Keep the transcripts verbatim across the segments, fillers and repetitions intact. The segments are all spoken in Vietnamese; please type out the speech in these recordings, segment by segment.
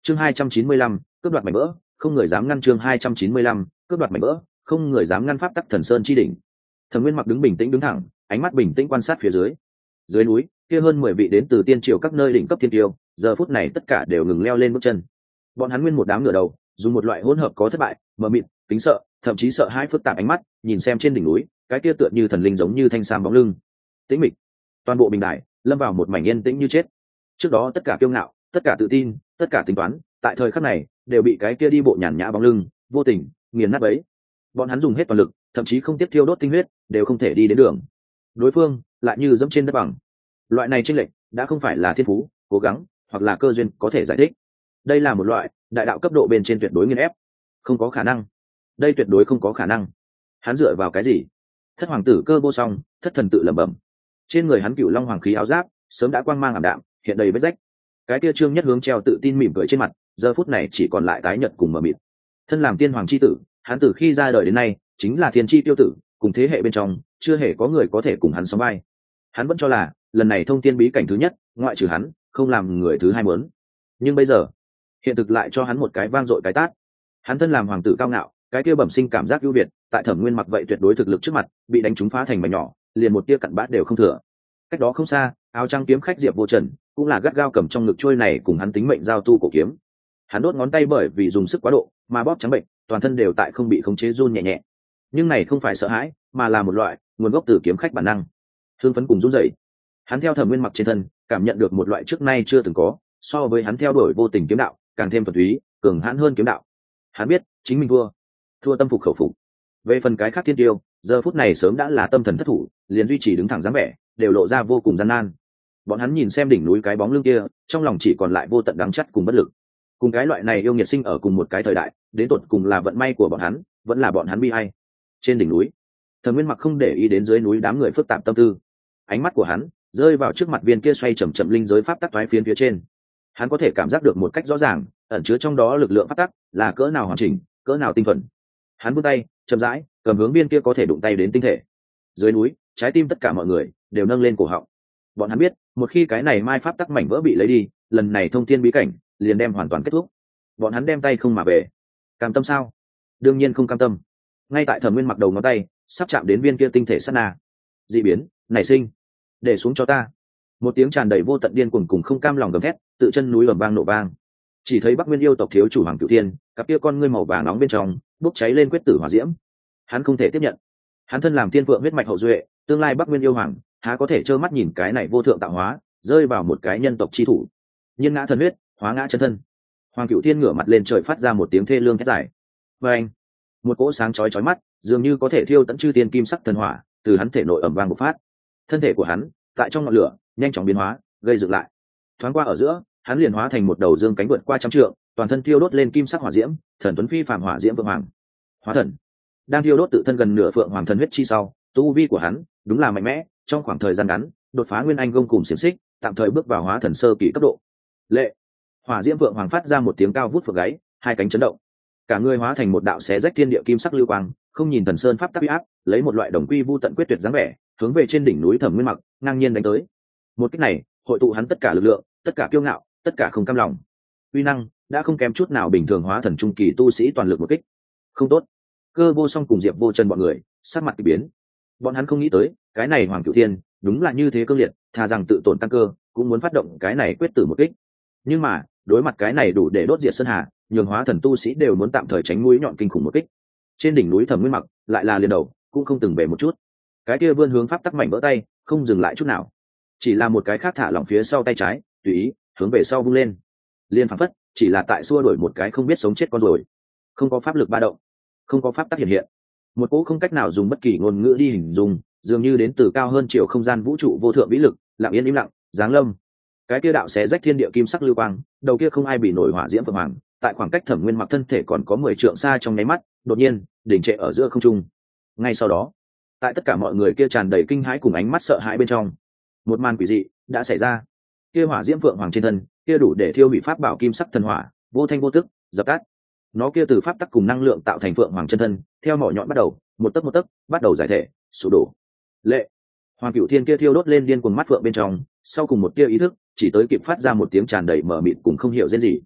chương hai trăm chín mươi lăm cướp đoạt mảnh vỡ, không người dám ngăn. Chương hai trăm chín mươi lăm cướp đoạt mảnh vỡ, không người dám ngăn. Pháp tắc thần sơn chi đỉnh. Thẩm Nguyên Mặc đứng bình tĩnh đứng thẳng, ánh mắt bình tĩnh quan sát phía dưới. Dưới núi, kia hơn mười vị đến từ tiên triều các nơi đỉnh cấp thiên tiêu, giờ phút này tất cả đều ngừng leo lên bước chân. Bọn hắn nguyên một đám ngửa đầu, dùng một loại hỗn hợp có thất bại, mờ mịt, kính sợ, thậm chí sợ hãi phức tạp ánh mắt, nhìn xem trên đỉnh núi, cái kia tựa như thần linh giống như thanh sam bóng lưng. Tĩnh mịch, toàn bộ bình đài lâm vào một mảnh yên tĩnh như chết. Trước đó tất cả kiêu ngạo, tất cả tự tin, tất cả tính toán, tại thời khắc này đều bị cái kia đi bộ nhàn nhã bóng lưng vô tình nghiền nát bấy. Bọn hắn dùng hết toàn lực, thậm chí không tiếp thiêu đốt tinh huyết, đều không thể đi đến đường. Đối phương lại như dẫm trên đất bằng. Loại này chênh lệch đã không phải là thiên phú, cố gắng hoặc là cơ duyên có thể giải thích. Đây là một loại đại đạo cấp độ bên trên tuyệt đối nghiền ép. Không có khả năng. Đây tuyệt đối không có khả năng. Hắn dựa vào cái gì? Thất hoàng tử Cơ Vô Song, thất thần tự lẩm bẩm. Trên người hắn cửu long hoàng khí áo giáp sớm đã quang mang ảm đạm, hiện đầy vết rách. Cái kia Trương Nhất Hướng treo tự tin mỉm cười trên mặt, giờ phút này chỉ còn lại tái nhợt cùng mờ mịt. Thân làm tiên hoàng chi tử, hắn từ khi ra đời đến nay chính là thiên chi tiêu tử, cùng thế hệ bên trong chưa hề có người có thể cùng hắn sóng vai. Hắn vẫn cho là lần này thông tiên bí cảnh thứ nhất, ngoại trừ hắn không làm người thứ hai muốn. Nhưng bây giờ hiện thực lại cho hắn một cái vang dội cái tát. Hắn thân làm hoàng tử cao ngạo, cái kia bẩm sinh cảm giác ưu việt, tại Thẩm Nguyên Mặc vậy tuyệt đối thực lực trước mặt bị đánh trúng phá thành mảnh nhỏ, liền một tia cặn bã đều không thừa. Cách đó không xa, áo trắng kiếm khách Diệp Vô Trần cũng là gắt gao cầm trong ngực trôi này cùng hắn tính mệnh giao tu cổ kiếm. Hắn đốt ngón tay bởi vì dùng sức quá độ mà bóp trắng bệnh, toàn thân đều tại không bị khống chế run nhẹ nhẹ. Nhưng này không phải sợ hãi, mà là một loại nguồn gốc từ kiếm khách bản năng, hương phấn cùng run rẩy. Hắn theo Thẩm Nguyên Mặc trên thân cảm nhận được một loại trước nay chưa từng có, so với hắn theo đuổi vô tình kiếm đạo càng thêm thuần túy, cường hãn hơn kiếm đạo. Hắn biết chính mình thua, thua tâm phục khẩu phục. Về phần cái khác thiên tiêu, giờ phút này sớm đã là tâm thần thất thủ, liền duy trì đứng thẳng dáng vẻ đều lộ ra vô cùng gian nan. Bọn hắn nhìn xem đỉnh núi cái bóng lưng kia, trong lòng chỉ còn lại vô tận đắng chắt cùng bất lực. Cùng cái loại này yêu nghiệt sinh ở cùng một cái thời đại, đến tột cùng là vận may của bọn hắn, vẫn là bọn hắn bi ai. Trên đỉnh núi, Thẩm Nguyên Mặc không để ý đến dưới núi đám người phức tạp tâm tư, ánh mắt của hắn rơi vào trước mặt viên kia xoay chậm chậm linh giới pháp tắc toái phiến phía trên. Hắn có thể cảm giác được một cách rõ ràng, ẩn chứa trong đó lực lượng pháp tắc là cỡ nào hoàn chỉnh, cỡ nào tinh thuần. Hắn vươn tay, chậm rãi cầm hướng viên kia có thể đụng tay đến tinh thể. Dưới núi, trái tim tất cả mọi người đều nâng lên cổ họng. Bọn hắn biết, một khi cái này mai pháp tắc mảnh vỡ bị lấy đi, lần này thông thiên bí cảnh liền đem hoàn toàn kết thúc. Bọn hắn đem tay không mà về. Cam tâm sao? Đương nhiên không cam tâm. Ngay tại Thẩm Nguyên Mặc đầu ngón tay sắp chạm đến viên kia tinh thể sát na, dị biến nảy sinh. Để xuống cho ta! Một tiếng tràn đầy vô tận điên cuồng cùng không cam lòng gầm thét tự chân núi ầm vang nổ vang. Chỉ thấy Bắc Nguyên yêu tộc thiếu chủ Hoàng Cửu Thiên, cặp kia con ngươi màu vàng nóng bên trong bốc cháy lên quyết tử hỏa diễm. Hắn không thể tiếp nhận. Hắn thân làm tiên vượng huyết mạch hậu duệ, tương lai Bắc Nguyên yêu hoàng há có thể trơ mắt nhìn cái này vô thượng tạo hóa rơi vào một cái nhân tộc chi thủ. Nhiên ngã thần huyết, hóa ngã chân thân. Hoàng Cửu Thiên ngửa mặt lên trời phát ra một tiếng thê lương thét dài. Và anh, một cỗ sáng chói chói mắt, dường như có thể thiêu tận chư tiên kim sắc thần hỏa, từ hắn thể nội ầm vang bộc phát. Thân thể của hắn tại trong ngọn lửa nhanh chóng biến hóa, gây dựng lại. Thoáng qua ở giữa, hắn liền hóa thành một đầu dương cánh vượt qua trăm trượng, toàn thân thiêu đốt lên kim sắc hỏa diễm, thần tuấn phi phàm hỏa diễm vượng hoàng. Hóa thần đang thiêu đốt tự thân gần nửa phượng hoàng thần huyết chi sau, tu vi của hắn đúng là mạnh mẽ, trong khoảng thời gian ngắn đột phá nguyên anh gông cùng xiển xích, tạm thời bước vào hóa thần sơ kỳ cấp độ. Lệ, hỏa diễm vượng hoàng phát ra một tiếng cao vút phượng gáy, hai cánh chấn động, cả người hóa thành một đạo xé rách thiên địa kim sắc lưu quang, không nhìn thần sơn pháp tắc uy áp, lấy một loại đồng quy vu tận quyết tuyệt dáng vẻ, hướng về trên đỉnh núi Thẩm Nguyên Mặc ngang nhiên đánh tới. Một kích này hội tụ hắn tất cả lực lượng, tất cả kiêu ngạo, tất cả không cam lòng. Uy năng đã không kém chút nào bình thường hóa thần trung kỳ tu sĩ toàn lực một kích. Không tốt. Cơ Vô Song cùng Diệp Vô Trần bọn người sắc mặt kỳ biến. Bọn hắn không nghĩ tới, cái này Hoàng Cửu Thiên đúng là như thế cương liệt, thà rằng tự tổn tăng cơ, cũng muốn phát động cái này quyết tử một kích. Nhưng mà, đối mặt cái này đủ để đốt diệt sơn hà, nhường hóa thần tu sĩ đều muốn tạm thời tránh mũi nhọn kinh khủng một kích. Trên đỉnh núi Thẩm Nguyên Mặc lại là liền đầu, cũng không từng về một chút. Cái kia vươn hướng pháp tắc mảnh vỡ tay, không dừng lại chút nào. Chỉ là một cái khác thả lỏng phía sau tay trái, tùy ý hướng về sau vung lên. Liên phảng phất, chỉ là tại xua đuổi một cái không biết sống chết con rồi. Không có pháp lực ba động, không có pháp tắc hiện hiện, một cỗ không cách nào dùng bất kỳ ngôn ngữ đi hình dung, dường như đến từ cao hơn chiều không gian vũ trụ vô thượng vĩ lực, lặng yên im lặng, giáng lâm. Cái kia đạo xé rách thiên địa kim sắc lưu quang, đầu kia không ai bị nổi hỏa diễm phượng hoàng, tại khoảng cách Thẩm Nguyên Mặc thân thể còn có mười trượng xa trong nháy mắt, đột nhiên đỉnh trệ ở giữa không trung. Ngay sau đó, tại tất cả mọi người kia tràn đầy kinh hãi cùng ánh mắt sợ hãi bên trong, một màn quỷ dị đã xảy ra. Kia hỏa diễm phượng hoàng trên thân, kia đủ để thiêu hủy pháp bảo kim sắc thần hỏa, vô thanh vô tức dập tắt. Nó kia từ pháp tắc cùng năng lượng tạo thành phượng hoàng chân thân, theo mỏ nhọn bắt đầu, một tấc một tấc bắt đầu giải thể, sụp đổ. Lệ, Hoàng Cửu Thiên kia thiêu đốt lên điên cuồng mắt phượng bên trong, sau cùng một tia ý thức, chỉ tới kịp phát ra một tiếng tràn đầy mờ mịt cùng không hiểu rên gì.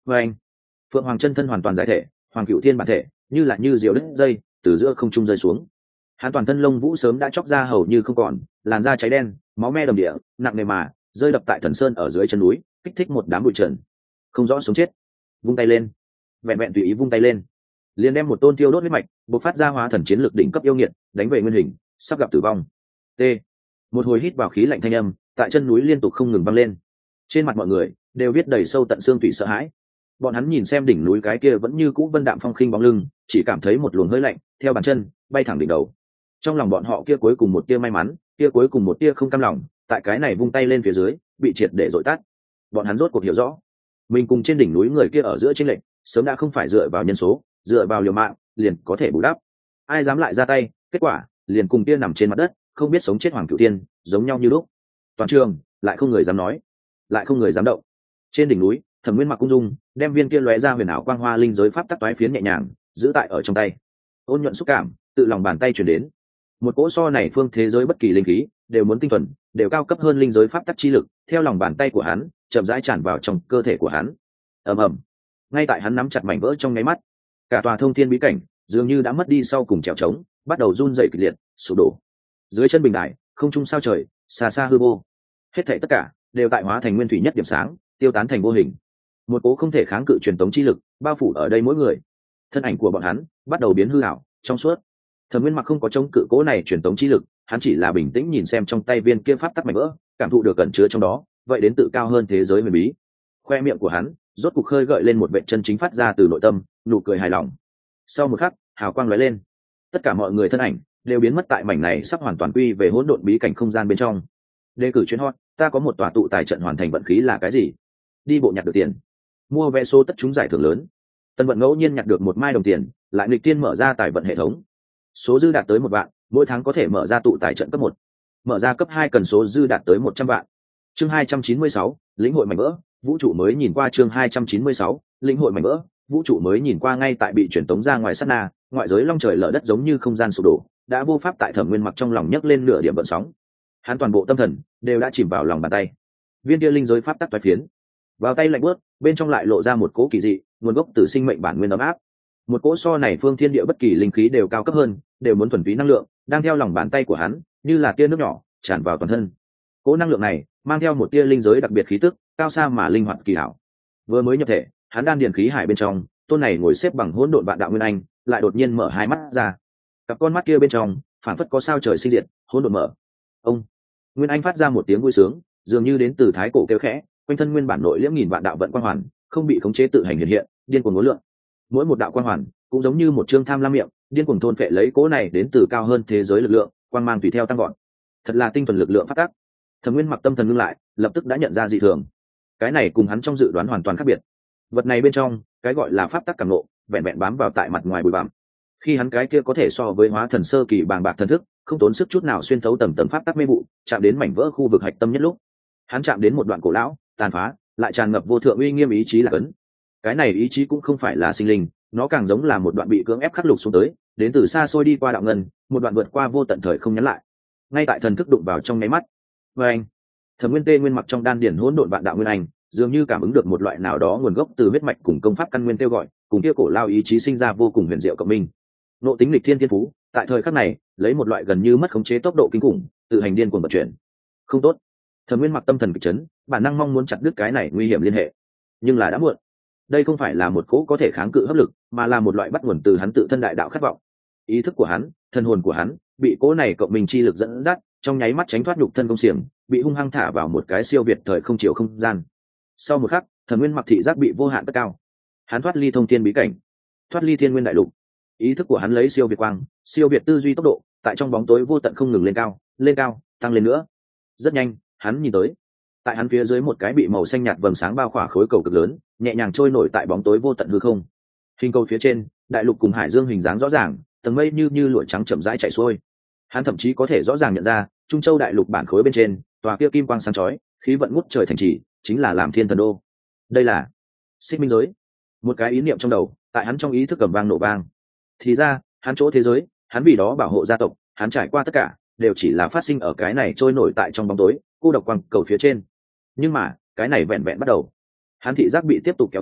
vê anh, phượng hoàng chân thân hoàn toàn giải thể, hoàng cựu thiên bản thể như là như diều đứt dây từ giữa không trung rơi xuống. Hắn toàn thân lông vũ sớm đã chóc ra hầu như không còn, làn da cháy đen, máu me đầm địa, nặng nề mà rơi đập tại thần sơn ở dưới chân núi, kích thích một đám bụi trần không rõ sống chết. Vung tay lên, vẹn vẹn tùy ý vung tay lên, liền đem một tôn tiêu đốt huyết mạch bộc phát ra hóa thần chiến lực đỉnh cấp yêu nghiệt đánh về nguyên hình, sắp gặp tử vong. T. Một hồi hít vào khí lạnh thanh âm tại chân núi liên tục không ngừng vang lên. Trên mặt mọi người đều viết đầy sâu tận xương tủy sợ hãi. Bọn hắn nhìn xem đỉnh núi cái kia vẫn như cũ vân đạm phong khinh bóng lưng, chỉ cảm thấy một luồng hơi lạnh theo bàn chân bay thẳng đỉnh đầu. Trong lòng bọn họ kia cuối cùng một tia may mắn, kia cuối cùng một tia không cam lòng, tại cái này vung tay lên phía dưới bị triệt để dội tắt. Bọn hắn rốt cuộc hiểu rõ, mình cùng trên đỉnh núi người kia ở giữa chênh lệch sớm đã không phải dựa vào nhân số, dựa vào liều mạng liền có thể bù đắp. Ai dám lại ra tay, kết quả liền cùng kia nằm trên mặt đất không biết sống chết hoàng cửu tiên giống nhau như lúc. Toàn trường lại không người dám nói, lại không người dám động. Trên đỉnh núi Thẩm Nguyên mặc cung dung đem viên kia lóe ra huyền ảo quang hoa linh giới pháp tắc toái phiến nhẹ nhàng giữ tại ở trong tay. Ôn nhuận xúc cảm tự lòng bàn tay truyền đến. Một cỗ so này phương thế giới bất kỳ linh khí đều muốn tinh thuần, đều cao cấp hơn linh giới pháp tắc chi lực, theo lòng bàn tay của hắn chậm rãi tràn vào trong cơ thể của hắn. Ầm ầm. Ngay tại hắn nắm chặt mảnh vỡ trong nháy mắt, cả tòa thông thiên bí cảnh dường như đã mất đi sau cùng trèo trống, bắt đầu run rẩy kịch liệt, sụp đổ. Dưới chân bình đài, không trung sao trời, xa xa hư vô, hết thảy tất cả đều tại hóa thành nguyên thủy nhất điểm sáng, tiêu tán thành vô hình. Một cố không thể kháng cự truyền tống chi lực bao phủ ở đây mỗi người. Thân ảnh của bọn hắn bắt đầu biến hư ảo, trong suốt. Thẩm Nguyên mặc không có chống cự cố này truyền tống chi lực, hắn chỉ là bình tĩnh nhìn xem trong tay viên kia pháp tắc mảnh vỡ, cảm thụ được cẩn chứa trong đó, vậy đến tự cao hơn thế giới huyền bí. Khoe miệng của hắn rốt cục khơi gợi lên một vệt chân chính phát ra từ nội tâm, nụ cười hài lòng. Sau một khắc, hào quang lóe lên, tất cả mọi người thân ảnh đều biến mất tại mảnh này sắp hoàn toàn quy về hỗn độn bí cảnh không gian bên trong. Đề cử chuyến hot, ta có một tòa tụ tài trận hoàn thành vận khí là cái gì? Đi bộ nhặt được tiền, mua vé số tất chúng giải thưởng lớn. Tân Vận ngẫu nhiên nhặt được một mai đồng tiền, lại nghịch tiên mở ra tài vận hệ thống. Số dư đạt tới một vạn, mỗi tháng có thể mở ra tụ tài trận cấp một. Mở ra cấp hai cần số dư đạt tới một trăm vạn. Chương hai trăm chín mươi sáu, lĩnh hội mảnh vỡ, vũ trụ mới nhìn qua chương hai trăm chín mươi sáu, lĩnh hội mảnh vỡ, vũ trụ mới nhìn qua ngay tại bị chuyển tống ra ngoài sát na, ngoại giới long trời lở đất giống như không gian sụp đổ, đã vô pháp tại Thẩm Nguyên mặc trong lòng nhấc lên nửa điểm gợn sóng. Hắn toàn bộ tâm thần đều đã chìm vào lòng bàn tay. Viên kia linh giới pháp tắc toái phiến, vào tay lạnh bước, bên trong lại lộ ra một cỗ kỳ dị, nguồn gốc từ sinh mệnh bản nguyên ấm áp. Một cỗ so này phương thiên địa bất kỳ linh khí đều cao cấp hơn, đều muốn thuần túy năng lượng, đang theo lòng bàn tay của hắn, như là tia nước nhỏ, tràn vào toàn thân. Cỗ năng lượng này mang theo một tia linh giới đặc biệt khí tức, cao xa mà linh hoạt kỳ hảo. Vừa mới nhập thể, hắn đan điền khí hải bên trong, tôn này ngồi xếp bằng hỗn độn vạn đạo nguyên anh, lại đột nhiên mở hai mắt ra. Cặp con mắt kia bên trong, phản phất có sao trời sinh diệt, hỗn độn mở. Ông Nguyên anh phát ra một tiếng vui sướng, dường như đến từ thái cổ kêu khẽ, quanh thân nguyên bản nội liễm nghìn vạn đạo vận quang hoàn, không bị khống chế tự hành hiện hiện, điên cuồng ngốn lượng. Mỗi một đạo quang hoàn cũng giống như một trương tham lam miệng, điên cuồng thôn phệ lấy cố này đến từ cao hơn thế giới lực lượng, quang mang tùy theo tăng gọn. Thật là tinh thuần lực lượng phát tác. Thẩm Nguyên mặc tâm thần ngưng lại, lập tức đã nhận ra dị thường. Cái này cùng hắn trong dự đoán hoàn toàn khác biệt. Vật này bên trong, cái gọi là pháp tắc cảm ngộ, vẹn vẹn bám vào tại mặt ngoài bụi bặm. Khi hắn cái kia có thể so với hóa thần sơ kỳ bàng bạc thần thức, không tốn sức chút nào xuyên thấu tầng tầng pháp tắc mê vụ, chạm đến mảnh vỡ khu vực hạch tâm nhất lúc, hắn chạm đến một đoạn cổ lão, tàn phá, lại tràn ngập vô thượng uy nghiêm ý chí là cấn. Cái này ý chí cũng không phải là sinh linh, nó càng giống là một đoạn bị cưỡng ép khắc lục xuống tới, đến từ xa xôi đi qua đạo ngân, một đoạn vượt qua vô tận thời không nhắn lại. Ngay tại thần thức đụng vào trong nháy mắt, và anh, Thẩm Nguyên Tê nguyên mặc trong đan điển hỗn độn vạn đạo nguyên anh, dường như cảm ứng được một loại nào đó nguồn gốc từ huyết mạch cùng công pháp căn nguyên kêu gọi, cùng kia cổ lao ý chí sinh ra vô cùng huyền diệu cộng minh. Nộ tính lịch thiên thiên phú, tại thời khắc này, lấy một loại gần như mất khống chế tốc độ kinh khủng, tự hành điên cuồng vận chuyển. Không tốt. Thẩm Nguyên mặc tâm thần kịch chấn, bản năng mong muốn chặt đứt cái này nguy hiểm liên hệ, nhưng là đã muộn. Đây không phải là một cỗ có thể kháng cự hấp lực, mà là một loại bắt nguồn từ hắn tự thân đại đạo khát vọng. Ý thức của hắn, thân hồn của hắn, bị cỗ này cộng minh chi lực dẫn dắt, trong nháy mắt tránh thoát nhục thân công xiềng, bị hung hăng thả vào một cái siêu việt thời không chiều không gian. Sau một khắc, Thẩm Nguyên mặc thị giác bị vô hạn tất cao. Hắn thoát ly thông thiên bí cảnh, thoát ly thiên nguyên đại lục. Ý thức của hắn lấy siêu việt quang, siêu việt tư duy tốc độ, tại trong bóng tối vô tận không ngừng lên cao, lên cao, tăng lên nữa. Rất nhanh, hắn nhìn tới, tại hắn phía dưới một cái bị màu xanh nhạt vầng sáng bao khỏa khối cầu cực lớn, nhẹ nhàng trôi nổi tại bóng tối vô tận hư không. Hình cầu phía trên, đại lục cùng hải dương hình dáng rõ ràng, tầng mây như như lụa trắng chậm rãi chảy xuôi. Hắn thậm chí có thể rõ ràng nhận ra, Trung Châu đại lục bản khối bên trên, tòa kia kim quang sáng chói, khí vận ngút trời thành trì, chính là làm Thiên Thần Đô. Đây là Xích Minh giới. Một cái ý niệm trong đầu, tại hắn trong ý thức cầm vang nổ vang. Thì ra, hắn chỗ thế giới, hắn vì đó bảo hộ gia tộc, hắn trải qua tất cả, đều chỉ là phát sinh ở cái này trôi nổi tại trong bóng tối, cô độc quang cầu phía trên. Nhưng mà, cái này vẹn vẹn bắt đầu. Hắn thị giác bị tiếp tục kéo cao,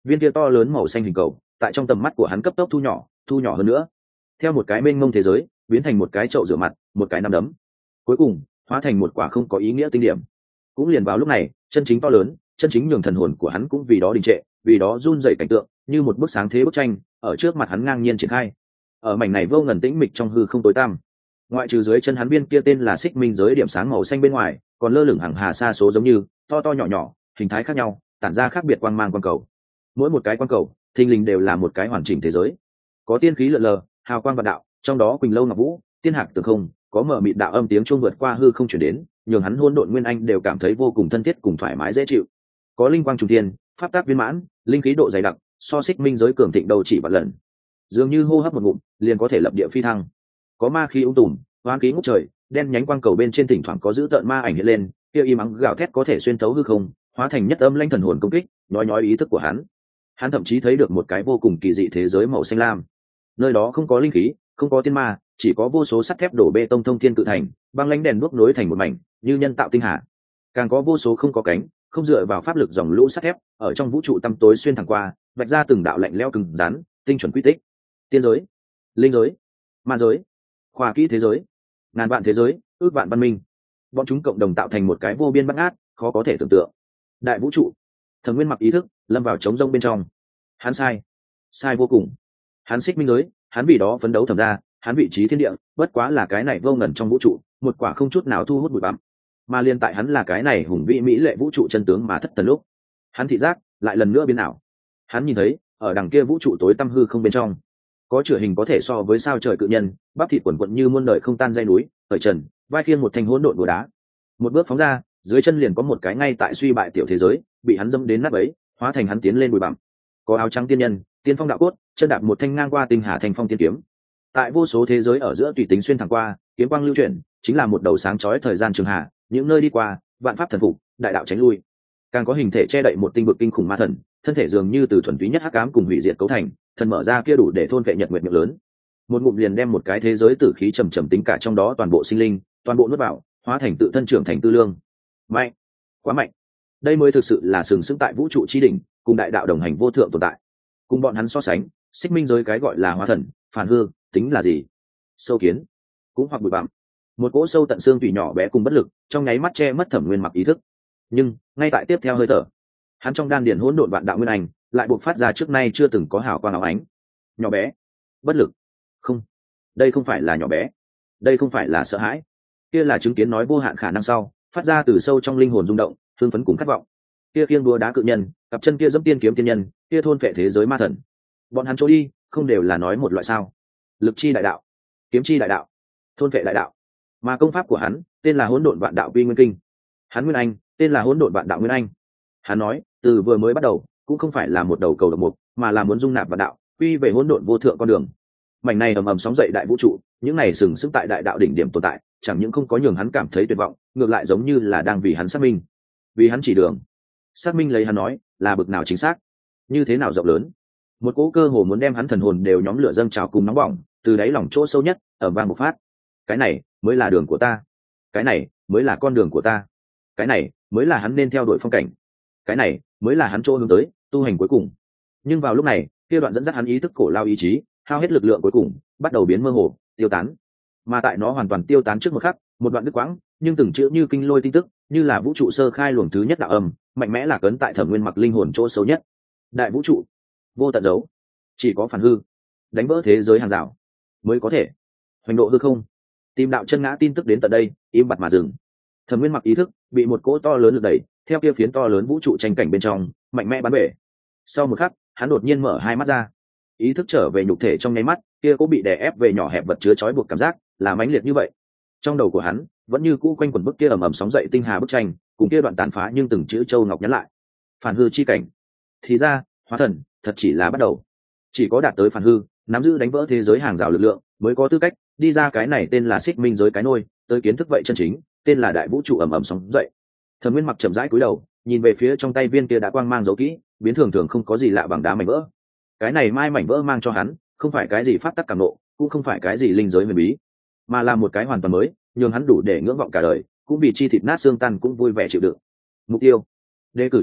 viên kia to lớn màu xanh hình cầu tại trong tầm mắt của hắn cấp tốc thu nhỏ thu nhỏ hơn nữa, theo một cái mênh mông thế giới biến thành một cái chậu rửa mặt, một cái nắm đấm, cuối cùng hóa thành một quả không có ý nghĩa tinh điểm. Cũng liền vào lúc này, chân chính to lớn, chân chính nhường thần hồn của hắn cũng vì đó đình trệ, vì đó run rẩy cảnh tượng, như một bức sáng thế bức tranh ở trước mặt hắn ngang nhiên triển khai. Ở mảnh này vô ngần tĩnh mịch trong hư không tối tăm, ngoại trừ dưới chân hắn viên kia tên là xích minh giới điểm sáng màu xanh bên ngoài, còn lơ lửng hàng hà sa số giống như to to nhỏ nhỏ, hình thái khác nhau, tản ra khác biệt quang mang quang cầu. Mỗi một cái quang cầu thình lình đều là một cái hoàn chỉnh thế giới, có tiên khí lượn lờ, hào quang vạn đạo, trong đó quỳnh lâu ngọc vũ, tiên hạc tường không, có mở mịt đạo âm tiếng chuông vượt qua hư không chuyển đến, nhường hắn hôn độn nguyên anh đều cảm thấy vô cùng thân thiết cùng thoải mái dễ chịu. Có linh quang trùng thiên, pháp tác viên mãn, linh khí độ dày đặc, so xích minh giới cường thịnh đầu chỉ vạn lần, dường như hô hấp một ngụm liền có thể lập địa phi thăng. Có ma khí ung tùm, hoán khí ngút trời, đen nhánh quang cầu bên trên thỉnh thoảng có dữ tợn ma ảnh hiện lên, kia y mắng gào thét có thể xuyên thấu hư không, hóa thành nhất âm lãnh thần hồn công kích, nhói nhói ý thức của hắn. Hắn thậm chí thấy được một cái vô cùng kỳ dị thế giới màu xanh lam, nơi đó không có linh khí, không có tiên ma, chỉ có vô số sắt thép đổ bê tông thông thiên cự thành, băng lãnh đèn đuốc nối thành một mảnh, như nhân tạo tinh hà. Càng có vô số không có cánh, không dựa vào pháp lực dòng lũ sắt thép, ở trong vũ trụ tăm tối xuyên thẳng qua, vạch ra từng đạo lạnh lẽo cứng rắn, tinh chuẩn quy tích. Tiên giới, linh giới, ma giới, khoa kỹ thế giới, ngàn vạn thế giới, ước vạn văn minh, bọn chúng cộng đồng tạo thành một cái vô biên bát ngát, khó có thể tưởng tượng. Đại vũ trụ, Thần Nguyên mặc ý thức lâm vào trống rông bên trong. Hắn sai, sai vô cùng. Hắn xích minh giới, hắn vì đó phấn đấu thầm ra, hắn vị trí thiên địa, bất quá là cái này vô ngần trong vũ trụ, một quả không chút nào thu hút bụi bặm. Mà liên tại hắn là cái này hùng vĩ mỹ lệ vũ trụ chân tướng mà thất thần lúc, hắn thị giác lại lần nữa biến ảo. Hắn nhìn thấy, ở đằng kia vũ trụ tối tăm hư không bên trong, có chửa hình có thể so với sao trời cự nhân, bắp thịt quần quận như muôn đời không tan dây núi, ở trần, vai khiêng một thanh hỗn độn đồ đá. Một bước phóng ra, dưới chân liền có một cái ngay tại suy bại tiểu thế giới, bị hắn dẫm đến nát bấy, hóa thành hắn tiến lên bụi bặm. Có áo trắng tiên nhân, tiên phong đạo cốt, chân đạp một thanh ngang qua tinh hà thành phong tiên kiếm. Tại vô số thế giới ở giữa tùy tính xuyên thẳng qua, kiếm quang lưu chuyển, chính là một đầu sáng chói thời gian trường hạ, những nơi đi qua, vạn pháp thần phục, đại đạo tránh lui. Càng có hình thể che đậy một tinh vực kinh khủng ma thần, thân thể dường như từ thuần túy nhất hắc ám cùng hủy diệt cấu thành, thần mở ra kia đủ để thôn vệ nhật nguyệt miệng lớn. Một ngụm liền đem một cái thế giới tử khí trầm trầm tính cả trong đó toàn bộ sinh linh, toàn bộ nuốt vào, hóa thành tự thân trưởng thành tư lương. Mạnh, quá mạnh. Đây mới thực sự là sừng sững tại vũ trụ chi đỉnh, cùng đại đạo đồng hành vô thượng tồn tại. Cùng bọn hắn so sánh, xích minh giới cái gọi là hóa thần, phản hư, tính là gì? Sâu kiến, cũng hoặc bụi bặm. Một cỗ sâu tận xương tủy nhỏ bé cùng bất lực, trong nháy mắt che mất Thẩm Nguyên mặc ý thức. Nhưng ngay tại tiếp theo hơi thở, hắn trong đan điền hỗn độn vạn đạo nguyên anh lại buộc phát ra trước nay chưa từng có hào quang áo ánh. Nhỏ bé, bất lực. Không, đây không phải là nhỏ bé, đây không phải là sợ hãi, kia là chứng kiến nói vô hạn khả năng sau, phát ra từ sâu trong linh hồn rung động, hưng phấn cùng khát vọng. Kia khiêng đua đá cự nhân, cặp chân kia dẫm tiên kiếm tiên nhân, kia thôn phệ thế giới ma thần, bọn hắn trôi đi, không đều là nói một loại sao? Lực chi đại đạo, kiếm chi đại đạo, thôn phệ đại đạo. Mà công pháp của hắn tên là hỗn độn vạn đạo quy nguyên kinh, hắn nguyên anh tên là hỗn độn vạn đạo nguyên anh. Hắn nói, từ vừa mới bắt đầu cũng không phải là một đầu cầu độc mục, mà là muốn dung nạp vạn đạo, quy về hỗn độn vô thượng con đường. Mảnh này ầm ầm sóng dậy đại vũ trụ, những này sừng sững tại đại đạo đỉnh điểm tồn tại, chẳng những không có nhường hắn cảm thấy tuyệt vọng, ngược lại giống như là đang vì hắn xác minh, vì hắn chỉ đường. Xác minh lấy hắn nói là bực nào chính xác, như thế nào rộng lớn. Một cỗ cơ hồ muốn đem hắn thần hồn đều nhóm lửa dâng trào cùng nóng bỏng, từ đáy lòng chỗ sâu nhất ở vang bộc phát. Cái này mới là đường của ta, cái này mới là con đường của ta, cái này mới là hắn nên theo đuổi phong cảnh, cái này mới là hắn chỗ hướng tới tu hành cuối cùng. Nhưng vào lúc này, kia đoạn dẫn dắt hắn ý thức cổ lao ý chí, hao hết lực lượng cuối cùng, bắt đầu biến mơ hồ, tiêu tán. Mà tại nó hoàn toàn tiêu tán trước một khắc, một đoạn đứt quãng, nhưng từng chữ như kinh lôi tin tức, như là vũ trụ sơ khai luồng thứ nhất đạo âm, mạnh mẽ là cấn tại Thẩm Nguyên mặc linh hồn chỗ sâu nhất. Đại vũ trụ, vô tận dấu, chỉ có phản hư, đánh vỡ thế giới hàng rào, mới có thể hoành độ hư không. Tìm đạo chân ngã tin tức đến tận đây, im bặt mà dừng. Thẩm Nguyên mặc ý thức bị một cỗ to lớn lực đẩy, theo kia phiến to lớn vũ trụ tranh cảnh bên trong, mạnh mẽ bắn bể. Sau một khắc, hắn đột nhiên mở hai mắt ra, ý thức trở về nhục thể trong nháy mắt, kia cũng bị đè ép về nhỏ hẹp vật chứa trói buộc cảm giác, là mãnh liệt như vậy. Trong đầu của hắn vẫn như cũ quanh quẩn bức kia ầm ầm sóng dậy tinh hà bức tranh, cùng kia đoạn tàn phá nhưng từng chữ châu ngọc nhắn lại. Phản hư chi cảnh. Thì ra, hóa thần thật chỉ là bắt đầu. Chỉ có đạt tới phản hư, nắm giữ đánh vỡ thế giới hàng rào lực lượng, mới có tư cách đi ra cái này tên là xích minh giới cái nôi, tới kiến thức vậy chân chính, tên là đại vũ trụ ầm ầm sóng dậy. Thẩm Nguyên mặc chậm rãi cúi đầu, nhìn về phía trong tay viên kia đã quang mang dấu kỹ, biến thường thường không có gì lạ bằng đá mảnh vỡ. Cái này mai mảnh vỡ mang cho hắn, không phải cái gì pháp tắc cảm nộ, cũng không phải cái gì linh giới huyền bí, mà là một cái hoàn toàn mới, nhường hắn đủ để ngưỡng vọng cả đời, cũng vì chi thịt nát xương tan cũng vui vẻ chịu đựng. Mục tiêu: đề cử chuyện hot,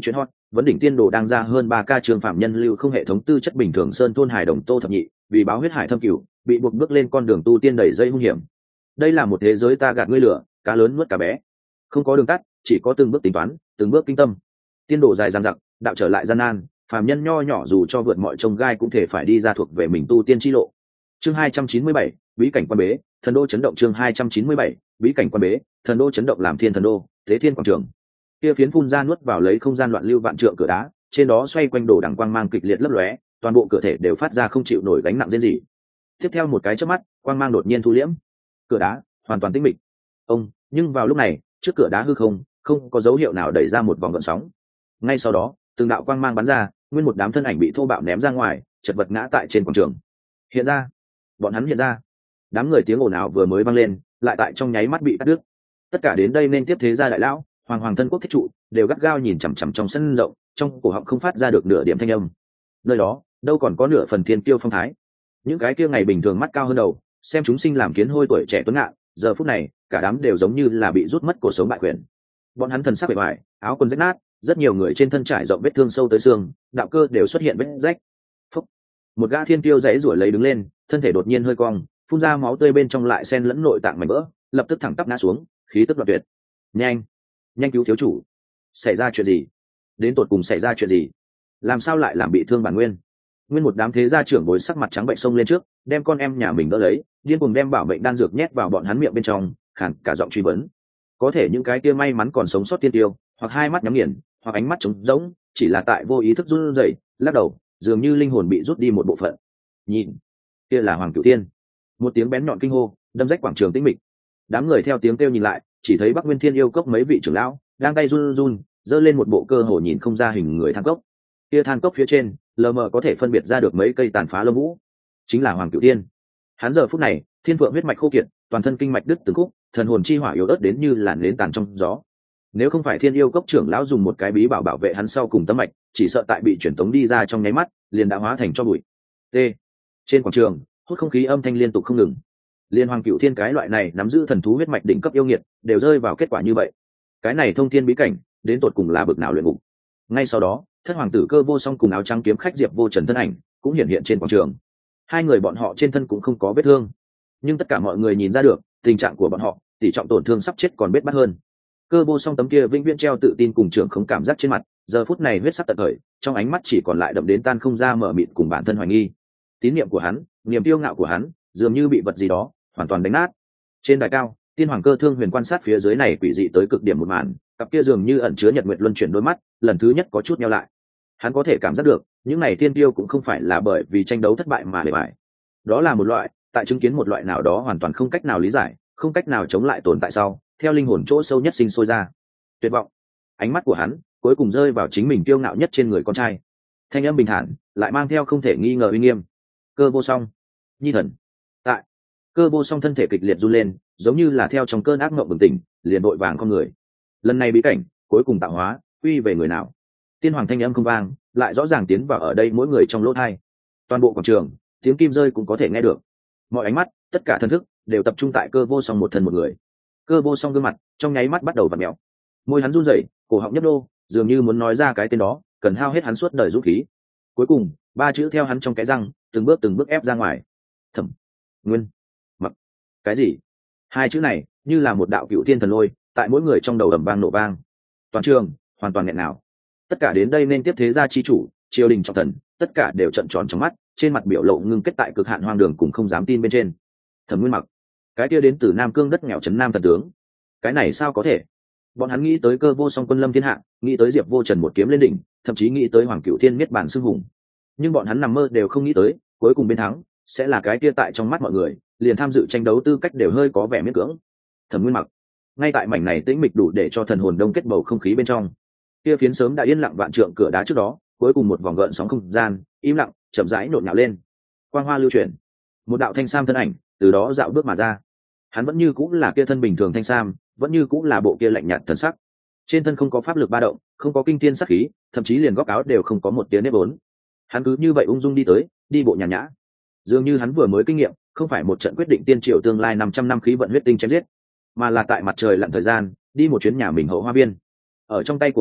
vấn đỉnh tiên đồ đang ra hơn ba ca trường phạm nhân lưu không hệ thống tư chất bình thường sơn thôn hải đồng tô thập nhị vì báo huyết hải thâm cửu bị buộc bước lên con đường tu tiên đầy dây hung hiểm. Đây là một thế giới ta gạt ngươi lửa, cá lớn nuốt cá bé, không có đường tắt, chỉ có từng bước tính toán, từng bước kinh tâm. Tiên đồ dài dằng dặc, đạo trở lại gian nan, phàm nhân nho nhỏ dù cho vượt mọi trông gai cũng thể phải đi ra thuộc về mình tu tiên chi lộ. Chương hai trăm chín mươi bảy, bí cảnh quan bế, thần đô chấn động. Chương hai trăm chín mươi bảy, bí cảnh quan bế, thần đô chấn động. Làm thiên thần đô, thế thiên quảng trường. Kia phiến phun ra nuốt vào lấy không gian loạn lưu vạn trượng cửa đá, trên đó xoay quanh đồ đằng quang mang kịch liệt lấp lóe, toàn bộ cửa thể đều phát ra không chịu nổi gánh nặng rên rỉ. Tiếp theo một cái chớp mắt, quang mang đột nhiên thu liễm, cửa đá hoàn toàn tĩnh mịch. Ông, nhưng vào lúc này, trước cửa đá hư không, không có dấu hiệu nào đẩy ra một vòng gợn sóng. Ngay sau đó, từng đạo quang mang bắn ra, nguyên một đám thân ảnh bị thô bạo ném ra ngoài, chật vật ngã tại trên quảng trường. Hiện ra, bọn hắn hiện ra. Đám người tiếng ồn ào vừa mới vang lên, lại tại trong nháy mắt bị cắt đứt. Tất cả đến đây nên tiếp thế gia đại lão, hoàng hoàng thân quốc thiết trụ, đều gắt gao nhìn chằm chằm trong sân rộng, trong cổ họng không phát ra được nửa điểm thanh âm. Nơi đó, đâu còn có nửa phần thiên kiêu phong thái. Những cái kia ngày bình thường mắt cao hơn đầu, xem chúng sinh làm kiến hôi tuổi trẻ tuấn ngạn, giờ phút này, cả đám đều giống như là bị rút mất cuộc sống bại quyền. Bọn hắn thần sắc bề ngoài, áo quần rách nát, rất nhiều người trên thân trải rộng vết thương sâu tới xương, đạo cơ đều xuất hiện vết rách. Phúc. Một gã thiên kiêu giãy giụa lấy đứng lên, thân thể đột nhiên hơi cong, phun ra máu tươi bên trong lại xen lẫn nội tạng mảnh vỡ, lập tức thẳng tắp ngã xuống, khí tức đoạn tuyệt. Nhanh, nhanh cứu thiếu chủ! Xảy ra chuyện gì? Đến tột cùng xảy ra chuyện gì? Làm sao lại làm bị thương bản nguyên? Nguyên một đám thế gia trưởng bối sắc mặt trắng bệnh xông lên trước, đem con em nhà mình đỡ lấy, điên cuồng đem bảo mệnh đan dược nhét vào bọn hắn miệng bên trong, khàn cả giọng truy vấn. Có thể những cái kia may mắn còn sống sót tiên tiêu, hoặc hai mắt nhắm nghiền, hoặc ánh mắt trống rỗng, chỉ là tại vô ý thức run rẩy, lắc đầu, dường như linh hồn bị rút đi một bộ phận. Nhìn, kia là Hoàng Cửu Tiên. Một tiếng bén nhọn kinh hô, đâm rách quảng trường tĩnh mịch. Đám người theo tiếng kêu nhìn lại, chỉ thấy Bắc Nguyên Thiên yêu cốc mấy vị trưởng lão đang tay run run, giơ lên một bộ cơ hồ nhìn không ra hình người than cốc. Kia than cốc phía trên, lờ mờ có thể phân biệt ra được mấy cây tàn phá lông vũ, chính là Hoàng Cửu Tiên. Hắn giờ phút này, thiên vượng huyết mạch khô kiệt, toàn thân kinh mạch đứt từng khúc, thần hồn chi hỏa yếu ớt đến như làn nến tàn trong gió. Nếu không phải Thiên yêu cốc trưởng lão dùng một cái bí bảo bảo vệ hắn sau cùng tấm mạch, chỉ sợ tại bị chuyển tống đi ra trong nháy mắt, liền đã hóa thành cho bụi. T. Trên quảng trường, hút không khí âm thanh liên tục không ngừng. Liên Hoàng Cửu Thiên cái loại này nắm giữ thần thú huyết mạch đỉnh cấp yêu nghiệt, đều rơi vào kết quả như vậy. Cái này thông thiên bí cảnh, đến tột cùng là bực nào luyện ngục. Ngay sau đó, thất hoàng tử Cơ Vô Song cùng áo trắng kiếm khách Diệp Vô Trần thân ảnh cũng hiện hiện trên quảng trường. Hai người bọn họ trên thân cũng không có vết thương, nhưng tất cả mọi người nhìn ra được tình trạng của bọn họ, tỷ trọng tổn thương sắp chết còn bết bát hơn. Cơ Vô Song tấm kia vĩnh viễn treo tự tin cùng trưởng không cảm giác trên mặt, giờ phút này huyết sắc tận khởi, trong ánh mắt chỉ còn lại đậm đến tan không ra mở mịt cùng bản thân hoài nghi. Tín niệm của hắn, niềm kiêu ngạo của hắn, dường như bị vật gì đó hoàn toàn đánh nát. Trên đài cao, Tiên Hoàng Cơ Thương Huyền quan sát phía dưới này quỷ dị tới cực điểm một màn, cặp kia dường như ẩn chứa nhật nguyệt luân chuyển đôi mắt, lần thứ nhất có chút nheo lại. Hắn có thể cảm giác được, những này tiên tiêu cũng không phải là bởi vì tranh đấu thất bại mà bề bại. Đó là một loại, tại chứng kiến một loại nào đó hoàn toàn không cách nào lý giải, không cách nào chống lại tồn tại sau, theo linh hồn chỗ sâu nhất sinh sôi ra tuyệt vọng. Ánh mắt của hắn cuối cùng rơi vào chính mình kiêu ngạo nhất trên người con trai. Thanh âm bình thản, lại mang theo không thể nghi ngờ uy nghiêm. Cơ Vô Song, nhi thần. Tại Cơ Vô Song thân thể kịch liệt run lên, giống như là theo trong cơn ác mộng bừng tỉnh, liền vội vàng con người. Lần này bí cảnh cuối cùng tạo hóa quy về người nào? Tiên Hoàng thanh âm không vang, lại rõ ràng tiến vào ở đây mỗi người trong lỗ tai. Toàn bộ quảng trường, tiếng kim rơi cũng có thể nghe được. Mọi ánh mắt, tất cả thần thức đều tập trung tại Cơ Vô Song một thân một người. Cơ Vô Song gương mặt trong nháy mắt bắt đầu vặn mèo, môi hắn run rẩy, cổ họng nhấp đô, dường như muốn nói ra cái tên đó, cần hao hết hắn suốt đời dũng khí. Cuối cùng, ba chữ theo hắn trong cái răng, từng bước từng bước ép ra ngoài. Thẩm Nguyên Mặc. Cái gì? Hai chữ này như là một đạo cựu thiên thần lôi, tại mỗi người trong đầu ầm vang nổ vang. Toàn trường hoàn toàn nghẹn nào. Tất cả đến đây nên tiếp thế gia chi chủ, triều đình trọng thần, tất cả đều trợn tròn trong mắt, trên mặt biểu lộ ngưng kết tại cực hạn hoang đường cùng không dám tin bên trên. Thẩm Nguyên Mặc, cái kia đến từ Nam Cương đất nghèo trấn Nam thần tướng, cái này sao có thể? Bọn hắn nghĩ tới Cơ Vô Song quân lâm thiên hạ, nghĩ tới Diệp Vô Trần một kiếm lên đỉnh, thậm chí nghĩ tới Hoàng Cửu Thiên miết bản xưng hùng, nhưng bọn hắn nằm mơ đều không nghĩ tới, cuối cùng bên thắng sẽ là cái kia tại trong mắt mọi người liền tham dự tranh đấu tư cách đều hơi có vẻ miễn cưỡng. Thẩm Nguyên Mặc. Ngay tại mảnh này tĩnh mịch đủ để cho thần hồn đông kết bầu không khí bên trong, kia phiến sớm đã yên lặng vạn trượng cửa đá trước đó, cuối cùng một vòng gợn sóng không gian im lặng chậm rãi nhộn nhạo lên. Quang hoa lưu chuyển, một đạo thanh sam thân ảnh từ đó dạo bước mà ra. Hắn vẫn như cũng là kia thân bình thường thanh sam, vẫn như cũng là bộ kia lạnh nhạt thần sắc, trên thân không có pháp lực ba động, không có kinh thiên sắc khí, thậm chí liền góc áo đều không có một tiếng nếp vốn. Hắn cứ như vậy ung dung đi tới, đi bộ nhàn nhã, dường như hắn vừa mới kinh nghiệm không phải một trận quyết định tiên triều tương lai năm trăm năm khí vận huyết tinh chém giết, mà là tại mặt trời lặn thời gian đi một chuyến nhà mình hậu hoa viên. Ở trong tay của hắn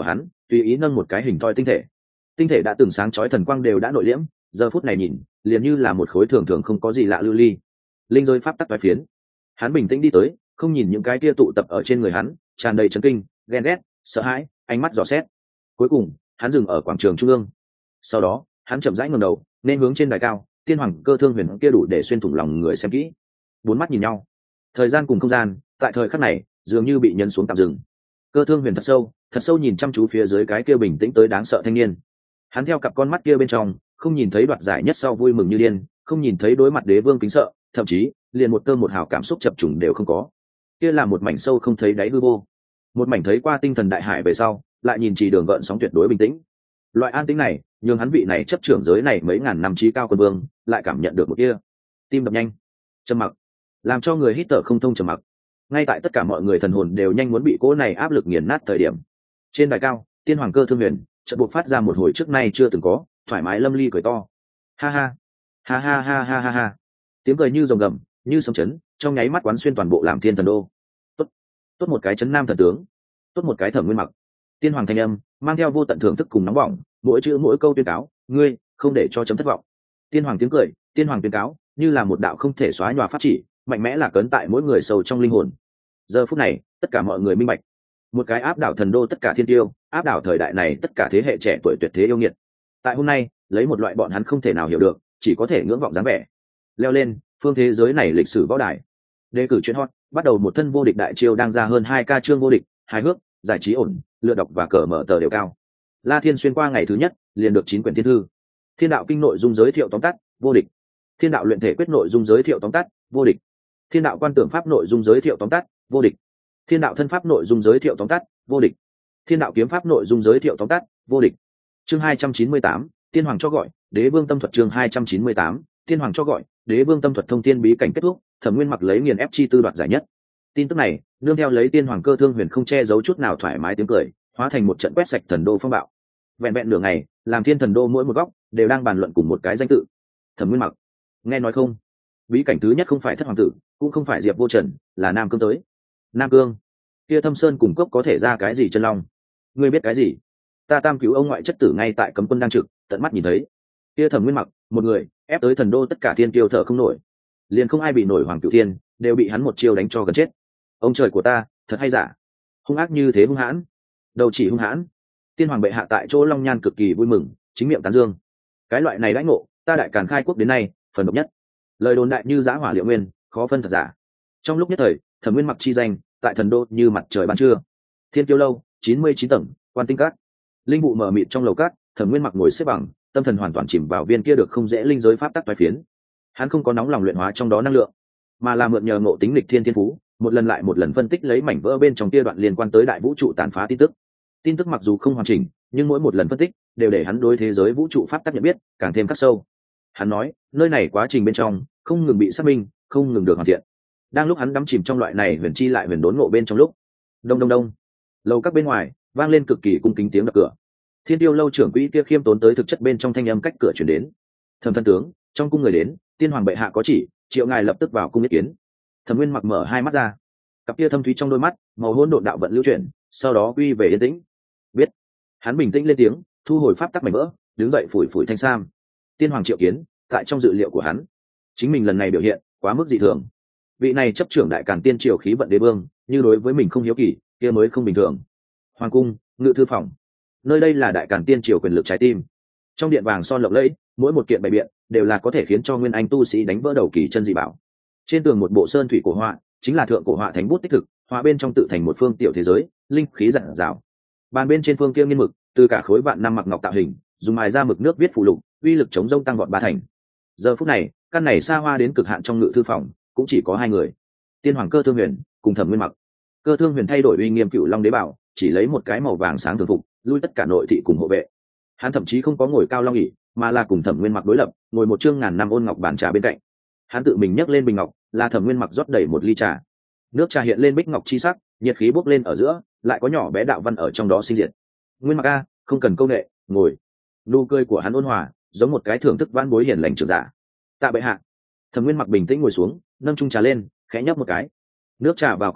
tùy ý nâng một cái hình thoi tinh thể. Tinh thể đã từng sáng chói thần quang đều đã nội liễm, giờ phút này nhìn liền như là một khối thường thường không có gì lạ lưu ly. Linh giới pháp tắc toái phiến. Hắn bình tĩnh đi tới, không nhìn những cái kia tụ tập ở trên người hắn, tràn đầy chấn kinh, ghen ghét, sợ hãi, ánh mắt dò xét. Cuối cùng hắn dừng ở quảng trường trung ương. Sau đó hắn chậm rãi ngẩng đầu, nên hướng trên đài cao, tiên hoàng cơ thương huyền kia đủ để xuyên thủng lòng người xem kỹ. Bốn mắt nhìn nhau, thời gian cùng không gian tại thời khắc này dường như bị nhấn xuống tạm dừng. Cơ thương huyền thật sâu thật sâu nhìn chăm chú phía dưới cái kia bình tĩnh tới đáng sợ thanh niên. Hắn theo cặp con mắt kia bên trong không nhìn thấy đoạt giải nhất sau vui mừng như điên, không nhìn thấy đối mặt đế vương kính sợ, thậm chí liền một tơ một hào cảm xúc chập trùng đều không có. Kia là một mảnh sâu không thấy đáy hư vô, một mảnh thấy qua tinh thần đại hải về sau lại nhìn chỉ đường gợn sóng tuyệt đối bình tĩnh. Loại an tĩnh này nhường hắn vị này chấp trưởng giới này mấy ngàn năm trí cao quân vương lại cảm nhận được một kia tim đập nhanh, trầm mặc, làm cho người hít thở không thông trầm mặc. Ngay tại tất cả mọi người thần hồn đều nhanh muốn bị cỗ này áp lực nghiền nát thời điểm, trên đài cao tiên hoàng cơ thương huyền chợt buộc phát ra một hồi trước nay chưa từng có thoải mái lâm ly cười to. Ha ha ha ha ha ha ha ha. Tiếng cười như rồng gầm, như sấm chấn, trong nháy mắt quán xuyên toàn bộ làm thiên thần đô. Tốt, tốt một cái chấn nam thần tướng, tốt một cái Thẩm Nguyên Mặc. Tiên hoàng thanh âm mang theo vô tận thưởng thức cùng nóng bỏng, mỗi chữ mỗi câu tuyên cáo, ngươi không để cho chấm thất vọng. Tiên hoàng tiếng cười, tiên hoàng tuyên cáo, như là một đạo không thể xóa nhòa pháp chỉ, mạnh mẽ là cấn tại mỗi người sâu trong linh hồn. Giờ phút này tất cả mọi người minh bạch, một cái áp đảo thần đô tất cả thiên tiêu, áp đảo thời đại này tất cả thế hệ trẻ tuổi tuyệt thế yêu nghiệt, tại hôm nay lấy một loại bọn hắn không thể nào hiểu được, chỉ có thể ngưỡng vọng dáng vẻ, leo lên phương thế giới này lịch sử võ đài. Đề cử chuyện hot bắt đầu. Một thân vô địch đại chiêu đang ra hơn hai ca chương vô địch, hài hước, giải trí ổn, lựa đọc và cờ mở tờ đều cao. La Thiên xuyên qua ngày thứ nhất liền được chín quyển thiên thư. Thiên đạo kinh nội dung giới thiệu tóm tắt, vô địch. Thiên đạo luyện thể quyết nội dung giới thiệu tóm tắt, vô địch. Thiên đạo quan tưởng pháp nội dung giới thiệu tóm tắt, vô địch. Thiên đạo thân pháp nội dung giới thiệu tóm tắt, vô địch. Thiên đạo kiếm pháp nội dung giới thiệu tóm tắt, vô địch. Chương hai trăm chín mươi tám, tiên hoàng cho gọi, đế vương tâm thuật. Chương hai trăm chín mươi tám, tiên hoàng cho gọi, đế vương tâm thuật. Thông thiên bí cảnh kết thúc, Thẩm Nguyên Mặc lấy nghiền ép chi tư đoạt giải nhất. Tin tức này nương theo lấy tiên hoàng cơ thương huyền không che giấu chút nào thoải mái tiếng cười, hóa thành một trận quét sạch thần đô phong bạo. Vẹn vẹn nửa ngày, làm thiên thần đô mỗi một góc đều đang bàn luận cùng một cái danh tự: Thẩm Nguyên Mặc. Nghe nói không, bí cảnh thứ nhất không phải Thất Hoàng tử, cũng không phải Diệp Vô Trần, là Nam Cương tới. Nam Cương? Kia Thâm Sơn cùng cốc có thể ra cái gì chân long? Ngươi biết cái gì? Ta tam cứu ông ngoại chất tử ngay tại cấm quân đang trực, tận mắt nhìn thấy. Kia Thẩm Nguyên Mặc, một người ép tới thần đô tất cả thiên tiêu thở không nổi, liền không ai bị nổi Hoàng Cửu Thiên, đều bị hắn một chiêu đánh cho gần chết. Ông trời của ta, thật hay giả? Hung ác như thế hung hãn, đầu chỉ hung hãn. Tiên hoàng bệ hạ tại chỗ Long Nhan cực kỳ vui mừng, chính miệng tán dương. Cái loại này đãi ngộ, ta Đại Càn khai quốc đến nay phần độc nhất. Lời đồn đại như giã hỏa liệu nguyên, khó phân thật giả. Trong lúc nhất thời, Thẩm Nguyên Mặc chi danh tại thần đô như mặt trời ban trưa. Thiên Kiêu lâu, chín mươi chín tầng, Quan Tinh Các. Linh vụ mờ mịt trong lầu các, Thẩm Nguyên Mặc ngồi xếp bằng, tâm thần hoàn toàn chìm vào viên kia được không dễ linh giới pháp tắc toái phiến. Hắn không có nóng lòng luyện hóa trong đó năng lượng, mà là mượn nhờ ngộ tính lịch thiên thiên phú, một lần lại một lần phân tích lấy mảnh vỡ bên trong kia đoạn liên quan tới đại vũ trụ tàn phá tin tức. Tin tức mặc dù không hoàn chỉnh, nhưng mỗi một lần phân tích đều để hắn đối thế giới vũ trụ pháp tắc nhận biết càng thêm khắc sâu. Hắn nói, nơi này quá trình bên trong không ngừng bị xác minh, không ngừng được hoàn thiện. Đang lúc hắn đắm chìm trong loại này huyền chi lại huyền đốn ngộ bên trong lúc, đông đông đông, lầu các bên ngoài vang lên cực kỳ cung kính tiếng đập cửa. Thiên Tiêu lâu trưởng quỹ kia khiêm tốn tới thực chất bên trong thanh âm cách cửa truyền đến. Thẩm thân tướng, trong cung người đến, tiên hoàng bệ hạ có chỉ, triệu ngài lập tức vào cung ý kiến. Thẩm Nguyên Mặc mở hai mắt ra, cặp kia thâm thúy trong đôi mắt màu hỗn độn đạo vận lưu chuyển, sau đó quy về yên tĩnh. Biết. Hắn bình tĩnh lên tiếng, thu hồi pháp tắc mảnh vỡ, đứng dậy phủi phủi thanh sam. Tiên hoàng triệu kiến, tại trong dự liệu của hắn, chính mình lần này biểu hiện quá mức dị thường. Vị này chấp trưởng Đại Càn tiên triều khí vận đế vương, như đối với mình không hiếu kỳ, kia mới không bình thường. Hoàng cung, ngự thư phòng, nơi đây là Đại Càn tiên triều quyền lực trái tim. Trong điện vàng son lộng lẫy, mỗi một kiện bày biện đều là có thể khiến cho nguyên anh tu sĩ đánh vỡ đầu kỳ chân dị bảo. Trên tường một bộ sơn thủy cổ họa, chính là thượng cổ họa thánh bút tích thực, họa bên trong tự thành một phương tiểu thế giới, linh khí rạng rào. Bàn bên trên phương kia nghiên mực, từ cả khối vạn năm mặc ngọc tạo hình, dùng mài ra mực nước viết phụ lục, uy lực chống rông tăng vọt ba thành. Giờ phút này, căn này xa hoa đến cực hạn trong ngự thư phòng, cũng chỉ có hai người: tiên hoàng Cơ Thương Huyền cùng Thẩm Nguyên Mặc. Cơ Thương Huyền thay đổi uy nghiêm cựu long đế bảo, chỉ lấy một cái màu vàng sáng thường phục, lui tất cả nội thị cùng hộ vệ. Hắn thậm chí không có ngồi cao long ỷ, mà là cùng Thẩm Nguyên Mặc đối lập, ngồi một chương ngàn năm ôn ngọc bàn trà bên cạnh. Hắn tự mình nhấc lên bình ngọc, là Thẩm Nguyên Mặc rót đầy một ly trà. Nước trà hiện lên bích ngọc chi sắc, nhiệt khí bốc lên ở giữa, lại có nhỏ bé đạo văn ở trong đó sinh diệt. Nguyên Mặc a, không cần câu nệ, ngồi. Nụ cười của hắn ôn hòa, giống một cái thưởng thức vãn bối hiền lành trưởng giả. Tạ bệ hạ. Thẩm Nguyên Mặc bình tĩnh ngồi xuống, nâng chung trà lên, khẽ nhấp một cái. Nước trà vào cổ họng,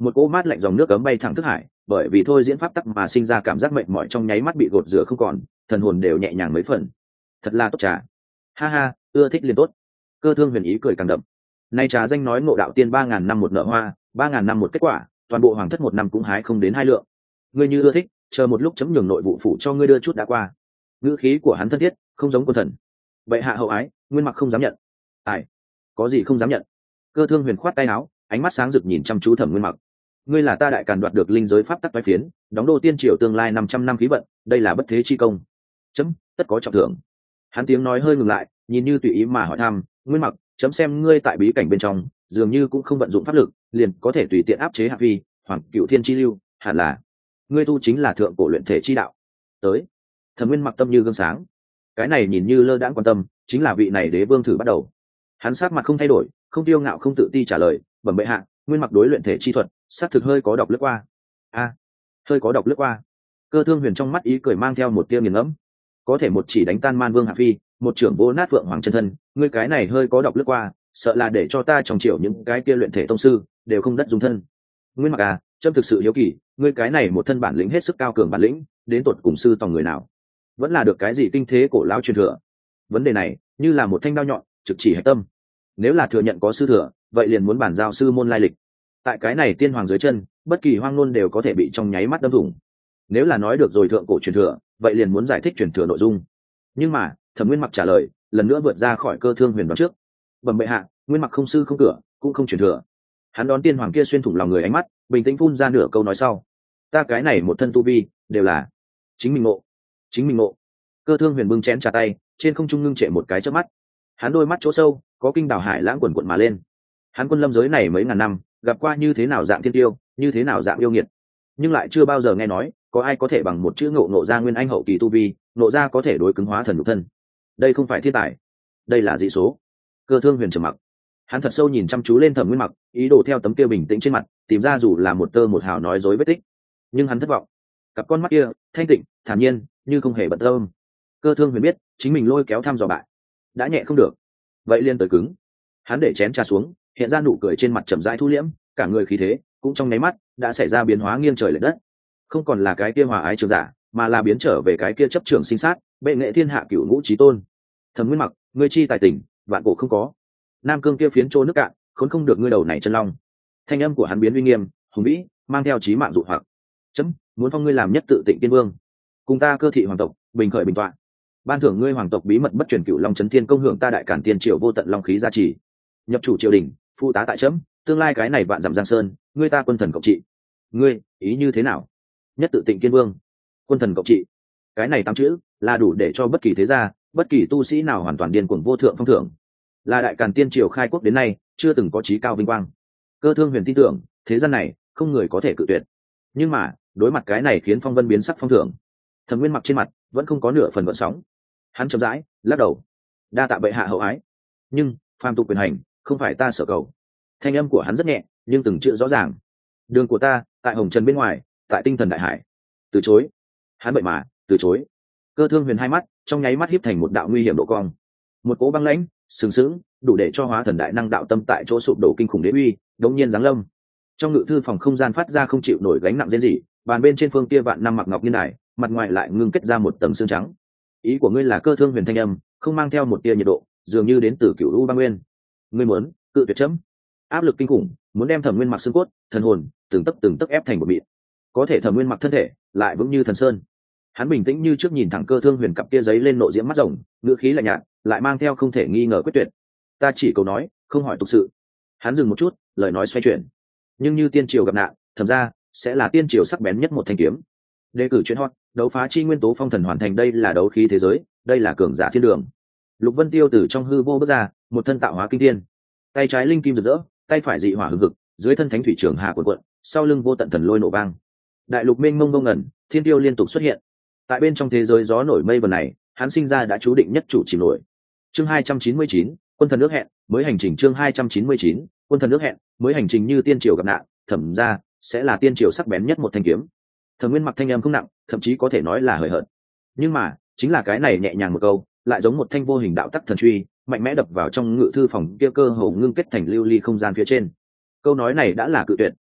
một cỗ mát lạnh dòng nước cấm bay thẳng thức hải, bởi vì thôi diễn pháp tắc mà sinh ra cảm giác mệt mỏi trong nháy mắt bị gột rửa không còn, thần hồn đều nhẹ nhàng mấy phần. Thật là tốt trà. Ha ha, ưa thích liền tốt. Cơ Thương Huyền ý cười càng đậm. Nay trà danh nói ngộ đạo tiên ba ngàn năm một nở hoa, ba ngàn năm một kết quả, toàn bộ hoàng thất một năm cũng hái không đến hai lượng. Ngươi như ưa thích, chờ một lúc chấm nhường nội vụ phủ cho ngươi đưa chút đã qua. Ngữ khí của hắn thân thiết, không giống quân thần. Bệ hạ hậu ái, Nguyên Mặc không dám nhận. Ai? Có gì không dám nhận? Cơ Thương Huyền khoát tay áo, ánh mắt sáng rực nhìn chăm chú Thẩm Nguyên Mặc. Ngươi là ta đại càn đoạt được linh giới pháp tắc toái phiến, đóng đô tiên triều tương lai năm trăm năm khí vận, đây là bất thế chi công. Chấm, tất có trọng thưởng. Hắn tiếng nói hơi ngừng lại, nhìn như tùy ý mà hỏi thăm, Nguyên Mặc, chấm xem ngươi tại bí cảnh bên trong, dường như cũng không vận dụng pháp lực, liền có thể tùy tiện áp chế hạ phi, hoàng cựu thiên chi lưu, hẳn là ngươi tu chính là thượng cổ luyện thể chi đạo. Tới. Thẩm Nguyên Mặc tâm như gương sáng. Cái này nhìn như lơ đãng quan tâm, chính là vị này đế vương thử bắt đầu. Hắn sát mặt không thay đổi, không tiêu ngạo không tự ti trả lời, bẩm bệ hạ, Nguyên Mặc đối luyện thể chi thuật, xác thực hơi có độc lướt qua. A, à, hơi có độc lướt qua. Cơ Thương Huyền trong mắt ý cười mang theo một tia nghiền ngẫm. Có thể một chỉ đánh tan Man Vương Hạ Phi, một trưởng vô nát Phượng Hoàng chân thân, ngươi cái này hơi có độc lướt qua, sợ là để cho ta trong triều những cái kia luyện thể tông sư đều không đất dung thân. Nguyên Mặc à, trâm thực sự hiếu kỳ, ngươi cái này một thân bản lĩnh hết sức cao cường bản lĩnh, đến tột cùng sư tòng người nào? Vẫn là được cái gì kinh thế cổ lão truyền thừa? Vấn đề này, như là một thanh đao nhọn, trực chỉ hạch tâm. Nếu là thừa nhận có sư thừa, vậy liền muốn bản giao sư môn lai lịch. Tại cái này tiên hoàng dưới chân, bất kỳ hoang ngôn đều có thể bị trong nháy mắt đâm thủng. Nếu là nói được rồi thượng cổ truyền thừa, vậy liền muốn giải thích truyền thừa nội dung. Nhưng mà, Thẩm Nguyên Mặc trả lời, lần nữa vượt ra khỏi Cơ Thương Huyền đoán trước. Bẩm bệ hạ, Nguyên Mặc không sư không cửa, cũng không truyền thừa. Hắn đón tiên hoàng kia xuyên thủng lòng người ánh mắt, bình tĩnh phun ra nửa câu nói sau. Ta cái này một thân tu vi, đều là chính mình ngộ, chính mình ngộ. Cơ Thương Huyền bưng chén trà tay, trên không trung ngưng trệ một cái chớp mắt. Hắn đôi mắt chỗ sâu, có kinh đảo hải lãng quần quần mà lên. Hắn quân lâm giới này mấy ngàn năm, gặp qua như thế nào dạng thiên tiêu, như thế nào dạng yêu nghiệt, nhưng lại chưa bao giờ nghe nói có ai có thể bằng một chữ ngộ ngộ ra nguyên anh hậu kỳ tu vi, ngộ ra có thể đối cứng hóa thần nhục thân. Đây không phải thiên tài, đây là dị số. Cơ Thương Huyền trầm mặc. Hắn thật sâu nhìn chăm chú lên Thẩm Nguyên Mặc, ý đồ theo tấm kia bình tĩnh trên mặt tìm ra dù là một tơ một hào nói dối vết tích. Nhưng hắn thất vọng. Cặp con mắt kia thanh tịnh thản nhiên, như không hề bận tâm. Cơ Thương Huyền biết chính mình lôi kéo thăm dò bại đã nhẹ không được, vậy liên tới cứng. Hắn để chén trà xuống, hiện ra nụ cười trên mặt chậm rãi thu liễm, cả người khí thế cũng trong nháy mắt đã xảy ra biến hóa nghiêng trời lệch đất. Không còn là cái kia hòa ái trường giả, mà là biến trở về cái kia chấp trưởng sinh sát, bệ nghệ thiên hạ cửu ngũ chí tôn. Thẩm Nguyên Mặc, ngươi chi tài tình, vạn cổ không có. Nam cương kia phiến trô nước cạn, khốn không được ngươi đầu này chân long. Thanh âm của hắn biến uy nghiêm, hùng vĩ, mang theo chí mạng dụ hoặc. Chấm, muốn phong ngươi làm nhất tự tịnh tiên vương, cùng ta Cơ thị hoàng tộc bình khởi bình tọa, ban thưởng ngươi hoàng tộc bí mật bất truyền cửu long chấn thiên công hưởng ta đại cản tiên triều vô tận long khí gia trì, nhập chủ triều đình, phụ tá tại chấm, tương lai cái này vạn dặm giang sơn, ngươi ta quân thần cộng trị. Ngươi ý như thế nào? Nhất tự tịnh kiên vương, quân thần cộng trị, cái này tám chữ là đủ để cho bất kỳ thế gia, bất kỳ tu sĩ nào hoàn toàn điên cuồng vô thượng phong thưởng, là đại càn tiên triều khai quốc đến nay chưa từng có chí cao vinh quang. Cơ Thương Huyền tin tưởng thế gian này không người có thể cự tuyệt. Nhưng mà đối mặt cái này khiến phong vân biến sắc phong thưởng, Thẩm Nguyên Mặc trên mặt vẫn không có nửa phần gợn sóng. Hắn chậm rãi lắc đầu, đa tạ bệ hạ hậu ái, nhưng phàm tục quyền hành không phải ta sở cầu. Thanh âm của hắn rất nhẹ nhưng từng chữ rõ ràng. Đường của ta tại hồng trần bên ngoài, tại tinh thần đại hải. Từ chối. Hắn bậy mà từ chối. Cơ Thương Huyền hai mắt trong nháy mắt híp thành một đạo nguy hiểm độ cong. Một cỗ băng lãnh sừng sững đủ để cho hóa thần đại năng đạo tâm tại chỗ sụp đổ kinh khủng đế uy đống nhiên giáng lâm. Trong ngự thư phòng không gian phát ra không chịu nổi gánh nặng rên rỉ, bàn bên trên phương kia vạn năm mặc ngọc nhiên đài, mặt ngoài lại ngưng kết ra một tầng xương trắng. Ý của ngươi là Cơ Thương Huyền thanh âm không mang theo một tia nhiệt độ, dường như đến từ cửu u băng nguyên. Ngươi muốn cự tuyệt chấm? Áp lực kinh khủng muốn đem Thẩm Nguyên Mặc xương cốt thần hồn từng tấc từng tấc ép thành một mịn. Có thể Thẩm Nguyên Mặc thân thể lại vững như thần sơn. Hắn bình tĩnh như trước nhìn thẳng Cơ Thương Huyền cặp kia giấy lên nộ diễm mắt rồng, ngữ khí lạnh nhạt lại mang theo không thể nghi ngờ quyết tuyệt. Ta chỉ cầu nói, không hỏi tục sự. Hắn dừng một chút, lời nói xoay chuyển. Nhưng như tiên triều gặp nạn, thẩm ra sẽ là tiên triều sắc bén nhất một thanh kiếm. Đề cử chuyện hot, đấu phá chi nguyên tố phong thần hoàn thành, đây là đấu khí thế giới, đây là cường giả thiên đường. Lục Vân Tiêu từ trong hư vô bước ra, một thân tạo hóa kinh thiên, tay trái linh kim rực rỡ, tay phải dị hỏa hừng hực, dưới thân thánh thủy trường hà cuộn cuộn, sau lưng vô tận thần lôi nổ vang. Đại lục mênh mông mông ngẩn, thiên tiêu liên tục xuất hiện. Tại bên trong thế giới gió nổi mây vần này, hắn sinh ra đã chú định nhất chủ chìm nổi. Chương hai trăm chín mươi chín, quân thần nước hẹn, mới hành trình. Chương hai trăm chín mươi chín, quân thần nước hẹn, mới hành trình. Như tiên triều gặp nạn, thẩm ra sẽ là tiên triều sắc bén nhất một thanh kiếm. Thẩm Nguyên Mặc thanh âm không nặng, thậm chí có thể nói là hời hợt. Nhưng mà, chính là cái này nhẹ nhàng một câu, lại giống một thanh vô hình đạo tắc thần truy, mạnh mẽ đập vào trong ngự thư phòng kia cơ hồ ngưng kết thành lưu ly không gian phía trên. Câu nói này đã là cự tuyệt,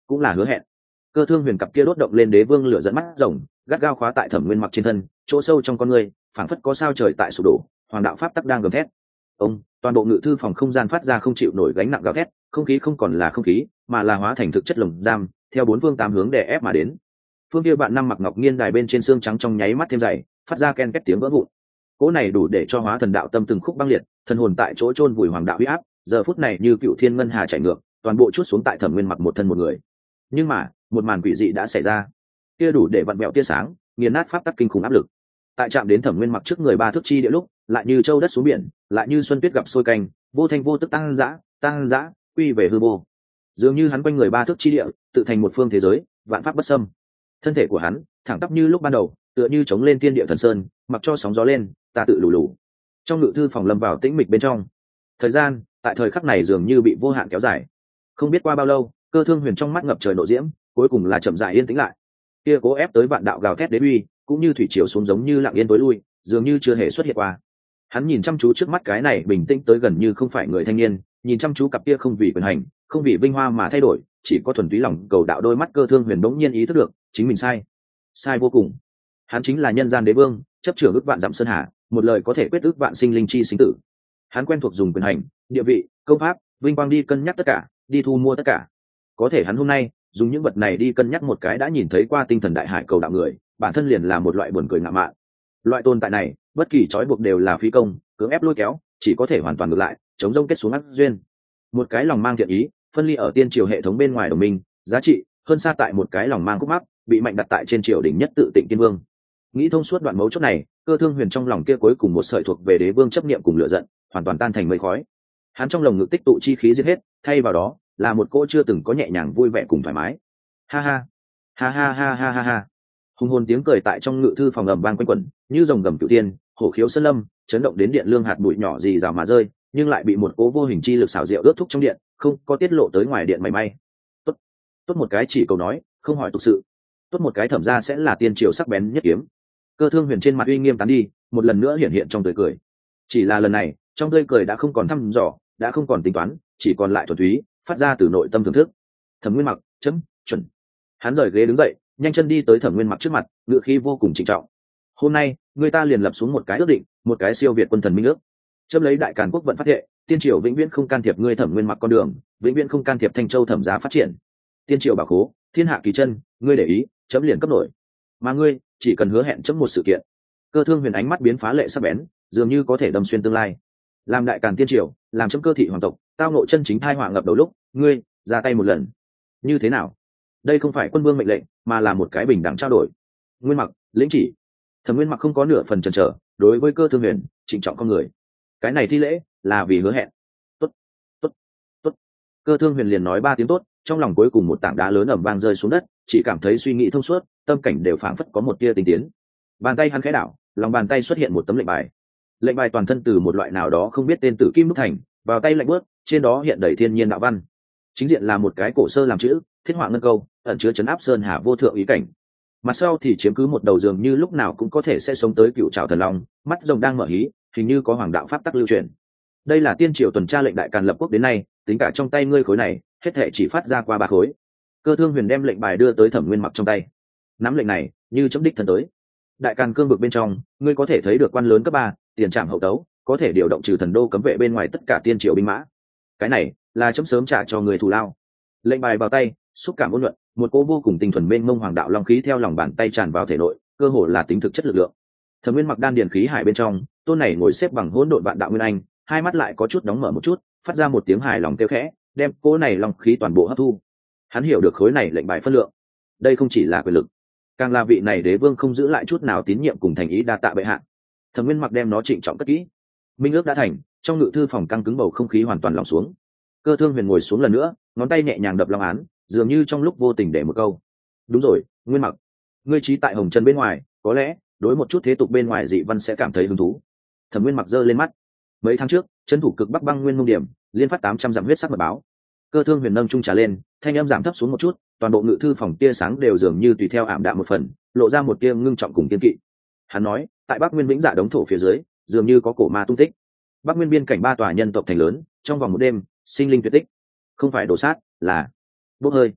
cũng là hứa hẹn. Cơ Thương Huyền cặp kia đốt động lên đế vương lửa dẫn mắt rồng, gắt gao khóa tại Thẩm Nguyên Mặc trên thân, chỗ sâu trong con người phảng phất có sao trời tại sụp đổ, hoàng đạo pháp tắc đang gầm thét. Ông, toàn bộ ngự thư phòng không gian phát ra không chịu nổi gánh nặng gào thét, không khí không còn là không khí, mà là hóa thành thực chất lồng giam, theo bốn phương tám hướng đè ép mà đến. Phương kia bạn năm mặc ngọc nghiên đài bên trên xương trắng trong nháy mắt thêm dày, phát ra ken két tiếng vỡ vụn. Cỗ này đủ để cho hóa thần đạo tâm từng khúc băng liệt, thần hồn tại chỗ chôn vùi hoàng đạo uy áp, giờ phút này như cựu thiên ngân hà chảy ngược, toàn bộ chút xuống tại Thẩm Nguyên Mặc một thân một người. Nhưng mà, một màn quỷ dị đã xảy ra. Kia đủ để vặn vẹo tia sáng, nghiền nát pháp tắc kinh khủng áp lực. Tại chạm đến Thẩm Nguyên Mặc trước người ba thước chi địa lúc, lại như châu đất xuống biển, lại như xuân tuyết gặp sôi canh, vô thanh vô tức tăng dã, tăng dã, quy về hư vô. Dường như hắn quanh người ba thước chi địa, tự thành một phương thế giới, vạn pháp bất xâm. Thân thể của hắn, thẳng tắp như lúc ban đầu, tựa như chống lên thiên địa thần sơn, mặc cho sóng gió lên, ta tự lù lù. Trong ngự thư phòng lâm vào tĩnh mịch bên trong. Thời gian, tại thời khắc này dường như bị vô hạn kéo dài. Không biết qua bao lâu, Cơ Thương Huyền trong mắt ngập trời nộ diễm, cuối cùng là chậm rãi yên tĩnh lại. Kia cố ép tới vạn đạo gào thét đế uy, cũng như thủy triều xuống giống như lặng yên tối lui, dường như chưa hề xuất hiện qua. Hắn nhìn chăm chú trước mắt cái này bình tĩnh tới gần như không phải người thanh niên, nhìn chăm chú cặp kia không vì quyền hành, không vì vinh hoa mà thay đổi, chỉ có thuần túy lòng cầu đạo đôi mắt Cơ Thương Huyền bỗng nhiên ý thức được, chính mình sai, sai vô cùng. Hắn chính là nhân gian đế vương, chấp trưởng ước vạn dặm sơn hà, một lời có thể quyết ước vạn sinh linh chi sinh tử. Hắn quen thuộc dùng quyền hành, địa vị, công pháp, vinh quang đi cân nhắc tất cả, đi thu mua tất cả. Có thể hắn hôm nay dùng những vật này đi cân nhắc một cái đã nhìn thấy qua tinh thần đại hải cầu đạo người, bản thân liền là một loại buồn cười ngạo mạn. Loại tồn tại này, bất kỳ trói buộc đều là phí công, cưỡng ép lôi kéo, chỉ có thể hoàn toàn ngược lại, chống rông kết xuống ác duyên. Một cái lòng mang thiện ý, phân ly ở tiên triều hệ thống bên ngoài đồng minh, giá trị hơn xa tại một cái lòng mang khúc mắc, bị mạnh đặt tại trên triều đỉnh nhất tự tịnh tiên vương. Nghĩ thông suốt đoạn mấu chốt này, Cơ Thương Huyền trong lòng kia cuối cùng một sợi thuộc về đế vương chấp niệm cùng lửa giận, hoàn toàn tan thành mây khói. Hắn trong lồng ngực tích tụ chi khí giết hết, thay vào đó là một cô chưa từng có nhẹ nhàng vui vẻ cùng thoải mái. Ha ha, ha ha ha ha ha ha. Hùng hồn tiếng cười tại trong ngự thư phòng ầm vang quanh quẩn, như rồng gầm cửu tiên, hổ khiếu sơn lâm, chấn động đến điện lương hạt bụi nhỏ gì rào mà rơi, nhưng lại bị một cố vô hình chi lực xảo diệu ướt thúc trong điện, không có tiết lộ tới ngoài điện mảy may. Tốt, tốt một cái chỉ cầu nói, không hỏi tục sự. Tốt một cái thẩm ra sẽ là tiên triều sắc bén nhất kiếm. Cơ Thương Huyền trên mặt uy nghiêm tán đi, một lần nữa hiện hiện trong tươi cười. Chỉ là lần này, trong tươi cười đã không còn thăm dò, đã không còn tính toán, chỉ còn lại thuần túy, phát ra từ nội tâm thưởng thức. Thẩm Nguyên Mặc, chấm, chuẩn. Hắn rời ghế đứng dậy, nhanh chân đi tới Thẩm Nguyên Mặc trước mặt, ngựa khí vô cùng trịnh trọng. Hôm nay, người ta liền lập xuống một cái ước định, một cái siêu việt quân thần minh ước. Chấm lấy đại càn quốc vận phát hệ, tiên triều vĩnh viễn không can thiệp ngươi Thẩm Nguyên Mặc con đường, vĩnh viễn không can thiệp Thanh Châu thẩm giá phát triển. Tiên triều bảo khố, thiên hạ kỳ chân, ngươi để ý, chấm liền cấp nổi. Mà ngươi, chỉ cần hứa hẹn chấm một sự kiện. Cơ Thương Huyền ánh mắt biến phá lệ sắc bén, dường như có thể đâm xuyên tương lai. Làm đại càn tiên triều, làm chấm cơ thị hoàng tộc, tao ngộ chân chính thai họa ngập đầu lúc, ngươi ra tay một lần. Như thế nào? Đây không phải quân vương mệnh lệnh, mà là một cái bình đẳng trao đổi. Nguyên Mặc, lĩnh chỉ. Thẩm Nguyên Mặc không có nửa phần chần chờ, đối với Cơ Thương Huyền trịnh trọng con người. Cái này thi lễ là vì hứa hẹn. Tốt, tốt, tốt. Cơ Thương Huyền liền nói ba tiếng tốt, trong lòng cuối cùng một tảng đá lớn ầm vang rơi xuống đất, chỉ cảm thấy suy nghĩ thông suốt, tâm cảnh đều phảng phất có một tia tinh tiến. Bàn tay hắn khẽ đảo, lòng bàn tay xuất hiện một tấm lệnh bài. Lệnh bài toàn thân từ một loại nào đó không biết tên tử kim đúc thành, vào tay lạnh bước, trên đó hiện đầy thiên nhiên đạo văn. Chính diện là một cái cổ sơ làm chữ, thiết họa ngân câu, ẩn chứa chấn áp sơn hà vô thượng ý cảnh. Mặt sau thì chiếm cứ một đầu giường như lúc nào cũng có thể sẽ sống tới cựu trảo thần long, mắt rồng đang mở hí, hình như có hoàng đạo pháp tắc lưu truyền. Đây là tiên triều tuần tra lệnh đại càn lập quốc đến nay, tính cả trong tay ngươi khối này, hết thảy chỉ phát ra qua ba khối. Cơ Thương Huyền đem lệnh bài đưa tới Thẩm Nguyên Mặc trong tay. Nắm lệnh này, như chấm đích thân tới. Đại càn cương vực bên trong, ngươi có thể thấy được quan lớn cấp ba, tiền trạm hậu tấu, có thể điều động trừ thần đô cấm vệ bên ngoài tất cả tiên triều binh mã. Cái này là chấm sớm trả cho người thù lao. Lệnh bài vào tay, xúc cảm ôn nhuận, một cỗ vô cùng tinh thuần mênh mông hoàng đạo long khí theo lòng bàn tay tràn vào thể nội, cơ hồ là tính thực chất lực lượng. Thẩm Nguyên Mặc đan điền khí hải bên trong, tôn này ngồi xếp bằng hỗn độn vạn đạo nguyên anh, hai mắt lại có chút đóng mở một chút, phát ra một tiếng hài lòng kêu khẽ, đem cỗ này long khí toàn bộ hấp thu. Hắn hiểu được khối này lệnh bài phân lượng. Đây không chỉ là quyền lực, càng là vị này đế vương không giữ lại chút nào tín nhiệm cùng thành ý đa tạ bệ hạ. Thẩm Nguyên Mặc đem nó trịnh trọng cất kỹ. Minh ước đã thành, trong ngự thư phòng căng cứng bầu không khí hoàn toàn lỏng xuống. Cơ Thương Huyền ngồi xuống lần nữa, ngón tay nhẹ nhàng đập long án, dường như trong lúc vô tình để một câu. Đúng rồi, Nguyên Mặc, ngươi trí tại hồng trần bên ngoài, có lẽ đối một chút thế tục bên ngoài dị văn sẽ cảm thấy hứng thú. Thẩm Nguyên Mặc giơ lên mắt. Mấy tháng trước, trấn thủ cực bắc băng nguyên mông điểm, liên phát tám trăm dặm huyết sắc mật báo. Cơ Thương Huyền nâng trung trà lên, thanh âm giảm thấp xuống một chút, toàn bộ ngự thư phòng tia sáng đều dường như tùy theo ảm đạm một phần, lộ ra một tia ngưng trọng cùng kiên kỵ. Hắn nói, tại Bắc Nguyên Vĩnh Dạ đống thổ phía dưới, dường như có cổ ma tung tích. Bắc Nguyên biên cảnh ba tòa nhân tộc thành lớn, trong vòng một đêm, sinh linh tuyệt tích. Không phải đổ sát, là bốc hơi.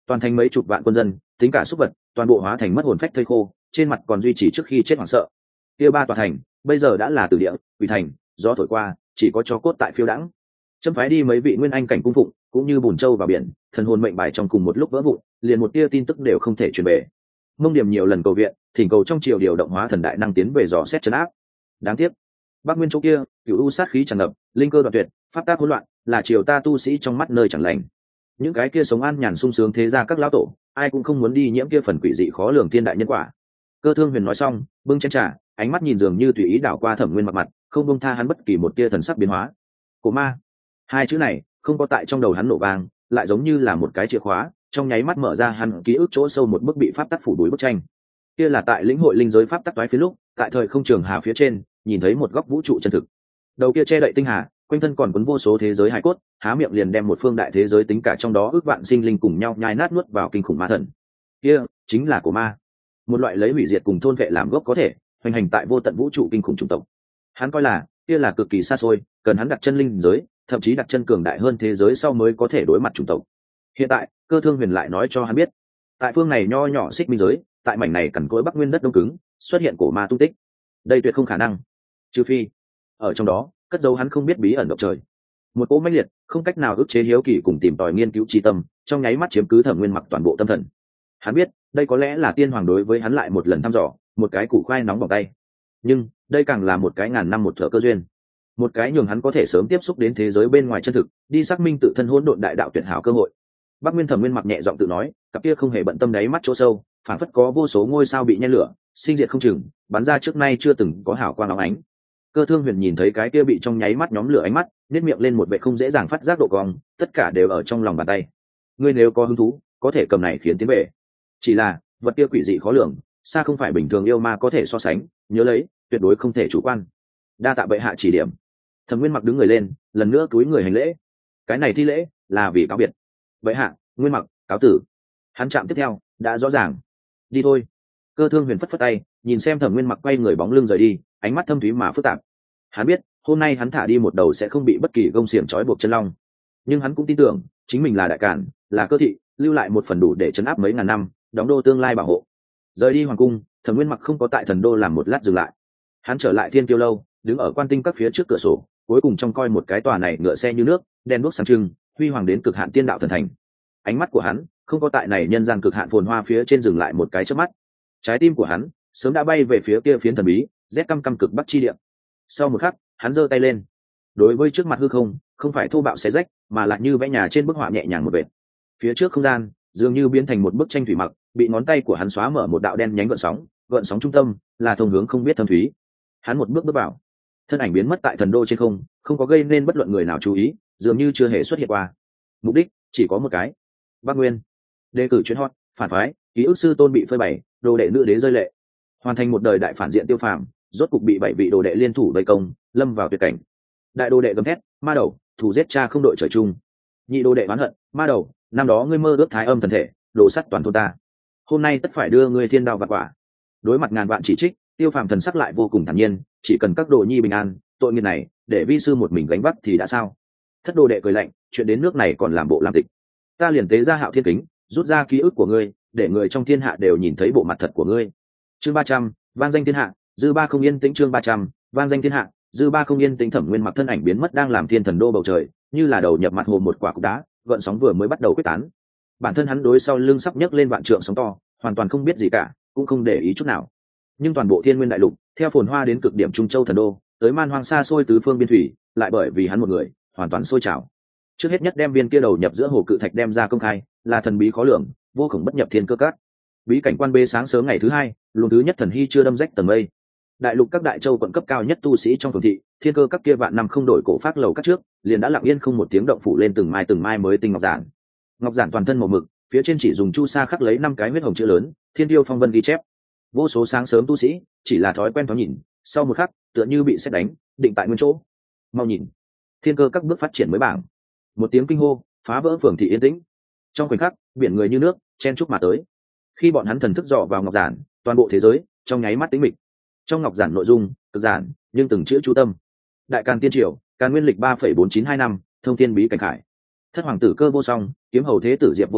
toàn thành mấy chục vạn quân dân, tính cả súc vật, toàn bộ hóa thành mất hồn phách thây khô, trên mặt còn duy trì trước khi chết hoảng sợ. Kia ba tòa thành bây giờ đã là tử địa, quỷ thành, gió thổi qua chỉ có chó cốt tại phiêu đãng. Chấm phái đi mấy vị nguyên anh cảnh cung phụng, cũng như bùn trâu vào biển, thần hồn mệnh bài trong cùng một lúc vỡ vụn, liền một tia tin tức đều không thể truyền về. Mông Điểm nhiều lần cầu viện, thỉnh cầu trong triều điều động hóa thần đại năng tiến về dò xét trấn áp. Đáng tiếc, Bắc Nguyên chỗ kia, cửu u sát khí tràn ngập, linh cơ đoạn tuyệt, pháp tác hỗn loạn, là triều ta tu sĩ trong mắt nơi chẳng lành. Những cái kia sống an nhàn sung sướng thế gia các lão tổ, ai cũng không muốn đi nhiễm kia phần quỷ dị khó lường thiên đại nhân quả. Cơ Thương Huyền nói xong, bưng chén trà, ánh mắt nhìn dường như tùy ý đảo qua Thẩm Nguyên mặt mặt, không buông tha hắn bất kỳ một tia thần sắc biến hóa. Cổ ma, hai chữ này không có tại trong đầu hắn nổ vang, lại giống như là một cái chìa khóa, trong nháy mắt mở ra hắn ký ức chỗ sâu một bức bị pháp tắc phủ đuổi bức tranh. Kia là tại lĩnh hội linh giới pháp tắc toái phía lúc, tại thời không trường hà phía trên, nhìn thấy một góc vũ trụ chân thực. Đầu kia che đậy tinh hà, quanh thân còn cuốn vô số thế giới hải cốt, há miệng liền đem một phương đại thế giới tính cả trong đó ước vạn sinh linh cùng nhau nhai nát nuốt vào kinh khủng ma thần. Kia chính là cổ ma, một loại lấy hủy diệt cùng thôn vệ làm gốc có thể hoành hành tại vô tận vũ trụ kinh khủng chủng tộc. Hắn coi là kia là cực kỳ xa xôi, cần hắn đặt chân linh giới, thậm chí đặt chân cường đại hơn thế giới sau mới có thể đối mặt chủng tộc. Hiện tại Cơ Thương Huyền lại nói cho hắn biết, tại phương này nho nhỏ xích minh giới, tại mảnh này cằn cỗi Bắc Nguyên đất đông cứng, xuất hiện cổ ma tung tích. Đây tuyệt không khả năng, trừ phi ở trong đó cất dấu hắn không biết bí ẩn động trời. Một cỗ mãnh liệt, không cách nào ức chế hiếu kỳ cùng tìm tòi nghiên cứu tri tâm, trong nháy mắt chiếm cứ Thẩm Nguyên Mặc toàn bộ tâm thần. Hắn biết, đây có lẽ là tiên hoàng đối với hắn lại một lần thăm dò, một cái củ khoai nóng bỏng tay. Nhưng đây càng là một cái ngàn năm một thở cơ duyên, một cái nhường hắn có thể sớm tiếp xúc đến thế giới bên ngoài chân thực, đi xác minh tự thân hỗn độn đại đạo tuyệt hảo cơ hội. Bắc Nguyên Thẩm Nguyên Mặc nhẹ giọng tự nói, cặp kia không hề bận tâm đáy mắt chỗ sâu, phản phất có vô số ngôi sao bị nhen lửa, sinh diệt không chừng, bắn ra trước nay chưa từng có hào quang óng ánh. Cơ Thương Huyền nhìn thấy cái kia bị trong nháy mắt nhóm lửa ánh mắt, nét miệng lên một vẻ không dễ dàng phát giác độ cong, tất cả đều ở trong lòng bàn tay. Ngươi nếu có hứng thú, có thể cầm này khiến tiến về. Chỉ là vật kia quỷ dị khó lường, xa không phải bình thường yêu ma có thể so sánh, nhớ lấy, tuyệt đối không thể chủ quan. Đa tạ bệ hạ chỉ điểm. Thẩm Nguyên Mặc đứng người lên, lần nữa cúi người hành lễ. Cái này thi lễ là vì cáo biệt. Bệ hạ, Nguyên Mặc, cáo tử. Hắn chạm tiếp theo đã rõ ràng. Đi thôi. Cơ Thương Huyền phất phất tay, nhìn xem Thẩm Nguyên Mặc quay người bóng lưng rời đi, ánh mắt thâm thúy mà phức tạp. Hắn biết, hôm nay hắn thả đi một đầu sẽ không bị bất kỳ gông xiềng trói buộc chân long, nhưng hắn cũng tin tưởng chính mình là đại cản, là cơ thị, lưu lại một phần đủ để chấn áp mấy ngàn năm, đóng đô tương lai bảo hộ. Rời đi hoàng cung, Thẩm Nguyên Mặc không có tại thần đô làm một lát dừng lại. Hắn trở lại Thiên Kiêu lâu, đứng ở quan tinh các phía trước cửa sổ, cuối cùng trông coi một cái tòa này ngựa xe như nước, đen đuốc sáng trưng, huy hoàng đến cực hạn tiên đạo thần thành. Ánh mắt của hắn không có tại này nhân gian cực hạn phồn hoa phía trên dừng lại một cái chớp mắt. Trái tim của hắn sớm đã bay về phía kia phiến thần bí, rét căm căm cực bắc chi địa. Sau một khắc, hắn giơ tay lên, đối với trước mặt hư không, không phải thô bạo xé rách, mà lại như vẽ nhà trên bức họa nhẹ nhàng một vệt. Phía trước không gian dường như biến thành một bức tranh thủy mặc, bị ngón tay của hắn xóa mở một đạo đen nhánh gợn sóng, gợn sóng trung tâm là thông hướng không biết thâm thúy. Hắn một bước bước vào, thân ảnh biến mất tại thần đô trên không, không có gây nên bất luận người nào chú ý, dường như chưa hề xuất hiện qua. Mục đích chỉ có một cái: Bắc Nguyên. Đề cử chuyến hot, phản phái, ký ức sư tôn bị phơi bày, đồ đệ nữ đế rơi lệ, hoàn thành một đời đại phản diện tiêu phàm, rốt cục bị bảy vị đồ đệ liên thủ vây công, lâm vào tuyệt cảnh. Đại đồ đệ gầm thét, ma đầu, thủ giết cha không đội trời chung. Nhị đồ đệ oán hận, ma đầu, năm đó ngươi mơ ước thái âm thần thể, đồ sắt toàn thôn ta, hôm nay tất phải đưa ngươi thiên đao vạn quả. Đối mặt ngàn vạn chỉ trích, tiêu phàm thần sắc lại vô cùng thản nhiên, chỉ cần các đồ nhi bình an, tội nghiệp này để vi sư một mình gánh vác thì đã sao. Thất đồ đệ cười lạnh, chuyện đến nước này còn làm bộ làm tịch, ta liền tế ra Hạo Thiên Kính, rút ra ký ức của ngươi, để người trong thiên hạ đều nhìn thấy bộ mặt thật của ngươi. Chương ba trăm, vang danh thiên hạ, dư ba không yên tĩnh. Chương ba trăm, vang danh thiên hạ, dư ba không yên tĩnh. Thẩm Nguyên Mặc thân ảnh biến mất đang làm thiên thần đô bầu trời, như là đầu nhập mặt hồ một quả cục đá, gợn sóng vừa mới bắt đầu quyết tán. Bản thân hắn đối sau lưng sắp nhấc lên vạn trượng sóng to, hoàn toàn không biết gì cả, cũng không để ý chút nào. Nhưng toàn bộ thiên nguyên đại lục, theo phồn hoa đến cực điểm trung châu thần đô, tới man hoang xa xôi tứ phương biên thủy, lại bởi vì hắn một người, hoàn toàn sôi trào. Trước hết nhất đem viên kia đầu nhập giữa hồ cự thạch đem ra công khai, là thần bí khó lường, vô cùng bất nhập thiên cơ cát. Bí cảnh quan bê sáng sớm ngày thứ hai, luồng thứ nhất thần hy chưa đâm rách tầng mây. Đại lục các đại châu quận cấp cao nhất tu sĩ trong phường thị, thiên cơ các kia vạn năm không đổi cổ phát lầu các trước, liền đã lặng yên không một tiếng động phủ lên từng mai từng mai mới tinh ngọc giản. Ngọc giản toàn thân màu mực, phía trên chỉ dùng chu sa khắc lấy năm cái huyết hồng chữ lớn, Thiên Tiêu Phong Vân ghi chép. Vô số sáng sớm tu sĩ, chỉ là thói quen thoáng nhìn, sau một khắc, tựa như bị sét đánh, định tại nguyên chỗ. Mau nhìn, thiên cơ các bước phát triển mới bảng. Một tiếng kinh hô, phá vỡ phường thị yên tĩnh. Trong khoảnh khắc, biển người như nước, chen chúc mà tới. Khi bọn hắn thần thức dò vào ngọc giản, toàn bộ thế giới trong nháy mắt tĩnh mịch. Trong ngọc giản nội dung cực giản, nhưng từng chữ chú tâm. Đại Càn Tiên Triều, Càn Nguyên lịch ba phẩy bốn chín hai năm, thông thiên bí cảnh khải. Thất hoàng tử Cơ Vô Song, kiếm hầu thế tử Diệp Vô Trần,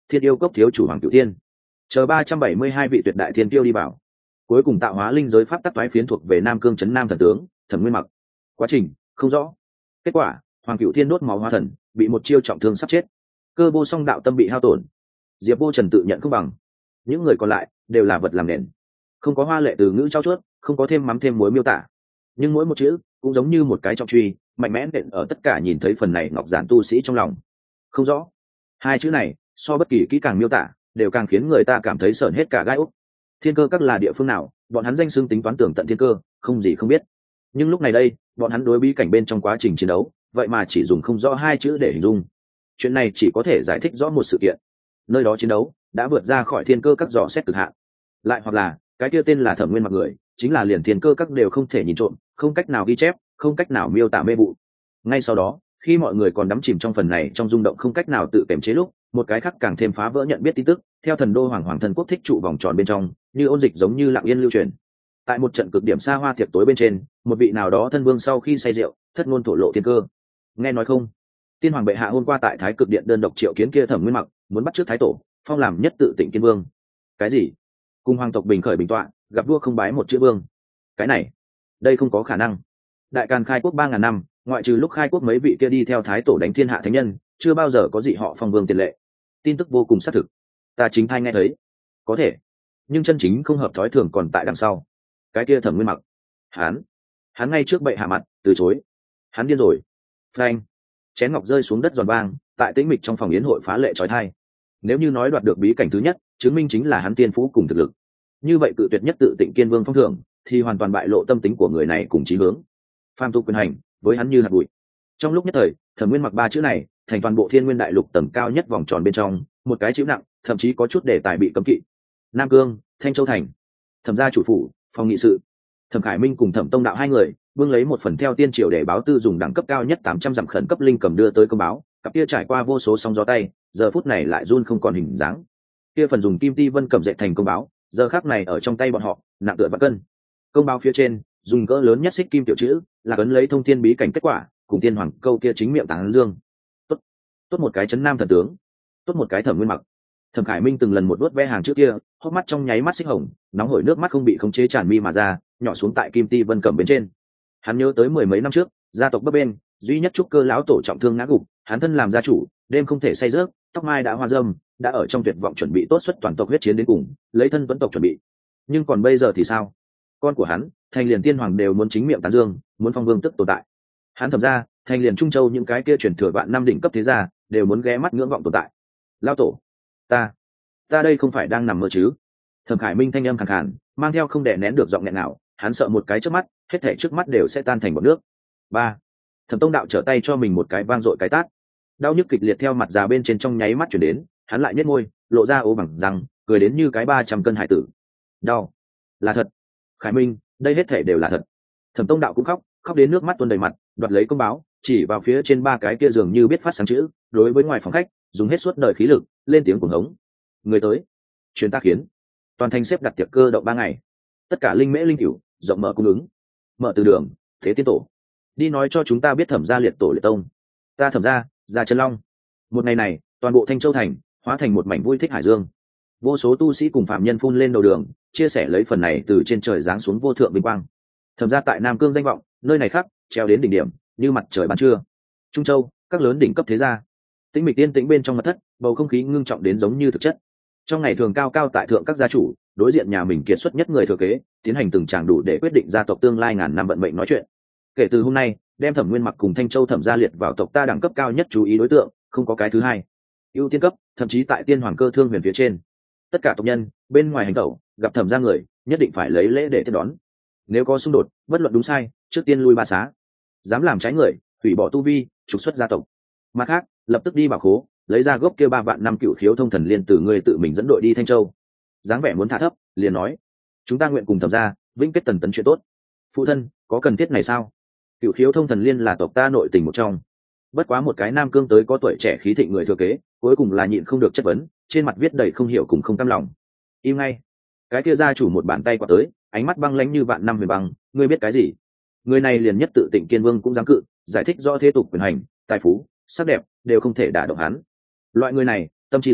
thiên yêu cốc thiếu chủ hoàng cửu thiên, chờ ba trăm bảy mươi hai vị tuyệt đại thiên tiêu đi vào. Cuối cùng tạo hóa linh giới pháp tắc toái phiến thuộc về Nam Cương trấn Nam thần tướng Thẩm Nguyên Mặc. Quá trình không rõ. Kết quả, Hoàng Cửu Thiên đốt máu hóa thần, bị một chiêu trọng thương sắp chết. Cơ vô song đạo tâm bị hao tổn. Diệp Vô Trần tự nhận không bằng. Những người còn lại đều là vật làm nền. Không có hoa lệ từ ngữ trao chuốt, không có thêm mắm thêm muối miêu tả. Nhưng mỗi một chữ cũng giống như một cái trọng truy, mạnh mẽ nện ở tất cả nhìn thấy phần này ngọc giản tu sĩ trong lòng. Không rõ. Hai chữ này, so bất kỳ kỹ càng miêu tả, đều càng khiến người ta cảm thấy sởn hết cả gai ốc. Thiên cơ các là địa phương nào, bọn hắn danh xưng tính toán tưởng tận thiên cơ, không gì không biết. Nhưng lúc này đây, bọn hắn đối bí cảnh bên trong quá trình chiến đấu, vậy mà chỉ dùng không rõ hai chữ để hình dung. Chuyện này chỉ có thể giải thích rõ một sự kiện. Nơi đó chiến đấu đã vượt ra khỏi thiên cơ các dò xét cực hạn. Lại hoặc là, cái kia tên là Thẩm Nguyên Mặc người, chính là liền thiên cơ các đều không thể nhìn trộm, không cách nào ghi chép, không cách nào miêu tả mê vụ. Ngay sau đó, khi mọi người còn đắm chìm trong phần này trong rung động không cách nào tự kiềm chế lúc, một cái khác càng thêm phá vỡ nhận biết tin tức, theo thần đô hoàng hoàng thần quốc thích trụ vòng tròn bên trong, như ôn dịch giống như lặng yên lưu truyền. Tại một trận cực điểm xa hoa tiệc tối bên trên, một vị nào đó thân vương sau khi say rượu, thất ngôn thổ lộ thiên cơ. Nghe nói không? Tiên hoàng bệ hạ hôm qua tại Thái Cực Điện đơn độc triệu kiến kia Thẩm Nguyên Mặc, muốn bắt trước thái tổ, phong làm nhất tự tỉnh kiên vương. Cái gì? Cùng hoàng tộc bình khởi bình tọa, gặp vua không bái một chữ vương. Cái này, đây không có khả năng. Đại Càn khai quốc ba ngàn năm, ngoại trừ lúc khai quốc mấy vị kia đi theo thái tổ đánh thiên hạ thánh nhân, chưa bao giờ có dị họ phong vương tiền lệ. Tin tức vô cùng xác thực, ta chính thai nghe thấy. Có thể, nhưng chân chính không hợp thói thường còn tại đằng sau. Cái kia Thẩm Nguyên Mặc, hắn, hắn ngay trước bệ hạ mặt từ chối. Hắn điên rồi. Phanh, chén ngọc rơi xuống đất giòn vang, tại tĩnh mịch trong phòng yến hội phá lệ trói thai. Nếu như nói đoạt được bí cảnh thứ nhất, chứng minh chính là hắn tiên phú cùng thực lực. Như vậy cự tuyệt nhất tự tịnh kiên vương phong thưởng, thì hoàn toàn bại lộ tâm tính của người này cùng chí hướng. Phàm tục quyền hành, với hắn như hạt bụi. Trong lúc nhất thời, Thẩm Nguyên Mặc ba chữ này, thành toàn bộ Thiên Nguyên Đại Lục tầng cao nhất vòng tròn bên trong, một cái chữ nặng, thậm chí có chút đề tài bị cấm kỵ. Nam Cương, Thanh Châu thành, Thẩm gia chủ phủ, phòng nghị sự. Thẩm Khải Minh cùng Thẩm Tông đạo hai người, vương lấy một phần theo tiên triều để báo tư dùng đẳng cấp cao nhất tám trăm dặm khẩn cấp linh cầm đưa tới công báo, cặp kia trải qua vô số sóng gió tay, giờ phút này lại run không còn hình dáng. Kia phần dùng kim ti vân cầm dệt thành công báo, giờ khắc này ở trong tay bọn họ, nặng tựa vạn cân. Công báo phía trên, dùng cỡ lớn nhất xích kim tiểu chữ, là ấn lấy thông thiên bí cảnh kết quả, cùng tiên hoàng câu kia chính miệng tán dương. Tốt, tốt một cái trấn nam thần tướng, tốt một cái Thẩm Nguyên Mặc. Thẩm Khải Minh từng lần một đuốt ve hàng trước kia, hốc mắt trong nháy mắt xích hồng, nóng hổi nước mắt không bị khống chế tràn mi mà ra, nhỏ xuống tại kim ti vân cầm bên trên. Hắn nhớ tới mười mấy năm trước, gia tộc bấp bên, duy nhất trúc cơ lão tổ trọng thương ngã gục, hắn thân làm gia chủ, đêm không thể say rớt, tóc mai đã hoa râm, đã ở trong tuyệt vọng chuẩn bị tốt xuất toàn tộc huyết chiến đến cùng, lấy thân tuấn tộc chuẩn bị. Nhưng còn bây giờ thì sao? Con của hắn, thành liền tiên hoàng đều muốn chính miệng tán dương, muốn phong vương tức tồn tại. Hắn Thẩm ra, thành liền trung châu những cái kia truyền thừa vạn năm đỉnh cấp thế gia, đều muốn ghé mắt ngưỡng vọng tồn tại. Lão tổ, ta, ta đây không phải đang nằm mơ chứ? Thẩm Khải Minh thanh âm khàn khàn, mang theo không đè nén được giọng nghẹn nào, hắn sợ một cái trước mắt, hết thảy trước mắt đều sẽ tan thành bọt nước. Ba. Thẩm Tông đạo trở tay cho mình một cái vang dội cái tát. Đau nhức kịch liệt theo mặt già bên trên trong nháy mắt chuyển đến, hắn lại nhếch môi, lộ ra ố bằng răng, cười đến như cái ba trăm cân hải tử. Đau, là thật. Khải Minh, đây hết thảy đều là thật. Thẩm Tông đạo cũng khóc, khóc đến nước mắt tuôn đầy mặt, đoạt lấy công báo, chỉ vào phía trên ba cái kia dường như biết phát sáng chữ, đối với ngoài phòng khách, dùng hết suốt đời khí lực, lên tiếng cuồng hống. Người tới, truyền ta khiến. Toàn thành xếp đặt tiệc cơ động ba ngày. Tất cả linh mễ linh cửu, rộng mở cung ứng. Mở từ đường, thế tiên tổ. Đi nói cho chúng ta biết Thẩm gia liệt tổ liệt tông. Ta Thẩm gia, gia Trấn Long. Một ngày này, toàn bộ Thanh Châu thành hóa thành một mảnh vui thích hải dương. Vô số tu sĩ cùng phạm nhân phun lên đầu đường, chia sẻ lấy phần này từ trên trời giáng xuống vô thượng vinh quang. Thẩm gia tại Nam Cương danh vọng, nơi này khác, treo đến đỉnh điểm, như mặt trời ban trưa. Trung Châu, các lớn đỉnh cấp thế gia. Tĩnh mịch tiên tĩnh bên trong mật thất, bầu không khí ngưng trọng đến giống như thực chất. Trong ngày thường cao cao tại thượng các gia chủ, đối diện nhà mình kiệt xuất nhất người thừa kế, tiến hành từng tràng đủ để quyết định gia tộc tương lai ngàn năm vận mệnh nói chuyện. Kể từ hôm nay, đem Thẩm Nguyên Mặc cùng Thanh Châu Thẩm gia liệt vào tộc ta đẳng cấp cao nhất chú ý đối tượng, không có cái thứ hai. Ưu tiên cấp, thậm chí tại tiên hoàng cơ thương huyền phía trên. Tất cả tộc nhân bên ngoài hành tẩu, gặp Thẩm gia người, nhất định phải lấy lễ để tiếp đón. Nếu có xung đột, bất luận đúng sai, trước tiên lui ba xá. Dám làm trái người, hủy bỏ tu vi, trục xuất gia tộc. Mặt khác, lập tức đi bảo khố, lấy ra gốc kia ba vạn năm cựu khiếu thông thần liên từ người tự mình dẫn đội đi Thanh Châu. Dáng vẻ muốn thả thấp, liền nói, chúng ta nguyện cùng Thẩm gia vĩnh kết tần tấn chuyện tốt. Phụ thân, có cần thiết này sao? Cựu khiếu thông thần liên là tộc ta nội tình một trong. Bất quá một cái Nam Cương tới có tuổi trẻ khí thịnh người thừa kế, cuối cùng là nhịn không được chất vấn, trên mặt viết đầy không hiểu cùng không cam lòng. Im ngay. Cái kia gia chủ một bàn tay quạt tới, ánh mắt băng lãnh như vạn năm huyền băng, ngươi biết cái gì? Người này liền nhất tự tịnh kiên vương cũng dám cự, giải thích rõ thế tục quyền hành, tài phú, sắc đẹp đều không thể đả động hắn. Loại người này, tâm trí lớn,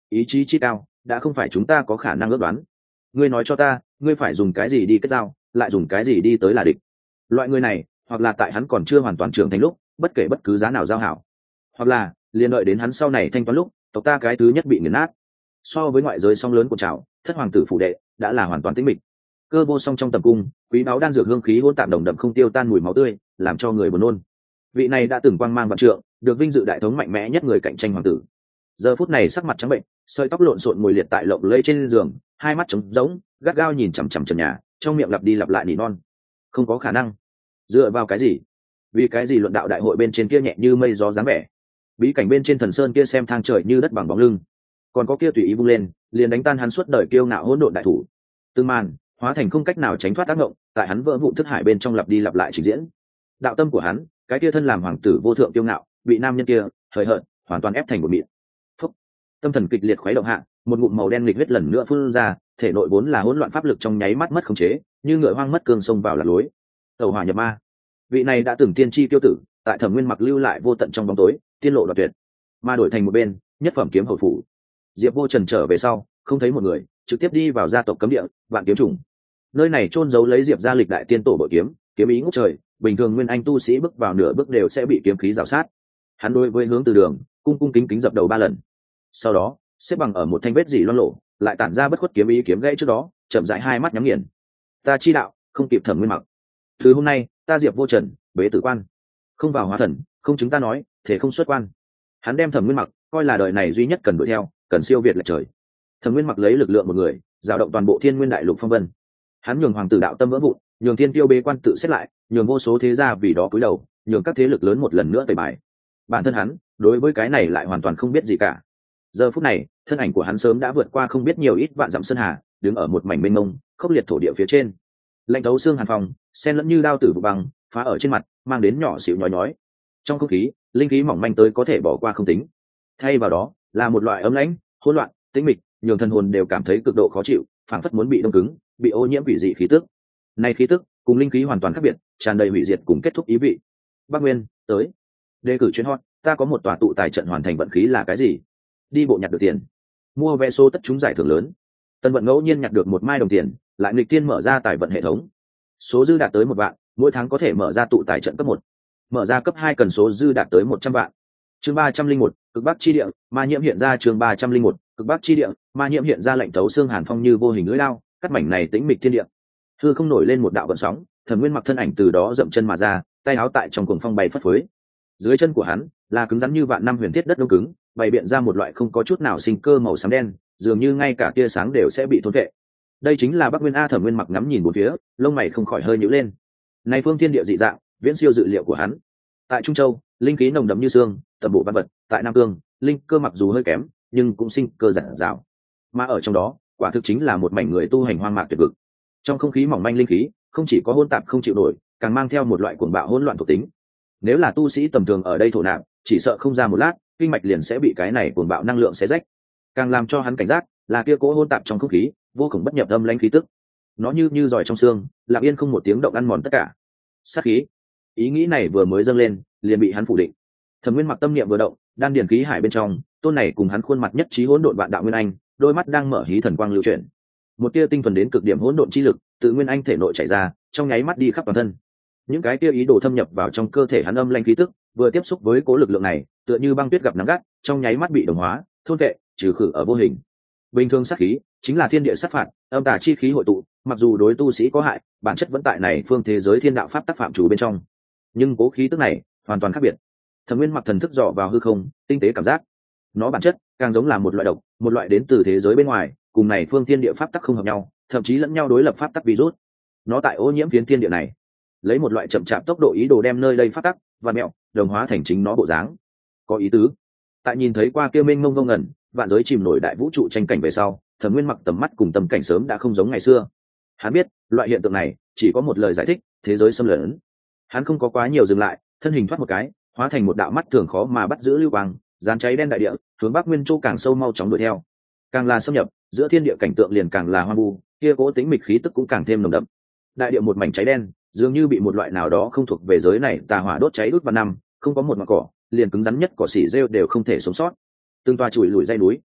ý chí chi cao đã không phải chúng ta có khả năng ước đoán. Ngươi nói cho ta, ngươi phải dùng cái gì đi kết giao, lại dùng cái gì đi tới là địch. Loại người này, hoặc là tại hắn còn chưa hoàn toàn trưởng thành lúc, bất kể bất cứ giá nào giao hảo, hoặc là liền đợi đến hắn sau này thanh toán lúc, tộc ta cái thứ nhất bị nghiền nát. So với ngoại giới song lớn của trào, thất hoàng tử phủ đệ đã là hoàn toàn tĩnh mịch. Cơ vô song trong tầm cung, quý báu đan dược hương khí hỗn tạp đồng đậm không tiêu tan mùi máu tươi, làm cho người buồn nôn. Vị này đã từng quang mang vạn trượng, được vinh dự đại thống mạnh mẽ nhất người cạnh tranh hoàng tử, giờ phút này sắc mặt trắng bệnh, sợi tóc lộn xộn ngồi liệt tại lộng lẫy trên giường, hai mắt trống rỗng, gắt gao nhìn chằm chằm trần nhà, trong miệng lặp đi lặp lại nỉ non. Không có khả năng. Dựa vào cái gì? Vì cái gì luận đạo đại hội bên trên kia nhẹ như mây gió dáng vẻ, bí cảnh bên trên thần sơn kia xem thang trời như đất bằng bóng lưng, còn có kia tùy ý vung lên liền đánh tan hắn suốt đời kiêu ngạo hỗn độn đại thủ, tương màn hóa thành không cách nào tránh thoát tác động, tại hắn vỡ vụn thức hải bên trong lặp đi lặp lại trình diễn. Đạo tâm của hắn, cái kia thân làm hoàng tử vô thượng kiêu ngạo, bị nam nhân kia hời hợt hoàn toàn ép thành một miệng. Phúc. Tâm thần kịch liệt khuấy động hạ, một ngụm màu đen nghịch huyết lần nữa phun ra, thể nội vốn là hỗn loạn pháp lực trong nháy mắt mất khống chế, như ngựa hoang mất cương xông vào lạc lối. Tẩu hỏa nhập ma. Vị này đã từng tiên tri tiêu tử, tại Thẩm Nguyên Mặc lưu lại vô tận trong bóng tối, tiên lộ đoạt tuyệt, mà đổi thành một bên, nhất phẩm kiếm hầu phủ. Diệp Vô Trần trở về sau, không thấy một người, trực tiếp đi vào gia tộc cấm địa, Vạn Kiếm Trùng. Nơi này chôn giấu lấy Diệp gia lịch đại tiên tổ bội kiếm, kiếm ý ngút trời, bình thường nguyên anh tu sĩ bước vào nửa bước đều sẽ bị kiếm khí rào sát. Hắn đối với hướng từ đường, cung cung kính kính dập đầu ba lần. Sau đó, xếp bằng ở một thanh vết dỉ loang lộ, lại tản ra bất khuất kiếm ý kiếm gãy trước đó, chậm rãi hai mắt nhắm nghiền. Ta chi đạo, không kịp Thẩm Nguyên Mặc. Từ hôm nay, ta Diệp Vô Trần, bế tử quan, không vào hóa thần, không chứng ta nói, thể không xuất quan. Hắn đem Thẩm Nguyên Mặc coi là đời này duy nhất cần đuổi theo, cần siêu việt lệch trời. Thẩm Nguyên Mặc lấy lực lượng một người, dao động toàn bộ Thiên Nguyên Đại Lục phong vân. Hắn nhường hoàng tử đạo tâm vỡ vụn, nhường thiên tiêu bế quan tự xét lại, nhường vô số thế gia vì đó cúi đầu, nhường các thế lực lớn một lần nữa tẩy bài. Bản thân hắn, đối với cái này lại hoàn toàn không biết gì cả. Giờ phút này, thân ảnh của hắn sớm đã vượt qua không biết nhiều ít vạn dặm sơn hà, đứng ở một mảnh mênh mông, khốc liệt thổ địa phía trên. Lạnh thấu xương hàn phòng, xen lẫn như đao tử vụ băng, phá ở trên mặt, mang đến nhỏ xíu nhói nhói. Trong không khí, linh khí mỏng manh tới có thể bỏ qua không tính. Thay vào đó, là một loại ấm lãnh, hỗn loạn, tĩnh mịch, nhường thân hồn đều cảm thấy cực độ khó chịu, phảng phất muốn bị đông cứng, bị ô nhiễm quỷ dị khí tức. Này khí tức, cùng linh khí hoàn toàn khác biệt, tràn đầy hủy diệt cùng kết thúc ý vị. Bắc Nguyên, tới. Đề cử chuyến hot, ta có một tòa tụ tài trận hoàn thành vận khí là cái gì? Đi bộ nhặt được tiền. Mua vé số tất trúng giải thưởng lớn. Tân vận ngẫu nhiên nhặt được một mai đồng tiền, lại nghịch tiên mở ra tài vận hệ thống. Số dư đạt tới một vạn, mỗi tháng có thể mở ra tụ tài trận cấp một. Mở ra cấp hai cần số dư đạt tới một trăm vạn. Chương ba trăm linh một, cực bắc chi địa, ma nhiễm hiện ra chương ba trăm linh một, cực bắc chi địa, ma nhiễm hiện ra lệnh tấu xương hàn phong như vô hình lưỡi lao, cắt mảnh này tĩnh mịch thiên địa. Hư không nổi lên một đạo gợn sóng, Thẩm Nguyên Mặc thân ảnh từ đó dậm chân mà ra, tay áo tại trong cuồng phong bay phất phới. Dưới chân của hắn là cứng rắn như vạn năm huyền thiết đất đông cứng, bày biện ra một loại không có chút nào sinh cơ màu xám đen, dường như ngay cả tia sáng đều sẽ bị thôn vệ. Đây chính là Bắc Nguyên a. Thẩm Nguyên Mặc ngắm nhìn bốn phía, lông mày không khỏi hơi nhíu lên. Này phương thiên địa dị dạng, viễn siêu dự liệu của hắn. Tại Trung Châu, linh khí nồng đậm như xương, tầm bộ văn vật; tại Nam Cương, linh cơ mặc dù hơi kém, nhưng cũng sinh cơ dạt dào. Mà ở trong đó, quả thực chính là một mảnh người tu hành hoang mạc tuyệt vực. Trong không khí mỏng manh linh khí, không chỉ có hỗn tạp không chịu nổi, càng mang theo một loại cuồng bạo hỗn loạn thuộc tính. Nếu là tu sĩ tầm thường ở đây thổ nạp, chỉ sợ không ra một lát, kinh mạch liền sẽ bị cái này cuồng bạo năng lượng xé rách. Càng làm cho hắn cảnh giác, là kia cỗ hỗn tạp trong không khí, vô cùng bất nhập âm lãnh khí tức. Nó như như giỏi trong xương, lặng yên không một tiếng động ăn mòn tất cả. Sát khí. Ý nghĩ này vừa mới dâng lên, liền bị hắn phủ định. Thẩm Nguyên Mặc tâm niệm vừa động, đan điền khí hải bên trong, tôn này cùng hắn khuôn mặt nhất trí hỗn độn vạn đạo nguyên anh, đôi mắt đang mở hí thần quang lưu chuyển. Một tia tinh thuần đến cực điểm hỗn độn chi lực, tự nguyên anh thể nội chảy ra, trong nháy mắt đi khắp toàn thân. Những cái tia ý đồ thâm nhập vào trong cơ thể hắn âm lãnh khí tức, vừa tiếp xúc với cố lực lượng này, tựa như băng tuyết gặp nắng gắt, trong nháy mắt bị đồng hóa, thôn vệ, trừ khử ở vô hình. Bình thường sát khí, chính là thiên địa sát phạt, âm tà chi khí hội tụ, mặc dù đối tu sĩ có hại, bản chất vẫn tại này phương thế giới thiên đạo pháp tác phạm chủ bên trong. Nhưng cố khí tức này, hoàn toàn khác biệt. Thẩm Nguyên Mặc thần thức dò vào hư không, tinh tế cảm giác. Nó bản chất càng giống là một loại độc, một loại đến từ thế giới bên ngoài, cùng này phương thiên địa pháp tắc không hợp nhau, thậm chí lẫn nhau đối lập pháp tắc virus. Nó tại ô nhiễm phiến thiên địa này, lấy một loại chậm chạp tốc độ ý đồ đem nơi đây pháp tắc và mẹo đồng hóa thành chính nó bộ dáng. Có ý tứ. Tại nhìn thấy qua kia mênh mông ngông ngẩn, vạn giới chìm nổi đại vũ trụ tranh cảnh về sau, Thẩm Nguyên Mặc tầm mắt cùng tâm cảnh sớm đã không giống ngày xưa. Hắn biết, loại hiện tượng này chỉ có một lời giải thích, thế giới xâm lấn. Hắn không có quá nhiều dừng lại, thân hình thoát một cái, hóa thành một đạo mắt thường khó mà bắt giữ lưu quang, dán cháy đen đại địa, hướng Bắc Nguyên Châu càng sâu mau chóng đuổi theo. Càng là xâm nhập, giữa thiên địa cảnh tượng liền càng là hoang vu, kia cố tính mịch khí tức cũng càng thêm nồng đậm. Đại địa một mảnh cháy đen, dường như bị một loại nào đó không thuộc về giới này tà hỏa đốt cháy đốt vào năm, không có một ngọn cỏ, liền cứng rắn nhất cỏ xỉ rêu đều không thể sống sót. Từng toa chùi lùi dây núi,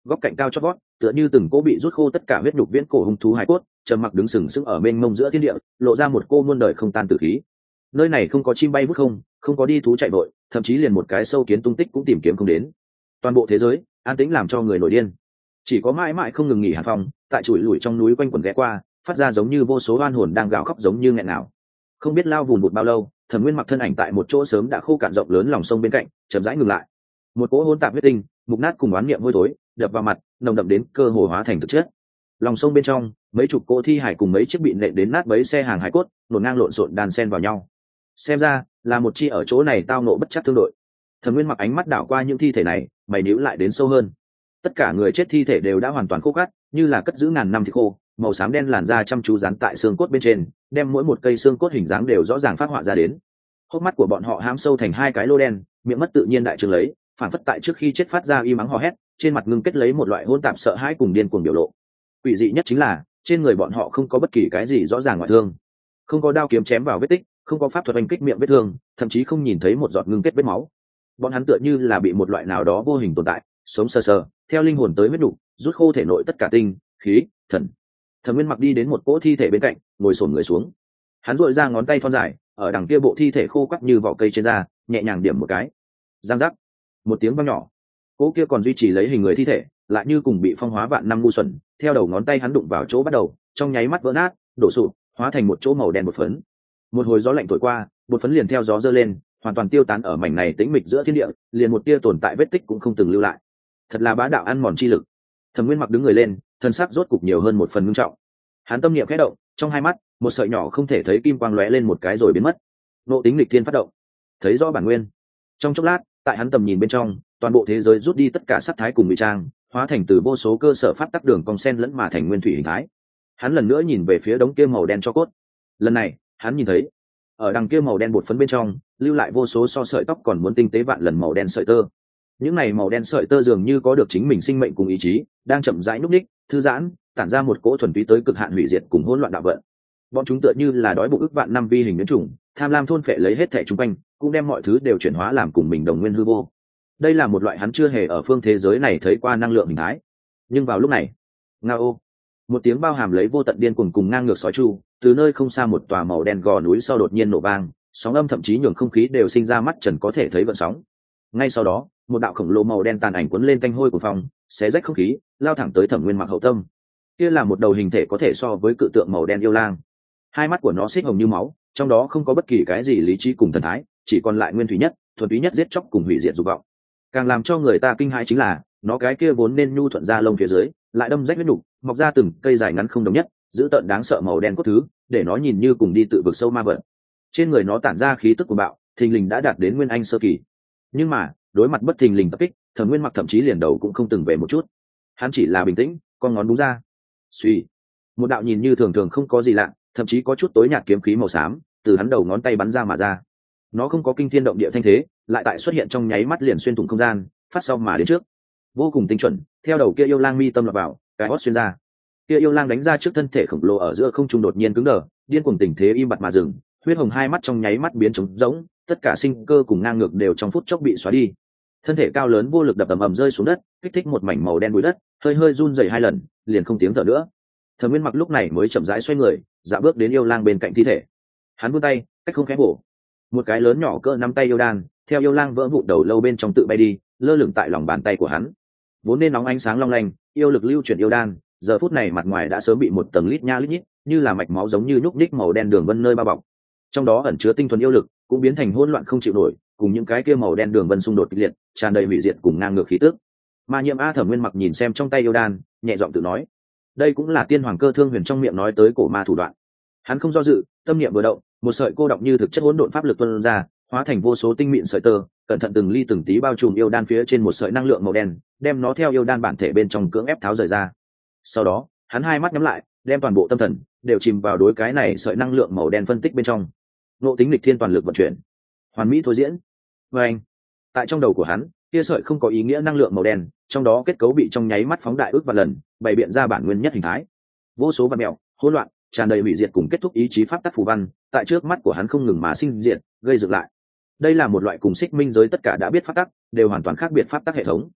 góc cạnh cao chót vót, tựa như từng cỗ bị rút khô tất cả huyết nhục viễn cổ hung thú hải cốt, trầm mặc đứng sừng sững ở mênh mông giữa thiên địa, lộ ra một cô muôn đời không tan tử khí. Nơi này không có chim bay vút không, không có đi thú chạy vội, thậm chí liền một cái sâu kiến tung tích cũng tìm kiếm không đến. Toàn bộ thế giới an tĩnh làm cho người nổi điên. Chỉ có mãi mãi không ngừng nghỉ hàn phong, tại chuỗi lùi trong núi quanh quẩn ghé qua, phát ra giống như vô số oan hồn đang gào khóc giống như nghẹn ngào. Không biết lao vùn vụt bao lâu, Thẩm Nguyên Mặc thân ảnh tại một chỗ sớm đã khô cạn rộng lớn lòng sông bên cạnh, chậm rãi ngừng lại. Một cỗ hỗn tạp huyết tinh, mục nát cùng oán niệm hôi thối, đập vào mặt, nồng đậm đến cơ hồ hóa thành thực chất. Lòng sông bên trong, mấy chục cỗ thi hải cùng mấy chiếc bị nện đến nát bấy xe hàng hải cốt, nổn ngang lộn xộn đan xen vào nhau. Xem ra, là một chi ở chỗ này tao nộ bất chắc thương đội. Thẩm Nguyên Mặc ánh mắt đảo qua những thi thể này, mày nhíu lại đến sâu hơn. Tất cả người chết thi thể đều đã hoàn toàn khô cát, như là cất giữ ngàn năm thịt khô, màu xám đen làn da chăm chú dán tại xương cốt bên trên, đem mỗi một cây xương cốt hình dáng đều rõ ràng phát họa ra đến. Hốc mắt của bọn họ hám sâu thành hai cái lô đen, miệng mất tự nhiên đại trường lấy, phản phất tại trước khi chết phát ra y mắng hò hét, trên mặt ngưng kết lấy một loại hỗn tạp sợ hãi cùng điên cuồng biểu lộ. Quỷ dị nhất chính là, trên người bọn họ không có bất kỳ cái gì rõ ràng ngoại thương, không có đao kiếm chém vào vết tích, không có pháp thuật oanh kích miệng vết thương, thậm chí không nhìn thấy một giọt ngưng kết vết máu. Bọn hắn tựa như là bị một loại nào đó vô hình tồn tại sống sờ sờ theo linh hồn tới huyết đủ, rút khô thể nội tất cả tinh khí thần. Thẩm Nguyên Mặc đi đến một cỗ thi thể bên cạnh, ngồi xổm người xuống. Hắn duỗi ra ngón tay thon dài, ở đằng kia bộ thi thể khô quắt như vỏ cây trên da, nhẹ nhàng điểm một cái. Giang giác, một tiếng vang nhỏ. Cỗ kia còn duy trì lấy hình người thi thể, lại như cùng bị phong hóa vạn năm ngu xuẩn, theo đầu ngón tay hắn đụng vào chỗ bắt đầu, trong nháy mắt vỡ nát, đổ sụp, hóa thành một chỗ màu đen bột phấn. Một hồi gió lạnh thổi qua, bột phấn liền theo gió dơ lên, hoàn toàn tiêu tán ở mảnh này tĩnh mịch giữa thiên địa, liền một tia tồn tại vết tích cũng không từng lưu lại. Thật là bá đạo ăn mòn chi lực. Thẩm Nguyên Mặc đứng người lên, thân sắc rốt cục nhiều hơn một phần ngưng trọng. Hắn tâm niệm khẽ động, trong hai mắt, một sợi nhỏ không thể thấy kim quang lóe lên một cái rồi biến mất. Nộ tính lịch thiên phát động, thấy rõ bản nguyên. Trong chốc lát, tại hắn tầm nhìn bên trong, toàn bộ thế giới rút đi tất cả sắc thái cùng ngụy trang, hóa thành từ vô số cơ sở pháp tắc đường cong sen lẫn mà thành nguyên thủy hình thái. Hắn lần nữa nhìn về phía đống kia màu đen cho cốt. Lần này, hắn nhìn thấy, ở đằng kia màu đen bột phấn bên trong, lưu lại vô số so sợi tóc còn muốn tinh tế vạn lần màu đen sợi tơ. Những này màu đen sợi tơ dường như có được chính mình sinh mệnh cùng ý chí, đang chậm rãi núp ních, thư giãn, tản ra một cỗ thuần túy tới cực hạn hủy diệt cùng hỗn loạn đạo vận. Bọn chúng tựa như là đói bụng ức vạn năm vi hình biến chủng, tham lam thôn phệ lấy hết thảy xung quanh, cũng đem mọi thứ đều chuyển hóa làm cùng mình đồng nguyên hư vô. Đây là một loại hắn chưa hề ở phương thế giới này thấy qua năng lượng hình thái. Nhưng vào lúc này, ngao, một tiếng bao hàm lấy vô tận điên cuồng cùng ngang ngược sói chu, từ nơi không xa một tòa màu đen gò núi sau đột nhiên nổ vang, sóng âm thậm chí nhường không khí đều sinh ra mắt trần có thể thấy vận sóng. Ngay sau đó, một đạo khổng lồ màu đen tàn ảnh cuốn lên tanh hôi của phòng, xé rách không khí, lao thẳng tới Thẩm Nguyên Mặc hậu tâm. Kia là một đầu hình thể có thể so với cự tượng màu đen yêu lang. Hai mắt của nó xích hồng như máu, trong đó không có bất kỳ cái gì lý trí cùng thần thái, chỉ còn lại nguyên thủy nhất, thuần túy nhất giết chóc cùng hủy diệt dục vọng. Càng làm cho người ta kinh hãi chính là, nó cái kia vốn nên nhu thuận da lông phía dưới, lại đâm rách huyết nục, mọc ra từng cây dài ngắn không đồng nhất, giữ tợn đáng sợ màu đen cốt thứ, để nó nhìn như cùng đi tự vực sâu ma vật. Trên người nó tản ra khí tức của bạo, thình lình đã đạt đến nguyên anh sơ kỳ. Nhưng mà, đối mặt bất thình lình tập kích, Thẩm Nguyên Mặc thậm chí liền đầu cũng không từng về một chút. Hắn chỉ là bình tĩnh, con ngón đúng ra. Suy, một đạo nhìn như thường thường không có gì lạ, thậm chí có chút tối nhạt kiếm khí màu xám từ hắn đầu ngón tay bắn ra mà ra. Nó không có kinh thiên động địa thanh thế, lại tại xuất hiện trong nháy mắt liền xuyên thủng không gian, phát sau mà đến trước, vô cùng tinh chuẩn, theo đầu kia yêu lang mi tâm lọt vào, cái hót xuyên ra. Kia yêu lang đánh ra trước thân thể khổng lồ ở giữa không trung đột nhiên cứng đờ, điên cuồng tình thế im bặt mà dừng, huyết hồng hai mắt trong nháy mắt biến trống rỗng, tất cả sinh cơ cùng ngang ngược đều trong phút chốc bị xóa đi. Thân thể cao lớn vô lực đập ầm ầm rơi xuống đất, kích thích một mảnh màu đen bụi đất, hơi hơi run rẩy hai lần, liền không tiếng thở nữa. Thẩm Nguyên Mặc lúc này mới chậm rãi xoay người, dạo bước đến yêu lang bên cạnh thi thể. Hắn vươn tay, cách không khẽ bổ, một cái lớn nhỏ cỡ nắm tay yêu đan, theo yêu lang vỡ vụn đầu lâu bên trong tự bay đi, lơ lửng tại lòng bàn tay của hắn. Vốn nên nóng ánh sáng long lanh, yêu lực lưu chuyển yêu đan, giờ phút này mặt ngoài đã sớm bị một tầng lít nha lít nhít, như là mạch máu giống như nhúc nhích màu đen đường vân nơi bao bọc. Trong đó ẩn chứa tinh thuần yêu lực, cũng biến thành hỗn loạn không chịu nổi, cùng những cái kia màu đen đường vân xung đột kịch liệt, tràn đầy hủy diệt cùng ngang ngược khí tức. Ma Nhiễm A Thẩm Nguyên Mặc nhìn xem trong tay yêu đan, nhẹ giọng tự nói, đây cũng là tiên hoàng cơ thương huyền trong miệng nói tới cổ ma thủ đoạn. Hắn không do dự, tâm niệm vừa động, một sợi cô đọng như thực chất hỗn độn pháp lực tuôn ra, hóa thành vô số tinh mịn sợi tơ, cẩn thận từng ly từng tí bao trùm yêu đan phía trên một sợi năng lượng màu đen, đem nó theo yêu đan bản thể bên trong cưỡng ép tháo rời ra. Sau đó, hắn hai mắt nhắm lại, đem toàn bộ tâm thần đều chìm vào đối cái này sợi năng lượng màu đen phân tích bên trong. Ngộ tính lịch thiên toàn lực vận chuyển, hoàn mỹ thôi diễn. Và anh, tại trong đầu của hắn, kia sợi không có ý nghĩa năng lượng màu đen, trong đó kết cấu bị trong nháy mắt phóng đại ước vạn lần, bày biện ra bản nguyên nhất hình thái. Vô số vạn mèo, hỗn loạn, tràn đầy hủy diệt cùng kết thúc ý chí pháp tắc phù văn, tại trước mắt của hắn không ngừng mà sinh diệt, gây dựng lại. Đây là một loại cùng xích minh giới tất cả đã biết pháp tắc, đều hoàn toàn khác biệt pháp tắc hệ thống.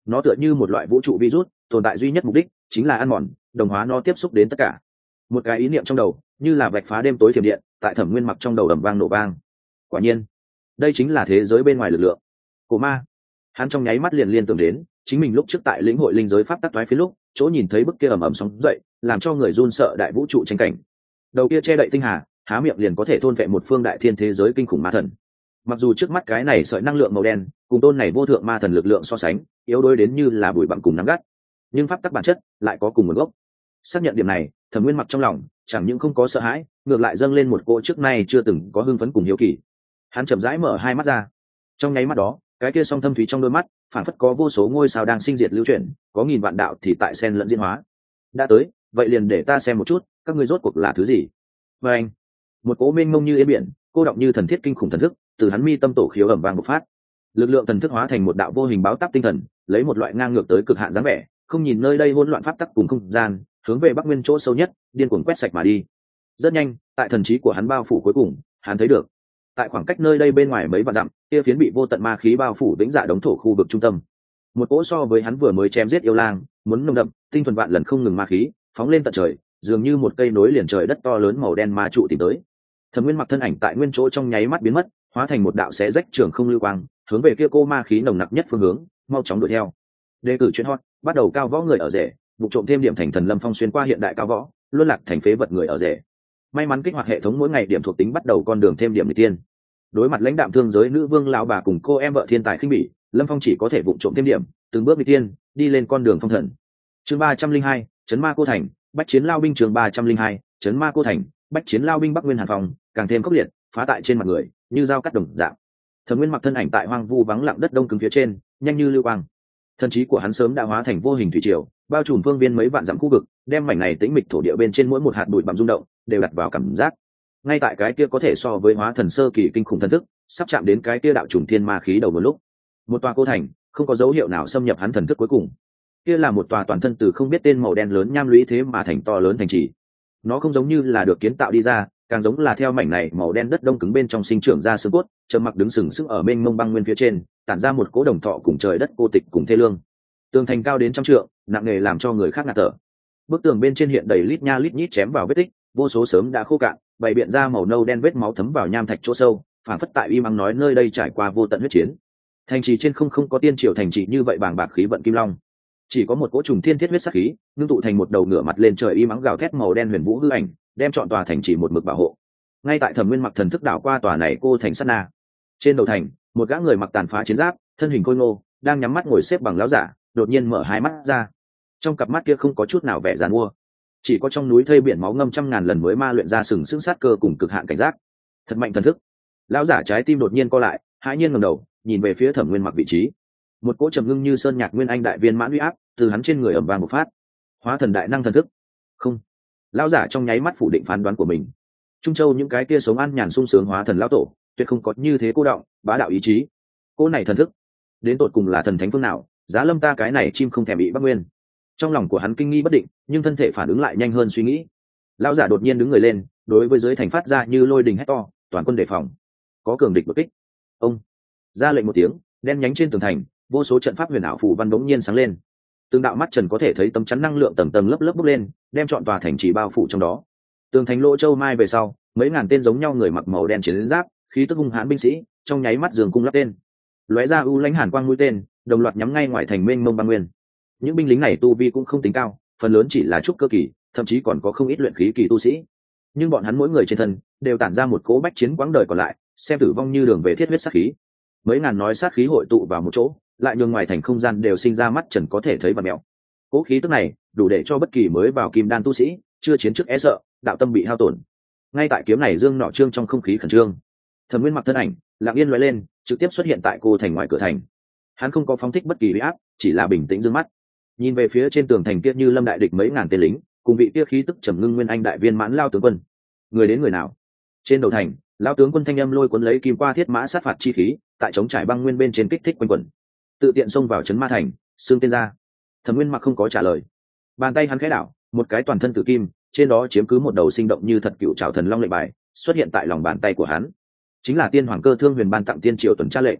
Nó tựa như một loại vũ trụ virus, tồn tại duy nhất mục đích chính là ăn mòn đồng hóa nó tiếp xúc đến tất cả. Một cái ý niệm trong đầu như là vạch phá đêm tối thiểm điện, tại Thẩm Nguyên Mặc trong đầu ầm vang nổ vang. Quả nhiên đây chính là thế giới bên ngoài lực lượng của ma. Hắn trong nháy mắt liền liên tưởng đến chính mình lúc trước tại lĩnh hội linh giới pháp tắc toái phía lúc chỗ nhìn thấy bức kia ầm ầm sóng dậy, làm cho người run sợ đại vũ trụ tranh cảnh. Đầu kia che đậy tinh hà, há miệng liền có thể thôn vệ một phương đại thiên thế giới kinh khủng ma thần. Mặc dù trước mắt cái này sợi năng lượng màu đen cùng tôn này vô thượng ma thần lực lượng so sánh yếu đuối đến như là bụi bặm cùng nắm gắt, nhưng pháp tắc bản chất lại có cùng nguồn gốc. Xác nhận điểm này, Thẩm Nguyên Mặc trong lòng chẳng những không có sợ hãi, ngược lại dâng lên một cỗ trước nay chưa từng có hưng phấn cùng hiếu kỳ. Hắn chậm rãi mở hai mắt ra. Trong nháy mắt đó, cái kia song thâm thúy trong đôi mắt phản phất có vô số ngôi sao đang sinh diệt lưu chuyển, có nghìn vạn đạo thì tại xen lẫn diễn hóa. Đã tới, vậy liền để ta xem một chút các ngươi rốt cuộc là thứ gì. Và anh, một cỗ mênh mông như yên biển, cô động như thần thiết kinh khủng thần thức từ hắn mi tâm tổ khiếu ẩm vang bộc phát. Lực lượng thần thức hóa thành một đạo vô hình báo táp tinh thần, lấy một loại ngang ngược tới cực hạn dáng vẻ, không nhìn nơi đây hỗn loạn pháp tắc cùng không gian, hướng về Bắc Nguyên chỗ sâu nhất điên cuồng quét sạch mà đi. Rất nhanh, tại thần trí của hắn bao phủ cuối cùng, hắn thấy được tại khoảng cách nơi đây bên ngoài mấy vạn dặm, kia phiến bị vô tận ma khí bao phủ vĩnh dạ đống thổ khu vực trung tâm, một cỗ so với hắn vừa mới chém giết yêu lang muốn nồng đậm tinh thuần vạn lần không ngừng ma khí phóng lên tận trời, dường như một cây nối liền trời đất to lớn màu đen ma trụ tìm tới. Thẩm Nguyên Mặc thân ảnh tại nguyên chỗ trong nháy mắt biến mất, hóa thành một đạo xé rách trường không lưu quang, hướng về kia cô ma khí nồng nặc nhất phương hướng mau chóng đuổi theo. Đề cử chuyên hot, bắt đầu cao võ người ở rể, vụ trộm thêm điểm thành thần lâm phong xuyên qua hiện đại cao võ, luân lạc thành phế vật người ở rể. May mắn kích hoạt hệ thống mỗi ngày điểm thuộc tính bắt đầu con đường thêm điểm lịch tiên. Đối mặt lãnh đạm thương giới nữ vương lão bà cùng cô em vợ thiên tài khinh bỉ, lâm phong chỉ có thể vụ trộm thêm điểm, từng bước lịch tiên đi lên con đường phong thần. Chương ba trăm linh hai, chấn ma cô thành, bách chiến lao binh. Chương ba trăm linh hai, chấn ma cô thành, bách chiến lao binh. Bắc Nguyên Hàn Phong càng thêm khốc liệt, phá tại trên mặt người như dao cắt đồng dạng. Thẩm Nguyên Mặc thân ảnh tại hoang vu vắng lặng đất đông cứng phía trên, nhanh như lưu quang. Thần trí của hắn sớm đã hóa thành vô hình thủy triều, bao trùm phương viên mấy vạn dặm khu vực, đem mảnh này tĩnh mịch thổ địa bên trên mỗi một hạt bụi bặm rung động đều đặt vào cảm giác. Ngay tại cái kia có thể so với hóa thần sơ kỳ kinh khủng thần thức sắp chạm đến cái kia đạo trùng thiên ma khí đầu một lúc, một tòa cô thành không có dấu hiệu nào xâm nhập hắn thần thức cuối cùng. Kia là một tòa toàn thân từ không biết tên màu đen lớn nham lũy thế mà thành to lớn thành trì. Nó không giống như là được kiến tạo đi ra, càng giống là theo mảnh này màu đen đất đông cứng bên trong sinh trưởng ra xương cốt, trầm mặc đứng sừng sững ở mênh mông băng nguyên phía trên, tản ra một cỗ đồng thọ cùng trời đất cô tịch cùng thê lương. Tường thành cao đến trăm trượng, nặng nề làm cho người khác ngạt thở. Bức tường bên trên hiện đầy lít nha lít nhít chém vào vết tích, vô số sớm đã khô cạn, bày biện ra màu nâu đen vết máu thấm vào nham thạch chỗ sâu, phản phất tại uy mắng nói nơi đây trải qua vô tận huyết chiến. Thành trì trên không không có tiên triều thành trì như vậy bàng bạc khí vận kim long, chỉ có một cỗ trùng thiên thiết huyết sát khí, ngưng tụ thành một đầu ngửa mặt lên trời y mắng gào thét màu đen huyền vũ hư ảnh, đem trọn tòa thành trì một mực bảo hộ. Ngay tại Thẩm Nguyên Mặc thần thức đảo qua tòa này cô thành sát na, trên đầu thành, một gã người mặc tàn phá chiến giáp, thân hình khôi ngô, đang nhắm mắt ngồi xếp bằng lão giả, đột nhiên mở hai mắt ra. Trong cặp mắt kia không có chút nào vẻ giàn mua, chỉ có trong núi thây biển máu ngâm trăm ngàn lần mới ma luyện ra sừng sững sát cơ cùng cực hạn cảnh giác. Thật mạnh thần thức. Lão giả trái tim đột nhiên co lại, hãi nhiên ngẩng đầu, nhìn về phía Thẩm Nguyên Mặc vị trí. Một cỗ trầm ngưng như sơn nhạc nguyên anh đại viên mãn uy áp từ hắn trên người ầm vang bộc phát. Hóa thần đại năng thần thức. Không. Lão giả trong nháy mắt phủ định phán đoán của mình. Trung Châu những cái kia sống an nhàn sung sướng hóa thần lão tổ, tuyệt không có như thế cô động, bá đạo ý chí. Cô này thần thức, đến tột cùng là thần thánh phương nào, giá lâm ta cái này chim không thèm bị Bắc Nguyên. Trong lòng của hắn kinh nghi bất định, nhưng thân thể phản ứng lại nhanh hơn suy nghĩ. Lão giả đột nhiên đứng người lên, đối với dưới thành phát ra như lôi đình hét to, toàn quân đề phòng, có cường địch đột kích. Ông ra lệnh một tiếng, đen nhánh trên tường thành, vô số trận pháp huyền ảo phù văn bỗng nhiên sáng lên. Từng đạo mắt trần có thể thấy tấm chắn năng lượng tầng tầng lớp lớp bốc lên, đem trọn tòa thành trì bao phủ trong đó. Tường thành lỗ châu mai về sau, mấy ngàn tên giống nhau người mặc màu đen chiến giáp, khí tức hung hãn binh sĩ, trong nháy mắt giường cung lắp tên, lóe ra u lãnh hàn quang mũi tên, đồng loạt nhắm ngay ngoài thành mênh mông băng nguyên. Những binh lính này tu vi cũng không tính cao, phần lớn chỉ là trúc cơ kỳ, thậm chí còn có không ít luyện khí kỳ tu sĩ. Nhưng bọn hắn mỗi người trên thân đều tản ra một cỗ bách chiến quãng đời còn lại, xem tử vong như đường về thiết huyết sát khí. Mấy ngàn nói sát khí hội tụ vào một chỗ, lại nhường ngoài thành không gian đều sinh ra mắt trần có thể thấy và mèo. Cỗ khí tức này đủ để cho bất kỳ mới vào kim đan tu sĩ chưa chiến trước e sợ, đạo tâm bị hao tổn. Ngay tại kiếm này dương nọ trương trong không khí khẩn trương, Thẩm Nguyên Mặc thân ảnh lặng yên lóe lên, trực tiếp xuất hiện tại cô thành ngoài cửa thành. Hắn không có phóng thích bất kỳ uy áp, chỉ là bình tĩnh dương mắt, nhìn về phía trên tường thành kia như lâm đại địch mấy ngàn tên lính, cùng vị kia khí tức trầm ngưng nguyên anh đại viên mãn lao tướng quân. Người đến người nào? Trên đầu thành, lao tướng quân thanh âm lôi cuốn lấy kim qua thiết mã sát phạt chi khí, tại chống trải băng nguyên bên trên kích thích quanh quẩn. Tự tiện xông vào trấn ma thành, xương tên ra. Thẩm Nguyên Mặc không có trả lời. Bàn tay hắn khẽ đảo, một cái toàn thân tử kim, trên đó chiếm cứ một đầu sinh động như thật cựu trảo thần long lệnh bài, xuất hiện tại lòng bàn tay của hắn. Chính là tiên hoàng cơ thương huyền ban tặng tiên triều tuần tra lệnh.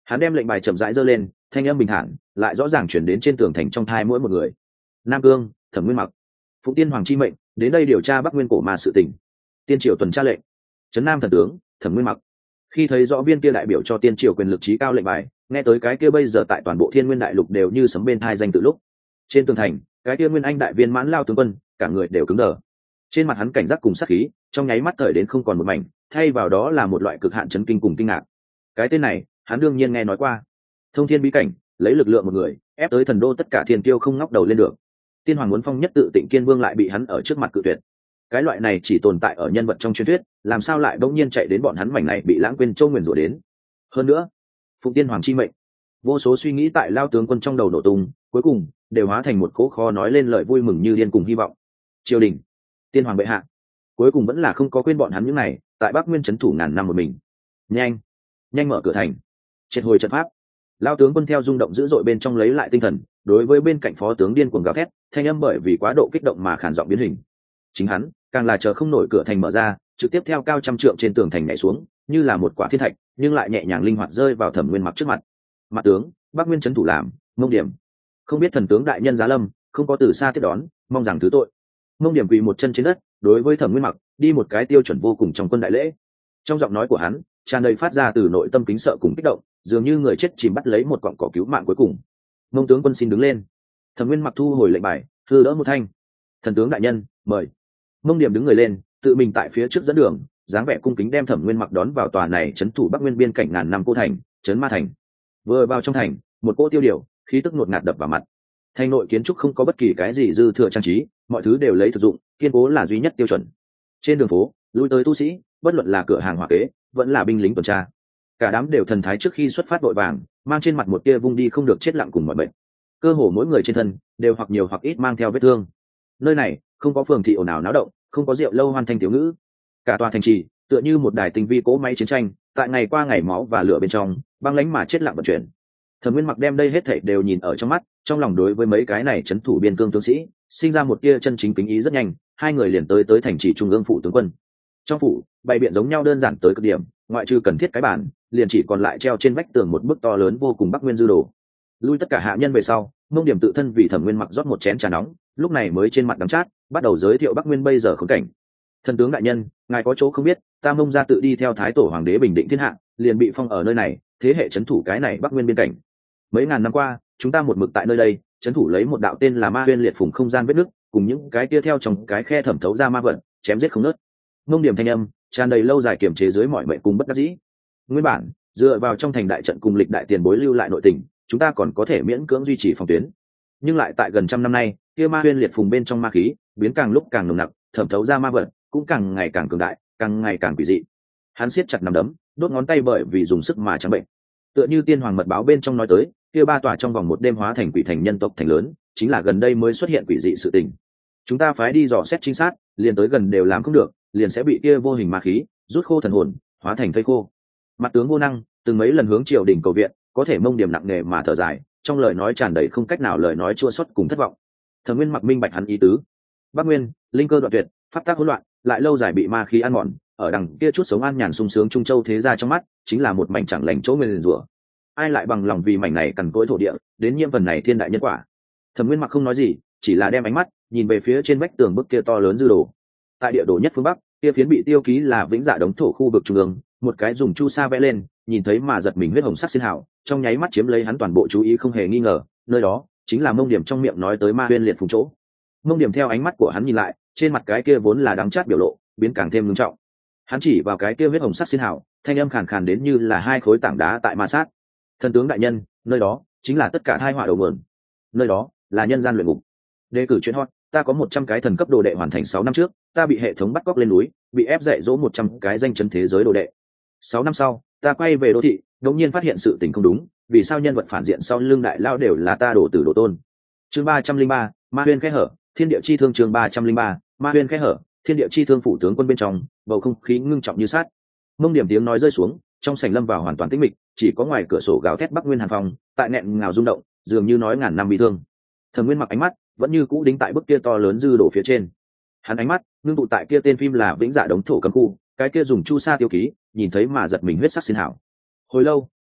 Hắn đem lệnh bài chậm rãi giơ lên, thanh âm bình thản lại rõ ràng chuyển đến trên tường thành trong thai mỗi một người. Nam Cương, Thẩm Nguyên Mặc, Phụng Tiên Hoàng chi mệnh đến đây điều tra Bắc Nguyên cổ ma sự tình. Tiên triều tuần tra lệnh, trấn Nam thần tướng Thẩm Nguyên Mặc. Khi thấy rõ viên kia đại biểu cho tiên triều quyền lực trí cao lệnh bài, nghe tới cái kia bây giờ tại toàn bộ Thiên Nguyên đại lục đều như sấm bên thai danh tự lúc, trên tường thành cái kia Nguyên Anh đại viên mãn lao tướng quân cả người đều cứng đờ. Trên mặt hắn cảnh giác cùng sát khí trong nháy mắt thời đến không còn một mảnh, thay vào đó là một loại cực hạn chấn kinh cùng kinh ngạc. Cái tên này hắn đương nhiên nghe nói qua. Thông thiên bí cảnh, lấy lực lượng một người ép tới thần đô tất cả thiên kiêu không ngóc đầu lên được. Tiên hoàng muốn phong nhất tự Tịnh Kiên Vương lại bị hắn ở trước mặt cự tuyệt. Cái loại này chỉ tồn tại ở nhân vật trong truyền thuyết, làm sao lại bỗng nhiên chạy đến bọn hắn mảnh này bị lãng quên châu nguyền rủa đến. Hơn nữa, Phụng Tiên Hoàng chi mệnh, vô số suy nghĩ tại lao tướng quân trong đầu nổ tung, cuối cùng đều hóa thành một cỗ kho nói lên lời vui mừng như điên cùng hy vọng. Triều đình, Tiên Hoàng bệ hạ, cuối cùng vẫn là không có quên bọn hắn những này, tại Bắc Nguyên trấn thủ ngàn năm một mình. Nhanh, nhanh mở cửa thành, triệt hồi trận pháp. Lao tướng quân theo rung động dữ dội bên trong lấy lại tinh thần, đối với bên cạnh phó tướng điên cuồng gào thét, thanh âm bởi vì quá độ kích động mà khản giọng biến hình. Chính hắn càng là chờ không nổi cửa thành mở ra, trực tiếp theo cao trăm trượng trên tường thành nhảy xuống, như là một quả thiên thạch, nhưng lại nhẹ nhàng linh hoạt rơi vào Thẩm Nguyên Mặc trước mặt. Mặt tướng, Bắc Nguyên trấn thủ làm, Mông Điểm. Không biết thần tướng đại nhân giá lâm, không có từ xa tiếp đón, mong rằng thứ tội. Mông Điểm quỳ một chân trên đất, đối với Thẩm Nguyên Mặc đi một cái tiêu chuẩn vô cùng trong quân đại lễ. Trong giọng nói của hắn tràn đầy phát ra từ nội tâm kính sợ cùng kích động, dường như người chết chìm bắt lấy một cọng cỏ cứu mạng cuối cùng. Mông tướng quân xin đứng lên. Thẩm Nguyên Mặc thu hồi lệnh bài, hư đỡ một thanh. Thần tướng đại nhân, mời. Mông Điểm đứng người lên, tự mình tại phía trước dẫn đường, dáng vẻ cung kính đem Thẩm Nguyên Mặc đón vào tòa này trấn thủ Bắc Nguyên biên cảnh ngàn năm cô thành, trấn Ma Thành. Vừa vào trong thành, một cỗ tiêu điều, khí tức ngột ngạt đập vào mặt. Thành nội kiến trúc không có bất kỳ cái gì dư thừa trang trí, mọi thứ đều lấy thực dụng, kiên cố là duy nhất tiêu chuẩn. Trên đường phố, lui tới tu sĩ, bất luận là cửa hàng hỏa kế, vẫn là binh lính tuần tra, cả đám đều thần thái trước khi xuất phát vội vàng, mang trên mặt một tia vung đi không được chết lặng cùng mọi bệnh. Cơ hồ mỗi người trên thân đều hoặc nhiều hoặc ít mang theo vết thương. Nơi này không có phường thị ồn ào náo động, không có rượu lâu hoan thanh tiểu ngữ. Cả tòa thành trì tựa như một đài tinh vi cỗ máy chiến tranh, tại ngày qua ngày máu và lửa bên trong, băng lãnh mà chết lặng vận chuyển. Thẩm Nguyên Mặc đem đây hết thảy đều nhìn ở trong mắt, trong lòng đối với mấy cái này trấn thủ biên cương tướng sĩ, sinh ra một tia chân chính kính ý rất nhanh, hai người liền tới tới thành trì trung ương phủ tướng quân. Trong phủ, bày biện giống nhau đơn giản tới cực điểm, ngoại trừ cần thiết cái bản, liền chỉ còn lại treo trên vách tường một bức to lớn vô cùng Bắc Nguyên dư đồ. Lui tất cả hạ nhân về sau, Mông Điểm tự thân vì Thẩm Nguyên Mặc rót một chén trà nóng, lúc này mới trên mặt đắng chát, bắt đầu giới thiệu Bắc Nguyên bây giờ khốn cảnh. Thần tướng đại nhân, ngài có chỗ không biết, ta Mông gia tự đi theo thái tổ hoàng đế bình định thiên hạ, liền bị phong ở nơi này, thế hệ trấn thủ cái này Bắc Nguyên biên cảnh. Mấy ngàn năm qua, chúng ta một mực tại nơi đây, trấn thủ lấy một đạo tên là Ma Huyên liệt phùng không gian vết nứt, cùng những cái kia theo trong cái khe thẩm thấu ra ma vận, chém giết không nớt. Mông Điểm thanh âm tràn đầy lâu dài kiềm chế dưới mọi mệnh cùng bất đắc dĩ. Nguyên bản dựa vào trong thành đại trận cùng lịch đại tiền bối lưu lại nội tình, chúng ta còn có thể miễn cưỡng duy trì phòng tuyến, nhưng lại tại gần trăm năm nay, kia Ma Huyên liệt phùng bên trong ma khí biến càng lúc càng nồng nặc, thẩm thấu ra ma vận cũng càng ngày càng cường đại, càng ngày càng quỷ dị. Hắn siết chặt nắm đấm, đốt ngón tay bởi vì dùng sức mà trắng bệnh. Tựa như tiên hoàng mật báo bên trong nói tới, kia ba tòa trong vòng một đêm hóa thành quỷ thành nhân tộc thành lớn, chính là gần đây mới xuất hiện quỷ dị sự tình. Chúng ta phái đi dò xét trinh sát, liền tới gần đều làm không được, liền sẽ bị kia vô hình ma khí rút khô thần hồn, hóa thành thây khô. Mặt tướng vô năng, từng mấy lần hướng triều đình cầu viện, có thể Mông Điểm nặng nề mà thở dài, trong lời nói tràn đầy không cách nào lời nói chua xót cùng thất vọng. Thẩm Nguyên Mặc minh bạch hắn ý tứ. Bắc Nguyên, linh cơ đoạn tuyệt, pháp tắc hỗn loạn, lại lâu dài bị ma khí ăn mòn, ở đằng kia chút sống an nhàn sung sướng trung châu thế gia trong mắt, chính là một mảnh chẳng lành chỗ nguyền rủa. Ai lại bằng lòng vì mảnh này cằn cỗi thổ địa, đến nhiễm phần này thiên đại nhân quả. Thẩm Nguyên Mặc không nói gì, chỉ là đem ánh mắt nhìn về phía trên vách tường bức kia to lớn dư đồ. Tại địa đồ nhất phương bắc, kia phiến bị tiêu ký là Vĩnh Dạ đống thổ khu vực trung ương, một cái dùng chu sa vẽ lên, nhìn thấy mà giật mình huyết hồng sắc xin hào, trong nháy mắt chiếm lấy hắn toàn bộ chú ý không hề nghi ngờ, nơi đó chính là Mông Điểm trong miệng nói tới Ma Huyên liệt phùng chỗ. Mông Điểm theo ánh mắt của hắn nhìn lại, trên mặt cái kia vốn là đắng chát biểu lộ biến càng thêm nghiêm trọng. Hắn chỉ vào cái kia huyết hồng sắc xin hào, thanh âm khàn khàn đến như là hai khối tảng đá tại ma sát. Thần tướng đại nhân, nơi đó chính là tất cả tai họa đầu nguồn, nơi đó là nhân gian luyện ngục. Đề cử chuyện hot, ta có một trăm cái thần cấp đồ đệ hoàn thành sáu năm trước, ta bị hệ thống bắt cóc lên núi, bị ép dạy dỗ một trăm cái danh chấn thế giới đồ đệ. Sáu năm sau, ta quay về đô thị, đột nhiên phát hiện sự tình không đúng, vì sao nhân vật phản diện sau lưng đại lao đều là ta đổ tử đổ tôn. Chương ba trăm linh ba, Ma Huyên khẽ hở, thiên địa chi thương. Chương ba trăm linh ba, Ma Huyên khẽ hở, thiên địa chi thương. Phủ tướng quân bên trong, bầu không khí ngưng trọng như sát. Mông Điểm tiếng nói rơi xuống, trong sảnh lâm vào hoàn toàn tĩnh mịch, chỉ có ngoài cửa sổ gào thét Bắc Nguyên hàn phong, tại nghẹn ngào rung động, dường như nói ngàn năm bi thương. Thẩm Nguyên Mặc ánh mắt vẫn như cũ đính tại bức kia to lớn dư đổ phía trên. Hắn ánh mắt ngưng tụ tại kia tên phim là Vĩnh Dạ đống thổ cấm khu, cái kia dùng chu sa tiêu ký, nhìn thấy mà giật mình huyết sắc xin hảo. Hồi lâu,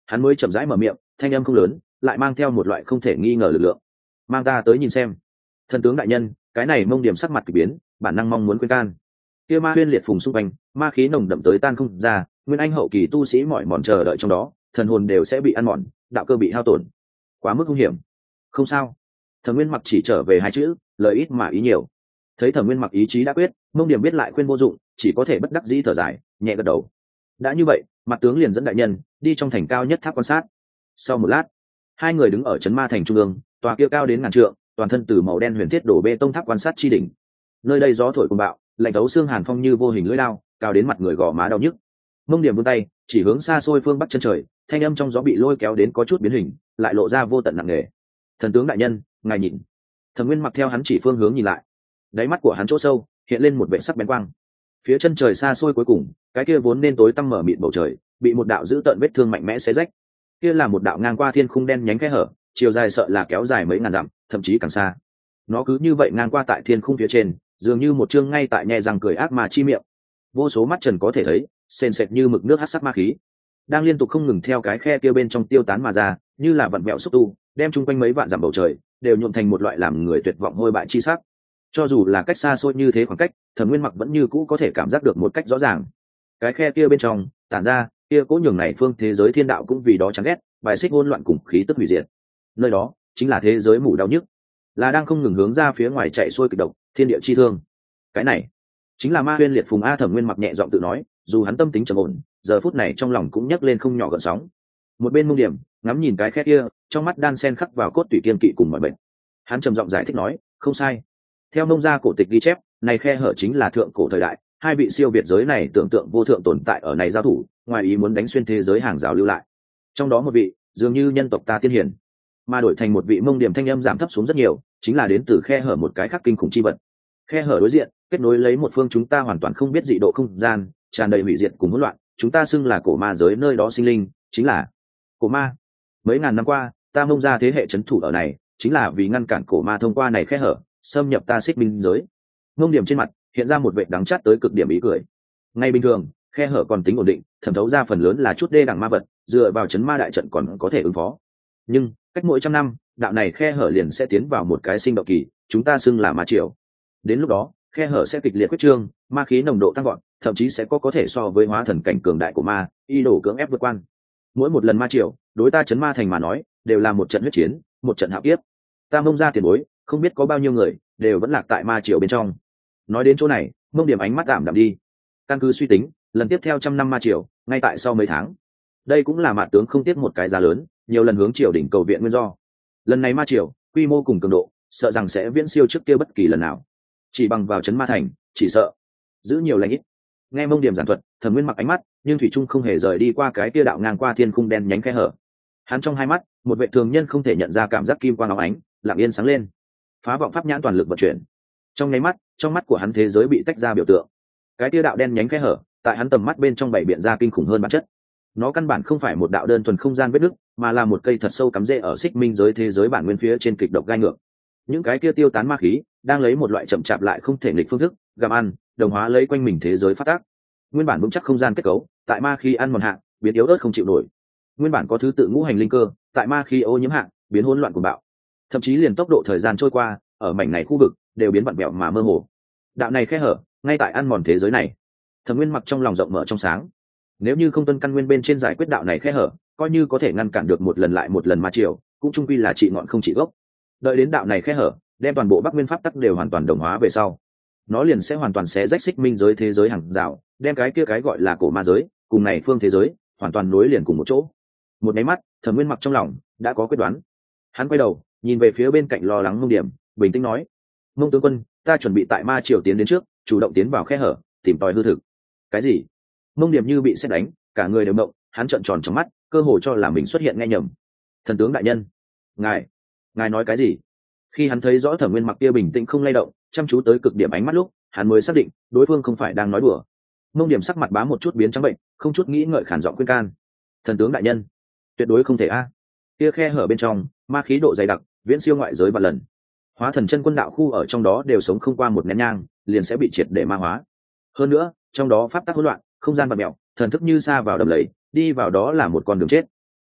hắn mới chậm rãi mở miệng, thanh âm không lớn, lại mang theo một loại không thể nghi ngờ lực lượng. Mang ta tới nhìn xem. Thần tướng đại nhân, cái này Mông Điểm sắc mặt kỳ biến, bản năng mong muốn khuyên can. Kia ma huyên liệt phùng xung quanh, ma khí nồng đậm tới tan không ra, nguyên anh hậu kỳ tu sĩ mỏi mòn chờ đợi trong đó, thần hồn đều sẽ bị ăn mòn, đạo cơ bị hao tổn, quá mức nguy hiểm. Không sao. Thẩm Nguyên Mặc chỉ trở về hai chữ, lời ít mà ý nhiều. Thấy Thẩm Nguyên Mặc ý chí đã quyết, Mông Điểm biết lại khuyên vô dụng, chỉ có thể bất đắc dĩ thở dài, nhẹ gật đầu. Đã như vậy, mặt tướng liền dẫn đại nhân đi trong thành cao nhất tháp quan sát. Sau một lát, hai người đứng ở trấn ma thành trung ương, tòa kia cao đến ngàn trượng, toàn thân từ màu đen huyền thiết đổ bê tông tháp quan sát chi đỉnh. Nơi đây gió thổi cuồng bạo, lạnh thấu xương hàn phong như vô hình lưỡi lao, cao đến mặt người gò má đau nhức. Mông Điểm vươn tay chỉ hướng xa xôi phương bắc chân trời, thanh âm trong gió bị lôi kéo đến có chút biến hình, lại lộ ra vô tận nặng nề. Thần tướng đại nhân, ngài nhìn. Thẩm Nguyên Mặc theo hắn chỉ phương hướng nhìn lại, đáy mắt của hắn chỗ sâu hiện lên một vẻ sắc bén quang. Phía chân trời xa xôi cuối cùng, cái kia vốn nên tối tăm mở mịt bầu trời bị một đạo dữ tợn vết thương mạnh mẽ xé rách. Kia là một đạo ngang qua thiên khung đen nhánh khe hở, chiều dài sợ là kéo dài mấy ngàn dặm, thậm chí càng xa. Nó cứ như vậy ngang qua tại thiên khung phía trên, dường như một chương ngay tại nhe răng cười ác mà chi miệng. Vô số mắt trần có thể thấy, sền sệt như mực nước hắc sắc ma khí, đang liên tục không ngừng theo cái khe kia bên trong tiêu tán mà ra, như là vặn vẹo xúc tu, đem chung quanh mấy vạn dặm bầu trời đều nhuộm thành một loại làm người tuyệt vọng hôi bại chi sắc. Cho dù là cách xa xôi như thế khoảng cách, Thẩm Nguyên Mặc vẫn như cũ có thể cảm giác được một cách rõ ràng. Cái khe kia bên trong tản ra kia cố nhường này phương thế giới thiên đạo cũng vì đó chán ghét, bài xích hỗn loạn cùng khí tức hủy diệt. Nơi đó chính là thế giới mù đau nhức, là đang không ngừng hướng ra phía ngoài chạy xuôi kịch độc, thiên địa chi thương. Cái này chính là ma huyên liệt phùng a. Thẩm Nguyên Mặc nhẹ giọng tự nói, dù hắn tâm tính trầm ổn, giờ phút này trong lòng cũng nhấc lên không nhỏ gợn sóng. Một bên Mông Điểm ngắm nhìn cái khe kia, trong mắt đan sen khắc vào cốt tủy kiên kỵ cùng mọi bệnh. Hắn trầm giọng giải thích nói, không sai. Theo Mông gia cổ tịch ghi chép, này khe hở chính là thượng cổ thời đại, hai vị siêu việt giới này tưởng tượng vô thượng tồn tại ở này giao thủ, ngoài ý muốn đánh xuyên thế giới hàng rào lưu lại. Trong đó một vị dường như nhân tộc ta tiên hiển, mà đổi thành một vị Mông Điểm thanh âm giảm thấp xuống rất nhiều, chính là đến từ khe hở một cái khác kinh khủng chi vật. Khe hở đối diện kết nối lấy một phương chúng ta hoàn toàn không biết dị độ không gian, tràn đầy hủy diệt cùng hỗn loạn, chúng ta xưng là cổ ma giới, nơi đó sinh linh chính là cổ ma. Mấy ngàn năm qua, ta Mông gia thế hệ trấn thủ ở này, chính là vì ngăn cản cổ ma thông qua này khe hở xâm nhập ta Xích Minh giới. Mông Điểm trên mặt hiện ra một vệt đắng chát tới cực điểm ý cười. Ngay bình thường, khe hở còn tính ổn định, thẩm thấu ra phần lớn là chút đê đẳng ma vật, dựa vào chấn ma đại trận còn có thể ứng phó. Nhưng cách mỗi trăm năm, đạo này khe hở liền sẽ tiến vào một cái sinh động kỳ, chúng ta xưng là ma triều. Đến lúc đó, khe hở sẽ kịch liệt quyết trương, ma khí nồng độ tăng gọn, thậm chí sẽ có có thể so với hóa thần cảnh cường đại của ma, y đổ cưỡng ép vượt quan. Mỗi một lần ma triều, đối ta chấn ma thành mà nói, đều là một trận huyết chiến, một trận hạo kiếp. Ta Mông gia tiền bối, không biết có bao nhiêu người đều vẫn lạc tại ma triều bên trong. Nói đến chỗ này, Mông Điểm ánh mắt ảm đạm đi. Căn cứ suy tính, lần tiếp theo trăm năm ma triều, ngay tại sau mấy tháng. Đây cũng là mạt tướng không tiếc một cái giá lớn, nhiều lần hướng triều đỉnh cầu viện nguyên do. Lần này ma triều, quy mô cùng cường độ, sợ rằng sẽ viễn siêu trước kia bất kỳ lần nào. Chỉ bằng vào chấn ma thành, chỉ sợ giữ nhiều lãnh ít. Nghe Mông Điểm giảng thuật, Thẩm Nguyên Mặc ánh mắt, nhưng thủy trung không hề rời đi qua cái kia đạo ngang qua thiên khung đen nhánh khe hở. Hắn trong hai mắt, một vệ thường nhân không thể nhận ra cảm giác kim quang óng ánh, lặng yên sáng lên. Phá vọng pháp nhãn toàn lực vận chuyển. Trong nháy mắt, trong mắt của hắn thế giới bị tách ra biểu tượng. Cái tia đạo đen nhánh khe hở, tại hắn tầm mắt bên trong bảy biện ra kinh khủng hơn bản chất. Nó căn bản không phải một đạo đơn thuần không gian vết nứt, mà là một cây thật sâu cắm rễ ở Xích Minh giới thế giới bản nguyên phía trên kịch độc gai ngược. Những cái kia tiêu tán ma khí, đang lấy một loại chậm chạp lại không thể nghịch phương thức, gặm ăn, đồng hóa lấy quanh mình thế giới phát tác. Nguyên bản vững chắc không gian kết cấu, tại ma khí ăn mòn hạ, biến yếu ớt không chịu nổi. Nguyên bản có thứ tự ngũ hành linh cơ, tại ma khí ô nhiễm hạ, biến hỗn loạn của bạo. Thậm chí liền tốc độ thời gian trôi qua, ở mảnh này khu vực đều biến vặn vẹo mà mơ hồ. Đạo này khe hở, ngay tại ăn mòn thế giới này. Thẩm Nguyên Mặc trong lòng rộng mở trong sáng. Nếu như không tuân căn nguyên bên trên giải quyết đạo này khe hở, coi như có thể ngăn cản được một lần lại một lần ma triều, cũng chung quy là trị ngọn không trị gốc. Đợi đến đạo này khe hở, đem toàn bộ Bắc Nguyên pháp tắc đều hoàn toàn đồng hóa về sau, nó liền sẽ hoàn toàn xé rách Xích Minh giới thế giới hàng rào, đem cái kia cái gọi là cổ ma giới, cùng này phương thế giới, hoàn toàn nối liền cùng một chỗ. Một cái mắt, Thẩm Nguyên Mặc trong lòng đã có quyết đoán. Hắn quay đầu, nhìn về phía bên cạnh lo lắng Mông Điểm, bình tĩnh nói: Mông tướng quân, ta chuẩn bị tại ma triều tiến đến trước, chủ động tiến vào khe hở, tìm tòi hư thực. Cái gì? Mông Điểm như bị sét đánh, cả người đều động, hắn trợn tròn trong mắt, cơ hồ cho là mình xuất hiện nghe nhầm. Thần tướng đại nhân, ngài, ngài nói cái gì? Khi hắn thấy rõ Thẩm Nguyên Mặc kia bình tĩnh không lay động, chăm chú tới cực điểm ánh mắt lúc, hắn mới xác định đối phương không phải đang nói đùa. Mông Điểm sắc mặt bám một chút biến trắng bệnh, không chút nghĩ ngợi khản giọng khuyên can: thần tướng đại nhân, tuyệt đối không thể a. Kia khe hở bên trong, ma khí độ dày đặc, viễn siêu ngoại giới vạn lần. Hóa thần chân quân đạo khu ở trong đó đều sống không qua một nén nhang, liền sẽ bị triệt để ma hóa. Hơn nữa, trong đó pháp tắc hỗn loạn, không gian bạt mèo, thần thức như sa vào đầm lầy, đi vào đó là một con đường chết.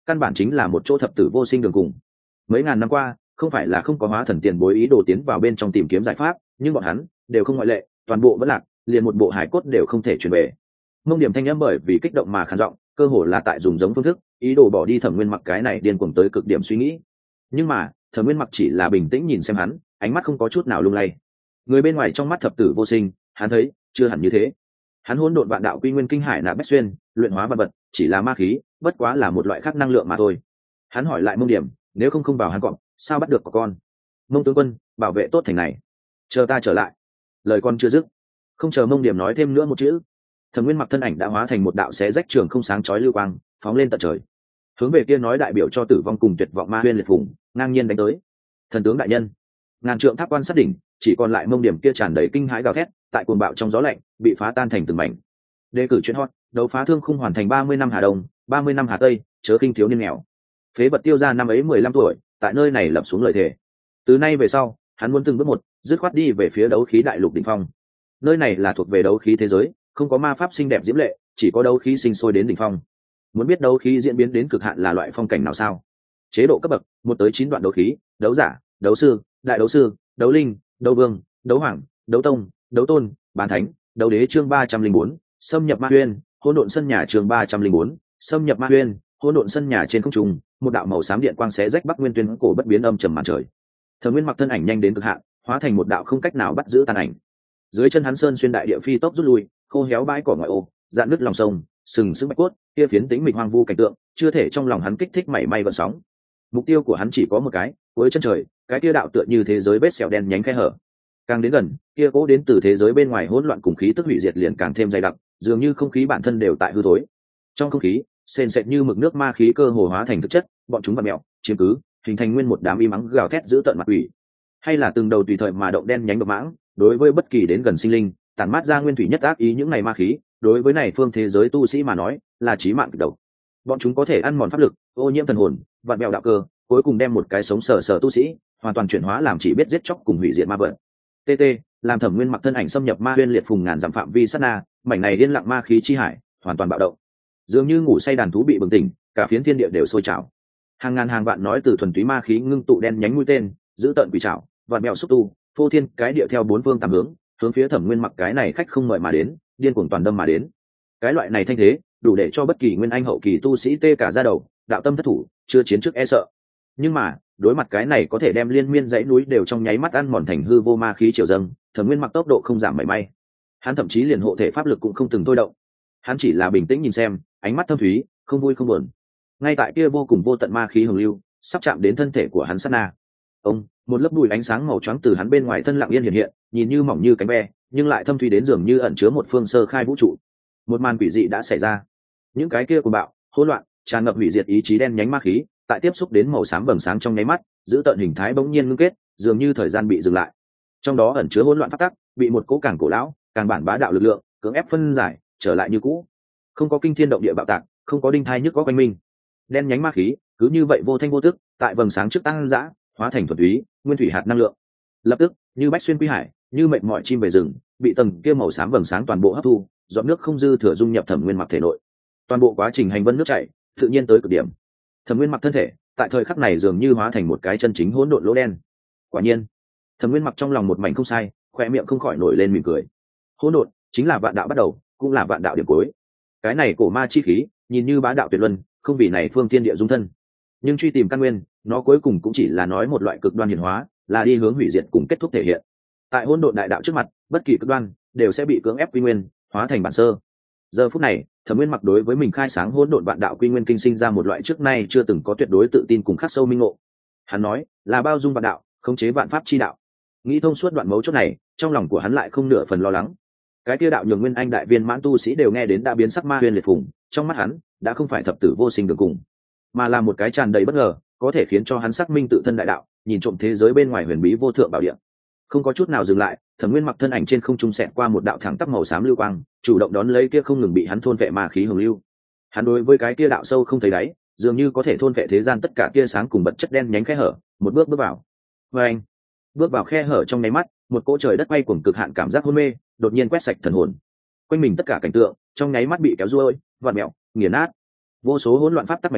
căn bản chính là một chỗ thập tử vô sinh đường cùng. Mấy ngàn năm qua không phải là không có hóa thần tiền bối ý đồ tiến vào bên trong tìm kiếm giải pháp, nhưng bọn hắn đều không ngoại lệ, toàn bộ vẫn lạc, liền một bộ hải cốt đều không thể truyền về. Mông Điểm thanh âm bởi vì kích động mà khàn giọng, cơ hồ là tại dùng giống phương thức ý đồ bỏ đi Thẩm Nguyên Mặc cái này điên cuồng tới cực điểm suy nghĩ. Nhưng mà Thẩm Nguyên Mặc chỉ là bình tĩnh nhìn xem hắn, ánh mắt không có chút nào lung lay. Người bên ngoài trong mắt thập tử vô sinh, hắn thấy chưa hẳn như thế. Hắn hỗn độn vạn đạo quy nguyên kinh hải nạp bách xuyên, luyện hóa vật vật, chỉ là ma khí, bất quá là một loại khác năng lượng mà thôi. Hắn hỏi lại Mông Điểm, nếu không không vào hắn cọp, sao bắt được có con? Mông tướng quân, bảo vệ tốt thành này, chờ ta trở lại. Lời con chưa dứt, không chờ Mông Điểm nói thêm nữa một chữ, Thẩm Nguyên Mặc thân ảnh đã hóa thành một đạo xé rách trường không sáng chói lưu quang, phóng lên tận trời, hướng về kia nói đại biểu cho tử vong cùng tuyệt vọng ma huyên liệt vùng ngang nhiên đánh tới. Thần tướng đại nhân, ngàn trượng tháp quan sát đỉnh, chỉ còn lại Mông Điểm kia tràn đầy kinh hãi gào thét, tại cuồng bạo trong gió lạnh bị phá tan thành từng mảnh. Đề cử chuyện hot, đấu phá thương khung hoàn thành ba mươi năm Hà Đông, ba mươi năm Hà Tây, chớ khinh thiếu niên nghèo. Phế vật tiêu ra năm ấy mười lăm tuổi, tại nơi này lập xuống lời thề. Từ nay về sau, hắn muốn từng bước một, dứt khoát đi về phía đấu khí đại lục đỉnh phong. Nơi này là thuộc về đấu khí thế giới, không có ma pháp xinh đẹp diễm lệ, chỉ có đấu khí sinh sôi đến đỉnh phong. Muốn biết đấu khí diễn biến đến cực hạn là loại phong cảnh nào sao? Chế độ cấp bậc, một tới chín đoạn đấu khí, đấu giả, đấu sư, đại đấu sư, đấu linh, đấu vương, đấu hoàng, đấu tông, đấu tôn, bán thánh, đấu đế. Chương ba trăm linh bốn, xâm nhập ma huyên, hỗn độn sân nhà. Chương ba trăm linh bốn, xâm nhập ma huyên, hỗn độn sân nhà. Trên không trung, một đạo màu xám điện quang xé rách Bắc Nguyên Tuyên cổ bất biến âm trầm màn trời. Thẩm Nguyên Mặc thân ảnh nhanh đến cực hạn, hóa thành một đạo không cách nào bắt giữ tàn ảnh. Dưới chân hắn sơn xuyên đại địa phi tốc rút lui, khô héo bãi cỏ ngoại ô, dạn nứt lòng sông, sừng sững bạch cốt, kia phiến tĩnh mịch hoang vu cảnh tượng, chưa thể trong lòng hắn kích thích mảy may gợn sóng. Mục tiêu của hắn chỉ có một cái, cuối chân trời, cái kia đạo tựa như thế giới vết sẹo đen nhánh khe hở. Càng đến gần, kia cố đến từ thế giới bên ngoài hỗn loạn cùng khí tức hủy diệt liền càng thêm dày đặc, dường như không khí bản thân đều tại hư thối. Trong không khí, sền sệt như mực nước ma khí cơ hồ hóa thành thực chất, bọn chúng vặn mèo, chiếm cứ, hình thành nguyên một đám y mắng gào thét giữ tận mặt quỷ. Hay là từng đầu tùy thời mà động đen nhánh độc mãng, đối với bất kỳ đến gần sinh linh, tản mát ra nguyên thủy nhất ác ý những này ma khí, đối với này phương thế giới tu sĩ mà nói, là chí mạng cực độc. Bọn chúng có thể ăn mòn pháp lực, ô nhiễm thần hồn, vặn mèo đạo cơ, cuối cùng đem một cái sống sờ sờ tu sĩ hoàn toàn chuyển hóa làm chỉ biết giết chóc cùng hủy diệt ma vật. T T, làm Thẩm Nguyên Mặc thân ảnh xâm nhập ma huyên liệt phùng ngàn dặm phạm vi sát na, mảnh này điên lặng ma khí chi hải, hoàn toàn bạo động. Dường như ngủ say đàn thú bị bừng tỉnh, cả phiến thiên địa đều sôi trào. Hàng ngàn hàng vạn nói từ thuần túy ma khí ngưng tụ đen nhánh mũi tên, giữ tận quỷ trảo, vạn mèo xúc tu, phô thiên cái địa theo bốn phương tám hướng, hướng phía Thẩm Nguyên Mặc cái này khách không mời mà đến, điên cuồng toàn đâm mà đến. Cái loại này thanh thế, đủ để cho bất kỳ nguyên anh hậu kỳ tu sĩ tê cả da đầu, đạo tâm thất thủ, chưa chiến trước e sợ. Nhưng mà, đối mặt cái này có thể đem liên miên dãy núi đều trong nháy mắt ăn mòn thành hư vô ma khí triều dâng, Thẩm Nguyên Mặc tốc độ không giảm mảy may. Hắn thậm chí liền hộ thể pháp lực cũng không từng thôi động. Hắn chỉ là bình tĩnh nhìn xem, ánh mắt thâm thúy, không vui không buồn. Ngay tại kia vô cùng vô tận ma khí hồng lưu, sắp chạm đến thân thể của hắn sát na. Ông, một lớp bụi ánh sáng màu trắng từ hắn bên ngoài thân lặng yên hiện hiện, nhìn như mỏng như cánh ve, nhưng lại thâm thúy đến dường như ẩn chứa một phương sơ khai vũ trụ. Một màn quỷ dị đã xảy ra. Những cái kia của bạo, hỗn loạn, tràn ngập hủy diệt ý chí đen nhánh ma khí, tại tiếp xúc đến màu xám vầng sáng trong nháy mắt, giữ tận hình thái bỗng nhiên ngưng kết, dường như thời gian bị dừng lại. Trong đó ẩn chứa hỗn loạn pháp tắc, bị một cỗ càng cổ lão, càng bản bá đạo lực lượng cưỡng ép phân giải, trở lại như cũ. Không có kinh thiên động địa bạo tạc, không có đinh thai nhức có quanh minh. Đen nhánh ma khí, cứ như vậy vô thanh vô tức, tại vầng sáng trước tăng dã, hóa thành thuần túy, nguyên thủy hạt năng lượng. Lập tức, như bách xuyên quy hải, như mệnh mọi chim về rừng, bị tầng kia màu xám vầng sáng toàn bộ hấp thu, giọt nước không dư thừa dung nhập Thẩm Nguyên Mặc thể nội. Toàn bộ quá trình hành vân nước chảy, tự nhiên tới cực điểm. Thẩm Nguyên Mặc thân thể, tại thời khắc này dường như hóa thành một cái chân chính hỗn độn lỗ đen. Quả nhiên, Thẩm Nguyên Mặc trong lòng một mảnh không sai, khoe miệng không khỏi nổi lên mỉm cười. Hỗn độn chính là vạn đạo bắt đầu, cũng là vạn đạo điểm cuối. Cái này cổ ma chi khí, nhìn như bá đạo tuyệt luân, không vì này phương thiên địa dung thân, nhưng truy tìm căn nguyên, nó cuối cùng cũng chỉ là nói một loại cực đoan hiển hóa, là đi hướng hủy diệt cùng kết thúc thể hiện. Tại hỗn độn đại đạo trước mặt, bất kỳ cực đoan đều sẽ bị cưỡng ép quy nguyên, hóa thành bản sơ. Giờ phút này, Thẩm Nguyên Mặc đối với mình khai sáng hỗn độn vạn đạo quy nguyên kinh sinh ra một loại trước nay chưa từng có tuyệt đối tự tin cùng khắc sâu minh ngộ. Hắn nói, là bao dung vạn đạo, khống chế vạn pháp chi đạo. Nghĩ thông suốt đoạn mấu chốt này, trong lòng của hắn lại không nửa phần lo lắng. Cái kia đạo nhường nguyên anh đại viên mãn tu sĩ đều nghe đến đã biến sắc ma huyền liệt phùng, trong mắt hắn đã không phải thập tử vô sinh đường cùng, mà là một cái tràn đầy bất ngờ, có thể khiến cho hắn xác minh tự thân đại đạo, nhìn trộm thế giới bên ngoài huyền bí vô thượng bảo địa. Không có chút nào dừng lại, Thẩm Nguyên Mặc thân ảnh trên không trung xẹt qua một đạo thẳng tắp màu xám lưu quang, chủ động đón lấy kia không ngừng bị hắn thôn vệ ma khí hồng lưu. Hắn đối với cái kia đạo sâu không thấy đáy, dường như có thể thôn vệ thế gian tất cả tia sáng cùng bật chất đen nhánh khe hở, một bước bước vào. Và anh, bước vào khe hở trong nháy mắt, một cỗ trời đất quay cuồng cực hạn cảm giác hôn mê, đột nhiên quét sạch thần hồn. Quanh mình tất cả cảnh tượng trong nháy mắt bị kéo ruôi, vặn mèo, nghiền nát. Vô số hỗn loạn pháp tắc mảnh vỡ,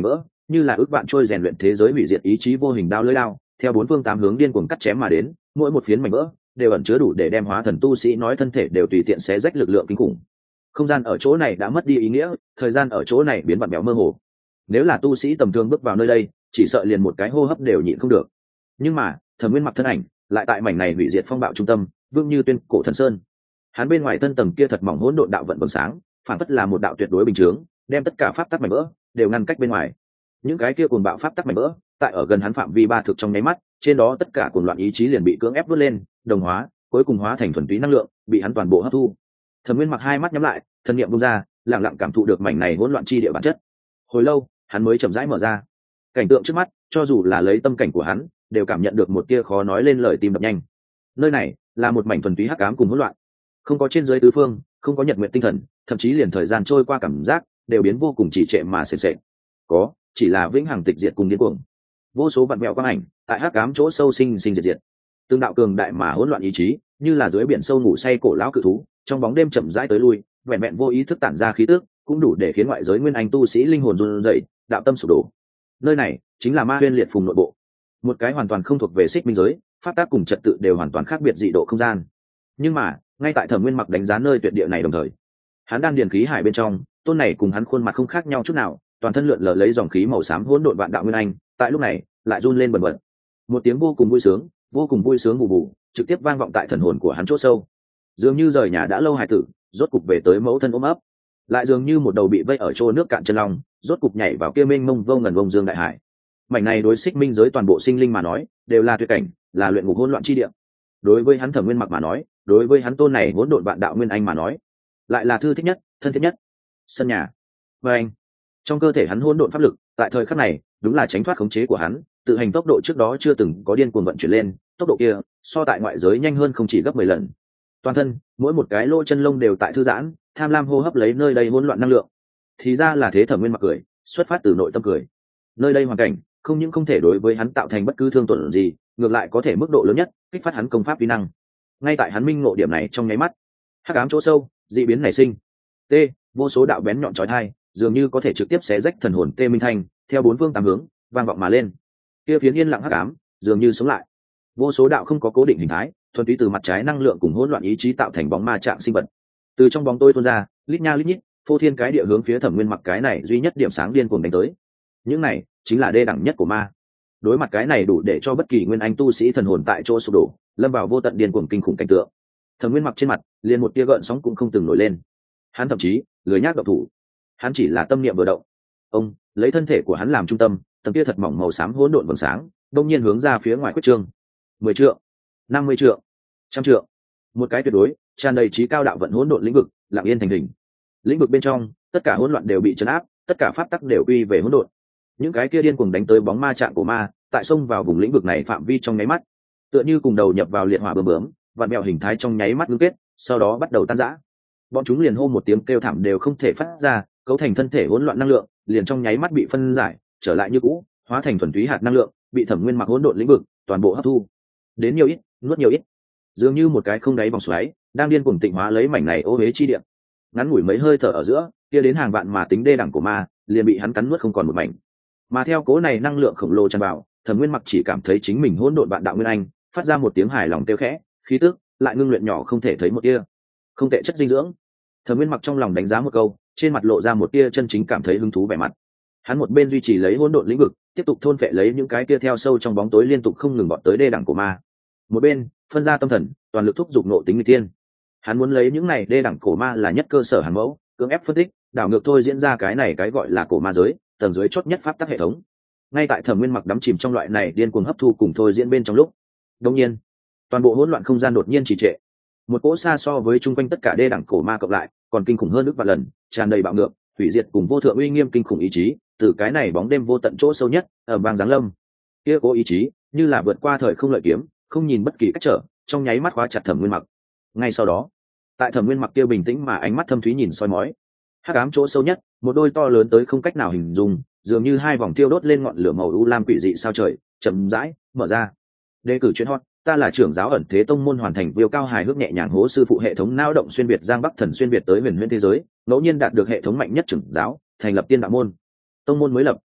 như là ước vạn trôi rèn luyện thế giới hủy diệt ý chí vô hình đao lưỡi đao theo bốn phương tám hướng điên cuồng cắt chém mà đến, mỗi một phiến mảnh vỡ đều ẩn chứa đủ để đem hóa thần tu sĩ nói thân thể đều tùy tiện xé rách lực lượng kinh khủng. Không gian ở chỗ này đã mất đi ý nghĩa, thời gian ở chỗ này biến vặn vẹo mơ hồ. Nếu là tu sĩ tầm thường bước vào nơi đây, chỉ sợ liền một cái hô hấp đều nhịn không được. Nhưng mà Thẩm Nguyên Mặc thân ảnh lại tại mảnh này hủy diệt phong bạo trung tâm, vương như tuyên cổ thần sơn. Hắn bên ngoài thân tầng kia thật mỏng hỗn độn đạo vận vầng sáng, phản phất là một đạo tuyệt đối bình chướng, đem tất cả pháp tắc mảnh vỡ đều ngăn cách bên ngoài. Những cái kia cuồng bạo pháp tắc mảnh vỡ, tại ở gần hắn phạm vi ba thực trong nháy mắt, trên đó tất cả cuồng loạn ý chí liền bị cưỡng ép vút lên, đồng hóa, cuối cùng hóa thành thuần túy năng lượng, bị hắn toàn bộ hấp thu. Thẩm Nguyên Mặc hai mắt nhắm lại, thân niệm buông ra, lặng lặng cảm thụ được mảnh này hỗn loạn chi địa bản chất. Hồi lâu, hắn mới chậm rãi mở ra. Cảnh tượng trước mắt, cho dù là lấy tâm cảnh của hắn, đều cảm nhận được một tia khó nói lên lời tim đập nhanh. Nơi này là một mảnh thuần túy hắc ám cùng hỗn loạn, không có trên dưới tứ phương, không có nhật nguyện tinh thần, thậm chí liền thời gian trôi qua cảm giác đều biến vô cùng trì trệ mà sền sệt. Có, chỉ là vĩnh hằng tịch diệt cùng điên cuồng. Vô số vạn mèo quang ảnh tại hắc ám chỗ sâu sinh sinh diệt diệt. Tương đạo cường đại mà hỗn loạn ý chí, như là dưới biển sâu ngủ say cổ lão cự thú, trong bóng đêm chậm rãi tới lui, vẹn vẹn vô ý thức tản ra khí tức, cũng đủ để khiến ngoại giới nguyên anh tu sĩ linh hồn run rẩy, đạo tâm sụp đổ. Nơi này chính là Ma Huyên Liệt Phùng nội bộ, một cái hoàn toàn không thuộc về xích minh giới, pháp tác cùng trật tự đều hoàn toàn khác biệt dị độ không gian. Nhưng mà ngay tại Thẩm Nguyên Mặc đánh giá nơi tuyệt địa này đồng thời, hắn đang điền khí hải bên trong, tôn này cùng hắn khuôn mặt không khác nhau chút nào, toàn thân lượn lờ lấy dòng khí màu xám hỗn độn vạn đạo nguyên anh, tại lúc này lại run lên bần bật. Một tiếng vô cùng vui sướng, vô cùng vui sướng bù bù, trực tiếp vang vọng tại thần hồn của hắn chỗ sâu. Dường như rời nhà đã lâu hải tử, rốt cục về tới mẫu thân ôm ấp, lại dường như một đầu bị vây ở chỗ nước cạn chân long, rốt cục nhảy vào kia mênh mông vô ngần vông dương đại hải. Mảnh này đối xích minh giới toàn bộ sinh linh mà nói, đều là tuyệt cảnh, là luyện ngục hỗn loạn chi địa. Đối với hắn Thẩm Nguyên Mặc mà nói, đối với hắn tôn này hỗn độn vạn đạo nguyên anh mà nói, lại là thư thích nhất, thân thiết nhất. Sân nhà. Và anh, trong cơ thể hắn hỗn độn pháp lực, tại thời khắc này, đúng là tránh thoát khống chế của hắn, tự hành tốc độ trước đó chưa từng có điên cuồng vận chuyển lên, tốc độ kia, so tại ngoại giới nhanh hơn không chỉ gấp mười lần. Toàn thân, mỗi một cái lỗ chân lông đều tại thư giãn, tham lam hô hấp lấy nơi đây hỗn loạn năng lượng. Thì ra là thế. Thẩm Nguyên Mặc cười, xuất phát từ nội tâm cười. Nơi đây hoàn cảnh, không những không thể đối với hắn tạo thành bất cứ thương tổn gì, ngược lại có thể mức độ lớn nhất kích phát hắn công pháp uy năng. Ngay tại hắn minh ngộ điểm này trong nháy mắt, hắc ám chỗ sâu, dị biến nảy sinh. T, vô số đạo bén nhọn chói tai, dường như có thể trực tiếp xé rách thần hồn tê minh thanh, theo bốn phương tám hướng vang vọng mà lên. Kia phiến yên lặng hắc ám, dường như sống lại. Vô số đạo không có cố định hình thái, thuần túy từ mặt trái năng lượng cùng hỗn loạn ý chí tạo thành bóng ma trạng sinh vật. Từ trong bóng tối tuôn ra, lít nha lít nhít, phô thiên cái địa hướng phía Thẩm Nguyên Mặc cái này duy nhất điểm sáng điên cuồng đánh tới. Những này chính là đê đẳng nhất của ma. Đối mặt cái này đủ để cho bất kỳ nguyên anh tu sĩ thần hồn tại chỗ sụp đổ, lâm vào vô tận điên cuồng kinh khủng cảnh tượng. Thẩm Nguyên Mặc trên mặt liền một tia gợn sóng cũng không từng nổi lên. Hắn thậm chí lười nhác động thủ, hắn chỉ là tâm niệm vừa động, ông lấy thân thể của hắn làm trung tâm, tầng tia thật mỏng màu xám hỗn độn vầng sáng đông nhiên hướng ra phía ngoài quyết trương. Mười trượng, năm mươi trượng, trăm trượng, một cái tuyệt đối tràn đầy trí cao đạo vận hỗn độn lĩnh vực lặng yên thành hình. Lĩnh vực bên trong tất cả hỗn loạn đều bị chấn áp, tất cả pháp tắc đều quy về hỗn độn. Những cái kia điên cuồng đánh tới bóng ma trạng của ma, tại xông vào vùng lĩnh vực này phạm vi trong nháy mắt, tựa như cùng đầu nhập vào liệt hỏa bướm bướm, vặn mèo hình thái trong nháy mắt ngưng kết, sau đó bắt đầu tan rã. Bọn chúng liền hô một tiếng kêu thảm đều không thể phát ra, cấu thành thân thể hỗn loạn năng lượng, liền trong nháy mắt bị phân giải, trở lại như cũ, hóa thành thuần túy hạt năng lượng, bị Thẩm Nguyên Mặc hỗn độn lĩnh vực toàn bộ hấp thu. Đến nhiều ít, nuốt nhiều ít, dường như một cái không đáy vòng xoáy, đang điên cuồng tịnh hóa lấy mảnh này ô uế chi địa. Ngắn ngủi mấy hơi thở ở giữa, kia đến hàng vạn mà tính đê đẳng của ma, liền bị hắn cắn nuốt không còn một mảnh. Mà theo cố này năng lượng khổng lồ tràn vào, Thẩm Nguyên Mặc chỉ cảm thấy chính mình hỗn độn vạn đạo nguyên anh, phát ra một tiếng hài lòng kêu khẽ, khí tức lại ngưng luyện nhỏ không thể thấy một tia. Không tệ chất dinh dưỡng. Thẩm Nguyên Mặc trong lòng đánh giá một câu, trên mặt lộ ra một tia chân chính cảm thấy hứng thú vẻ mặt. Hắn một bên duy trì lấy hỗn độn lĩnh vực, tiếp tục thôn phệ lấy những cái tia theo sâu trong bóng tối liên tục không ngừng bọn tới đê đẳng của ma. Một bên, phân ra tâm thần, toàn lực thúc giục nộ tính nghịch thiên. Hắn muốn lấy những này đê đẳng cổ ma là nhất cơ sở hàn mẫu, cưỡng ép phân tích, đảo ngược thôi diễn ra cái này cái gọi là cổ ma giới, tầng dưới chót nhất pháp tắc hệ thống. Ngay tại Thẩm Nguyên Mặc đắm chìm trong loại này điên cuồng hấp thu cùng thôi diễn bên trong lúc, đột nhiên, toàn bộ hỗn loạn không gian đột nhiên trì trệ. Một cỗ xa so với chung quanh tất cả đê đẳng cổ ma cộng lại, còn kinh khủng hơn ức vạn lần, tràn đầy bạo ngược, hủy diệt cùng vô thượng uy nghiêm kinh khủng ý chí, từ cái này bóng đêm vô tận chỗ sâu nhất, ở bang giáng lâm. Kia cố ý chí, như là vượt qua thời không lợi kiếm, không nhìn bất kỳ cách trở, trong nháy mắt khóa chặt Thẩm Nguyên Mặc. Ngay sau đó, tại Thẩm Nguyên Mặc kia bình tĩnh mà ánh mắt thâm thúy nhìn soi mói, hắc ám chỗ sâu nhất, một đôi to lớn tới không cách nào hình dung, dường như hai vòng tiêu đốt lên ngọn lửa màu u lam quỷ dị sao trời, chậm rãi mở ra. Đề cử chuyên hot, ta là trưởng giáo ẩn thế tông môn hoàn thành viêu cao hài hước nhẹ nhàng hố sư phụ hệ thống nao động xuyên việt giang bắc thần xuyên việt tới huyền huyễn thế giới, ngẫu nhiên đạt được hệ thống mạnh nhất trưởng giáo, thành lập tiên đạo môn. Tông môn mới lập,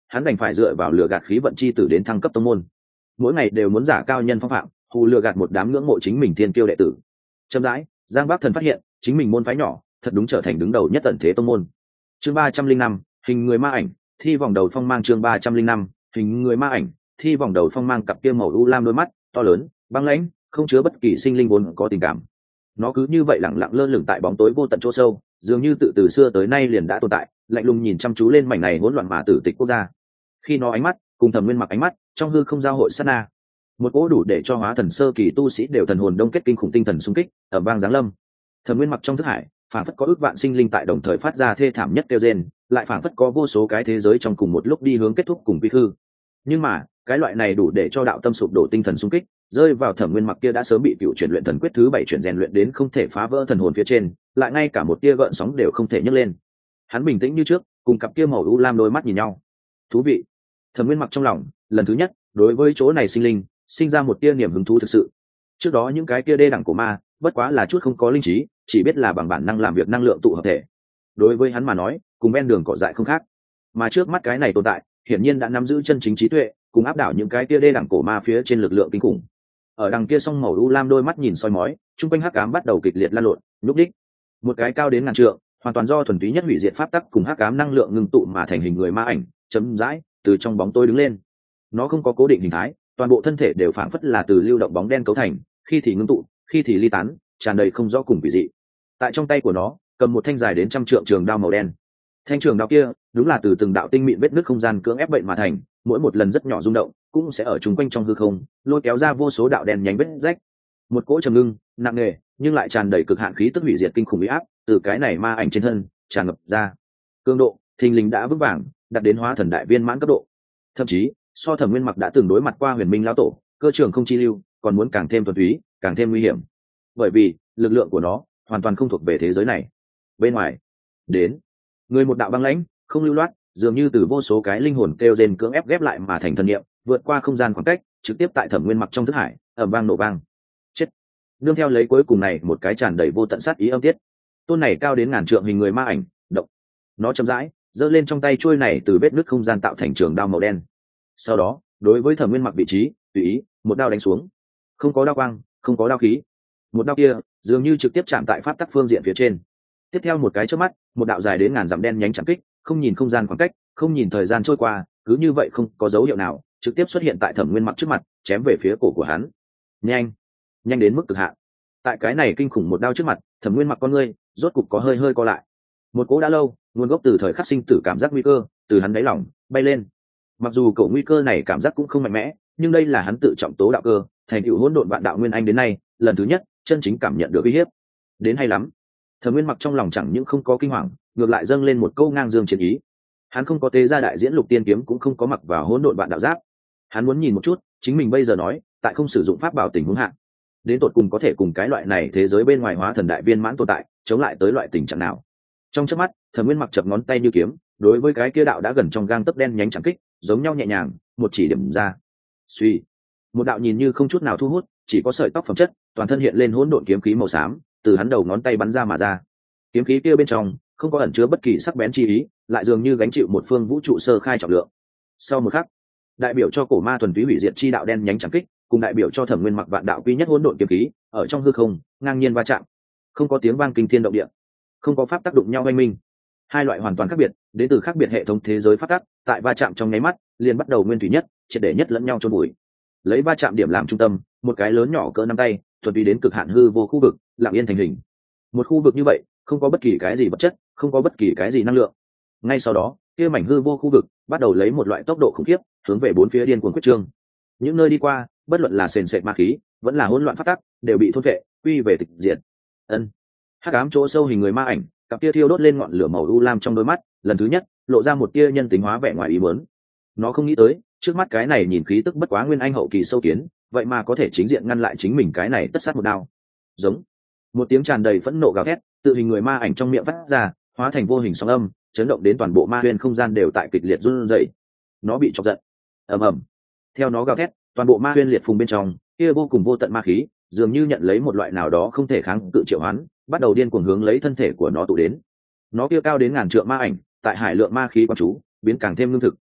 hắn đành phải dựa vào lừa gạt khí vận chi tử đến thăng cấp tông môn, mỗi ngày đều muốn giả cao nhân phong phạm, hù lừa gạt một đám ngưỡng mộ chính mình thiên kiêu đệ tử. Chậm rãi, Giang Bắc Thần phát hiện chính mình môn phái nhỏ thật đúng trở thành đứng đầu nhất tận thế tông môn. Chương ba trăm linh năm, hình người ma ảnh, thi vòng đầu phong mang. Chương ba trăm linh năm, hình người ma ảnh, thi vòng đầu phong mang. Cặp kia màu u lam đôi mắt to lớn, băng lãnh, không chứa bất kỳ sinh linh vốn có tình cảm. Nó cứ như vậy lẳng lặng lơ lửng tại bóng tối vô tận chỗ sâu, dường như tự từ xưa tới nay liền đã tồn tại, lạnh lùng nhìn chăm chú lên mảnh này hỗn loạn mà tử tịch quốc gia. Khi nó ánh mắt cùng Thẩm Nguyên Mặc ánh mắt trong hư không giao hội sát na, một cỗ đủ để cho hóa thần sơ kỳ tu sĩ đều thần hồn đông kết kinh khủng tinh thần xung kích ở vang giáng lâm. Thẩm Nguyên Mặc trong thức hải phản phất có ước vạn sinh linh tại đồng thời phát ra thê thảm nhất kêu rên, lại phản phất có vô số cái thế giới trong cùng một lúc đi hướng kết thúc cùng quy khư. Nhưng mà cái loại này đủ để cho đạo tâm sụp đổ tinh thần xung kích rơi vào Thẩm Nguyên Mặc kia đã sớm bị cựu chuyển luyện thần quyết thứ bảy chuyển rèn luyện đến không thể phá vỡ thần hồn phía trên, lại ngay cả một tia gợn sóng đều không thể nhấc lên. Hắn bình tĩnh như trước, cùng cặp kia màu u lam đôi mắt nhìn nhau. Thú vị. Thẩm Nguyên Mặc trong lòng lần thứ nhất đối với chỗ này sinh linh sinh ra một tia niềm hứng thú thực sự. Trước đó những cái kia đê đẳng của ma bất quá là chút không có linh trí, chỉ biết là bằng bản năng làm việc năng lượng tụ hợp thể. Đối với hắn mà nói, cùng ven đường cỏ dại không khác. Mà trước mắt cái này tồn tại, hiển nhiên đã nắm giữ chân chính trí tuệ, cùng áp đảo những cái kia đê đẳng cổ ma phía trên lực lượng kinh khủng. Ở đằng kia song màu u lam đôi mắt nhìn soi mói, trung quanh hắc ám bắt đầu kịch liệt lan lộn, nhúc đích. Một cái cao đến ngàn trượng, hoàn toàn do thuần túy nhất hủy diệt pháp tắc cùng hắc ám năng lượng ngưng tụ mà thành hình người ma ảnh, chấm dãi từ trong bóng tối đứng lên. Nó không có cố định hình thái, toàn bộ thân thể đều phảng phất là từ lưu động bóng đen cấu thành, khi thì ngưng tụ, khi thì ly tán, tràn đầy không rõ cùng quỷ dị. Tại trong tay của nó cầm một thanh dài đến trăm trượng trường đao màu đen. Thanh trường đao kia đúng là từ từng đạo tinh mịn vết nứt không gian cưỡng ép bệnh mà thành, mỗi một lần rất nhỏ rung động cũng sẽ ở chung quanh trong hư không lôi kéo ra vô số đạo đen nhánh vết rách. Một cỗ trầm ngưng nặng nề nhưng lại tràn đầy cực hạn khí tức hủy diệt kinh khủng uy áp từ cái này ma ảnh trên thân tràn ngập ra. Cường độ thình lình đã vững vàng đạt đến hóa thần đại viên mãn cấp độ, thậm chí so Thẩm Nguyên Mặc đã từng đối mặt qua huyền minh lão tổ cơ trường không chi lưu còn muốn càng thêm thuần túy, càng thêm nguy hiểm, bởi vì lực lượng của nó hoàn toàn không thuộc về thế giới này. Bên ngoài đến người một đạo băng lãnh không lưu loát, dường như từ vô số cái linh hồn kêu rên cưỡng ép ghép lại mà thành thần niệm, vượt qua không gian khoảng cách trực tiếp tại Thẩm Nguyên Mặc trong thức hải ầm vang nổ vang. Chết. Nương theo lấy cuối cùng này một cái tràn đầy vô tận sát ý âm tiết, tôn này cao đến ngàn trượng hình người ma ảnh động, nó chậm rãi giơ lên trong tay chuôi này từ vết nứt không gian tạo thành trường đao màu đen. Sau đó đối với Thẩm Nguyên Mặc vị trí tùy ý một đao đánh xuống, không có đao quang, không có đao khí, một đao kia dường như trực tiếp chạm tại pháp tắc phương diện phía trên. Tiếp theo một cái chớp mắt, một đạo dài đến ngàn dặm đen nhánh chạm kích, không nhìn không gian khoảng cách, không nhìn thời gian trôi qua, cứ như vậy không có dấu hiệu nào trực tiếp xuất hiện tại Thẩm Nguyên Mặc trước mặt, chém về phía cổ của hắn. Nhanh, nhanh đến mức cực hạn. Tại cái này kinh khủng một đao trước mặt, Thẩm Nguyên Mặc con ngươi rốt cục có hơi hơi co lại. Một cỗ đã lâu nguồn gốc từ thời khắc sinh tử cảm giác nguy cơ từ hắn đáy lòng bay lên. Mặc dù cỗ nguy cơ này cảm giác cũng không mạnh mẽ, nhưng đây là hắn tự trọng tố đạo cơ, thành tựu hỗn độn vạn đạo nguyên anh đến nay lần thứ nhất chân chính cảm nhận được uy hiếp. Đến hay lắm. Thẩm Nguyên Mặc trong lòng chẳng những không có kinh hoàng, ngược lại dâng lên một câu ngang dương chiến ý. Hắn không có tế ra đại diễn lục tiên kiếm, cũng không có mặc vào hỗn độn vạn đạo giáp. Hắn muốn nhìn một chút chính mình bây giờ nói tại không sử dụng pháp bảo tình huống hạn, đến tột cùng có thể cùng cái loại này thế giới bên ngoài hóa thần đại viên mãn tồn tại chống lại tới loại tình trạng nào. Trong chớp mắt, Thẩm Nguyên Mặc chập ngón tay như kiếm, đối với cái kia đạo đã gần trong gang tấc đen nhánh chẳng kích giống nhau nhẹ nhàng một chỉ điểm ra. Suy, một đạo nhìn như không chút nào thu hút, chỉ có sợi tóc phẩm chất, toàn thân hiện lên hỗn độn kiếm khí màu xám từ hắn đầu ngón tay bắn ra mà ra. Kiếm khí kia bên trong không có ẩn chứa bất kỳ sắc bén chi ý, lại dường như gánh chịu một phương vũ trụ sơ khai trọng lượng. Sau một khắc, đại biểu cho cổ ma thuần túy hủy diệt chi đạo đen nhánh chẳng kích cùng đại biểu cho Thẩm Nguyên Mặc vạn đạo quy nhất hỗn độn kiếm khí ở trong hư không ngang nhiên va chạm, không có tiếng vang kinh thiên động địa, không có pháp tác động nhau oanh minh. Hai loại hoàn toàn khác biệt, đến từ khác biệt hệ thống thế giới pháp tắc, tại va chạm trong nháy mắt liền bắt đầu nguyên thủy nhất, triệt để nhất lẫn nhau chôn bụi. Lấy va chạm điểm làm trung tâm, một cái lớn nhỏ cỡ nắm tay thuần túy đến cực hạn hư vô khu vực lặng yên thành hình. Một khu vực như vậy không có bất kỳ cái gì vật chất, không có bất kỳ cái gì năng lượng. Ngay sau đó kia mảnh hư vô khu vực bắt đầu lấy một loại tốc độ khủng khiếp hướng về bốn phía điên cuồng quyết trương. Những nơi đi qua, bất luận là sền sệt ma khí vẫn là hỗn loạn pháp tắc, đều bị thôn phệ quy về tịch diệt. Ân. Hắc ám chỗ sâu hình người ma ảnh, cặp tia thiêu đốt lên ngọn lửa màu u lam trong đôi mắt lần thứ nhất lộ ra một tia nhân tính hóa vẻ ngoài ý muốn. Nó không nghĩ tới trước mắt cái này nhìn khí tức bất quá nguyên anh hậu kỳ sâu kiến, vậy mà có thể chính diện ngăn lại chính mình cái này tất sát một đao. Giống một tiếng tràn đầy phẫn nộ gào thét tự hình người ma ảnh trong miệng phát ra, hóa thành vô hình sóng âm chấn động đến toàn bộ ma huyên không gian đều tại kịch liệt run rẩy. Nó bị chọc giận. Ầm ầm. Theo nó gào thét, toàn bộ ma huyên liệt phùng bên trong kia vô cùng vô tận ma khí dường như nhận lấy một loại nào đó không thể kháng cự triệu hoán, bắt đầu điên cuồng hướng lấy thân thể của nó tụ đến. Nó kia cao đến ngàn trượng ma ảnh tại hải lượng ma khí quán chú biến càng thêm lương thực,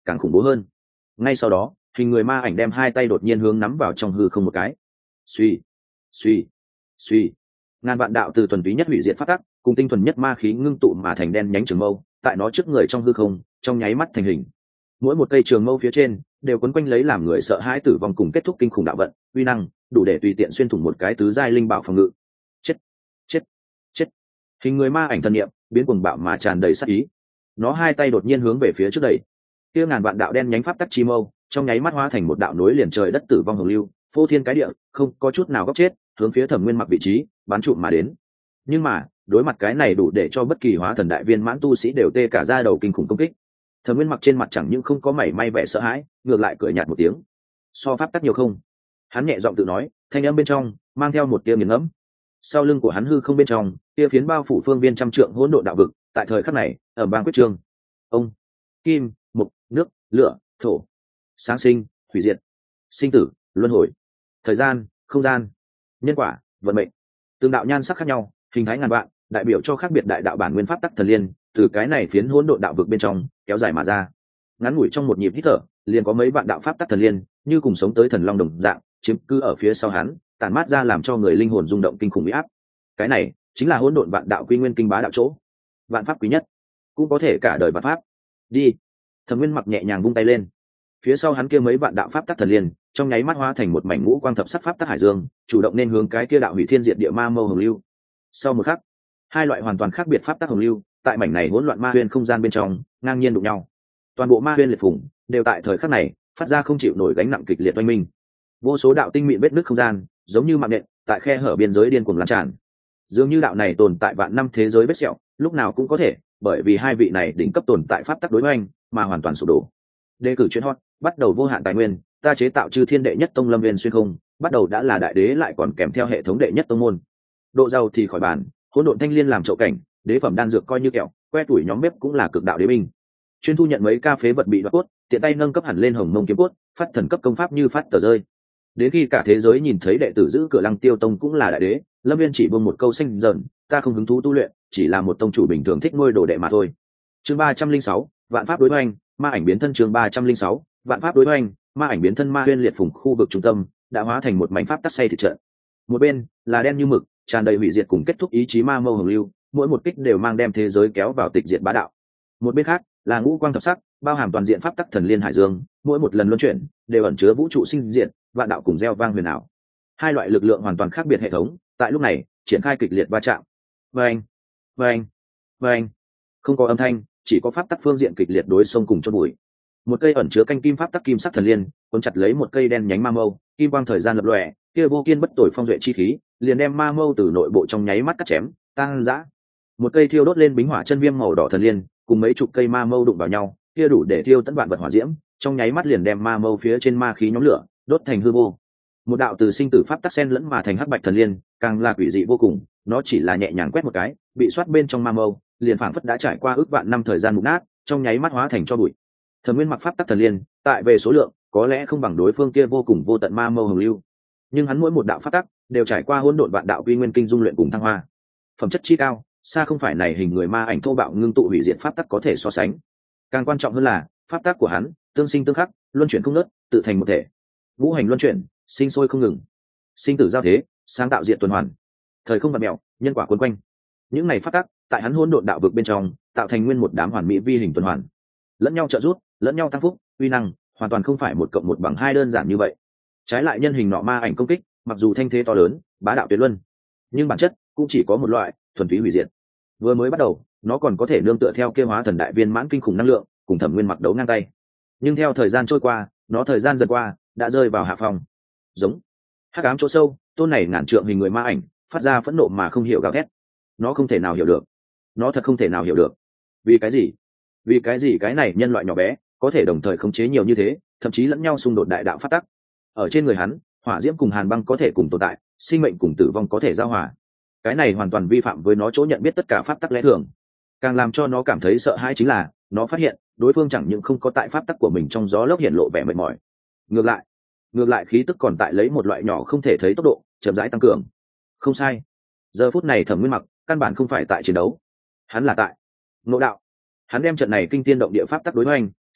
càng khủng bố hơn. Ngay sau đó hình người ma ảnh đem hai tay đột nhiên hướng nắm vào trong hư không một cái. Suy, suy, suy, ngàn vạn đạo từ thuần túy nhất hủy diệt phát tắc cùng tinh thuần nhất ma khí ngưng tụ mà thành đen nhánh trường mâu tại nó trước người trong hư không trong nháy mắt thành hình. Mỗi một cây trường mâu phía trên đều quấn quanh lấy làm người sợ hãi tử vong cùng kết thúc kinh khủng đạo vận uy năng, đủ để tùy tiện xuyên thủng một cái tứ giai linh bảo phòng ngự. Chết, chết, chết. Hình người ma ảnh thần niệm biến cuồng bạo mà tràn đầy sát ý. Nó hai tay đột nhiên hướng về phía trước đẩy, kia ngàn vạn đạo đen nhánh pháp tắc chi mâu trong nháy mắt hóa thành một đạo nối liền trời đất tử vong hồng lưu, phô thiên cái địa, không có chút nào góc chết, hướng phía Thẩm Nguyên Mặc vị trí bắn trụm mà đến. Nhưng mà đối mặt cái này đủ để cho bất kỳ hóa thần đại viên mãn tu sĩ đều tê cả da đầu kinh khủng công kích, Thẩm Nguyên Mặc trên mặt chẳng những không có mảy may vẻ sợ hãi, ngược lại cười nhạt một tiếng. So pháp tắc nhiều không? Hắn nhẹ giọng tự nói, thanh âm bên trong mang theo một tia nghiền ngẫm. Sau lưng của hắn hư không bên trong, kia phiến bao phủ phương viên trăm trượng hỗn độn đạo vực, tại thời khắc này, ở bang quyết trường, ông, kim, mục, nước, lửa, thổ, sáng sinh, hủy diệt, sinh tử, luân hồi, thời gian, không gian, nhân quả, vận mệnh, từng đạo nhan sắc khác nhau, hình thái ngàn vạn, đại biểu cho khác biệt đại đạo bản nguyên pháp tắc thần liên, từ cái này phiến hỗn độn đạo vực bên trong kéo dài mà ra. Ngắn ngủi trong một nhịp hít thở, liền có mấy vạn đạo pháp tắc thần liên, như cùng sống tới thần long đồng dạng, chiếm cứ ở phía sau hắn, tản mát ra làm cho người linh hồn rung động kinh khủng uy áp. Cái này chính là hỗn độn vạn đạo quy nguyên kinh bá đạo chỗ. Vạn pháp quý nhất, cũng có thể cả đời vạn pháp. Đi. Thẩm Nguyên Mặc nhẹ nhàng vung tay lên. Phía sau hắn kia mấy vạn đạo pháp tắc thần liên, trong nháy mắt hóa thành một mảnh ngũ quang thập sắc pháp tắc hải dương, chủ động nên hướng cái kia đạo hủy thiên diệt địa ma mâu hồng lưu. Sau một khắc, hai loại hoàn toàn khác biệt pháp tắc hồng lưu, tại mảnh này hỗn loạn ma huyên không gian bên trong, ngang nhiên đụng nhau. Toàn bộ ma huyên liệt phủng đều tại thời khắc này phát ra không chịu nổi gánh nặng kịch liệt oanh minh. Vô số đạo tinh mịn vết nứt không gian, giống như mạng nện, tại khe hở biên giới điên cuồng lan tràn. Dường như đạo này tồn tại vạn năm thế giới vết sẹo, lúc nào cũng có thể, bởi vì hai vị này đỉnh cấp tồn tại pháp tắc đối oanh, mà hoàn toàn sụp đổ. Đề cử chuyên hot, bắt đầu vô hạn tài nguyên, ta chế tạo chư thiên đệ nhất tông lâm viên xuyên không, bắt đầu đã là đại đế lại còn kèm theo hệ thống đệ nhất tông môn. Độ giàu thì khỏi bàn, hỗn độn thanh liên làm chậu cảnh, đế phẩm đan dược coi như kẹo, que tuổi nhóm bếp cũng là cực đạo đế binh. Chuyên thu nhận mấy ca phế vật bị đoạt cốt, tiện tay nâng cấp hẳn lên hồng mông kiếm cốt, phát thần cấp công pháp như phát tờ rơi. Đến khi cả thế giới nhìn thấy đệ tử giữ cửa Lăng Tiêu Tông cũng là đại đế, Lâm Viên chỉ buông một câu xanh dần, ta không hứng thú tu luyện, chỉ là một tông chủ bình thường thích nuôi đồ đệ mà thôi. Chương ba trăm linh sáu, vạn pháp đối hoành, ma ảnh biến thân. Chương ba trăm linh sáu, vạn pháp đối hoành, ma ảnh biến thân. Ma huyên liệt phùng khu vực trung tâm đã hóa thành một mảnh pháp tắc xây thực trận. Một bên là đen như mực, tràn đầy hủy diệt cùng kết thúc ý chí ma mâu hồng lưu, mỗi một kích đều mang đem thế giới kéo vào tịch diệt bá đạo. Một bên khác là ngũ quang thập sắc, bao hàm toàn diện pháp tắc thần liên hải dương, mỗi một lần luân chuyển đều ẩn chứa vũ trụ sinh diệt, vạn đạo cùng gieo vang huyền ảo. Hai loại lực lượng hoàn toàn khác biệt hệ thống, tại lúc này triển khai kịch liệt va chạm. Vâng, vâng, vâng. Không có âm thanh, chỉ có pháp tắc phương diện kịch liệt đối xông cùng chôn bụi. Một cây ẩn chứa canh kim pháp tắc kim sắc thần liên, cuốn chặt lấy một cây đen nhánh ma mâu, kim quang thời gian lập lòe, kia vô kiên bất tồi phong duệ chi khí, liền đem ma mâu từ nội bộ trong nháy mắt cắt chém, tăng dã. Một cây thiêu đốt lên bính hỏa chân viêm màu đỏ thần liên, cùng mấy chục cây ma mâu đụng vào nhau, kia đủ để thiêu tận vạn vật hỏa diễm, trong nháy mắt liền đem ma mâu phía trên ma khí nhóm lửa, đốt thành hư vô. Một đạo từ sinh tử pháp tắc xen lẫn mà thành hắc bạch thần liên, càng là quỷ dị vô cùng, nó chỉ là nhẹ nhàng quét một cái, bị xoát bên trong ma mâu, liền phảng phất đã trải qua ước vạn năm thời gian mục nát, trong nháy mắt hóa thành cho bụi. Thẩm Nguyên Mặc pháp tắc thần liên, tại về số lượng, có lẽ không bằng đối phương kia vô cùng vô tận ma mâu hồng lưu, nhưng hắn mỗi một đạo pháp tắc đều trải qua hỗn độn vạn đạo quy nguyên kinh dung luyện cùng thăng hoa, phẩm chất chi cao, xa không phải này hình người ma ảnh thô bạo ngưng tụ hủy diệt pháp tắc có thể so sánh. Càng quan trọng hơn là pháp tắc của hắn tương sinh tương khắc, luân chuyển không ngớt, tự thành một thể, ngũ hành luân chuyển, sinh sôi không ngừng, sinh tử giao thế, sáng tạo diện tuần hoàn, thời không vặn mèo, nhân quả cuốn quanh. Những này pháp tắc tại hắn hỗn độn đạo vực bên trong tạo thành nguyên một đám hoàn mỹ vi hình tuần hoàn, lẫn nhau trợ giúp, lẫn nhau tăng phúc, uy năng hoàn toàn không phải một cộng một bằng hai đơn giản như vậy. Trái lại nhân hình nọ ma ảnh công kích, mặc dù thanh thế to lớn, bá đạo tuyệt luân, nhưng bản chất cũng chỉ có một loại, thuần túy hủy diệt. Vừa mới bắt đầu, nó còn có thể nương tựa theo kêu hóa thần đại viên mãn kinh khủng năng lượng, cùng Thẩm Nguyên Mặc đấu ngang tay. Nhưng theo thời gian trôi qua, nó thời gian dần qua, đã rơi vào hạ phòng. Giống hắc ám chỗ sâu, tôn này ngàn trượng hình người ma ảnh, phát ra phẫn nộ mà không hiểu gào thét. Nó không thể nào hiểu được, nó thật không thể nào hiểu được. Vì cái gì? Vì cái gì cái này nhân loại nhỏ bé có thể đồng thời khống chế nhiều như thế, thậm chí lẫn nhau xung đột đại đạo phát tắc. Ở trên người hắn, hỏa diễm cùng hàn băng có thể cùng tồn tại, sinh mệnh cùng tử vong có thể giao hòa. Cái này hoàn toàn vi phạm với nó chỗ nhận biết tất cả pháp tắc lẽ thường. Càng làm cho nó cảm thấy sợ hãi chính là nó phát hiện đối phương chẳng những không có tại pháp tắc của mình trong gió lốc hiện lộ vẻ mệt mỏi, ngược lại ngược lại khí tức còn tại lấy một loại nhỏ không thể thấy tốc độ chậm rãi tăng cường. Không sai, giờ phút này Thẩm Nguyên Mặc căn bản không phải tại chiến đấu, hắn là tại ngộ đạo. Hắn đem trận này kinh tiên động địa pháp tắc đối hoành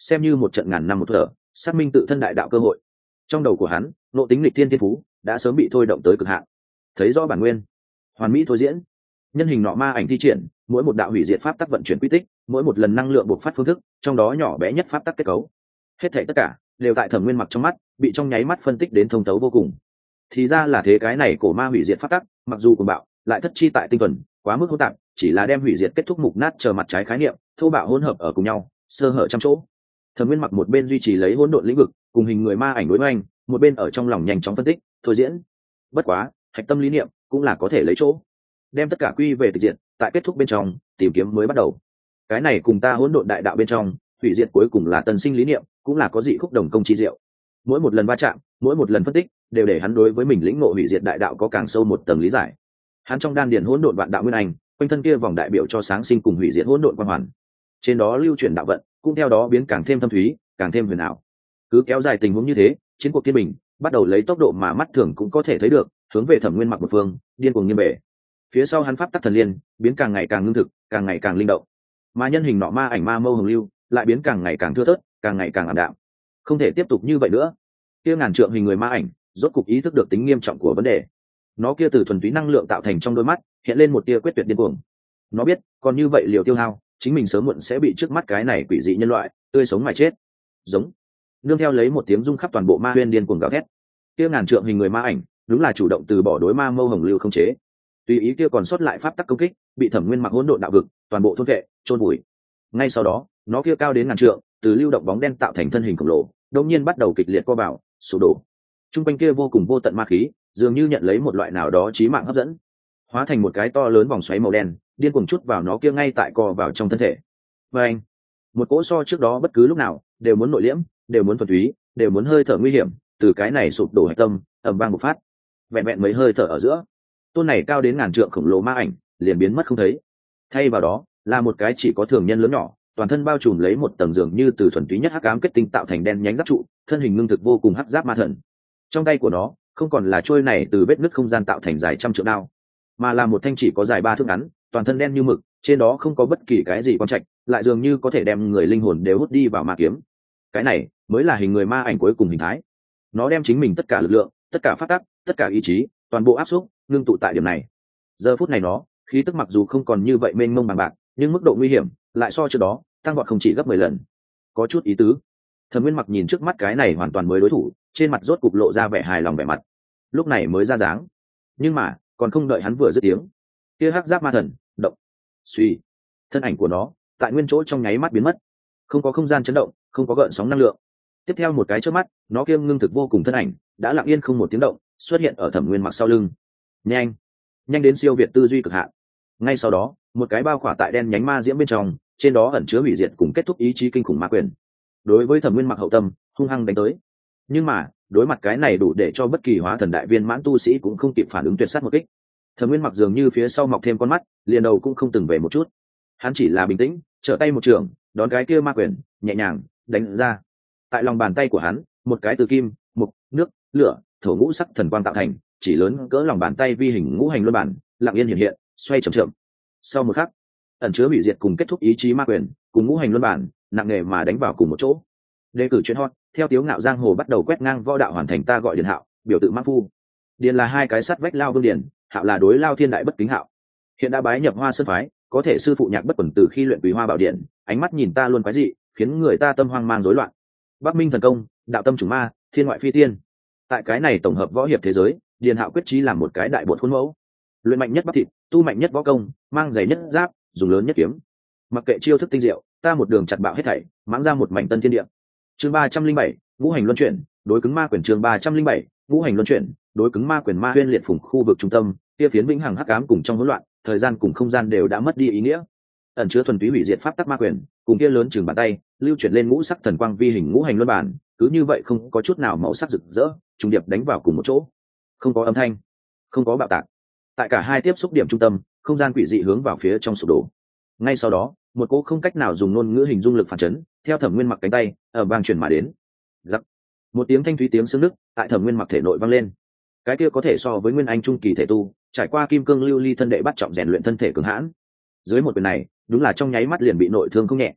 xem như một trận ngàn năm một thở xác minh tự thân đại đạo cơ hội. Trong đầu của hắn nộ tính lịch tiên thiên phú đã sớm bị thôi động tới cực hạn, thấy rõ bản nguyên hoàn mỹ thôi diễn, nhân hình nọ ma ảnh thi triển mỗi một đạo hủy diệt pháp tắc vận chuyển quy tích, mỗi một lần năng lượng bộc phát phương thức, trong đó nhỏ bé nhất pháp tắc kết cấu, hết thảy tất cả đều tại Thẩm Nguyên Mặc trong mắt bị trong nháy mắt phân tích đến thông thấu vô cùng. Thì ra là thế, cái này cổ ma hủy diệt pháp tắc mặc dù cuồng bạo lại thất chi tại tinh thuần, quá mức hỗn tạp, chỉ là đem hủy diệt kết thúc mục nát chờ mặt trái khái niệm thô bạo hỗn hợp ở cùng nhau, sơ hở trăm chỗ. Thẩm Nguyên Mặc một bên duy trì lấy hỗn độn lĩnh vực cùng hình người ma ảnh đối hoành, một bên ở trong lòng nhanh chóng phân tích thôi diễn. Bất quá hạch tâm lý niệm cũng là có thể lấy chỗ, đem tất cả quy về tịch diệt, tại kết thúc bên trong tìm kiếm mới bắt đầu. Cái này cùng ta hỗn độn đại đạo bên trong hủy diệt cuối cùng là tân sinh lý niệm cũng là có dị khúc đồng công chi diệu. Mỗi một lần va chạm, mỗi một lần phân tích đều để hắn đối với mình lĩnh ngộ hủy diệt đại đạo có càng sâu một tầng lý giải. Hắn trong đan điền hỗn độn vạn đạo nguyên anh, quanh thân kia vòng đại biểu cho sáng sinh cùng hủy diệt hỗn độn quan hoàn, trên đó lưu chuyển đạo vận cũng theo đó biến càng thêm thâm thúy, càng thêm huyền ảo. Cứ kéo dài tình huống như thế, chiến cuộc thiên bình bắt đầu lấy tốc độ mà mắt thường cũng có thể thấy được hướng về Thẩm Nguyên Mặc một phương điên cuồng nghiêm bể. Phía sau hắn pháp tắc thần liên biến càng ngày càng ngưng thực, càng ngày càng linh động, mà nhân hình nọ ma ảnh ma mâu hồng lưu lại biến càng ngày càng thưa thớt, càng ngày càng ảm đạm. Không thể tiếp tục như vậy nữa. Kia ngàn trượng hình người ma ảnh rốt cục ý thức được tính nghiêm trọng của vấn đề. Nó kia từ thuần túy năng lượng tạo thành trong đôi mắt hiện lên một tia quyết tuyệt điên cuồng. Nó biết còn như vậy liều tiêu hao, chính mình sớm muộn sẽ bị trước mắt cái này quỷ dị nhân loại tươi sống mà chết. Giống. Nương theo lấy một tiếng rung khắp toàn bộ ma huyên điên cuồng gào thét. Kia ngàn trượng hình người ma ảnh đúng là chủ động từ bỏ đối ma mâu hồng lưu không chế. Tùy ý kia còn sót lại pháp tắc công kích bị Thẩm Nguyên Mặc hỗn độn đạo vực toàn bộ thôn vệ chôn bụi. Ngay sau đó nó kia cao đến ngàn trượng, từ lưu động bóng đen tạo thành thân hình khổng lồ đột nhiên bắt đầu kịch liệt co vào sụp đổ. Trung quanh kia vô cùng vô tận ma khí dường như nhận lấy một loại nào đó chí mạng hấp dẫn, hóa thành một cái to lớn vòng xoáy màu đen điên cuồng chút vào nó kia ngay tại co vào trong thân thể. Và anh, một cỗ so trước đó bất cứ lúc nào đều muốn nội liễm, đều muốn thuần túy, đều muốn hơi thở nguy hiểm từ cái này sụp đổ hạch tâm ầm vang một phát. Vẹn vẹn mấy hơi thở ở giữa, tôn này cao đến ngàn trượng khổng lồ ma ảnh liền biến mất không thấy. Thay vào đó là một cái chỉ có thường nhân lớn nhỏ, toàn thân bao trùm lấy một tầng dường như từ thuần túy nhất hắc ám kết tinh tạo thành đen nhánh giáp trụ, thân hình ngưng thực vô cùng hắc giáp ma thần. Trong tay của nó không còn là trôi này từ vết nứt không gian tạo thành dài trăm trượng đao, mà là một thanh chỉ có dài ba thước ngắn, toàn thân đen như mực, trên đó không có bất kỳ cái gì quan trạch, lại dường như có thể đem người linh hồn đều hút đi vào ma kiếm. Cái này mới là hình người ma ảnh cuối cùng hình thái. Nó đem chính mình tất cả lực lượng, tất cả phát tác, tất cả ý chí, toàn bộ áp xúc ngưng tụ tại điểm này. Giờ phút này nó khí tức mặc dù không còn như vậy mênh mông bằng bạc, nhưng mức độ nguy hiểm lại so trước đó tăng vọt không chỉ gấp mười lần. Có chút ý tứ. Thẩm Nguyên Mặc nhìn trước mắt cái này hoàn toàn mới đối thủ, trên mặt rốt cục lộ ra vẻ hài lòng vẻ mặt. Lúc này mới ra dáng. Nhưng mà còn không đợi hắn vừa dứt tiếng, kia hắc giáp ma thần động, suy, thân ảnh của nó tại nguyên chỗ trong nháy mắt biến mất. Không có không gian chấn động, không có gợn sóng năng lượng. Tiếp theo một cái chớp mắt, nó kia ngưng thực vô cùng thân ảnh đã lặng yên không một tiếng động xuất hiện ở Thẩm Nguyên Mặc sau lưng. Nhanh, nhanh đến siêu việt tư duy cực hạn. Ngay sau đó, một cái bao khỏa tại đen nhánh ma diễm bên trong, trên đó ẩn chứa hủy diệt cùng kết thúc ý chí kinh khủng ma quyền. Đối với Thẩm Nguyên Mặc hậu tâm hung hăng đánh tới. Nhưng mà đối mặt cái này đủ để cho bất kỳ hóa thần đại viên mãn tu sĩ cũng không kịp phản ứng tuyệt sát một kích. Thẩm Nguyên Mặc dường như phía sau mọc thêm con mắt, liền đầu cũng không từng về một chút. Hắn chỉ là bình tĩnh trở tay một trường đón cái kia ma quyền nhẹ nhàng đánh ra. Tại lòng bàn tay của hắn, một cái từ kim, mộc, nước, lửa, thổ ngũ sắc thần quang tạo thành, chỉ lớn cỡ lòng bàn tay vi hình ngũ hành luân bản lặng yên hiện hiện, xoay chậm chậm. Sau một khắc, ẩn chứa hủy diệt cùng kết thúc ý chí ma quyền cùng ngũ hành luân bản nặng nề mà đánh vào cùng một chỗ. Đề cử chuyên hot theo Tiếu Ngạo giang hồ bắt đầu quét ngang võ đạo hoàn thành, ta gọi Điền Hạo, biểu tự mã phu. Điền là hai cái sắt vách lao vương điền, Hạo là đối lao thiên đại bất kính Hạo. Hiện đã bái nhập Hoa Sơn phái, có thể sư phụ nhạc bất quẩn từ khi luyện Quý Hoa Bảo Điện, ánh mắt nhìn ta luôn quái dị, khiến người ta tâm hoang mang rối loạn. Bắc Minh thần công, đạo tâm chủng ma, thiên ngoại phi tiên. Tại cái này tổng hợp võ hiệp thế giới, Điền Hạo quyết chí làm một cái đại bột khuôn mẫu. Luyện mạnh nhất bắp thịt, tu mạnh nhất võ công, mang giày nhất giáp, dùng lớn nhất kiếm. Mặc kệ chiêu thức tinh diệu, ta một đường chặt bạo hết thảy, mãng ra một mảnh tân thiên địa. Chương ba trăm linh bảy, ngũ hành luân chuyển, đối cứng ma quyền. Chương ba trăm linh bảy, ngũ hành luân chuyển, đối cứng ma quyền. Ma huyên liệt phùng khu vực trung tâm, kia phiến vĩnh hằng hắc ám cùng trong hỗn loạn, thời gian cùng không gian đều đã mất đi ý nghĩa. Ẩn chứa thuần túy hủy diệt pháp tắc ma quyền, cùng kia lớn chừng bàn tay, lưu chuyển lên ngũ sắc thần quang vi hình ngũ hành luân bản, cứ như vậy không có chút nào màu sắc rực rỡ, trùng điệp đánh vào cùng một chỗ. Không có âm thanh, không có bạo tạc. Tại cả hai tiếp xúc điểm trung tâm, không gian quỷ dị hướng vào phía trong sụp đổ. Ngay sau đó, một cỗ không cách nào dùng ngôn ngữ hình dung lực phản chấn, theo Thẩm Nguyên Mặc cánh tay, ở vang chuyển mà đến. Rắc. Một tiếng thanh thúy tiếng xương nứt, tại Thẩm Nguyên Mặc thể nội vang lên. Cái kia có thể so với nguyên anh trung kỳ thể tu, trải qua kim cương lưu ly thân đệ bắt trọng rèn luyện thân thể cường hãn. Dưới một quyền này, đúng là trong nháy mắt liền bị nội thương không nhẹ.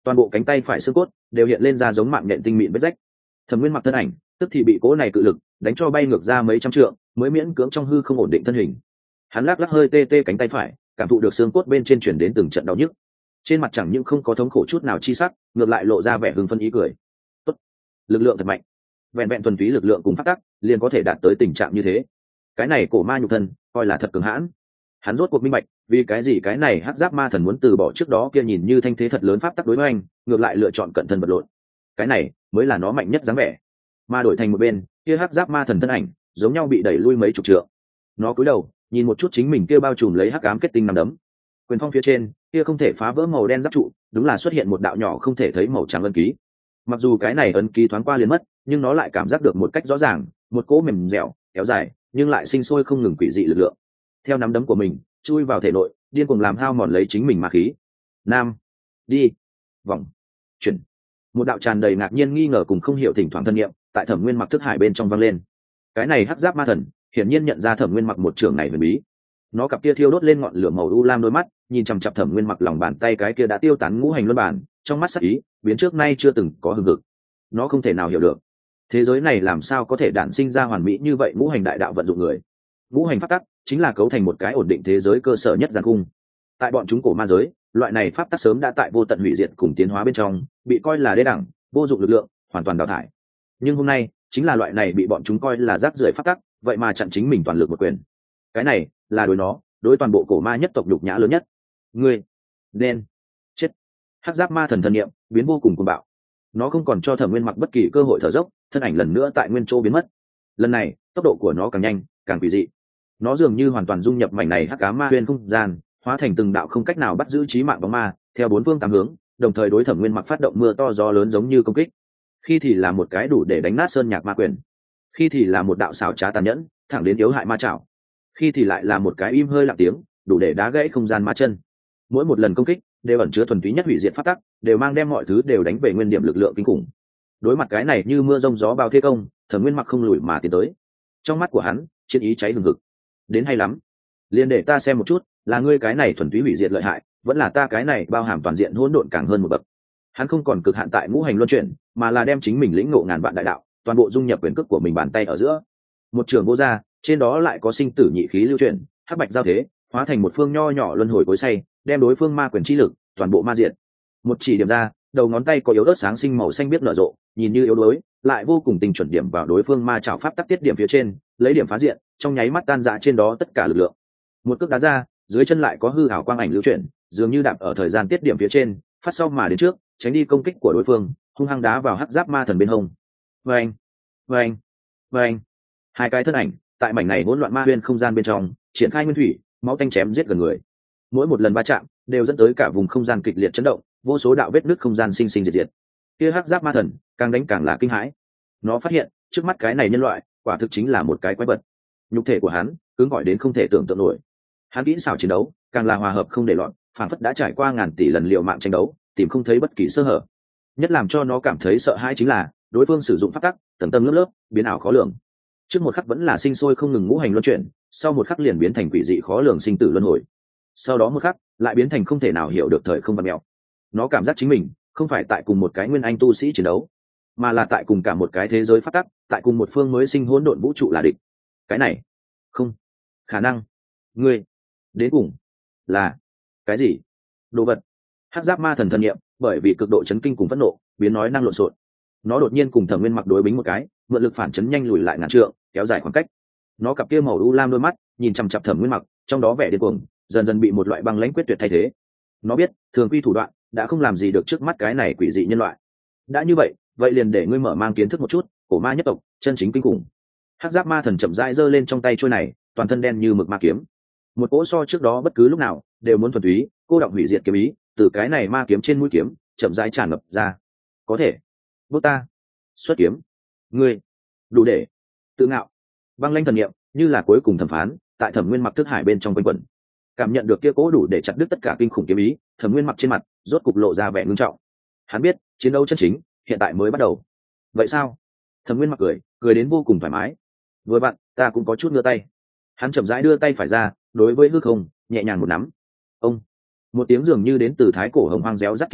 toàn bộ cánh tay phải xương cốt đều hiện lên ra giống mạng nhện tinh mịn vết rách. Thẩm Nguyên Mặc thân ảnh tức thì bị cỗ này cự lực đánh cho bay ngược ra mấy trăm trượng, mới miễn cưỡng trong hư không ổn định thân hình. Hắn lắc lắc hơi tê tê cánh tay phải, cảm thụ được xương cốt bên trên chuyển đến từng trận đau nhức. Trên mặt chẳng những không có thống khổ chút nào chi sắc, ngược lại lộ ra vẻ hưng phấn ý cười. Tốt, lực lượng thật mạnh, vẹn vẹn thuần túy lực lượng cùng phát tắc liền có thể đạt tới tình trạng như thế. Cái này cổ ma nhục thân coi là thật cường hãn. Hắn rốt cuộc minh bạch vì cái gì cái này hắc giáp ma thần muốn từ bỏ trước đó kia nhìn như thanh thế thật lớn pháp tắc đối với anh, ngược lại lựa chọn cận thân vật lộn. Cái này mới là nó mạnh nhất dáng vẻ. Mà đổi thành một bên, kia hắc giáp ma thần thân ảnh giống nhau bị đẩy lui mấy chục trượng. Nó cúi đầu nhìn một chút chính mình kia bao trùm lấy hắc ám kết tinh nằm đấm. Quyền phong phía trên kia không thể phá vỡ màu đen giáp trụ, đúng là xuất hiện một đạo nhỏ không thể thấy màu trắng ấn ký. Mặc dù cái này ấn ký thoáng qua liền mất, nhưng nó lại cảm giác được một cách rõ ràng, một cỗ mềm dẻo kéo dài nhưng lại sinh sôi không ngừng quỷ dị lực lượng theo nắm đấm của mình chui vào thể nội, điên cuồng làm hao mòn lấy chính mình ma khí. Nam, đi, vòng, chuyển. Một đạo tràn đầy ngạc nhiên nghi ngờ cùng không hiểu thỉnh thoảng thân nhiệm tại Thẩm Nguyên Mặc thức hải bên trong vang lên. Cái này hắc giáp ma thần hiển nhiên nhận ra Thẩm Nguyên Mặc một trường này huyền bí. Nó cặp kia thiêu đốt lên ngọn lửa màu u lam đôi mắt nhìn chằm chằm Thẩm Nguyên Mặc lòng bàn tay cái kia đã tiêu tán ngũ hành luân bản, trong mắt sắc ý biến trước nay chưa từng có hừng hực. Nó không thể nào hiểu được thế giới này làm sao có thể đản sinh ra hoàn mỹ như vậy ngũ hành đại đạo vận dụng người. Ngũ hành pháp tắc chính là cấu thành một cái ổn định thế giới cơ sở nhất giàn cung. Tại bọn chúng cổ ma giới, loại này pháp tắc sớm đã tại vô tận hủy diệt cùng tiến hóa bên trong bị coi là đê đẳng, vô dụng lực lượng, hoàn toàn đào thải. Nhưng hôm nay chính là loại này bị bọn chúng coi là rác rưởi pháp tắc, vậy mà chặn chính mình toàn lực một quyền. Cái này là đối nó, đối toàn bộ cổ ma nhất tộc nhục nhã lớn nhất. Ngươi nên chết. Hắc giáp ma thần thần niệm biến vô cùng cuồng bạo. Nó không còn cho Thẩm Nguyên Mặc bất kỳ cơ hội thở dốc, thân ảnh lần nữa tại nguyên chỗ biến mất. Lần này tốc độ của nó càng nhanh càng quỷ dị, nó dường như hoàn toàn dung nhập mảnh này hắc ám ma huyền không gian, hóa thành từng đạo không cách nào bắt giữ chí mạng bóng ma theo bốn phương tám hướng, đồng thời đối Thẩm Nguyên Mặc phát động mưa to gió lớn giống như công kích. Khi thì là một cái đủ để đánh nát sơn nhạc ma quyền, khi thì là một đạo xảo trá tàn nhẫn thẳng đến yếu hại ma chảo, khi thì lại là một cái im hơi lặng tiếng đủ để đá gãy không gian ma chân. Mỗi một lần công kích đều ẩn chứa thuần túy nhất hủy diệt pháp tắc, đều mang đem mọi thứ đều đánh về nguyên điểm lực lượng kinh khủng. Đối mặt cái này như mưa rông gió bao thế công, Thẩm Nguyên Mặc không lùi mà tiến tới. Trong mắt của hắn chiến ý cháy hừng hực. Đến hay lắm, liền để ta xem một chút là ngươi cái này thuần túy hủy diệt lợi hại, vẫn là ta cái này bao hàm toàn diện hỗn độn càng hơn một bậc. Hắn không còn cực hạn tại ngũ hành luân chuyển, mà là đem chính mình lĩnh ngộ ngàn vạn đại đạo, toàn bộ dung nhập quyền cước của mình bàn tay ở giữa. Một trường vô ra, trên đó lại có sinh tử nhị khí lưu chuyển, hắc bạch giao thế, hóa thành một phương nho nhỏ luân hồi cối xay, đem đối phương ma quyền chi lực toàn bộ ma diệt. Một chỉ điểm ra, đầu ngón tay có yếu ớt sáng sinh màu xanh biết nở rộ, nhìn như yếu đuối, lại vô cùng tinh chuẩn điểm vào đối phương ma chảo pháp tắc tiết điểm phía trên, lấy điểm phá diện, trong nháy mắt tan rã trên đó tất cả lực lượng. Một cước đá ra, dưới chân lại có hư ảo quang ảnh lưu chuyển, dường như đạp ở thời gian tiết điểm phía trên, phát sau mà đến trước, tránh đi công kích của đối phương, hung hăng đá vào hắc giáp ma thần bên hông. Vâng, vâng, vâng. Hai cái thân ảnh tại mảnh này hỗn loạn ma huyên không gian bên trong triển khai nguyên thủy, máu tanh chém giết gần người. Mỗi một lần va chạm đều dẫn tới cả vùng không gian kịch liệt chấn động, vô số đạo vết nứt không gian sinh sinh diệt diệt. Kia hắc giáp ma thần càng đánh càng là kinh hãi. Nó phát hiện trước mắt cái này nhân loại quả thực chính là một cái quái vật. Nhục thể của hắn cứng gọi đến không thể tưởng tượng nổi. Hắn kỹ xảo chiến đấu càng là hòa hợp không để loạn, phản phất đã trải qua ngàn tỷ lần liều mạng tranh đấu, tìm không thấy bất kỳ sơ hở. Nhất làm cho nó cảm thấy sợ hãi chính là đối phương sử dụng pháp tắc tầng tầng lớp lớp, biến ảo khó lường. Trước một khắc vẫn là sinh sôi không ngừng ngũ hành luân chuyển, sau một khắc liền biến thành quỷ dị khó lường sinh tử luân hồi, sau đó một khắc lại biến thành không thể nào hiểu được thời không văn mèo. Nó cảm giác chính mình không phải tại cùng một cái nguyên anh tu sĩ chiến đấu, mà là tại cùng cả một cái thế giới pháp tắc, tại cùng một phương mới sinh hỗn độn vũ trụ là địch. Cái này không khả năng. Ngươi đến cùng là cái gì đồ vật? Hắc giáp ma thần thần niệm bởi vì cực độ chấn kinh cùng phẫn nộ biến nói năng lộn xộn. Nó đột nhiên cùng Thẩm Nguyên Mặc đối bính một cái, mượn lực phản chấn nhanh lùi lại ngàn trượng, kéo dài khoảng cách. Nó cặp kia màu u lam đôi mắt nhìn chằm chằm Thẩm Nguyên Mặc, trong đó vẻ điên cuồng dần dần bị một loại băng lãnh quyết tuyệt thay thế. Nó biết thường quy thủ đoạn đã không làm gì được trước mắt cái này quỷ dị nhân loại. Đã như vậy, vậy liền để ngươi mở mang kiến thức một chút cổ ma nhất tộc chân chính kinh khủng. Hắc giáp ma thần chậm rãi giơ lên trong tay chuôi này, toàn thân đen như mực ma kiếm. Một cỗ so trước đó bất cứ lúc nào đều muốn thuần túy, cô động hủy diệt kiếm ý, từ cái này ma kiếm trên mũi kiếm chậm rãi tràn ngập ra. Có thể, bước ta xuất kiếm, ngươi đủ để tự ngạo. Băng lãnh thần niệm như là cuối cùng thẩm phán, tại Thẩm Nguyên Mặc thức hải bên trong quanh quẩn. Cảm nhận được kia cố đủ để chặt đứt tất cả kinh khủng kiếm ý, Thẩm Nguyên Mặc trên mặt rốt cục lộ ra vẻ ngưng trọng. Hắn biết chiến đấu chân chính hiện tại mới bắt đầu. Vậy sao? Thẩm Nguyên Mặc cười cười đến vô cùng thoải mái. Vừa vặn ta cũng có chút ngửa tay. Hắn chậm rãi đưa tay phải ra, đối với hư không nhẹ nhàng một nắm. Ông, một tiếng dường như đến từ thái cổ hồng hoang réo rắt kiếm minh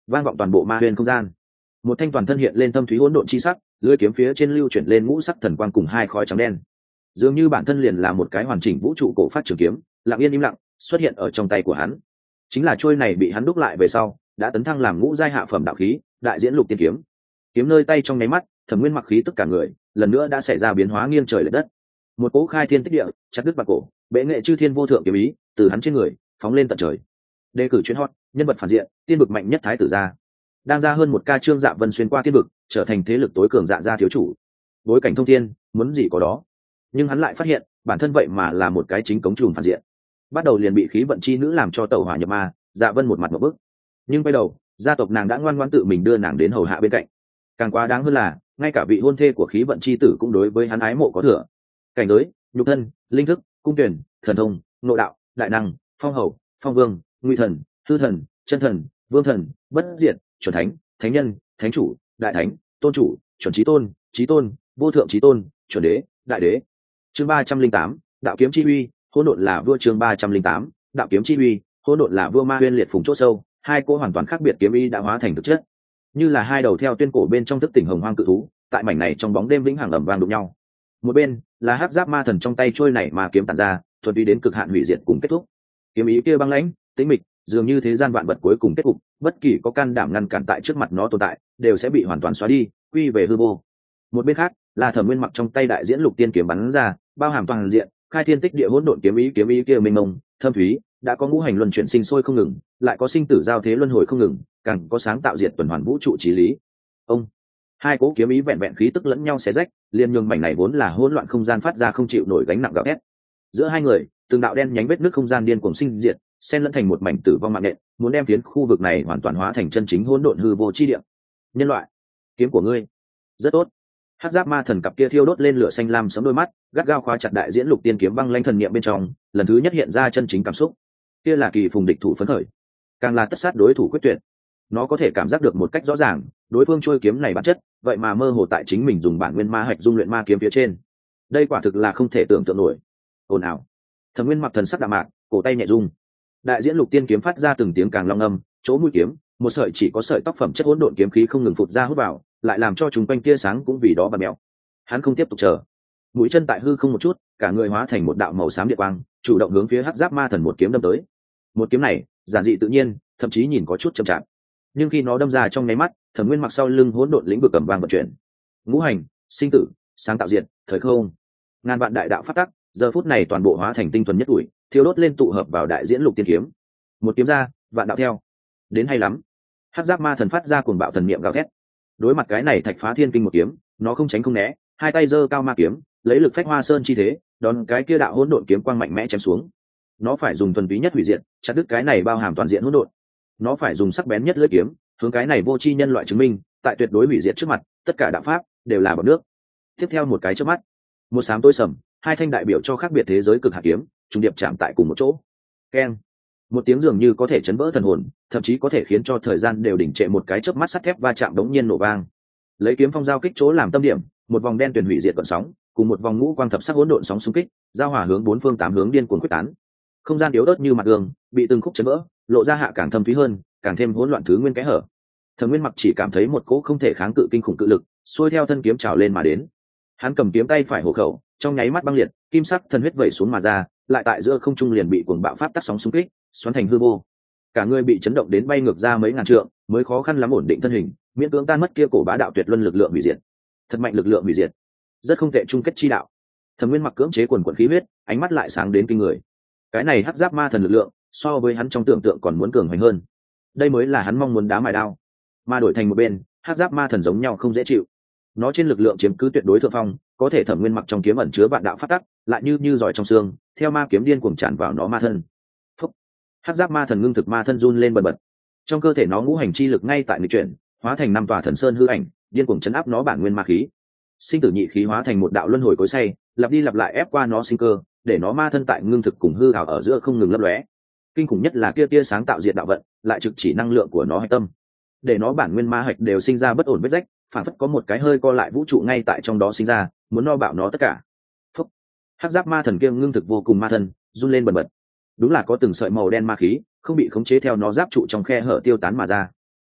vang vọng toàn bộ ma huyền không gian. Một thanh toàn thân hiện lên thâm thúy hỗn độn chi sắc, lưỡi kiếm phía trên lưu chuyển lên ngũ sắc thần quang cùng hai khói trắng đen, dường như bản thân liền là một cái hoàn chỉnh vũ trụ cổ phát trường kiếm, lặng yên im lặng xuất hiện ở trong tay của hắn. Chính là trôi này bị hắn đúc lại về sau đã tấn thăng làm ngũ giai hạ phẩm đạo khí, đại diễn lục tiên kiếm. Kiếm nơi tay trong nháy mắt, Thẩm Nguyên mặc khí tức cả người lần nữa đã xảy ra biến hóa nghiêng trời lệch đất. Một cỗ khai thiên tích địa, chặt đứt bạc cổ, bệ nghệ chư thiên vô thượng kiếm ý từ hắn trên người phóng lên tận trời. Đề cử chuyên hot, nhân vật phản diện, tiên vực mạnh nhất thái tử gia. Đang ra hơn một ca Trương Dạ Vân xuyên qua tiên vực, trở thành thế lực tối cường Dạ gia thiếu chủ. Bối cảnh thông thiên, muốn gì có đó. Nhưng hắn lại phát hiện, bản thân vậy mà là một cái chính cống trùm phản diện. Bắt đầu liền bị khí vận chi nữ làm cho tẩu hỏa nhập ma, Dạ Vân một mặt một bức. Nhưng quay đầu, gia tộc nàng đã ngoan ngoãn tự mình đưa nàng đến hầu hạ bên cạnh. Càng quá đáng hơn là, ngay cả vị hôn thê của khí vận chi tử cũng đối với hắn ái mộ có thừa. Cảnh giới, nhục thân, linh thức, cung tuyển, thần thông, nội đạo, đại năng, phong hầu, phong vương, nguy thần, hư thần, chân thần, vương thần, bất diệt, chuẩn thánh, thánh nhân, thánh chủ, đại thánh, tôn chủ, chuẩn chí tôn, chí tôn, vô thượng chí tôn, chuẩn đế, đại đế. Chương ba trăm linh tám, đạo kiếm chi uy, hỗn độn là vua. Chương ba trăm linh tám, đạo kiếm chi uy, hỗn độn là vua. Ma huyên liệt phùng chỗ sâu, hai cỗ hoàn toàn khác biệt kiếm ý đã hóa thành thực chất, như là hai đầu theo tuyên cổ bên trong thức tỉnh hồng hoang cự thú, tại mảnh này trong bóng đêm vĩnh hằng ầm vang đụng nhau. Một bên là hắc giáp ma thần trong tay trôi này mà kiếm tản ra, thuần túy đến cực hạn hủy diệt cùng kết thúc. Kiếm ý kia băng lãnh, tĩnh mịch, dường như thế gian vạn vật cuối cùng kết cục, bất kỳ có can đảm ngăn cản tại trước mặt nó tồn tại, đều sẽ bị hoàn toàn xóa đi, quy về hư vô. Một bên khác là Thẩm Nguyên mặc trong tay đại diễn lục tiên kiếm bắn ra, bao hàm toàn diện, khai thiên tích địa hỗn độn kiếm ý, kiếm ý kia mênh mông, thâm thúy, đã có ngũ hành luân chuyển sinh sôi không ngừng, lại có sinh tử giao thế luân hồi không ngừng, càng có sáng tạo diệt tuần hoàn vũ trụ chí lý. Ông hai cố kiếm ý vẹn vẹn khí tức lẫn nhau xé rách, liên nhường mảnh này vốn là hỗn loạn không gian phát ra không chịu nổi gánh nặng gào thét. Giữa hai người, từng đạo đen nhánh vết nước không gian điên cuồng sinh diệt, xen lẫn thành một mảnh tử vong mạng nện, muốn đem phiến khu vực này hoàn toàn hóa thành chân chính hỗn độn hư vô chi địa. Nhân loại, kiếm của ngươi rất tốt. Hắc giáp ma thần cặp kia thiêu đốt lên lửa xanh lam sấm đôi mắt, gắt gao khóa chặt đại diễn lục tiên kiếm băng lanh thần niệm bên trong, lần thứ nhất hiện ra chân chính cảm xúc. Kia là kỳ phùng địch thủ phấn khởi, càng là tất sát đối thủ quyết tuyệt. Nó có thể cảm giác được một cách rõ ràng, đối phương trôi kiếm này bản chất, vậy mà mơ hồ tại chính mình dùng bản nguyên ma hạch dung luyện ma kiếm phía trên. Đây quả thực là không thể tưởng tượng nổi. Ồn ào. Thẩm Nguyên mặc thần sắc đạm mạc, cổ tay nhẹ rung. Đại diễn lục tiên kiếm phát ra từng tiếng càng long âm, chỗ mũi kiếm, một sợi chỉ có sợi tóc phẩm chất hỗn độn kiếm khí không ngừng phụt ra hút vào, lại làm cho chúng quanh tia sáng cũng vì đó bật mèo. Hắn không tiếp tục chờ, mũi chân tại hư không một chút, cả người hóa thành một đạo màu xám điện quang, chủ động hướng phía hắc giáp ma thần một kiếm đâm tới. Một kiếm này giản dị tự nhiên, thậm chí nhìn có chút chậm chạp, nhưng khi nó đâm ra trong nháy mắt, Thẩm Nguyên mặc sau lưng hỗn độn lĩnh vực cầm vang vận chuyển, ngũ hành, sinh tử, sáng tạo diệt, thời không, ngàn vạn đại đạo phát tắc, giờ phút này toàn bộ hóa thành tinh thuần nhất ủi, thiêu đốt lên tụ hợp vào đại diễn lục tiên kiếm. Một kiếm ra, vạn đạo theo. Đến hay lắm. Hắc giáp ma thần phát ra cuồng bạo thần niệm gào thét. Đối mặt cái này thạch phá thiên kinh một kiếm, nó không tránh không né, hai tay giơ cao ma kiếm, lấy lực phách hoa sơn chi thế, đón cái kia đạo hỗn độn kiếm quang mạnh mẽ chém xuống. Nó phải dùng thuần túy nhất hủy diệt, chặt đứt cái này bao hàm toàn diện hỗn độn. Nó phải dùng sắc bén nhất lưỡi kiếm, hướng cái này vô tri nhân loại chứng minh, tại tuyệt đối hủy diệt trước mặt, tất cả đạo pháp đều là bọt nước. Tiếp theo một cái chớp mắt, một sám tối sầm, hai thanh đại biểu cho khác biệt thế giới cực hạt kiếm, trùng điệp chạm tại cùng một chỗ. Keng. Một tiếng dường như có thể chấn vỡ thần hồn, thậm chí có thể khiến cho thời gian đều đình trệ một cái chớp mắt, sắt thép va chạm đống nhiên nổ vang. Lấy kiếm phong giao kích chỗ làm tâm điểm, một vòng đen tuyền hủy diệt cơn sóng, cùng một vòng ngũ quang thập sắc hỗn độn sóng xung kích, giao hòa hướng bốn phương tám hướng điên cuồng quyết tán. Không gian yếu ớt như mặt đường, bị từng khúc chấn vỡ, lộ ra hạ càng thâm thúy hơn, càng thêm hỗn loạn thứ nguyên kẽ hở. Thẩm Nguyên mặc chỉ cảm thấy một cỗ không thể kháng cự kinh khủng cự lực xuôi theo thân kiếm trào lên mà đến. Hắn cầm kiếm tay phải hổ khẩu, trong nháy mắt băng liệt, kim sắc thần huyết vẩy xuống mà ra, lại tại giữa không trung liền bị cuồng bạo pháp tắc sóng xung kích, xoắn thành hư vô. Cả người bị chấn động đến bay ngược ra mấy ngàn trượng, mới khó khăn lắm ổn định thân hình, miễn cưỡng tan mất kia cổ bá đạo tuyệt luân lực lượng hủy diệt. Thật mạnh lực lượng hủy diệt, rất không tệ chung kết chi đạo. Thẩm Nguyên mặc cưỡng chế quần quần khí huyết, ánh mắt lại sáng đến kinh người. Cái này hắc giáp ma thần lực lượng, so với hắn trong tưởng tượng còn muốn cường hoành hơn. Đây mới là hắn mong muốn đá mài đao. Mà đổi thành một bên, hắc giáp ma thần giống nhau không dễ chịu. Nó trên lực lượng chiếm cứ tuyệt đối thượng phong, có thể Thẩm Nguyên mặc trong kiếm ẩn chứa vạn đạo pháp tắc, lại như như giỏi trong xương, theo ma kiếm điên cuồng tràn vào nó ma thân. Phúc. Hắc giáp ma thần ngưng thực ma thân run lên bần bật. Trong cơ thể nó ngũ hành chi lực ngay tại nghịch chuyển, hóa thành năm tòa thần sơn hư ảnh, điên cuồng chấn áp nó bản nguyên ma khí. Sinh tử nhị khí hóa thành một đạo luân hồi cối xay, lặp đi lặp lại ép qua nó sinh cơ, để nó ma thân tại ngưng thực cùng hư ảo ở giữa không ngừng lấp lóe. Kinh khủng nhất là kia tia sáng tạo diệt đạo vận, lại trực chỉ năng lượng của nó hạch tâm, để nó bản nguyên ma hạch đều sinh ra bất ổn vết rách, phản phất có một cái hơi co lại vũ trụ ngay tại trong đó sinh ra, muốn no bạo nó tất cả. Phúc. Hắc giáp ma thần kia ngưng thực vô cùng ma thân run lên bần bật. Đúng là có từng sợi màu đen ma khí không bị khống chế theo nó giáp trụ trong khe hở tiêu tán mà ra.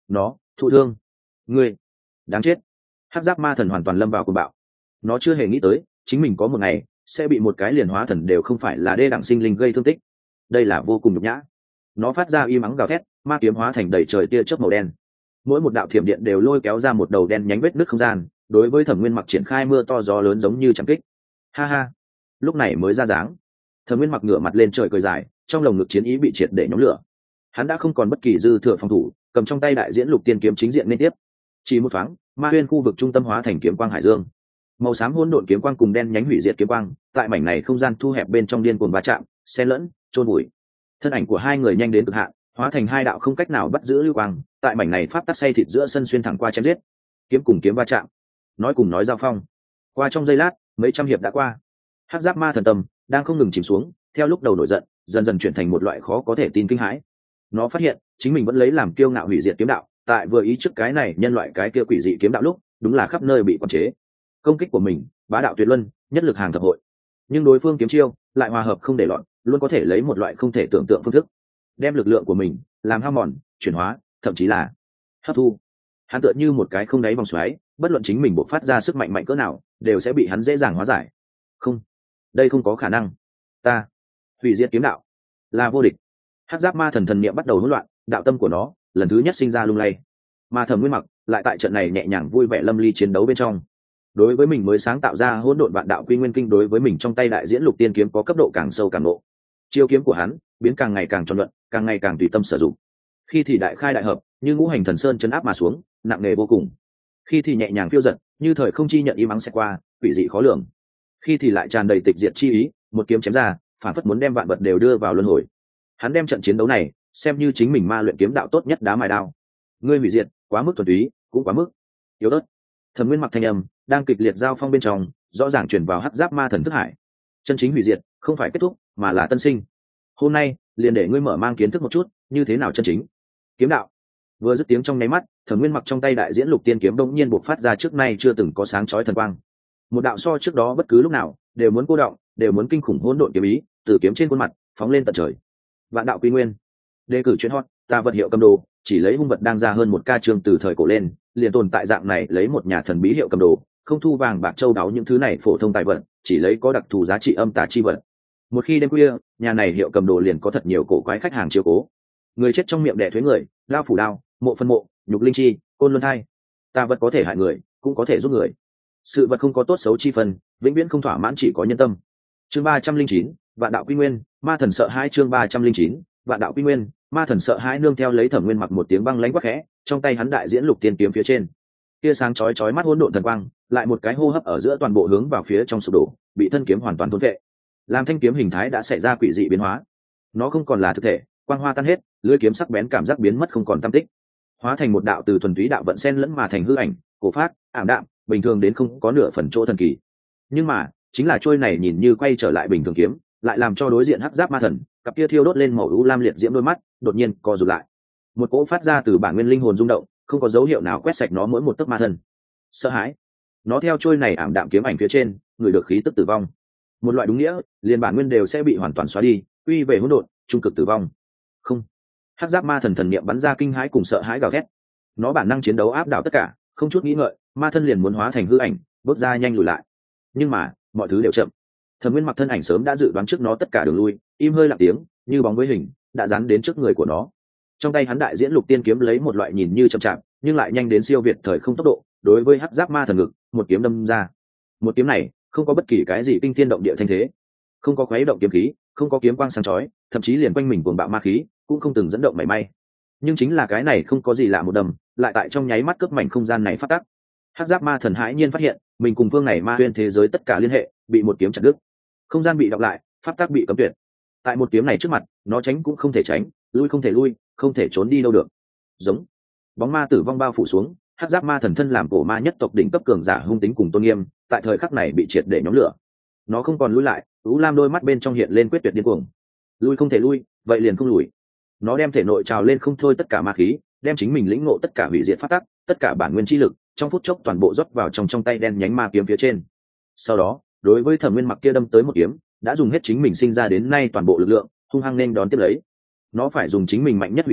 nó thụ thương. Ngươi đáng chết. Hắc giáp ma thần hoàn toàn lâm vào cuồng bạo. Nó chưa hề nghĩ tới chính mình có một ngày sẽ bị một cái liền hóa thần đều không phải là đê đẳng sinh linh gây thương tích. Đây là vô cùng nhục nhã. Nó phát ra y mắng gào thét, ma kiếm hóa thành đầy trời tia chớp màu đen, mỗi một đạo thiểm điện đều lôi kéo ra một đầu đen nhánh vết nứt không gian, đối với Thẩm Nguyên Mặc triển khai mưa to gió lớn giống như chẳng kích. Ha ha, lúc này mới ra dáng. Thẩm Nguyên Mặc ngửa mặt lên trời cười dài, trong lồng ngực chiến ý bị triệt để nhóm lửa. Hắn đã không còn bất kỳ dư thừa phòng thủ, cầm trong tay đại diễn lục tiên kiếm chính diện liên tiếp. Chỉ một thoáng, ma huyên khu vực trung tâm hóa thành kiếm quang hải dương. Màu xám hỗn độn kiếm quang cùng đen nhánh hủy diệt kiếm quang, tại mảnh này không gian thu hẹp bên trong điên cuồng va chạm, xen lẫn, chôn bụi. Thân ảnh của hai người nhanh đến cực hạn, hóa thành hai đạo không cách nào bắt giữ lưu quang, tại mảnh này pháp tắc xay thịt giữa sân xuyên thẳng qua chém giết. Kiếm cùng kiếm va chạm, nói cùng nói giao phong. Qua trong giây lát, mấy trăm hiệp đã qua. Hắc giáp ma thần tâm đang không ngừng chìm xuống, theo lúc đầu nổi giận, dần dần chuyển thành một loại khó có thể tin kinh hãi. Nó phát hiện, chính mình vẫn lấy làm kiêu ngạo hủy diệt kiếm đạo, tại vừa ý trước cái này nhân loại cái kia quỷ dị kiếm đạo lúc, đúng là khắp nơi bị quản chế. Công kích của mình, bá đạo tuyệt luân, nhất lực hàng thập hội. Nhưng đối phương kiếm chiêu lại hòa hợp không để loạn, luôn có thể lấy một loại không thể tưởng tượng phương thức, đem lực lượng của mình làm hao mòn, chuyển hóa, thậm chí là hấp thu. Hắn tựa như một cái không đáy vòng xoáy, bất luận chính mình bộc phát ra sức mạnh mạnh cỡ nào, đều sẽ bị hắn dễ dàng hóa giải. Không, đây không có khả năng. Ta hủy diệt kiếm đạo là vô địch. Hắc giáp ma thần thần niệm bắt đầu hỗn loạn, đạo tâm của nó lần thứ nhất sinh ra lung lay. Mà Thẩm Nguyên Mặc lại tại trận này nhẹ nhàng vui vẻ lâm ly chiến đấu bên trong. Đối với mình mới sáng tạo ra hỗn độn vạn đạo quy nguyên kinh, đối với mình trong tay đại diễn lục tiên kiếm có cấp độ càng sâu càng ngộ. Chiêu kiếm của hắn biến càng ngày càng tròn luận, càng ngày càng tùy tâm sử dụng. Khi thì đại khai đại hợp, như ngũ hành thần sơn chấn áp mà xuống, nặng nề vô cùng. Khi thì nhẹ nhàng phiêu dật, như thời không chi nhận im ắng sẽ qua, quỷ dị khó lường. Khi thì lại tràn đầy tịch diệt chi ý, một kiếm chém ra, phản phất muốn đem vạn vật đều đưa vào luân hồi. Hắn đem trận chiến đấu này xem như chính mình ma luyện kiếm đạo tốt nhất đá mài đao. Ngươi hủy diệt quá mức thuần túy, cũng quá mức yếu ớt. Thẩm Nguyên Mặc thanh âm đang kịch liệt giao phong bên trong, rõ ràng truyền vào hắc giáp ma thần thức hải. Chân chính hủy diệt không phải kết thúc, mà là tân sinh. Hôm nay liền để ngươi mở mang kiến thức một chút, như thế nào chân chính kiếm đạo. Vừa dứt tiếng trong nháy mắt, Thẩm Nguyên Mặc trong tay đại diễn lục tiên kiếm đột nhiên bộc phát ra trước nay chưa từng có sáng chói thần quang. Một đạo so trước đó bất cứ lúc nào đều muốn cô động, đều muốn kinh khủng hỗn độn kiếm ý, từ kiếm trên khuôn mặt phóng lên tận trời. Vạn đạo quy nguyên, đề cử chuyên hot, ta vật hiệu cầm đồ, chỉ lấy hung vật đang ra hơn một ca chương từ thời cổ lên, liền tồn tại dạng này lấy một nhà thần bí hiệu cầm đồ, không thu vàng bạc châu đáo những thứ này phổ thông tài vật, chỉ lấy có đặc thù giá trị âm tà chi vật. Một khi đêm khuya, nhà này hiệu cầm đồ liền có thật nhiều cổ quái khách hàng chiếu cố. Người chết trong miệng đẻ thuế người, lao phủ đao, mộ phân mộ, nhục linh chi, côn luân thai. Tà vật có thể hại người, cũng có thể giúp người. Sự vật không có tốt xấu chi phần, vĩnh viễn không thỏa mãn, chỉ có nhân tâm. Chương ba trăm linh chín, vạn đạo quy nguyên, ma thần sợ hãi. Chương ba trăm linh chín, vạn đạo quy nguyên, ma thần sợ hãi. Nương theo lấy Thẩm Nguyên Mặc một tiếng băng lãnh quắc khẽ, trong tay hắn đại diễn lục tiên kiếm phía trên, tia sáng chói chói mắt hỗn độn thần quang, lại một cái hô hấp ở giữa toàn bộ hướng vào phía trong sụp đổ, bị thân kiếm hoàn toàn thôn vệ. Làm thanh kiếm hình thái đã xảy ra quỷ dị biến hóa, nó không còn là thực thể, quang hoa tan hết, lưỡi kiếm sắc bén cảm giác biến mất không còn tăm tích, hóa thành một đạo từ thuần túy đạo vận xen lẫn mà thành hư ảnh, cổ phát, ảm đạm, bình thường đến không có nửa phần chỗ thần kỳ. Nhưng mà chính là trôi này nhìn như quay trở lại bình thường kiếm, lại làm cho đối diện hắc giáp ma thần cặp kia thiêu đốt lên màu u lam liệt diễm đôi mắt đột nhiên co rụt lại. Một cỗ phát ra từ bản nguyên linh hồn rung động, không có dấu hiệu nào quét sạch nó mỗi một tấc ma thần. Sợ hãi, nó theo trôi này ảm đạm kiếm ảnh phía trên người được khí tức tử vong. Một loại đúng nghĩa liền bản nguyên đều sẽ bị hoàn toàn xóa đi, quy về hỗn độn, trung cực tử vong. Không. Hắc giáp ma thần thần niệm bắn ra kinh hãi cùng sợ hãi gào thét. Nó bản năng chiến đấu áp đảo tất cả, không chút nghĩ ngợi, ma thân liền muốn hóa thành hư ảnh, bước ra nhanh lùi lại. Nhưng mà mọi thứ đều chậm. Thẩm Nguyên Mặc thân ảnh sớm đã dự đoán trước nó tất cả đường lui, im hơi lặng tiếng, như bóng với hình, đã dán đến trước người của nó. Trong tay hắn đại diễn lục tiên kiếm lấy một loại nhìn như chậm chạp, nhưng lại nhanh đến siêu việt thời không tốc độ, đối với hắc giáp ma thần ngực, một kiếm đâm ra. Một kiếm này không có bất kỳ cái gì kinh thiên động địa thanh thế, không có khuấy động kiếm khí, không có kiếm quang sáng chói, thậm chí liền quanh mình cuồng bạo ma khí cũng không từng dẫn động mảy may. Nhưng chính là cái này không có gì lạ một đầm, lại tại trong nháy mắt cướp mảnh không gian này phát tắc. Hắc giáp ma thần hãi nhiên phát hiện, mình cùng phương này ma huyên thế giới tất cả liên hệ bị một kiếm chặt đứt. Không gian bị đọc lại, pháp tắc bị cấm tuyệt. Tại một kiếm này trước mặt, nó tránh cũng không thể tránh, lui không thể lui, không thể trốn đi đâu được. Giống bóng ma tử vong bao phủ xuống, hắc giáp ma thần thân làm cổ ma nhất tộc đỉnh cấp cường giả hung tính cùng tôn nghiêm, tại thời khắc này bị triệt để nhóm lửa. Nó không còn lui lại, u lam đôi mắt bên trong hiện lên quyết tuyệt điên cuồng. Lui không thể lui, vậy liền không lùi. Nó đem thể nội trào lên không thôi tất cả ma khí, đem chính mình lĩnh ngộ tất cả hủy diệt pháp tắc, tất cả bản nguyên chi lực, trong phút chốc toàn bộ rót vào trong trong tay đen nhánh ma kiếm phía trên. Sau đó, đối với Thẩm Nguyên Mặc kia đâm tới một kiếm, đã dùng hết chính mình sinh ra đến nay toàn bộ lực lượng, hung hăng nên đón tiếp lấy. Nó phải dùng chính mình mạnh nhất hủy diệt,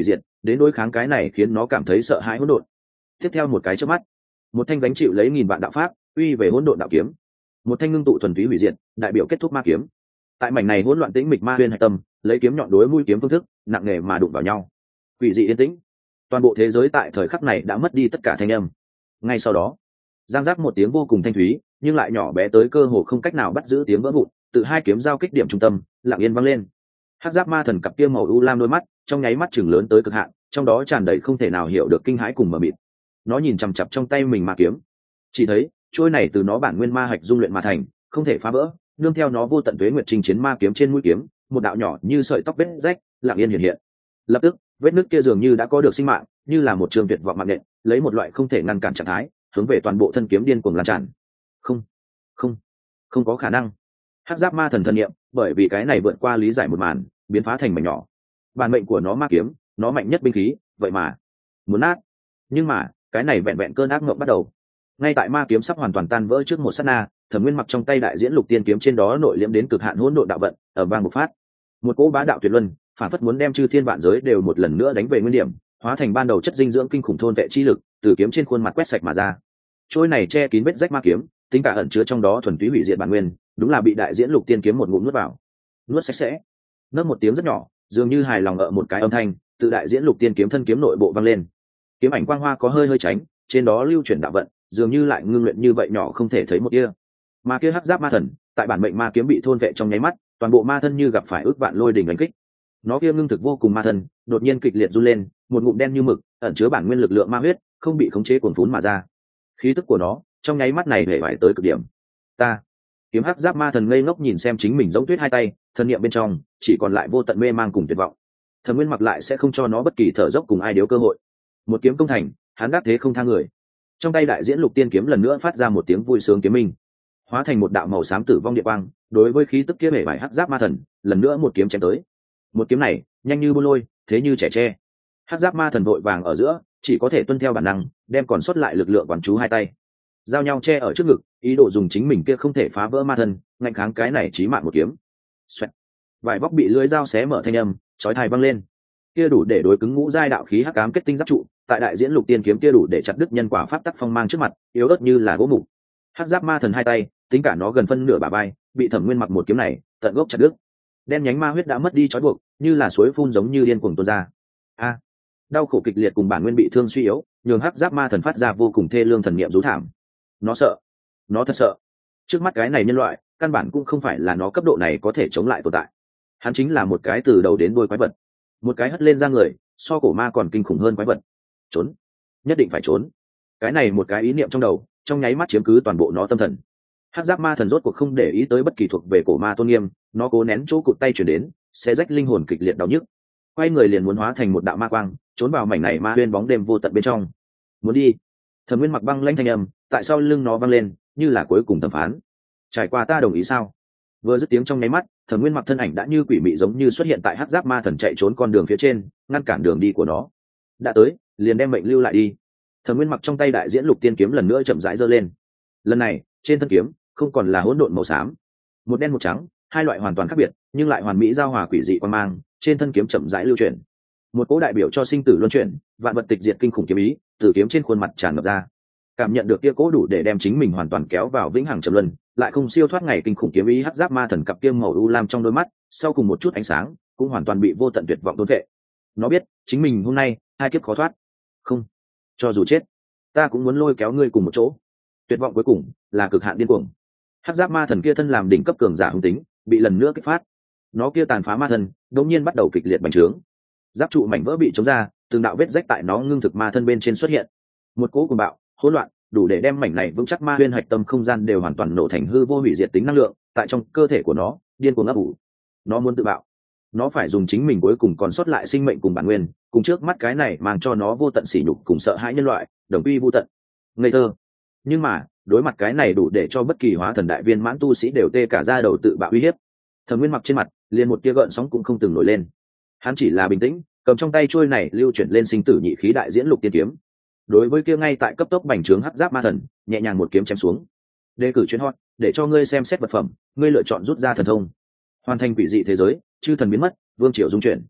đến đối kháng cái này khiến nó cảm thấy sợ hãi hỗn độn. Tiếp theo một cái chớp mắt, một thanh gánh chịu lấy nghìn vạn đạo pháp uy về hỗn độn đạo kiếm, một thanh ngưng tụ thuần túy hủy diệt đại biểu kết thúc ma kiếm. Tại mảnh này hỗn loạn tĩnh mịch ma huyền hạch tâm, lấy kiếm nhọn đối mũi kiếm phương thức nặng nề mà đụng vào nhau, quỷ dị yên tĩnh. Toàn bộ thế giới tại thời khắc này đã mất đi tất cả thanh âm. Ngay sau đó, giang giác một tiếng vô cùng thanh thúy nhưng lại nhỏ bé tới cơ hồ không cách nào bắt giữ tiếng vỡ vụn từ hai kiếm giao kích điểm trung tâm lặng yên vang lên. Hắc giáp ma thần cặp kia màu u lam đôi mắt trong nháy mắt chừng lớn tới cực hạn, trong đó tràn đầy không thể nào hiểu được kinh hãi cùng mờ mịt. Nó nhìn chằm chằm trong tay mình ma kiếm, chỉ thấy trôi này từ nó bản nguyên ma hạch dung luyện mà thành, không thể phá vỡ, nương theo nó vô tận tuế nguyệt trình chiến ma kiếm trên mũi kiếm, một đạo nhỏ như sợi tóc vết rách lặng yên hiện hiện. Lập tức, vết nứt kia dường như đã có được sinh mạng, như là một trường tuyệt vọng mạng nện, lấy một loại không thể ngăn cản trạng thái, hướng về toàn bộ thân kiếm điên cuồng lan tràn. Không, không, không có khả năng. Hắc giáp ma thần thân niệm, bởi vì cái này vượt qua lý giải một màn, biến phá thành mảnh nhỏ. Bản mệnh của nó ma kiếm, nó mạnh nhất binh khí, vậy mà muốn nát. Nhưng mà, cái này vẹn vẹn cơn ác mộng bắt đầu. Ngay tại ma kiếm sắp hoàn toàn tan vỡ trước một sát na, Thẩm Nguyên mặc trong tay đại diễn lục tiên kiếm trên đó nội liễm đến cực hạn hỗn độn đạo vận, ở vang bộc phát. Một cỗ bá đạo tuyệt luân, phản phất muốn đem chư thiên vạn giới đều một lần nữa đánh về nguyên điểm, hóa thành ban đầu chất dinh dưỡng kinh khủng thôn vệ chi lực, từ kiếm trên khuôn mặt quét sạch mà ra. Trôi này che kín vết rách ma kiếm, tính cả ẩn chứa trong đó thuần túy hủy diệt bản nguyên, đúng là bị đại diễn lục tiên kiếm một ngụm nuốt vào. Nuốt sạch sẽ. Nấc một tiếng rất nhỏ, dường như hài lòng ở một cái âm thanh, từ đại diễn lục tiên kiếm thân kiếm nội bộ vang lên. Kiếm ảnh quang hoa có hơi hơi tránh, trên đó lưu chuyển đạo vận, dường như lại ngưng luyện như vậy nhỏ không thể thấy một tia. Mà kia hắc giáp ma thần, tại bản mệnh ma kiếm bị thôn vệ trong nháy mắt, toàn bộ ma thân như gặp phải ước vạn lôi đình đánh kích. Nó kia ngưng thực vô cùng ma thân, đột nhiên kịch liệt run lên, một ngụm đen như mực, ẩn chứa bản nguyên lực lượng ma huyết, không bị khống chế cuồn phún mà ra. Khí tức của nó, trong nháy mắt này hề vải tới cực điểm. Ta, kiếm hắc giáp ma thần ngây ngốc nhìn xem chính mình giống tuyết hai tay, thân niệm bên trong chỉ còn lại vô tận mê mang cùng tuyệt vọng. Thẩm Nguyên mặc lại sẽ không cho nó bất kỳ thở dốc cùng ai điếu cơ hội. Một kiếm công thành, hắn đắc thế không tha người. Trong tay đại diễn lục tiên kiếm lần nữa phát ra một tiếng vui sướng kiếm minh, hóa thành một đạo màu xám tử vong địa quang, đối với khí tức kia hề vải hắc giáp ma thần, lần nữa một kiếm chém tới. Một kiếm này, nhanh như buôn lôi, thế như trẻ tre. Hắc giáp ma thần vội vàng ở giữa, chỉ có thể tuân theo bản năng, đem còn sót lại lực lượng quán chú hai tay, giao nhau che ở trước ngực, ý đồ dùng chính mình kia không thể phá vỡ ma thần, ngăn kháng cái này chí mạng một kiếm. Xoẹt. Vải vóc bị lưỡi dao xé mở thanh âm, chói tai vang lên. Kia đủ để đối cứng ngũ giai đạo khí hắc ám kết tinh giáp trụ, tại đại diễn lục tiên kiếm kia đủ để chặt đứt nhân quả pháp tắc phong mang trước mặt, yếu ớt như là gỗ mục. Hắc giáp ma thần hai tay, tính cả nó gần phân nửa bả vai, bị Thẩm Nguyên mặc một kiếm này tận gốc chặt đứt. Đen nhánh ma huyết đã mất đi trói buộc, như là suối phun giống như điên cuồng tuôn ra. A, đau khổ kịch liệt cùng bản nguyên bị thương suy yếu, nhường hắc giáp ma thần phát ra vô cùng thê lương thần niệm rú thảm. Nó sợ, nó thật sợ. Trước mắt cái này nhân loại, căn bản cũng không phải là nó cấp độ này có thể chống lại tồn tại. Hắn chính là một cái từ đầu đến đuôi quái vật, một cái hất lên ra người, so cổ ma còn kinh khủng hơn quái vật. Trốn, nhất định phải trốn. Cái này một cái ý niệm trong đầu, trong nháy mắt chiếm cứ toàn bộ nó tâm thần. Hắc giáp ma thần rốt cuộc không để ý tới bất kỳ thuộc về cổ ma tôn nghiêm, nó cố nén chỗ cụt tay chuyển đến, xé rách linh hồn kịch liệt đau nhức, quay người liền muốn hóa thành một đạo ma quang, trốn vào mảnh này ma huyên bóng đêm vô tận bên trong. Muốn đi. Thẩm Nguyên mặc băng lãnh thanh âm, tại sau lưng nó vang lên, như là cuối cùng thẩm phán. Trải qua ta đồng ý sao? Vừa dứt tiếng trong nháy mắt, Thẩm Nguyên mặc thân ảnh đã như quỷ mị giống như xuất hiện tại hắc giáp ma thần chạy trốn con đường phía trên, ngăn cản đường đi của nó. Đã tới, liền đem mệnh lưu lại đi. Thẩm Nguyên mặc trong tay đại diễn lục tiên kiếm lần nữa chậm rãi giơ lên. Lần này, trên thân kiếm không còn là hỗn độn màu xám, một đen một trắng, hai loại hoàn toàn khác biệt, nhưng lại hoàn mỹ giao hòa quỷ dị quan mang, trên thân kiếm chậm rãi lưu chuyển. Một cỗ đại biểu cho sinh tử luân chuyển, vạn vật tịch diệt kinh khủng kiếm ý, từ kiếm trên khuôn mặt tràn ngập ra. Cảm nhận được kia cỗ đủ để đem chính mình hoàn toàn kéo vào vĩnh hằng trầm luân, lại không siêu thoát ngày kinh khủng kiếm ý hắc giáp ma thần cặp kia màu u lam trong đôi mắt, sau cùng một chút ánh sáng, cũng hoàn toàn bị vô tận tuyệt vọng thôn vệ. Nó biết, chính mình hôm nay hai kiếp khó thoát. Không, cho dù chết, ta cũng muốn lôi kéo ngươi cùng một chỗ. Tuyệt vọng cuối cùng là cực hạn điên cuồng. Hắc giáp ma thần kia thân làm đỉnh cấp cường giả hung tính, bị lần nữa kích phát. Nó kia tàn phá ma thần, đột nhiên bắt đầu kịch liệt bành trướng. Giáp trụ mảnh vỡ bị chống ra, từng đạo vết rách tại nó ngưng thực ma thân bên trên xuất hiện. Một cỗ cuồng bạo, hỗn loạn, đủ để đem mảnh này vững chắc ma huyên hạch tâm không gian đều hoàn toàn nổ thành hư vô hủy diệt tính năng lượng, tại trong cơ thể của nó, điên cuồng ấp ủ. Nó muốn tự bạo. Nó phải dùng chính mình cuối cùng còn sót lại sinh mệnh cùng bản nguyên, cùng trước mắt cái này mang cho nó vô tận sỉ nhục cùng sợ hãi nhân loại, đồng quy vô tận. Ngây thơ. Nhưng mà, đối mặt cái này đủ để cho bất kỳ hóa thần đại viên mãn tu sĩ đều tê cả da đầu tự bạo uy hiếp. Thẩm Nguyên mặc trên mặt liền một tia gợn sóng cũng không từng nổi lên. Hắn chỉ là bình tĩnh, cầm trong tay chuôi này lưu chuyển lên sinh tử nhị khí đại diễn lục tiên kiếm. Đối với kia ngay tại cấp tốc bành trướng hắc giáp ma thần, nhẹ nhàng một kiếm chém xuống. Đề cử chuyến hot, để cho ngươi xem xét vật phẩm, ngươi lựa chọn rút ra thần thông. Hoàn thành quỷ dị thế giới, chư thần biến mất, vương triều dung chuyển.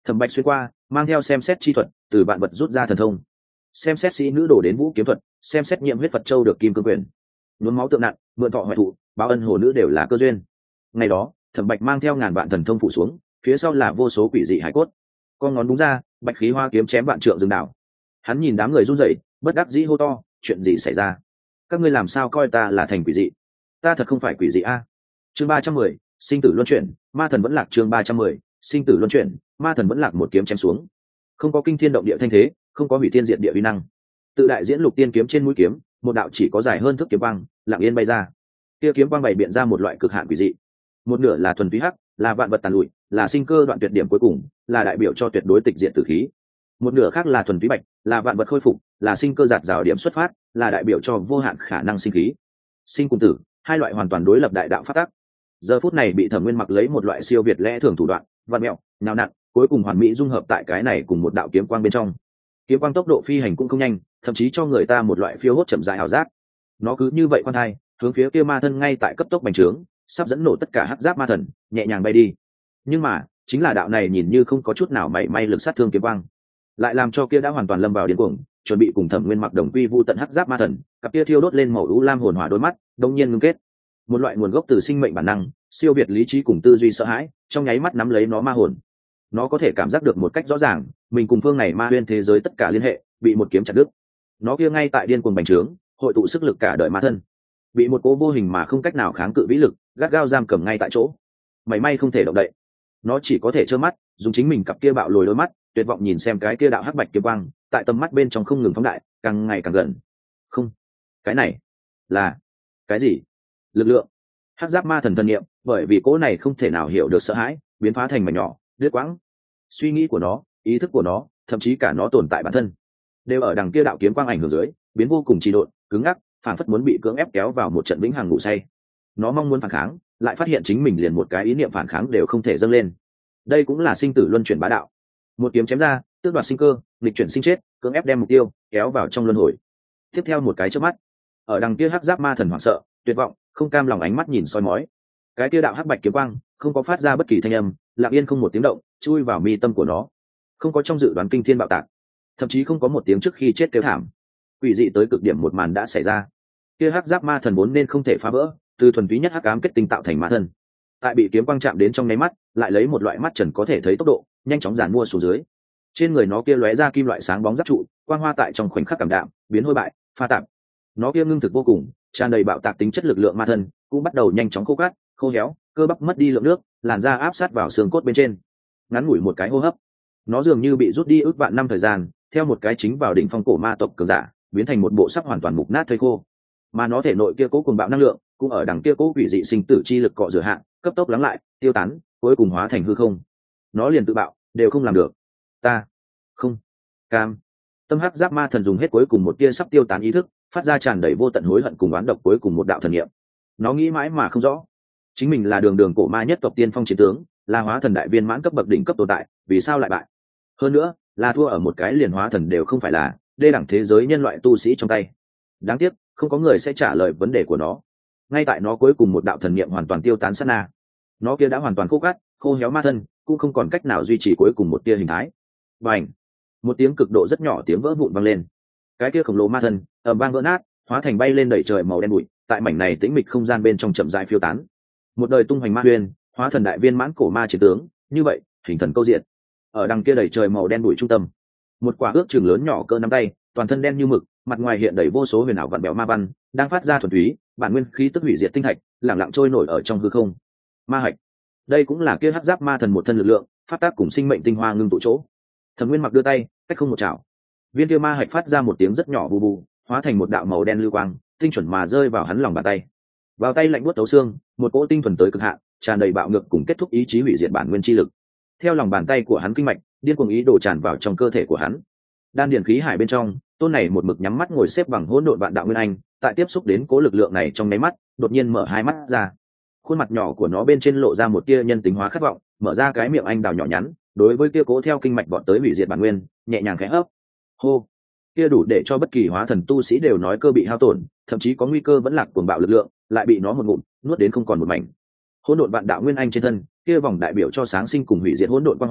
Thẩm Bạch xuyên qua, mang theo xem xét chi thuật, từ vạn vật rút ra thần thông. Xem xét sĩ nữ đổ đến vũ kiếm thuật, xem xét nhiệm huyết Phật châu được kim cương quyền. Nhuốm máu tượng nặng, mượn thọ hoại thụ, báo ân hồ nữ đều là cơ duyên. Ngày đó, Thẩm Bạch mang theo ngàn vạn thần thông phụ xuống, phía sau là vô số quỷ dị hải cốt. Con ngón đúng ra, bạch khí hoa kiếm chém vạn trượng rừng đảo. Hắn nhìn đám người run rẩy, bất đắc dĩ hô to, chuyện gì xảy ra? Các ngươi làm sao coi ta là thành quỷ dị? Ta thật không phải quỷ dị a. Chương ba trăm mười, sinh tử luân chuyển, ma thần vẫn lạc. Chương ba trăm mười, sinh tử luân chuyển, ma thần vẫn lạc. Một kiếm chém xuống, không có kinh thiên động địa thanh thế, không có hủy thiên diệt địa uy năng. Tự đại diễn lục tiên kiếm trên mũi kiếm, một đạo chỉ có dài hơn thước kiếm quang lặng yên bay ra. Kia kiếm quang bày biện ra một loại cực hạn quỷ dị. Một nửa là thuần túy hắc, là vạn vật tàn lụi, là sinh cơ đoạn tuyệt điểm cuối cùng, là đại biểu cho tuyệt đối tịch diệt tử khí. Một nửa khác là thuần túy bạch, là vạn vật khôi phục, là sinh cơ giạt rào điểm xuất phát, là đại biểu cho vô hạn khả năng sinh khí. Sinh cùng tử, hai loại hoàn toàn đối lập đại đạo pháp tắc. Giờ phút này bị Thẩm Nguyên Mặc lấy một loại siêu việt lẽ thường thủ đoạn, vặn mẹo, nhào nặn, cuối cùng hoàn mỹ dung hợp tại cái này cùng một đạo kiếm quang bên trong. Kiếm quang tốc độ phi hành cũng không nhanh, thậm chí cho người ta một loại phiêu hốt chậm rãi ảo giác. Nó cứ như vậy khoan thai, hướng phía kia ma thân ngay tại cấp tốc bành trướng, sắp dẫn nổ tất cả hắc giáp ma thần, nhẹ nhàng bay đi. Nhưng mà, chính là đạo này nhìn như không có chút nào mảy may lực sát thương kiếm quang, lại làm cho kia đã hoàn toàn lâm vào điên cuồng, chuẩn bị cùng Thẩm Nguyên Mặc đồng quy vu tận hắc giáp ma thần, cặp kia thiêu đốt lên màu u lam hồn hỏa đôi mắt, đông nhiên ngưng kết. Một loại nguồn gốc từ sinh mệnh bản năng, siêu việt lý trí cùng tư duy sợ hãi, trong nháy mắt nắm lấy nó ma hồn. Nó có thể cảm giác được một cách rõ ràng, mình cùng phương này ma huyên thế giới tất cả liên hệ bị một kiếm chặt đứt. Nó kia ngay tại điên cuồng bành trướng, hội tụ sức lực cả đời ma thân, bị một cố vô hình mà không cách nào kháng cự vĩ lực gắt gao giam cầm ngay tại chỗ, mảy may không thể động đậy. Nó chỉ có thể trơ mắt, dùng chính mình cặp kia bạo lồi đôi mắt, tuyệt vọng nhìn xem cái kia đạo hắc bạch kiếm quang, tại tầm mắt bên trong không ngừng phóng đại, càng ngày càng gần. Không, cái này là cái gì? Lực lượng. Hắc giáp ma thần thần niệm, bởi vì cỗ này không thể nào hiểu được sợ hãi, biến phá thành mảnh nhỏ, đứt quãng. Suy nghĩ của nó, ý thức của nó, thậm chí cả nó tồn tại bản thân, đều ở đằng kia đạo kiếm quang ảnh hưởng dưới, biến vô cùng trì độn, cứng ngắc, phảng phất muốn bị cưỡng ép kéo vào một trận vĩnh hằng ngủ say. Nó mong muốn phản kháng, lại phát hiện chính mình liền một cái ý niệm phản kháng đều không thể dâng lên. Đây cũng là sinh tử luân chuyển bá đạo. Một kiếm chém ra, tước đoạt sinh cơ, nghịch chuyển sinh chết, cưỡng ép đem mục tiêu kéo vào trong luân hồi. Tiếp theo một cái chớp mắt, ở đằng kia hắc giáp ma thần hoảng sợ, tuyệt vọng, không cam lòng ánh mắt nhìn soi mói. Cái kia đạo hắc bạch kiếm quang không có phát ra bất kỳ thanh âm, lặng yên không một tiếng động, chui vào mi tâm của nó. Không có trong dự đoán kinh thiên bạo tạc, thậm chí không có một tiếng trước khi chết kêu thảm. Quỷ dị tới cực điểm một màn đã xảy ra. Kia hắc giáp ma thần vốn nên không thể phá vỡ, từ thuần túy nhất hắc ám kết tinh tạo thành ma thân, tại bị kiếm quang chạm đến trong nháy mắt, lại lấy một loại mắt trần có thể thấy tốc độ, nhanh chóng giàn mua xuống dưới. Trên người nó kia lóe ra kim loại sáng bóng giáp trụ, quang hoa tại trong khoảnh khắc cảm đạm, biến hôi bại, pha tạp. Nó kia ngưng thực vô cùng, tràn đầy bạo tạc tính chất lực lượng ma thân, cũng bắt đầu nhanh chóng khô cát, khô héo, cơ bắp mất đi lượng nước, làn da áp sát vào xương cốt bên trên. Ngắn ngủi một cái hô hấp, nó dường như bị rút đi ước vạn năm thời gian, theo một cái chính vào đỉnh phong cổ ma tộc cường giả, biến thành một bộ sắc hoàn toàn mục nát thây khô. Mà nó thể nội kia cố cuồng bạo năng lượng, cũng ở đằng kia cố quỷ dị sinh tử chi lực cọ rửa hạ, cấp tốc lắng lại, tiêu tán, cuối cùng hóa thành hư không. Nó liền tự bạo, đều không làm được. Ta không cam. Tâm hắc giáp ma thần dùng hết cuối cùng một tia sắp tiêu tán ý thức, phát ra tràn đầy vô tận hối hận cùng oán độc cuối cùng một đạo thần niệm. Nó nghĩ mãi mà không rõ, chính mình là đường đường cổ ma nhất tộc tiên phong chiến tướng, là hóa thần đại viên mãn cấp bậc đỉnh cấp tồn tại, vì sao lại bại? Hơn nữa, là thua ở một cái liền hóa thần đều không phải là đê đẳng thế giới nhân loại tu sĩ trong tay. Đáng tiếc, không có người sẽ trả lời vấn đề của nó. Ngay tại nó cuối cùng một đạo thần niệm hoàn toàn tiêu tán sát na, nó kia đã hoàn toàn khô cát, khô héo ma thân, cũng không còn cách nào duy trì cuối cùng một tia hình thái. Bành! Một tiếng cực độ rất nhỏ tiếng vỡ vụn vang lên. Cái kia khổng lồ ma thân ầm vang vỡ nát, hóa thành bay lên đẩy trời màu đen bụi, tại mảnh này tĩnh mịch không gian bên trong chậm rãi phiêu tán. Một đời tung hoành ma huyền, hóa thần đại viên mãn cổ ma chiến tướng, như vậy, hình thần câu diện. Ở đằng kia đẩy trời màu đen bụi trung tâm, một quả ước chừng lớn nhỏ cỡ nắm tay, toàn thân đen như mực, mặt ngoài hiện đầy vô số huyền ảo vặn bẹo ma văn, đang phát ra thuần túy bản nguyên khí tức hủy diệt tinh hạch, lặng lặng trôi nổi ở trong hư không. Ma hạch, đây cũng là kia hắc giáp ma thần một thân lực lượng, phát tác cùng sinh mệnh tinh hoa ngưng tụ chỗ. Thẩm Nguyên Mặc đưa tay, cách không một chảo, viên kia ma hạch phát ra một tiếng rất nhỏ bù bù, hóa thành một đạo màu đen lưu quang, tinh chuẩn mà rơi vào hắn lòng bàn tay. Vào tay lạnh buốt thấu xương, một cỗ tinh thuần tới cực hạn, tràn đầy bạo ngược cùng kết thúc ý chí hủy diệt bản nguyên chi lực. Theo lòng bàn tay của hắn kinh mạch, điên cuồng ý đồ tràn vào trong cơ thể của hắn. Đan điền khí hải bên trong, tôn này một mực nhắm mắt ngồi xếp bằng hỗn độn vạn đạo nguyên anh, tại tiếp xúc đến cố lực lượng này trong nháy mắt, đột nhiên mở hai mắt ra. Khuôn mặt nhỏ của nó bên trên lộ ra một tia nhân tính hóa khát vọng, mở ra cái miệng anh đào nhỏ nhắn, đối với kia cố theo kinh mạch vọt tới hủy diệt bản nguyên, nhẹ nhàng khẽ hấp. Hô, kia đủ để cho bất kỳ hóa thần tu sĩ đều nói cơ bị hao tổn, thậm chí có nguy cơ vẫn lạc cuồng bạo lực lượng, lại bị nó một ngụm nuốt đến không còn một mảnh. Hỗn độn vạn đạo nguyên anh trên thân, kia vòng đại biểu cho sáng sinh cùng hủy diệt hỗn độn quang hoàn,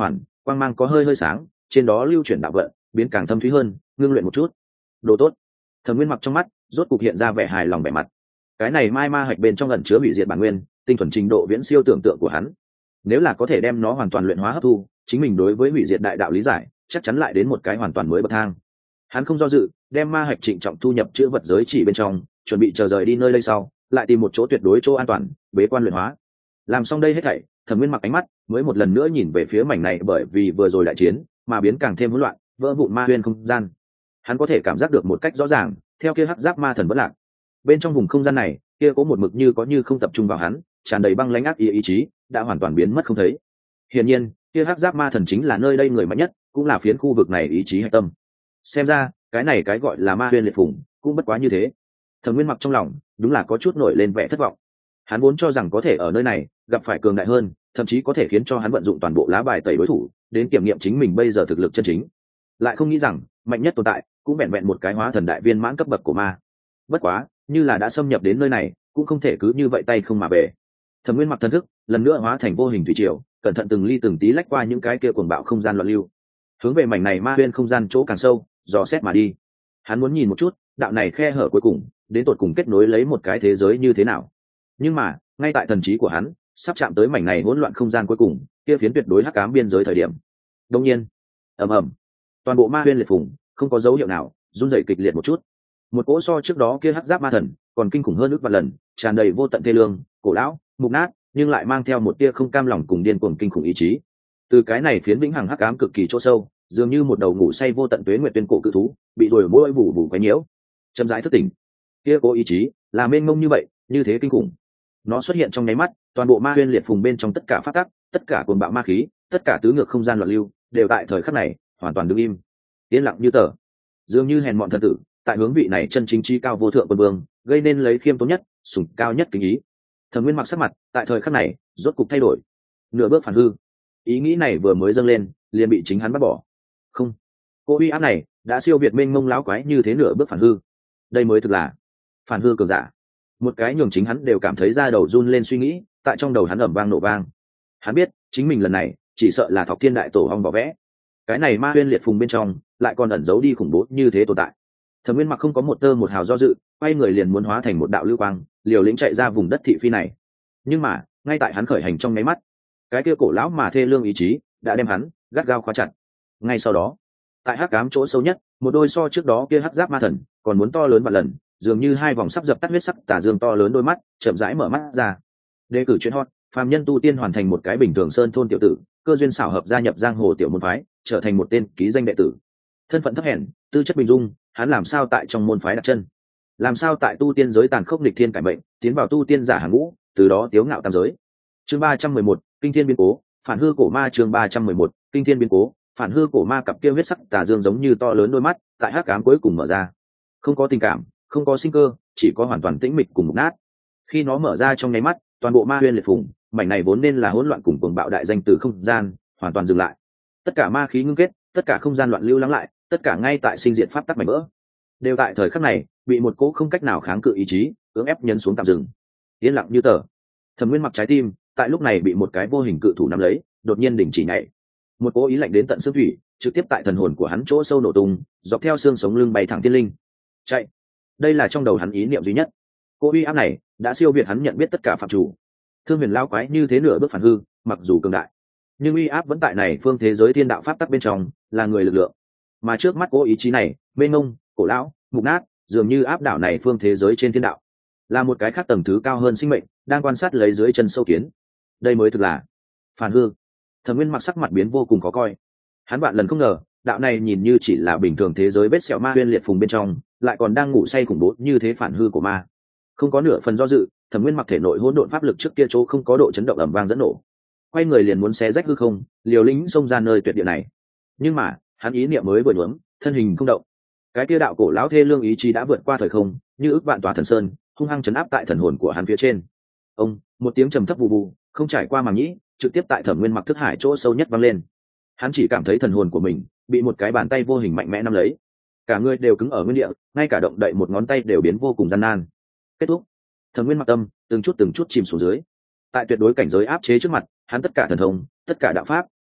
quang mang có hơi hơi sáng, trên đó lưu chuyển đạo vận biến càng thâm thúy hơn, ngưng luyện một chút. Đồ tốt. Thẩm Nguyên Mặc trong mắt rốt cục hiện ra vẻ hài lòng vẻ mặt. Cái này mai ma hạch bên trong ẩn chứa hủy diệt bản nguyên, tinh thuần trình độ viễn siêu tưởng tượng của hắn. Nếu là có thể đem nó hoàn toàn luyện hóa hấp thu, chính mình đối với hủy diệt đại đạo lý giải chắc chắn lại đến một cái hoàn toàn mới bậc thang. Hắn không do dự, đem ma hạch trịnh trọng thu nhập chữ vật giới chỉ bên trong, chuẩn bị chờ rời đi nơi đây sau, lại tìm một chỗ tuyệt đối chỗ an toàn, bế quan luyện hóa. Làm xong đây hết thảy, Thẩm Nguyên Mặc ánh mắt mới một lần nữa nhìn về phía mảnh này bởi vì vừa rồi đại chiến mà biến càng thêm hỗn loạn, vỡ vụn ma huyên không gian. Hắn có thể cảm giác được một cách rõ ràng, theo kia hắc giáp ma thần vẫn lạc, bên trong vùng không gian này, kia có một mực như có như không tập trung vào hắn, tràn đầy băng lãnh ác ý ý chí, đã hoàn toàn biến mất không thấy. Hiển nhiên, kia hắc giáp ma thần chính là nơi đây người mạnh nhất, cũng là phiến khu vực này ý chí hạch tâm. Xem ra, cái này cái gọi là ma huyên liệt phủng, cũng bất quá như thế. Thẩm Nguyên Mặc trong lòng đúng là có chút nổi lên vẻ thất vọng. Hắn vốn cho rằng có thể ở nơi này gặp phải cường đại hơn, thậm chí có thể khiến cho hắn vận dụng toàn bộ lá bài tẩy đối thủ, đến kiểm nghiệm chính mình bây giờ thực lực chân chính. Lại không nghĩ rằng, mạnh nhất tồn tại cũng vẹn vẹn một cái hóa thần đại viên mãn cấp bậc của ma. Bất quá, như là đã xâm nhập đến nơi này, cũng không thể cứ như vậy tay không mà về. Thẩm Nguyên Mặc thần thức lần nữa hóa thành vô hình thủy triều, cẩn thận từng ly từng tí lách qua những cái kia cuồng bạo không gian loạn lưu, hướng về mảnh này ma huyên không gian chỗ càng sâu dò xét mà đi. Hắn muốn nhìn một chút đạo này khe hở cuối cùng đến tột cùng kết nối lấy một cái thế giới như thế nào. Nhưng mà ngay tại thần trí của hắn sắp chạm tới mảnh này hỗn loạn không gian cuối cùng, kia phiến tuyệt đối hắc ám biên giới thời điểm, đông nhiên ầm ầm, toàn bộ ma huyên liệt phủng không có dấu hiệu nào run rẩy kịch liệt một chút. Một cỗ so trước đó kia hắc giáp ma thần còn kinh khủng hơn ước vạn lần, tràn đầy vô tận thê lương, cổ lão, mục nát, nhưng lại mang theo một tia không cam lòng cùng điên cuồng kinh khủng ý chí. Từ cái này phiến vĩnh hằng hắc ám cực kỳ chỗ sâu, dường như một đầu ngủ say vô tận tuế nguyệt tuyên cổ cự thú, bị rồi mỗi bù bù quấy nhiễu, chậm rãi thức tỉnh. Kia cố ý chí là mênh mông như vậy, như thế kinh khủng. Nó xuất hiện trong nháy mắt, toàn bộ ma huyên liệt phùng bên trong tất cả pháp tắc, tất cả cuồng bạo ma khí, tất cả tứ ngược không gian loạn lưu, đều tại thời khắc này hoàn toàn đứng im, yên lặng như tờ. Dường như hèn mọn thần tử, tại hướng vị này chân chính chi cao vô thượng quân vương, gây nên lấy khiêm tốn nhất, sủng cao nhất kính ý. Thẩm Nguyên Mặc sắc mặt tại thời khắc này rốt cục thay đổi, nửa bước phản hư. Ý nghĩ này vừa mới dâng lên, liền bị chính hắn bắt bỏ. Không, cô uy áp này đã siêu việt mênh mông láo quái như thế, nửa bước phản hư, đây mới thực là phản hư cường giả. Một cái nhường chính hắn đều cảm thấy da đầu run lên suy nghĩ, tại trong đầu hắn ầm vang nổ vang. Hắn biết chính mình lần này chỉ sợ là Thọc Thiên đại tổ ong vỏ vẽ. Cái này ma huyên liệt phùng bên trong lại còn ẩn giấu đi khủng bố như thế tồn tại. Thẩm Nguyên Mặc không có một tơ một hào do dự, quay người liền muốn hóa thành một đạo lưu quang, liều lĩnh chạy ra vùng đất thị phi này. Nhưng mà ngay tại hắn khởi hành trong nháy mắt, cái kia cổ lão mà thê lương ý chí đã đem hắn gắt gao khóa chặt. Ngay sau đó, tại hắc ám chỗ sâu nhất, một đôi so trước đó kia hắc giáp ma thần còn muốn to lớn vạn lần, dường như hai vòng sắp dập tắt huyết sắc tà dương to lớn đôi mắt chậm rãi mở mắt ra. Đề cử chuyên hot, phàm nhân tu tiên hoàn thành một cái bình thường sơn thôn tiểu tử, cơ duyên xảo hợp gia nhập giang hồ tiểu môn phái, trở thành một tên ký danh đệ tử. Thân phận thấp hèn, tư chất bình dung, hắn làm sao tại trong môn phái đặt chân? Làm sao tại tu tiên giới tàn khốc nghịch thiên cải mệnh, tiến vào tu tiên giả hàng ngũ, từ đó tiếu ngạo tam giới. Chương ba trăm mười một, kinh thiên biến cố, phản hư cổ ma. Chương ba trăm mười một, kinh thiên biến cố, phản hư cổ ma. Cặp kia huyết sắc tà dương giống như to lớn đôi mắt, tại hắc ám cuối cùng mở ra. Không có tình cảm, không có sinh cơ, chỉ có hoàn toàn tĩnh mịch cùng mục nát. Khi nó mở ra trong nháy mắt, toàn bộ ma huyên liệt phùng, mảnh này vốn nên là hỗn loạn cùng cuồng bạo đại danh từ không gian, hoàn toàn dừng lại. Tất cả ma khí ngưng kết, tất cả không gian loạn lưu lắng lại, tất cả ngay tại sinh diện pháp tắc mảnh vỡ, đều tại thời khắc này bị một cỗ không cách nào kháng cự ý chí cưỡng ép nhấn xuống tạm dừng. Yên lặng như tờ. Thẩm Nguyên Mặc trái tim tại lúc này bị một cái vô hình cự thủ nắm lấy, đột nhiên đình chỉ nhảy. Một cỗ ý lạnh đến tận xương thủy trực tiếp tại thần hồn của hắn chỗ sâu nổ tung, dọc theo xương sống lưng bay thẳng tiên linh. Chạy. Đây là trong đầu hắn ý niệm duy nhất. Cỗ uy áp này đã siêu việt hắn nhận biết tất cả phạm chủ. Thương huyền lao quái như thế nửa bước phản hư, mặc dù cường đại, nhưng uy áp vẫn tại này phương thế giới thiên đạo pháp tắc bên trong, là người lực lượng. Mà trước mắt cỗ ý chí này mênh mông, cổ lão, mục nát, dường như áp đảo này phương thế giới trên thiên đạo, là một cái khác tầng thứ cao hơn sinh mệnh đang quan sát lấy dưới chân sâu kiến. Đây mới thực là phản hư. Thẩm Nguyên Mặc sắc mặt biến vô cùng khó coi. Hắn vạn lần không ngờ đạo này nhìn như chỉ là bình thường thế giới vết sẹo ma huyên liệt phùng bên trong, lại còn đang ngủ say khủng bố như thế phản hư của ma. Không có nửa phần do dự, Thẩm Nguyên Mặc thể nội hỗn độn pháp lực trước kia chỗ không có độ chấn động ầm vang dẫn nổ, quay người liền muốn xé rách hư không, liều lĩnh xông ra nơi tuyệt địa này. Nhưng mà hắn ý niệm mới vừa nhuốm, thân hình không động, cái kia đạo cổ lão thê lương ý chí đã vượt qua thời không, như ước vạn tòa thần sơn hung hăng chấn áp tại thần hồn của hắn phía trên. Ông, một tiếng trầm thấp vù vù, không trải qua màng nhĩ, trực tiếp tại Thẩm Nguyên Mặc thức hải chỗ sâu nhất vang lên. Hắn chỉ cảm thấy thần hồn của mình bị một cái bàn tay vô hình mạnh mẽ nắm lấy, cả người đều cứng ở nguyên địa, ngay cả động đậy một ngón tay đều biến vô cùng gian nan. Kết thúc. Thẩm Nguyên Mặc tâm từng chút từng chút chìm xuống dưới. Tại tuyệt đối cảnh giới áp chế trước mặt, hắn tất cả thần thông, tất cả đạo pháp,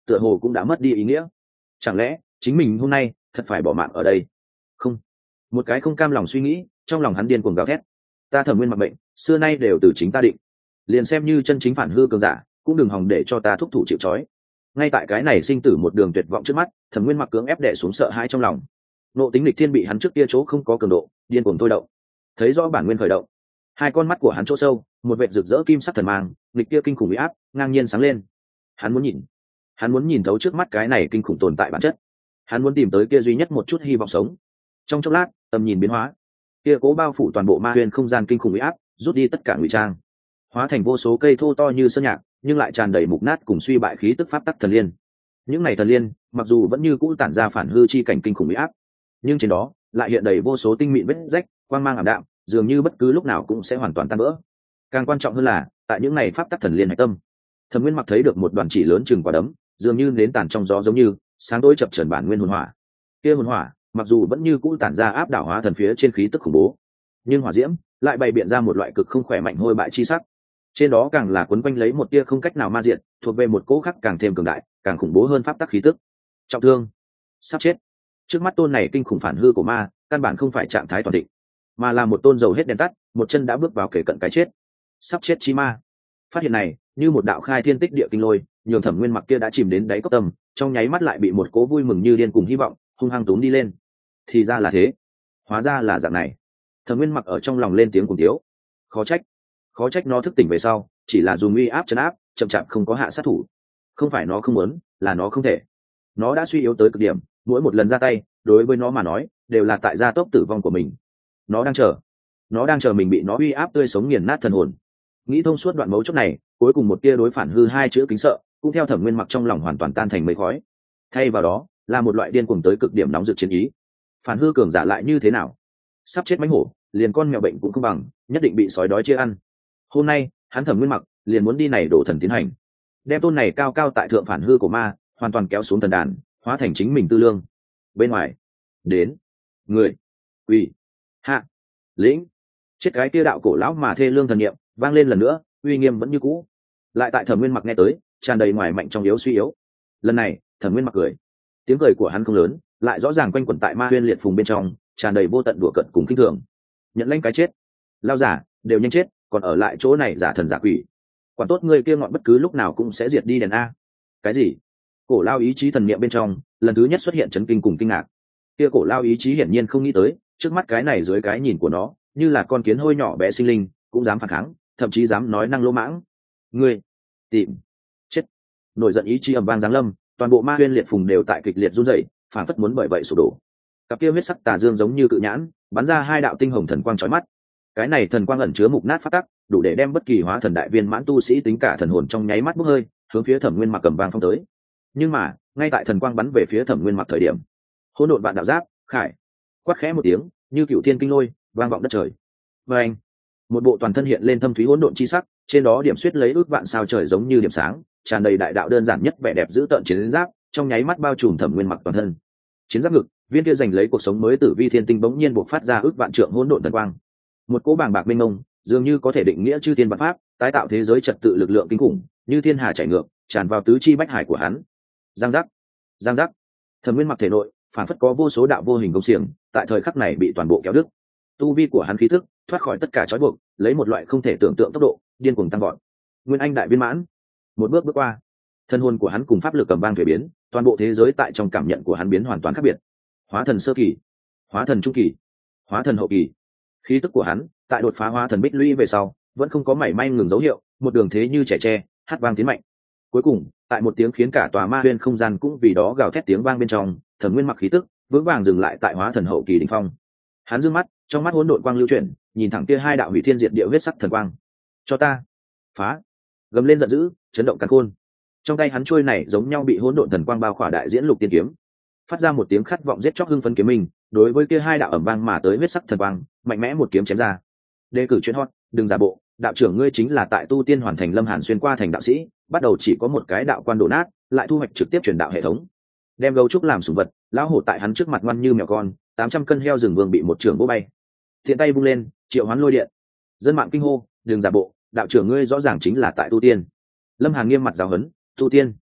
tựa hồ cũng đã mất đi ý nghĩa. Chẳng lẽ chính mình hôm nay thật phải bỏ mạng ở đây? Không. Một cái không cam lòng suy nghĩ trong lòng hắn điên cuồng gào thét. Ta Thẩm Nguyên mặc bệnh xưa nay đều từ chính ta định, liền xem như chân chính phản hư cường giả cũng đừng hòng để cho ta thúc thủ chịu trói. Ngay tại cái này sinh tử một đường tuyệt vọng trước mắt, Thẩm Nguyên mặc cưỡng ép đè xuống sợ hãi trong lòng. Nộ tính lịch thiên bị hắn trước kia chỗ không có cường độ điên cuồng thôi động, thấy rõ bản nguyên khởi động, hai con mắt của hắn chỗ sâu một vệt rực rỡ kim sắc thần mang, lịch kia kinh khủng uy áp ngang nhiên sáng lên. Hắn muốn nhìn, hắn muốn nhìn thấu trước mắt cái này kinh khủng tồn tại bản chất, hắn muốn tìm tới kia duy nhất một chút hy vọng sống. Trong chốc lát, tầm nhìn biến hóa, kia cố bao phủ toàn bộ ma huyền không gian kinh khủng uy áp rút đi tất cả ngụy trang, hóa thành vô số cây thô to như sơn nhạc nhưng lại tràn đầy mục nát cùng suy bại khí tức pháp tắc thần liên. Những này thần liên mặc dù vẫn như cũ tản ra phản hư chi cảnh kinh khủng uy áp, nhưng trên đó lại hiện đầy vô số tinh mịn vết rách, quang mang ảm đạm, dường như bất cứ lúc nào cũng sẽ hoàn toàn tan vỡ. Càng quan trọng hơn là tại những này pháp tắc thần liên hạch tâm, Thẩm Nguyên mặc thấy được một đoàn chỉ lớn chừng quả đấm, dường như nến tàn trong gió, giống như sáng tối chập chờn bản nguyên hồn hỏa. Kia hồn hỏa mặc dù vẫn như cũ tản ra áp đảo hóa thần phía trên khí tức khủng bố, nhưng hỏa diễm lại bày biện ra một loại cực không khỏe mạnh hôi bại chi sắc. Trên đó càng là quấn quanh lấy một tia không cách nào ma diệt, thuộc về một cỗ khắc càng thêm cường đại, càng khủng bố hơn pháp tắc khí tức. Trọng thương, sắp chết. Trước mắt tôn này kinh khủng phản hư của ma, căn bản không phải trạng thái toàn định, mà là một tôn dầu hết đèn tắt, một chân đã bước vào kể cận cái chết, sắp chết chi ma. Phát hiện này như một đạo khai thiên tích địa kinh lôi, nhường Thẩm Nguyên mặc kia đã chìm đến đáy cốc tâm, trong nháy mắt lại bị một cố vui mừng như điên cùng hy vọng hung hăng túm đi lên. Thì ra là thế, hóa ra là dạng này. Thẩm Nguyên mặc ở trong lòng lên tiếng cùng tiếu. Khó trách, khó trách nó thức tỉnh về sau chỉ là dùng uy áp trấn áp, chậm chạp không có hạ sát thủ. Không phải nó không muốn, là nó không thể. Nó đã suy yếu tới cực điểm, mỗi một lần ra tay đối với nó mà nói đều là tại gia tốc tử vong của mình. Nó đang chờ, nó đang chờ mình bị nó uy áp tươi sống nghiền nát thần hồn. Nghĩ thông suốt đoạn mấu chốt này, cuối cùng một tia đối phản hư hai chữ kính sợ cũng theo Thẩm Nguyên mặc trong lòng hoàn toàn tan thành mây khói. Thay vào đó là một loại điên cuồng tới cực điểm nóng rực chiến ý. Phản hư cường giả lại như thế nào? Sắp chết mánh hổ, liền con mèo bệnh cũng không bằng, nhất định bị sói đói chia ăn. Hôm nay hắn Thẩm Nguyên mặc liền muốn đi này đổ thần tiến hành, đem tôn này cao cao tại thượng phản hư của ma hoàn toàn kéo xuống thần đàn, hóa thành chính mình tư lương. Bên ngoài đến người uy hạ lĩnh chết cái kia đạo cổ lão mà thê lương thần niệm vang lên lần nữa, uy nghiêm vẫn như cũ. Lại tại Thẩm Nguyên mặc nghe tới tràn đầy ngoài mạnh trong yếu suy yếu. Lần này Thẩm Nguyên mặc cười, tiếng cười của hắn không lớn, lại rõ ràng quanh quẩn tại ma huyên liệt phùng bên trong, tràn đầy vô tận đùa cợt cùng khinh thường. Nhận lãnh cái chết, lao giả đều nhanh chết, còn ở lại chỗ này giả thần giả quỷ. Quản tốt người kia ngọn bất cứ lúc nào cũng sẽ diệt đi đèn a. Cái gì? Cổ lao ý chí thần niệm bên trong lần thứ nhất xuất hiện chấn kinh cùng kinh ngạc. Kia cổ lao ý chí hiển nhiên không nghĩ tới, trước mắt cái này dưới cái nhìn của nó như là con kiến hôi nhỏ bé sinh linh cũng dám phản kháng, thậm chí dám nói năng lỗ mãng. Ngươi tìm chết! Nổi giận ý chí ầm vang giáng lâm, toàn bộ ma huyên liệt phùng đều tại kịch liệt run rẩy, phản phất muốn bởi vậy sụp đổ. Cặp kia huyết sắc tà dương giống như cự nhãn, bắn ra hai đạo tinh hồng thần quang chói mắt. Cái này thần quang ẩn chứa mục nát phát tắc, đủ để đem bất kỳ hóa thần đại viên mãn tu sĩ tính cả thần hồn trong nháy mắt bốc hơi, hướng phía Thẩm Nguyên mặc cầm vang phong tới. Nhưng mà ngay tại thần quang bắn về phía Thẩm Nguyên mặc thời điểm, hỗn độn vạn đạo giáp khải quát khẽ một tiếng, như cựu thiên kinh lôi vang vọng đất trời. Và anh, một bộ toàn thân hiện lên thâm thúy hỗn độn chi sắc, trên đó điểm xuyết lấy ước vạn sao trời giống như điểm sáng, tràn đầy đại đạo đơn giản nhất vẻ đẹp giữ tợn chiến giáp, trong nháy mắt bao trùm Thẩm Nguyên mặc toàn thân. Chiến giáp ngực, viên kia giành lấy cuộc sống mới tử vi thiên tinh bỗng nhiên bộc phát ra ước vạn trượng hỗn độn thần quang. Một cỗ bàng bạc mênh mông, dường như có thể định nghĩa chư thiên vạn pháp, tái tạo thế giới trật tự lực lượng kinh khủng, như thiên hà chảy ngược, tràn vào tứ chi bách hải của hắn. Giang giác, giang giác. Thẩm Nguyên mặc thể nội phản phất có vô số đạo vô hình công xiềng, tại thời khắc này bị toàn bộ kéo đứt. Tu vi của hắn khí thức thoát khỏi tất cả trói buộc, lấy một loại không thể tưởng tượng tốc độ điên cuồng tăng vọt. Nguyên anh đại viên mãn, một bước bước qua. Thân hồn của hắn cùng pháp lực cầm vang thuế biến, toàn bộ thế giới tại trong cảm nhận của hắn biến hoàn toàn khác biệt. Hóa thần sơ kỳ, hóa thần trung kỳ, hóa thần hậu kỳ. Khí tức của hắn tại đột phá hóa thần bích lũy về sau vẫn không có mảy may ngừng dấu hiệu, một đường thế như trẻ tre, hát vang tiến mạnh. Cuối cùng tại một tiếng khiến cả tòa ma huyên không gian cũng vì đó gào thét tiếng vang bên trong, Thẩm Nguyên mặc khí tức vững vàng dừng lại tại hóa thần hậu kỳ đỉnh phong. Hắn dương mắt, trong mắt hỗn độn quang lưu chuyển, nhìn thẳng kia hai đạo hủy thiên diệt địa huyết sắc thần quang. Cho ta phá! Gầm lên giận dữ, chấn động càn khôn. Trong tay hắn chuôi này giống nhau bị hỗn độn thần quang bao khỏa đại diễn lục tiên kiếm, phát ra một tiếng khát vọng giết chóc hưng phấn kiếm mình, đối với kia hai đạo ẩm vang mà tới huyết sắc thần quang, mạnh mẽ một kiếm chém ra. Đề cử chuyên hot, đừng giả bộ, đạo trưởng ngươi chính là tại tu tiên hoàn thành Lâm Hàn xuyên qua thành đạo sĩ, bắt đầu chỉ có một cái đạo quan đổ nát, lại thu hoạch trực tiếp truyền đạo hệ thống. Đem gấu trúc làm sủng vật, lão hổ tại hắn trước mặt ngoan như mèo con, tám trăm cân heo rừng vương bị một trưởng vỗ bay. Thiện tay vung lên, triệu hoán lôi điện. Dân mạng kinh hô, đừng giả bộ, đạo trưởng ngươi rõ ràng chính là tại tu tiên. Lâm Hàn nghiêm mặt giáo huấn, tu tiên?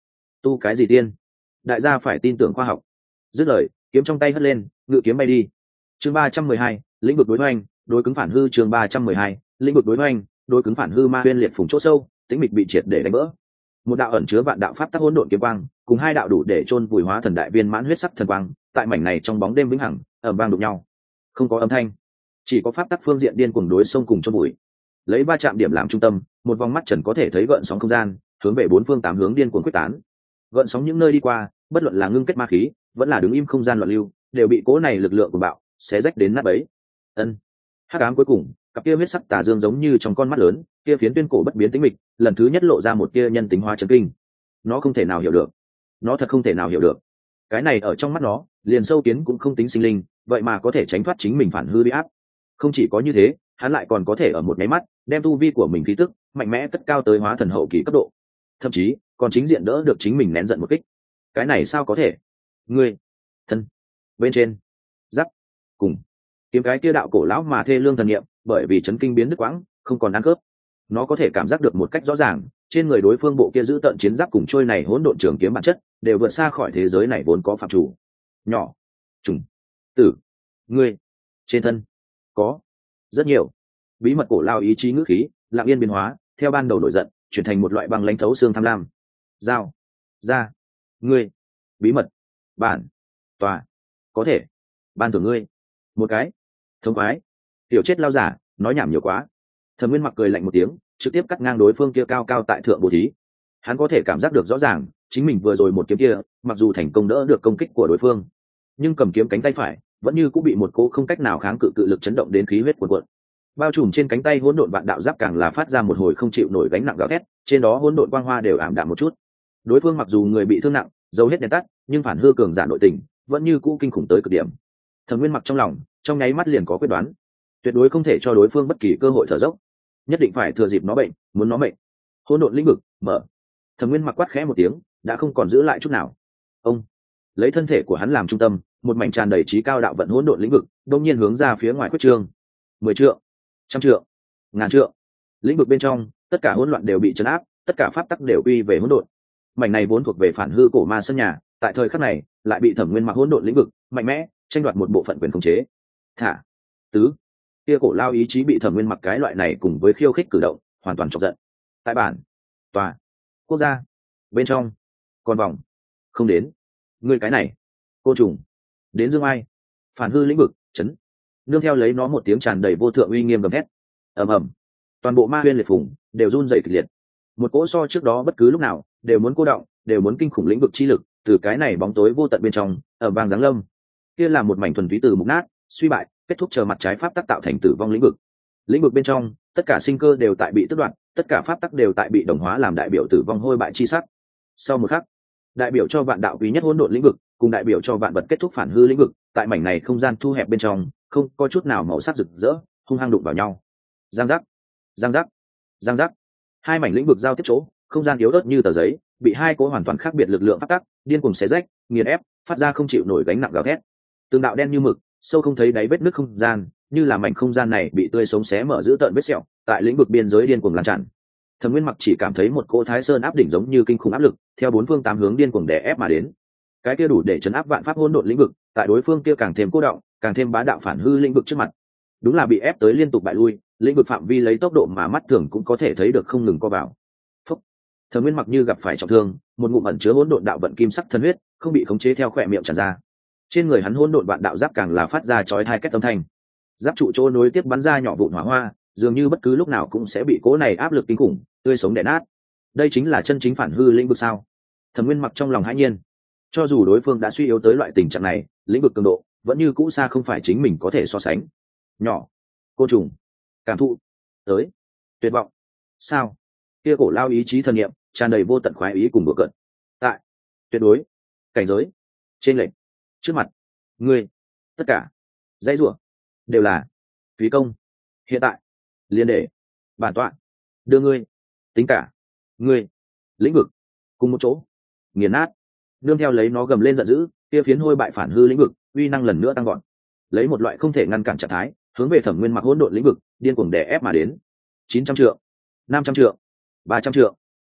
tu cái gì tiên, đại gia phải tin tưởng khoa học. Dứt lời, kiếm trong tay hất lên, ngự kiếm bay đi. Chương ba trăm mười hai, lĩnh vực đối hoành, đối cứng phản hư. Chương ba trăm mười hai, lĩnh vực đối hoành, đối cứng phản hư. Ma huyên liệt phùng chỗ sâu, tĩnh mịch bị triệt để đánh vỡ. Một đạo ẩn chứa vạn đạo pháp tắc hỗn độn kiếm quang, cùng hai đạo đủ để chôn vùi hóa thần đại viên mãn huyết sắc thần quang, tại mảnh này trong bóng đêm vĩnh hằng, ầm vang đụng nhau. Không có âm thanh, chỉ có pháp tắc phương diện điên cuồng đối xông cùng chôn vùi. Lấy ba chạm điểm làm trung tâm, một vòng mắt trần có thể thấy gợn sóng không gian, hướng về bốn phương tám hướng điên cuồng quyết tán. Gợn sóng những nơi đi qua, bất luận là ngưng kết ma khí, vẫn là đứng im không gian loạn lưu, đều bị cố này lực lượng của bạo xé rách đến nát bấy. Ân. Hắc ám cuối cùng, cặp kia huyết sắc tà dương giống như trong con mắt lớn, kia phiến tuyên cổ bất biến tĩnh mịch, lần thứ nhất lộ ra một kia nhân tính hóa chấn kinh. Nó không thể nào hiểu được, nó thật không thể nào hiểu được. Cái này ở trong mắt nó, liền sâu kiến cũng không tính sinh linh, vậy mà có thể tránh thoát chính mình phản hư bị áp. Không chỉ có như thế, hắn lại còn có thể ở một máy mắt đem tu vi của mình khí tức mạnh mẽ cất cao tới hóa thần hậu kỳ cấp độ, thậm chí còn chính diện đỡ được chính mình nén giận một kích. Cái này sao có thể? Ngươi thân bên trên giáp cùng kiếm cái kia đạo cổ lão mà thê lương thần niệm, bởi vì chấn kinh biến đứt quãng, không còn ăn khớp. Nó có thể cảm giác được một cách rõ ràng, trên người đối phương bộ kia giữ tận chiến giáp cùng trôi này hỗn độn trường kiếm bản chất đều vượt xa khỏi thế giới này vốn có phạm chủ. Nhỏ, trùng, tử, ngươi trên thân có rất nhiều bí mật cổ lao ý chí ngữ khí, lặng yên biến hóa, theo ban đầu nổi giận chuyển thành một loại băng lãnh thấu xương tham lam. Giao ra ngươi bí mật bản tòa có thể ban thưởng ngươi một cái thông khoái. Tiểu chết lao giả nói nhảm nhiều quá. Thẩm Nguyên Mặc cười lạnh một tiếng, trực tiếp cắt ngang đối phương kia cao cao tại thượng bố thí. Hắn có thể cảm giác được rõ ràng, chính mình vừa rồi một kiếm kia, mặc dù thành công đỡ được công kích của đối phương, nhưng cầm kiếm cánh tay phải vẫn như cũng bị một cỗ không cách nào kháng cự cự lực chấn động đến khí huyết cuồn cuộn. Bao trùm trên cánh tay hỗn độn vạn đạo giáp càng là phát ra một hồi không chịu nổi gánh nặng gào thét, trên đó hỗn độn quang hoa đều ảm đạm một chút. Đối phương mặc dù người bị thương nặng, dầu hết đèn tắt, nhưng phản hư cường giả nội tình vẫn như cũ kinh khủng tới cực điểm. Thẩm Nguyên Mặc trong lòng, trong nháy mắt liền có quyết đoán, tuyệt đối không thể cho đối phương bất kỳ cơ hội thở dốc, nhất định phải thừa dịp nó bệnh, muốn nó mệnh. Hỗn độn lĩnh vực mở. Thẩm Nguyên Mặc quát khẽ một tiếng, đã không còn giữ lại chút nào. Ông lấy thân thể của hắn làm trung tâm, một mảnh tràn đầy trí cao đạo vận hỗn độn lĩnh vực đột nhiên hướng ra phía ngoài quyết trương. Mười trượng, trăm trượng, ngàn trượng. Lĩnh vực bên trong, tất cả hỗn loạn đều bị trấn áp, tất cả pháp tắc đều quy về hỗn độn. Mảnh này vốn thuộc về phản hư cổ ma sân nhà, tại thời khắc này lại bị Thẩm Nguyên Mặc hỗn độn lĩnh vực mạnh mẽ tranh đoạt một bộ phận quyền khống chế. Thả tứ kia cổ lao ý chí bị Thẩm Nguyên Mặc cái loại này cùng với khiêu khích cử động hoàn toàn chọc giận. Tại bản tòa quốc gia bên trong còn vòng không đến ngươi cái này cô trùng đến dương ai phản hư lĩnh vực chấn, nương theo lấy nó một tiếng tràn đầy vô thượng uy nghiêm gầm thét. Ầm ầm, toàn bộ ma huyên liệt phùng đều run rẩy kịch liệt. Một cỗ so trước đó bất cứ lúc nào đều muốn cô động, đều muốn kinh khủng lĩnh vực chi lực từ cái này bóng tối vô tận bên trong ở vang giáng lâm. Kia là một mảnh thuần túy từ mục nát suy bại kết thúc chờ mặt trái pháp tắc tạo thành tử vong lĩnh vực. Lĩnh vực bên trong tất cả sinh cơ đều tại bị tước đoạt, tất cả pháp tắc đều tại bị đồng hóa làm đại biểu tử vong hôi bại chi sắc. Sau một khắc, đại biểu cho vạn đạo quý nhất hỗn độn lĩnh vực cùng đại biểu cho vạn vật kết thúc phản hư lĩnh vực tại mảnh này không gian thu hẹp bên trong không có chút nào màu sắc rực rỡ, hung hăng đụng vào nhau. Giang giác, giang giác, giang giác. Hai mảnh lĩnh vực giao tiếp chỗ, không gian yếu ớt như tờ giấy, bị hai cỗ hoàn toàn khác biệt lực lượng phát tắc điên cuồng xé rách, nghiền ép, phát ra không chịu nổi gánh nặng gào thét. Từng đạo đen như mực, sâu không thấy đáy vết nứt không gian, như là mảnh không gian này bị tươi sống xé mở giữ tợn vết sẹo, tại lĩnh vực biên giới điên cuồng lan tràn. Thẩm Nguyên Mặc chỉ cảm thấy một cỗ Thái Sơn áp đỉnh giống như kinh khủng áp lực, theo bốn phương tám hướng điên cuồng đè ép mà đến. Cái kia đủ để chấn áp vạn pháp hỗn độn lĩnh vực, tại đối phương kia càng thêm cô động, càng thêm bá đạo phản hư lĩnh vực trước mặt, đúng là bị ép tới liên tục bại lui, lĩnh vực phạm vi lấy tốc độ mà mắt thường cũng có thể thấy được không ngừng co vào. Phúc. Thẩm Nguyên Mặc như gặp phải trọng thương, một ngụm ẩn chứa hỗn độn đạo vận kim sắc thân huyết, không bị khống chế theo khỏe miệng tràn ra. Trên người hắn hỗn độn vạn đạo giáp càng là phát ra chói tai kết âm thanh. Giáp trụ chỗ nối tiếp bắn ra nhỏ vụn hỏa hoa, dường như bất cứ lúc nào cũng sẽ bị cố này áp lực kinh khủng tươi sống đè nát. Đây chính là chân chính phản hư lĩnh vực sao? Thẩm Nguyên Mặc trong lòng hãi nhiên. Cho dù đối phương đã suy yếu tới loại tình trạng này, lĩnh vực cường độ vẫn như cũ xa không phải chính mình có thể so sánh. Nhỏ, côn trùng, cảm thụ, tới, tuyệt vọng. Sao? Kia cổ lao ý chí thần niệm, tràn đầy vô tận khoái ý cùng bừa cợt. Tại, tuyệt đối, cảnh giới, trên lệnh, trước mặt, ngươi, tất cả, dãy rủa đều là phí công. Hiện tại, liên để, bản tọa, đưa ngươi, tính cả, ngươi, lĩnh vực, cùng một chỗ, nghiền nát. Nương theo lấy nó gầm lên giận dữ, kia phiến hôi bại phản hư lĩnh vực, uy năng lần nữa tăng gọn. Lấy một loại không thể ngăn cản trạng thái, hướng về Thẩm Nguyên Mặc hỗn độn lĩnh vực, điên cuồng đè ép mà đến. chín trăm trượng, năm trăm trượng, ba trăm trượng,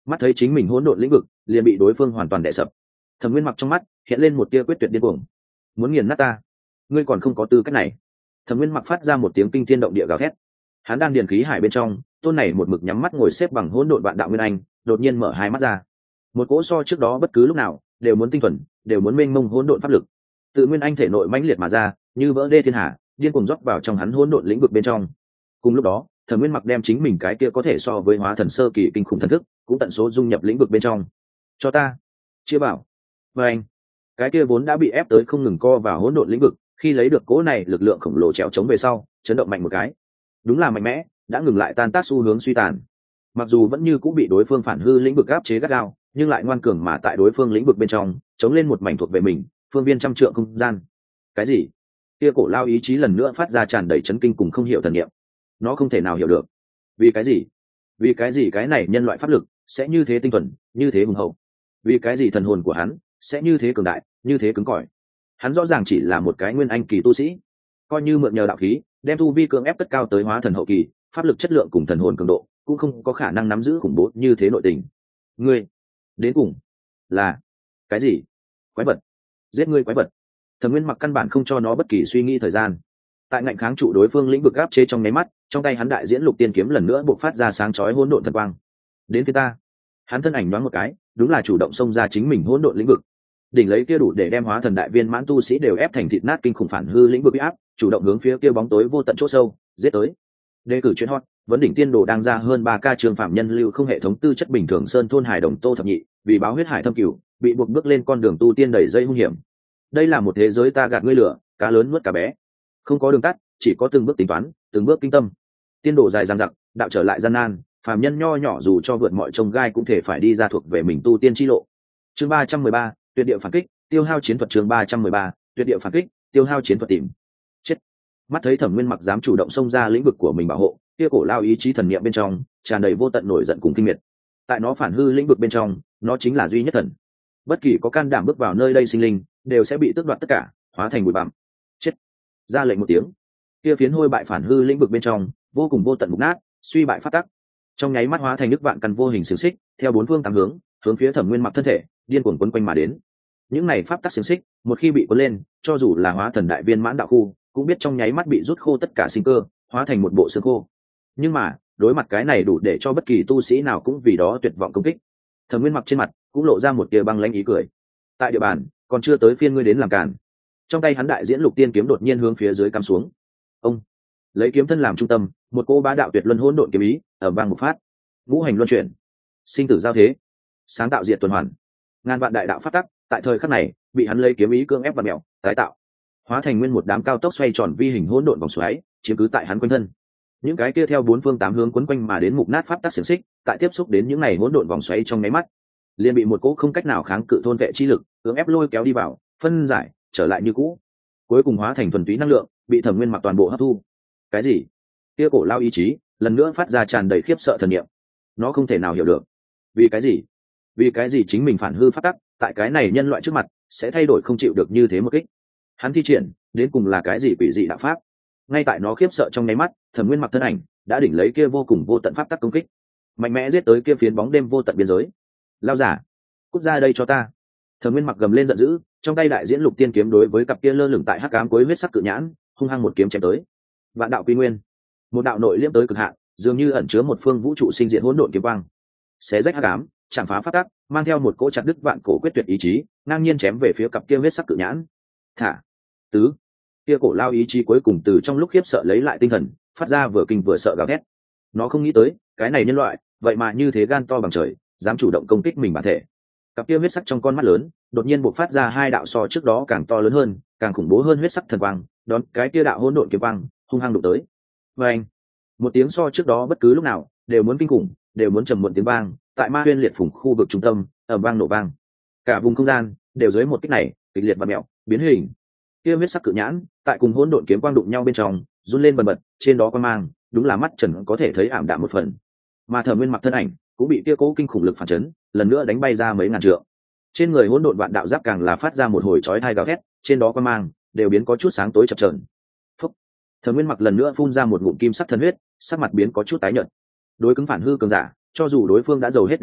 mắt thấy chính mình hỗn độn lĩnh vực liền bị đối phương hoàn toàn đè sập. Thẩm Nguyên Mặc trong mắt hiện lên một tia quyết tuyệt điên cuồng, muốn nghiền nát ta, ngươi còn không có tư cách này. Thẩm Nguyên Mặc phát ra một tiếng kinh thiên động địa gào thét. Hắn đang điền khí hải bên trong, tôn này một mực nhắm mắt ngồi xếp bằng hỗn độn vạn đạo nguyên anh, đột nhiên mở hai mắt ra. Một cỗ so trước đó bất cứ lúc nào đều muốn tinh thuần, đều muốn mênh mông hỗn độn pháp lực, tự nguyên anh thể nội mãnh liệt mà ra, như vỡ đê thiên hà, điên cuồng rót vào trong hắn hỗn độn lĩnh vực bên trong. Cùng lúc đó, Thẩm Nguyên Mặc đem chính mình cái kia có thể so với hóa thần sơ kỳ kinh khủng thần thức, cũng tận số dung nhập lĩnh vực bên trong. Cho ta, chia bảo. Và anh, cái kia vốn đã bị ép tới không ngừng co vào hỗn độn lĩnh vực, khi lấy được cỗ này lực lượng khổng lồ trèo chống về sau, chấn động mạnh một cái. Đúng là mạnh mẽ, đã ngừng lại tan tác xu hướng suy tàn. Mặc dù vẫn như cũng bị đối phương phản hư lĩnh vực áp chế gắt gao, nhưng lại ngoan cường mà tại đối phương lĩnh vực bên trong chống lên một mảnh thuộc về mình, phương viên trăm trượng không gian. Cái gì? Kia cổ lao ý chí lần nữa phát ra tràn đầy chấn kinh cùng không hiểu thần niệm. Nó không thể nào hiểu được. Vì cái gì? Vì cái gì cái này nhân loại pháp lực sẽ như thế tinh thuần, như thế hùng hậu? Vì cái gì thần hồn của hắn sẽ như thế cường đại, như thế cứng cỏi? Hắn rõ ràng chỉ là một cái nguyên anh kỳ tu sĩ, coi như mượn nhờ đạo khí, đem tu vi cưỡng ép cất cao tới hóa thần hậu kỳ, pháp lực chất lượng cùng thần hồn cường độ cũng không có khả năng nắm giữ khủng bố như thế nội tình. Ngươi, đến cùng là cái gì? Quái vật! Giết ngươi quái vật! Thẩm Nguyên Mặc căn bản không cho nó bất kỳ suy nghĩ thời gian. Tại ngạnh kháng trụ đối phương lĩnh vực áp chế trong nháy mắt, trong tay hắn đại diễn lục tiên kiếm lần nữa bộc phát ra sáng chói hỗn độn thần quang. Đến phía ta, hắn thân ảnh nhoáng một cái, đúng là chủ động xông ra chính mình hỗn độn lĩnh vực. Đỉnh lấy kia đủ để đem hóa thần đại viên mãn tu sĩ đều ép thành thịt nát kinh khủng phản hư lĩnh vực bị áp, chủ động hướng phía kia bóng tối vô tận chỗ sâu giết tới. Đề cử chuyên hot, vấn đỉnh tiên đồ đang ra hơn ba ca trường phạm nhân lưu không hệ thống tư chất bình thường sơn thôn hải đồng Tô Thập Nhị, vì báo huyết hải thâm cửu, bị buộc bước lên con đường tu tiên đầy dây hung hiểm. Đây là một thế giới ta gạt ngươi lửa, cá lớn nuốt cá bé. Không có đường tắt, chỉ có từng bước tính toán, từng bước kinh tâm. Tiên đồ dài dằng dặc, đạo trở lại gian nan, phàm nhân nho nhỏ dù cho vượt mọi trông gai cũng thể phải đi ra thuộc về mình tu tiên chi lộ. Chương ba trăm mười ba, tuyệt địa phản kích, tiêu hao chiến thuật. Chương ba trăm mười ba, tuyệt địa phản kích, tiêu hao chiến thuật tìm chết. Mắt thấy Thẩm Nguyên Mặc dám chủ động xông ra lĩnh vực của mình bảo hộ, kia cổ lao ý chí thần niệm bên trong tràn đầy vô tận nổi giận cùng kinh miệt. Tại nó phản hư lĩnh vực bên trong, nó chính là duy nhất thần. Bất kỳ có can đảm bước vào nơi đây sinh linh, đều sẽ bị tước đoạt tất cả, hóa thành bụi bặm. Chết! Ra lệnh một tiếng, kia phiến hôi bại phản hư lĩnh vực bên trong vô cùng vô tận mục nát, suy bại phát tắc, trong nháy mắt hóa thành nước vạn căn vô hình xiềng xích, theo bốn phương tám hướng hướng phía Thẩm Nguyên Mặc thân thể điên cuồng quấn quanh mà đến. Những này pháp tắc xiềng xích một khi bị cuốn lên, cho dù là hóa thần đại viên mãn đạo khu cũng biết trong nháy mắt bị rút khô tất cả sinh cơ, hóa thành một bộ xương khô. Nhưng mà đối mặt cái này đủ để cho bất kỳ tu sĩ nào cũng vì đó tuyệt vọng công kích, Thẩm Nguyên Mặc trên mặt cũng lộ ra một tia băng lãnh ý cười. Tại địa bàn còn chưa tới phiên ngươi đến làm cản. Trong tay hắn đại diễn lục tiên kiếm đột nhiên hướng phía dưới cắm xuống. Ông lấy kiếm thân làm trung tâm, một cô bá đạo tuyệt luân hỗn độn kiếm ý ở vang một phát, ngũ hành luân chuyển, sinh tử giao thế, sáng tạo diệt tuần hoàn, ngàn vạn đại đạo phát tắc tại thời khắc này bị hắn lấy kiếm ý cưỡng ép và mèo tái tạo, hóa thành nguyên một đám cao tốc xoay tròn vi hình hỗn độn vòng xoáy chiếm cứ tại hắn quanh thân. Những cái kia theo bốn phương tám hướng quấn quanh mà đến mục nát pháp tắc xiềng xích, tại tiếp xúc đến những này hỗn độn vòng xoáy trong nháy mắt, liền bị một cỗ không cách nào kháng cự thôn vệ chi lực cưỡng ép lôi kéo đi vào, phân giải trở lại như cũ, cuối cùng hóa thành thuần túy năng lượng bị Thẩm Nguyên Mặc toàn bộ hấp thu. Cái gì? Kia cổ lao ý chí lần nữa phát ra tràn đầy khiếp sợ thần niệm. Nó không thể nào hiểu được, vì cái gì vì cái gì chính mình phản hư pháp tắc tại cái này nhân loại trước mặt sẽ thay đổi không chịu được như thế một kích. Hắn thi triển đến cùng là cái gì quỷ dị đạo pháp? Ngay tại nó khiếp sợ trong nháy mắt, Thẩm Nguyên Mặc thân ảnh đã đỉnh lấy kia vô cùng vô tận pháp tắc công kích, mạnh mẽ giết tới kia phiến bóng đêm vô tận biên giới. Lao giả, cút ra đây cho ta! Thẩm Nguyên Mặc gầm lên giận dữ, trong tay đại diễn lục tiên kiếm đối với cặp kia lơ lửng tại hắc ám cuối huyết sắc cự nhãn hung hăng một kiếm chém tới. Vạn đạo quy nguyên, một đạo nội liễm tới cực hạn, dường như ẩn chứa một phương vũ trụ sinh diệt hỗn độn kiếm quang, xé rách hắc ám, chạm phá pháp tắc, mang theo một cỗ chặt đứt vạn cổ quyết tuyệt ý chí, ngang nhiên chém về phía cặp kia huyết sắc cự nhãn. Thả tứ, kia cổ lao ý chí cuối cùng từ trong lúc khiếp sợ lấy lại tinh thần, phát ra vừa kinh vừa sợ gào thét. Nó không nghĩ tới cái này nhân loại vậy mà như thế gan to bằng trời, dám chủ động công kích mình bản thể. Cặp kia huyết sắc trong con mắt lớn đột nhiên bộc phát ra hai đạo so trước đó càng to lớn hơn, càng khủng bố hơn huyết sắc thần quang, đón cái kia đạo hỗn độn kiếm quang hung hăng đụng tới. Và anh, một tiếng so trước đó bất cứ lúc nào đều muốn kinh khủng, đều muốn trầm muộn tiếng vang tại Ma Huyên liệt phủng khu vực trung tâm ầm vang nổ vang. Cả vùng không gian đều dưới một kích này kịch liệt và mèo biến hình. Kia huyết sắc cự nhãn tại cùng hỗn độn kiếm quang đụng nhau bên trong run lên bần bật, trên đó quang mang đúng là mắt trần có thể thấy ảm đạm một phần. Mà Thẩm Nguyên Mặc thân ảnh cũng bị kia cố kinh khủng lực phản chấn lần nữa đánh bay ra mấy ngàn trượng. Trên người hỗn độn vạn đạo giáp càng là phát ra một hồi chói tai gào thét, trên đó quang mang đều biến có chút sáng tối chập chờn. Phúc! Thẩm Nguyên Mặc lần nữa phun ra một ngụm kim sắc thần huyết, sắc mặt biến có chút tái nhợt. Đối cứng phản hư cường giả, cho dù đối phương đã dầu hết đèn tắt,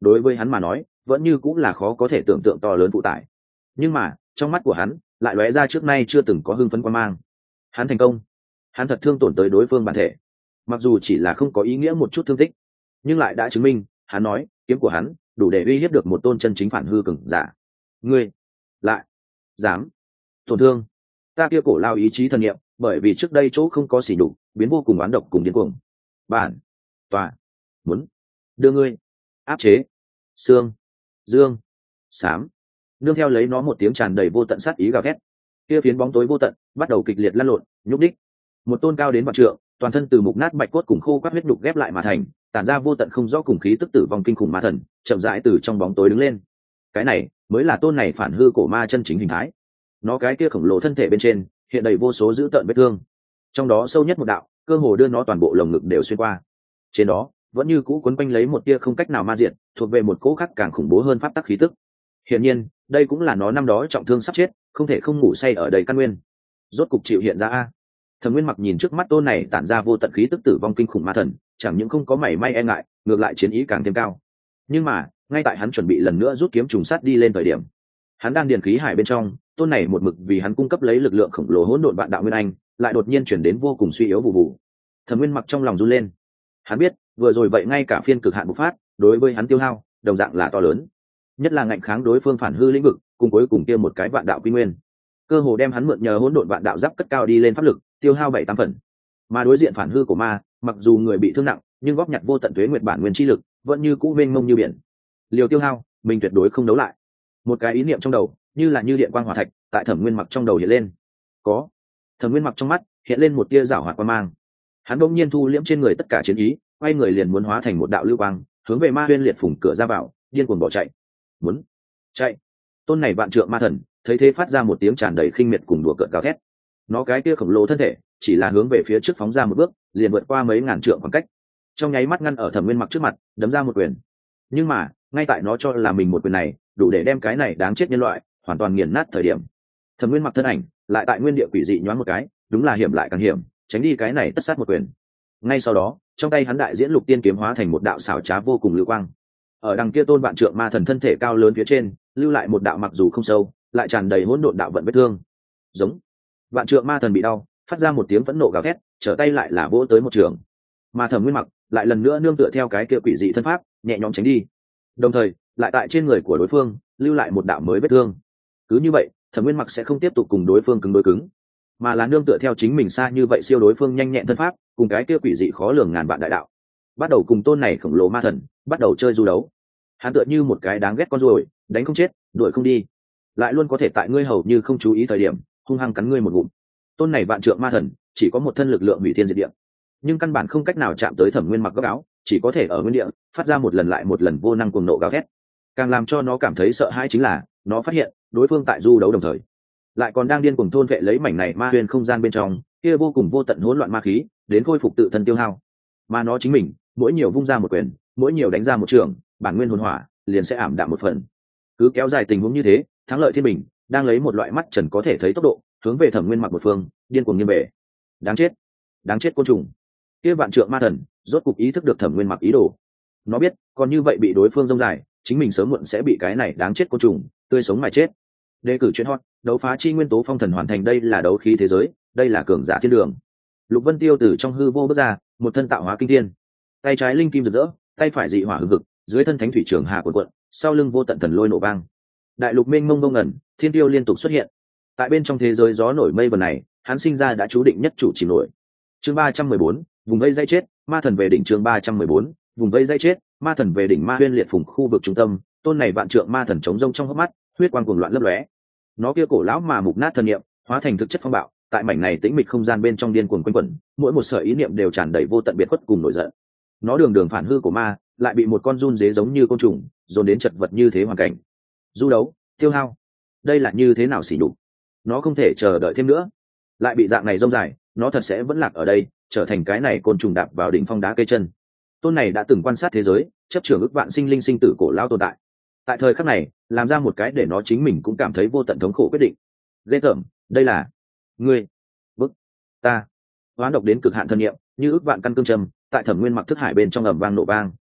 đối với hắn mà nói vẫn như cũng là khó có thể tưởng tượng to lớn phụ tải. Nhưng mà trong mắt của hắn lại lóe ra trước nay chưa từng có hưng phấn quan mang. Hắn thành công, hắn thật thương tổn tới đối phương bản thể, mặc dù chỉ là không có ý nghĩa một chút thương tích, nhưng lại đã chứng minh hắn nói kiếm của hắn đủ để uy hiếp được một tôn chân chính phản hư cường giả. Ngươi lại dám tổn thương ta kia cổ lao ý chí thần niệm, bởi vì trước đây chỗ không có xỉ đục biến vô cùng oán độc cùng điên cuồng. Bản tòa muốn đưa ngươi áp chế. Xương dương xám nương theo lấy nó một tiếng tràn đầy vô tận sát ý gào thét, kia phiến bóng tối vô tận bắt đầu kịch liệt lăn lộn nhúc đích. Một tôn cao đến vạn trượng, toàn thân từ mục nát bạch cốt cùng khô quắt huyết nhục ghép lại mà thành, tản ra vô tận không rõ cùng khí tức tử vong kinh khủng ma thần chậm rãi từ trong bóng tối đứng lên. Cái này mới là tôn này phản hư cổ ma chân chính hình thái. Nó cái kia khổng lồ thân thể bên trên hiện đầy vô số dữ tợn vết thương, trong đó sâu nhất một đạo cơ hồ đưa nó toàn bộ lồng ngực đều xuyên qua. Trên đó vẫn như cũ quấn quanh lấy một tia không cách nào ma diệt, thuộc về một cỗ khác càng khủng bố hơn pháp tắc khí tức. Hiển nhiên đây cũng là nó năm đó trọng thương sắp chết, không thể không ngủ say ở đây căn nguyên. Rốt cục chịu hiện ra a. Thẩm Nguyên Mặc nhìn trước mắt tôn này tản ra vô tận khí tức tử vong kinh khủng ma thần, chẳng những không có mảy may e ngại, ngược lại chiến ý càng thêm cao. Nhưng mà ngay tại hắn chuẩn bị lần nữa rút kiếm trùng sát đi lên thời điểm, hắn đang điền khí hải bên trong, tôn này một mực vì hắn cung cấp lấy lực lượng khổng lồ hỗn độn vạn đạo nguyên anh, lại đột nhiên chuyển đến vô cùng suy yếu vụ vụ. Thẩm Nguyên Mặc trong lòng run lên. Hắn biết vừa rồi vậy ngay cả phiên cực hạn bộc phát đối với hắn tiêu hao đồng dạng là to lớn, nhất là ngạnh kháng đối phương phản hư lĩnh vực cùng cuối cùng kia một cái vạn đạo quy nguyên, cơ hồ đem hắn mượn nhờ hỗn độn vạn đạo giáp cất cao đi lên pháp lực tiêu hao bảy tám phần. Mà đối diện phản hư của ma, mặc dù người bị thương nặng nhưng góp nhặt vô tận tuế nguyệt bản nguyên chi lực vẫn như cũ mênh mông như biển. Liều tiêu hao mình tuyệt đối không đấu lại. Một cái ý niệm trong đầu như là như điện quang hỏa thạch tại Thẩm Nguyên Mặc trong đầu hiện lên. Có Thẩm Nguyên Mặc trong mắt hiện lên một tia giảo hoạt quang mang. Hắn đột nhiên thu liễm trên người tất cả chiến ý, quay người liền muốn hóa thành một đạo lưu quang hướng về ma huyên liệt phủng cửa ra vào điên cuồng bỏ chạy. Muốn chạy. Tôn này vạn trượng ma thần thấy thế phát ra một tiếng tràn đầy khinh miệt cùng đùa cợt gào thét. Nó cái kia khổng lồ thân thể chỉ là hướng về phía trước phóng ra một bước liền vượt qua mấy ngàn trượng khoảng cách, trong nháy mắt ngăn ở Thẩm Nguyên Mặc trước mặt đấm ra một quyền. Nhưng mà ngay tại nó cho là mình một quyền này đủ để đem cái này đáng chết nhân loại hoàn toàn nghiền nát thời điểm, Thẩm Nguyên Mặc thân ảnh lại tại nguyên địa quỷ dị nhoáng một cái, đúng là hiểm lại càng hiểm, tránh đi cái này tất sát một quyền. Ngay sau đó trong tay hắn đại diễn lục tiên kiếm hóa thành một đạo xảo trá vô cùng lưu quang, ở đằng kia tôn vạn trượng ma thần thân thể cao lớn phía trên lưu lại một đạo mặc dù không sâu lại tràn đầy hỗn độn đạo vận vết thương. Giống. Vạn trượng ma thần bị đau phát ra một tiếng phẫn nộ gào thét, trở tay lại là vỗ tới một trường. Mà Thẩm Nguyên Mặc lại lần nữa nương tựa theo cái kia quỷ dị thân pháp nhẹ nhõm tránh đi, đồng thời lại tại trên người của đối phương lưu lại một đạo mới vết thương. Cứ như vậy Thẩm Nguyên Mặc sẽ không tiếp tục cùng đối phương cứng đối cứng, mà là nương tựa theo chính mình xa như vậy siêu đối phương nhanh nhẹn thân pháp cùng cái kia quỷ dị khó lường ngàn vạn đại đạo, bắt đầu cùng tôn này khổng lồ ma thần bắt đầu chơi du đấu. Hắn tựa như một cái đáng ghét con ruồi, đánh không chết đuổi không đi, lại luôn có thể tại ngươi hầu như không chú ý thời điểm hung hăng cắn ngươi một ngụm. Tôn này vạn trượng ma thần chỉ có một thân lực lượng hủy thiên diệt địa, nhưng căn bản không cách nào chạm tới Thẩm Nguyên Mặc góc áo, chỉ có thể ở nguyên địa phát ra một lần lại một lần vô năng cuồng nộ gào thét. Càng làm cho nó cảm thấy sợ hãi chính là nó phát hiện đối phương tại du đấu đồng thời lại còn đang điên cuồng thôn vệ lấy mảnh này ma huyền không gian bên trong kia vô cùng vô tận hỗn loạn ma khí đến khôi phục tự thân tiêu hao. Mà nó chính mình mỗi nhiều vung ra một quyền, mỗi nhiều đánh ra một trường, bản nguyên hồn hỏa liền sẽ ảm đạm một phần. Cứ kéo dài tình huống như thế, thắng lợi thiên bình đang lấy một loại mắt trần có thể thấy tốc độ hướng về Thẩm Nguyên Mặc một phương điên cuồng nghiêng về. Đáng chết, đáng chết côn trùng. Kia vạn trượng ma thần rốt cục ý thức được Thẩm Nguyên Mặc ý đồ. Nó biết còn như vậy bị đối phương rông dài, chính mình sớm muộn sẽ bị cái này đáng chết côn trùng tươi sống mà chết. Đề cử chuyên hot, đấu phá chi nguyên tố phong thần hoàn thành. Đây là đấu khí thế giới, đây là cường giả thiên đường. Lục Vân Tiêu từ trong hư vô bước ra, một thân tạo hóa kinh thiên, tay trái linh kim rực rỡ, tay phải dị hỏa hừng hực, dưới thân thánh thủy trường hà cuộn cuộn, sau lưng vô tận thần lôi nổ vang. Đại lục mênh mông mông ngẩn, thiên tiêu liên tục xuất hiện. Tại bên trong thế giới gió nổi mây vần này, hắn sinh ra đã chú định nhất chủ chìm nổi. Chương ba trăm mười bốn, vùng vây dây chết, ma thần về đỉnh. Chương ba trăm mười bốn, vùng vây dây chết, ma thần về đỉnh. Ma huyên liệt phùng khu vực trung tâm, tôn này vạn trượng ma thần chống rông trong hốc mắt, huyết quang cuồng loạn lấp lóe. Nó kia cổ lão mà mục nát thần niệm hóa thành thực chất phong bạo, tại mảnh này tĩnh mịch không gian bên trong điên cuồng quanh quẩn, mỗi một sợi ý niệm đều tràn đầy vô tận biệt khuất cùng nổi giận. Nó đường đường phản hư của ma, lại bị một con run dế giống như côn trùng dồn đến chật vật như thế hoàn cảnh. Du đấu, tiêu hao, đây là như thế nào xỉ nhục. Nó không thể chờ đợi thêm nữa, lại bị dạng này rông dài, nó thật sẽ vẫn lạc ở đây, trở thành cái này côn trùng đạp vào đỉnh phong đá cây chân. Tôn này đã từng quan sát thế giới, chấp trưởng ức vạn sinh linh sinh tử cổ lão tồn tại, tại thời khắc này làm ra một cái để nó chính mình cũng cảm thấy vô tận thống khổ quyết định. Ghê tởm, đây là ngươi bức ta. Hoán độc đến cực hạn thân nhiệm như ức vạn căn cương trầm tại Thẩm Nguyên Mặc thức hải bên trong ầm vang nổ vang.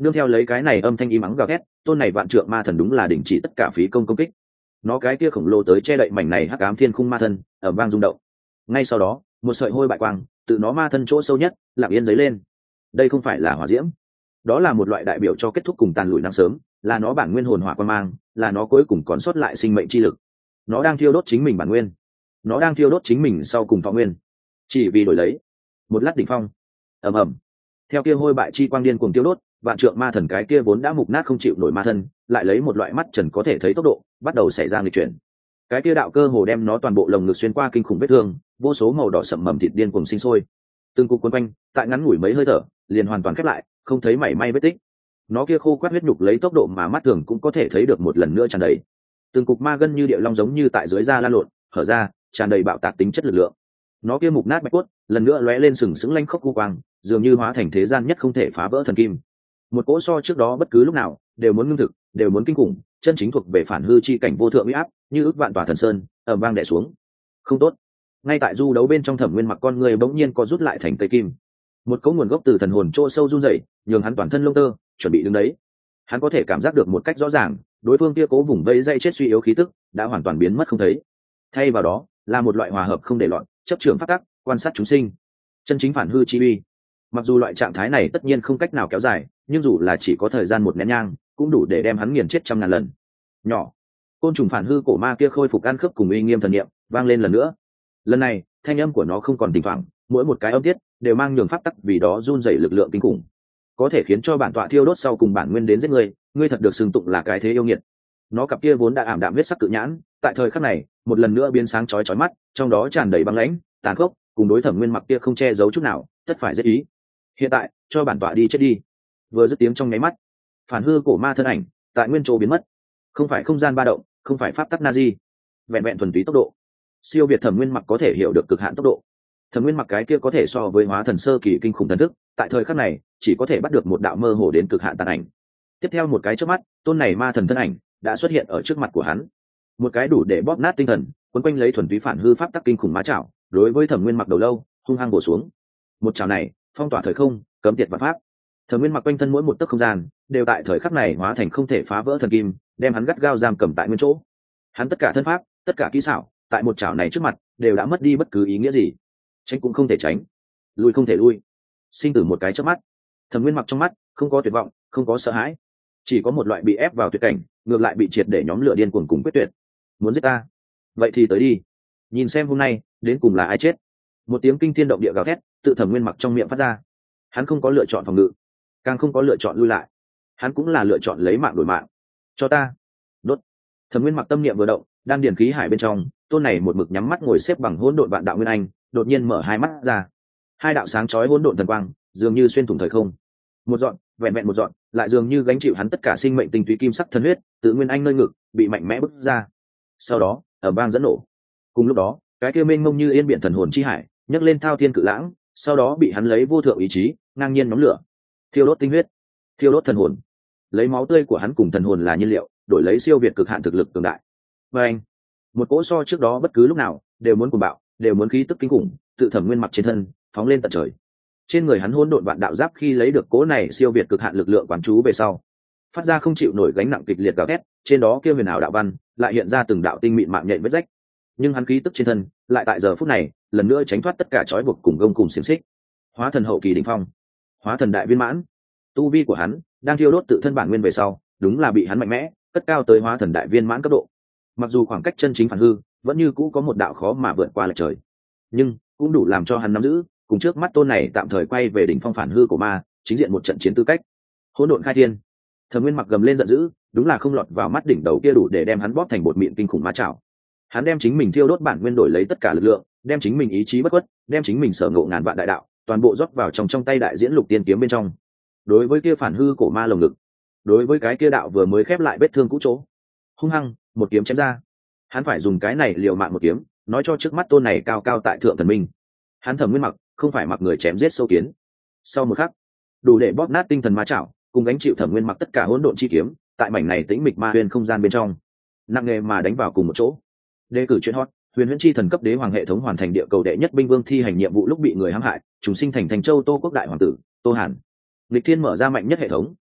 nương theo lấy cái này âm thanh im ắng gào thét, tôn này vạn trượng ma thần đúng là đình chỉ tất cả phí công công kích. Nó cái kia khổng lồ tới che đậy mảnh này hắc ám thiên khung ma thân ở vang rung động. Ngay sau đó, một sợi hôi bại quang tự nó ma thân chỗ sâu nhất lặng yên dấy lên. Đây không phải là hỏa diễm, đó là một loại đại biểu cho kết thúc cùng tàn lụi nắng sớm, là nó bản nguyên hồn hỏa quan mang, là nó cuối cùng còn sót lại sinh mệnh chi lực. Nó đang thiêu đốt chính mình bản nguyên, nó đang thiêu đốt chính mình sau cùng thọ nguyên, chỉ vì đổi lấy một lát đỉnh phong. Ầm ầm, theo kia hôi bại chi quang điên cuồng tiêu đốt, vạn trượng ma thần cái kia vốn đã mục nát không chịu nổi ma thân lại lấy một loại mắt trần có thể thấy tốc độ bắt đầu xảy ra nghịch chuyển. Cái kia đạo cơ hồ đem nó toàn bộ lồng ngực xuyên qua kinh khủng vết thương, vô số màu đỏ sậm mầm thịt điên cuồng sinh sôi, từng cục quấn quanh tại ngắn ngủi mấy hơi thở liền hoàn toàn khép lại, không thấy mảy may vết tích. Nó kia khô quắt huyết nhục lấy tốc độ mà mắt thường cũng có thể thấy được một lần nữa tràn đầy, từng cục ma gân như địa long giống như tại dưới da lan lộn hở ra, tràn đầy bạo tạc tính chất lực lượng. Nó kia mục nát bạch cốt lần nữa lóe lên sừng sững lanh khốc cu quang, dường như hóa thành thế gian nhất không thể phá vỡ thần kim. Một cỗ so trước đó bất cứ lúc nào đều muốn ngưng thực, đều muốn kinh khủng, chân chính thuộc về phản hư chi cảnh vô thượng uy áp, như ước vạn tòa thần sơn ầm vang đè xuống. Không tốt! Ngay tại du đấu bên trong, Thẩm Nguyên Mặc con người bỗng nhiên có rút lại thành cây kim. Một cỗ nguồn gốc từ thần hồn chỗ sâu run rẩy, nhường hắn toàn thân lông tơ chuẩn bị đứng đấy. Hắn có thể cảm giác được một cách rõ ràng, đối phương kia cố vùng vây dây chết suy yếu khí tức đã hoàn toàn biến mất không thấy. Thay vào đó là một loại hòa hợp không để loạn, chấp trường pháp tắc, quan sát chúng sinh, chân chính phản hư chi uy. Mặc dù loại trạng thái này tất nhiên không cách nào kéo dài, nhưng dù là chỉ có thời gian một nén nhang cũng đủ để đem hắn nghiền chết trăm ngàn lần. Nhỏ côn trùng phản hư cổ ma kia khôi phục ăn khớp cùng uy nghiêm thần niệm vang lên lần nữa. Lần này thanh âm của nó không còn thỉnh thoảng, mỗi một cái âm tiết đều mang nhường pháp tắc vì đó run dày lực lượng kinh khủng, có thể khiến cho bản tọa thiêu đốt sau cùng bản nguyên đến giết ngươi. Ngươi thật được xưng tụng là cái thế yêu nghiệt. Nó cặp kia vốn đã ảm đạm huyết sắc cự nhãn tại thời khắc này một lần nữa biến sáng chói chói mắt, trong đó tràn đầy băng lãnh tàn khốc, cùng đối Thẩm Nguyên Mặc kia không che giấu chút nào, tất phải giết ý. Hiện tại cho bản tọa đi chết đi. Vừa dứt tiếng trong nháy mắt, phản hư cổ ma thân ảnh tại nguyên chỗ biến mất. Không phải không gian ba động, không phải pháp tắc Nazi, vẹn vẹn thuần túy tốc độ, siêu việt Thẩm Nguyên Mặc có thể hiểu được cực hạn tốc độ. Thẩm Nguyên Mặc cái kia có thể so với hóa thần sơ kỳ kinh khủng thần thức, tại thời khắc này chỉ có thể bắt được một đạo mơ hồ đến cực hạn tàn ảnh. Tiếp theo một cái chớp mắt, tôn này ma thần thân ảnh đã xuất hiện ở trước mặt của hắn. Một cái đủ để bóp nát tinh thần, quấn quanh lấy thuần túy phản hư pháp tắc kinh khủng má chảo, đối với Thẩm Nguyên Mặc đầu lâu hung hăng bổ xuống. Một chảo này phong tỏa thời không, cấm tiệt và pháp. Thẩm Nguyên Mặc quanh thân mỗi một tấc không gian đều tại thời khắc này hóa thành không thể phá vỡ thần kim, đem hắn gắt gao giam cầm tại nguyên chỗ. Hắn tất cả thân pháp, tất cả kỹ xảo, tại một chảo này trước mặt đều đã mất đi bất cứ ý nghĩa gì. Tránh cũng không thể tránh, lui không thể lui, sinh tử một cái chớp mắt. Thẩm Nguyên Mặc trong mắt không có tuyệt vọng, không có sợ hãi, chỉ có một loại bị ép vào tuyệt cảnh, ngược lại bị triệt để nhóm lửa điên cuồng cùng quyết tuyệt. Muốn giết ta, vậy thì tới đi, nhìn xem hôm nay đến cùng là ai chết. Một tiếng kinh thiên động địa gào thét tự Thẩm Nguyên Mặc trong miệng phát ra. Hắn không có lựa chọn phòng ngự, càng không có lựa chọn lui lại, hắn cũng là lựa chọn lấy mạng đổi mạng. Cho ta đốt! Thẩm Nguyên Mặc tâm niệm vừa động, đan điển khí hải bên trong, tôn này một mực nhắm mắt ngồi xếp bằng hỗn độn vạn đạo nguyên anh đột nhiên mở hai mắt ra. Hai đạo sáng chói hỗn độn thần quang dường như xuyên thủng thời không. Một dọn, vẹn vẹn một dọn, lại dường như gánh chịu hắn tất cả sinh mệnh tinh túy kim sắc thân huyết, tự nguyên anh nơi ngực bị mạnh mẽ bứt ra. Sau đó ở vang dẫn nổ. Cùng lúc đó, cái kia mênh mông như yên biển thần hồn chi hải nhấc lên thao thiên cự lãng, sau đó bị hắn lấy vô thượng ý chí ngang nhiên nhóm lửa, thiêu đốt tinh huyết, thiêu đốt thần hồn, lấy máu tươi của hắn cùng thần hồn là nhiên liệu, đổi lấy siêu việt cực hạn thực lực cường đại. Và anh, một cỗ so trước đó bất cứ lúc nào đều muốn cuồng bạo, đều muốn khí tức kinh khủng, tự Thẩm Nguyên Mặc trên thân phóng lên tận trời. Trên người hắn hỗn độn vạn đạo giáp khi lấy được cỗ này siêu việt cực hạn lực lượng quán chú về sau, phát ra không chịu nổi gánh nặng kịch liệt gào thét, trên đó kia huyền ảo đạo văn lại hiện ra từng đạo tinh mịn mạng nhện vết rách. Nhưng hắn khí tức trên thân lại tại giờ phút này lần nữa tránh thoát tất cả trói buộc cùng gông cùng xiềng xích. Hóa thần hậu kỳ đỉnh phong, hóa thần đại viên mãn, tu vi của hắn đang thiêu đốt tự thân bản nguyên về sau, đúng là bị hắn mạnh mẽ cất cao tới hóa thần đại viên mãn cấp độ. Mặc dù khoảng cách chân chính phản hư vẫn như cũ có một đạo khó mà vượt qua lệch trời, nhưng cũng đủ làm cho hắn nắm giữ cùng trước mắt tôn này tạm thời quay về đỉnh phong phản hư của ma chính diện một trận chiến tư cách. Hỗn độn khai thiên, Thẩm Nguyên Mặc gầm lên giận dữ, đúng là không lọt vào mắt đỉnh đầu kia đủ để đem hắn bóp thành bột mịn kinh khủng ma chảo. Hắn đem chính mình thiêu đốt bản nguyên đổi lấy tất cả lực lượng, đem chính mình ý chí bất khuất, đem chính mình sở ngộ ngàn vạn đại đạo toàn bộ rót vào trong trong tay đại diễn lục tiên kiếm bên trong. Đối với kia phản hư cổ ma lồng ngực, đối với cái kia đạo vừa mới khép lại vết thương cũ chỗ, hung hăng một kiếm chém ra. Hắn phải dùng cái này liều mạng một kiếm, nói cho trước mắt tôn này cao cao tại thượng thần minh, hắn Thẩm Nguyên Mặc không phải mặc người chém giết sâu kiến. Sau một khắc, đủ để bóp nát tinh thần ma chảo cùng gánh chịu Thẩm Nguyên Mặc tất cả hỗn độn chi kiếm, tại mảnh này tĩnh mịch ma huyền không gian bên trong nặng nề mà đánh vào cùng một chỗ. Đề cử chuyện hot, huyền huyễn chi thần cấp đế hoàng hệ thống hoàn thành địa cầu đệ nhất binh vương thi hành nhiệm vụ lúc bị người hãm hại, trùng sinh thành thành châu Tô quốc đại hoàng tử Tô Hàn. Lịch thiên mở ra mạnh nhất hệ thống,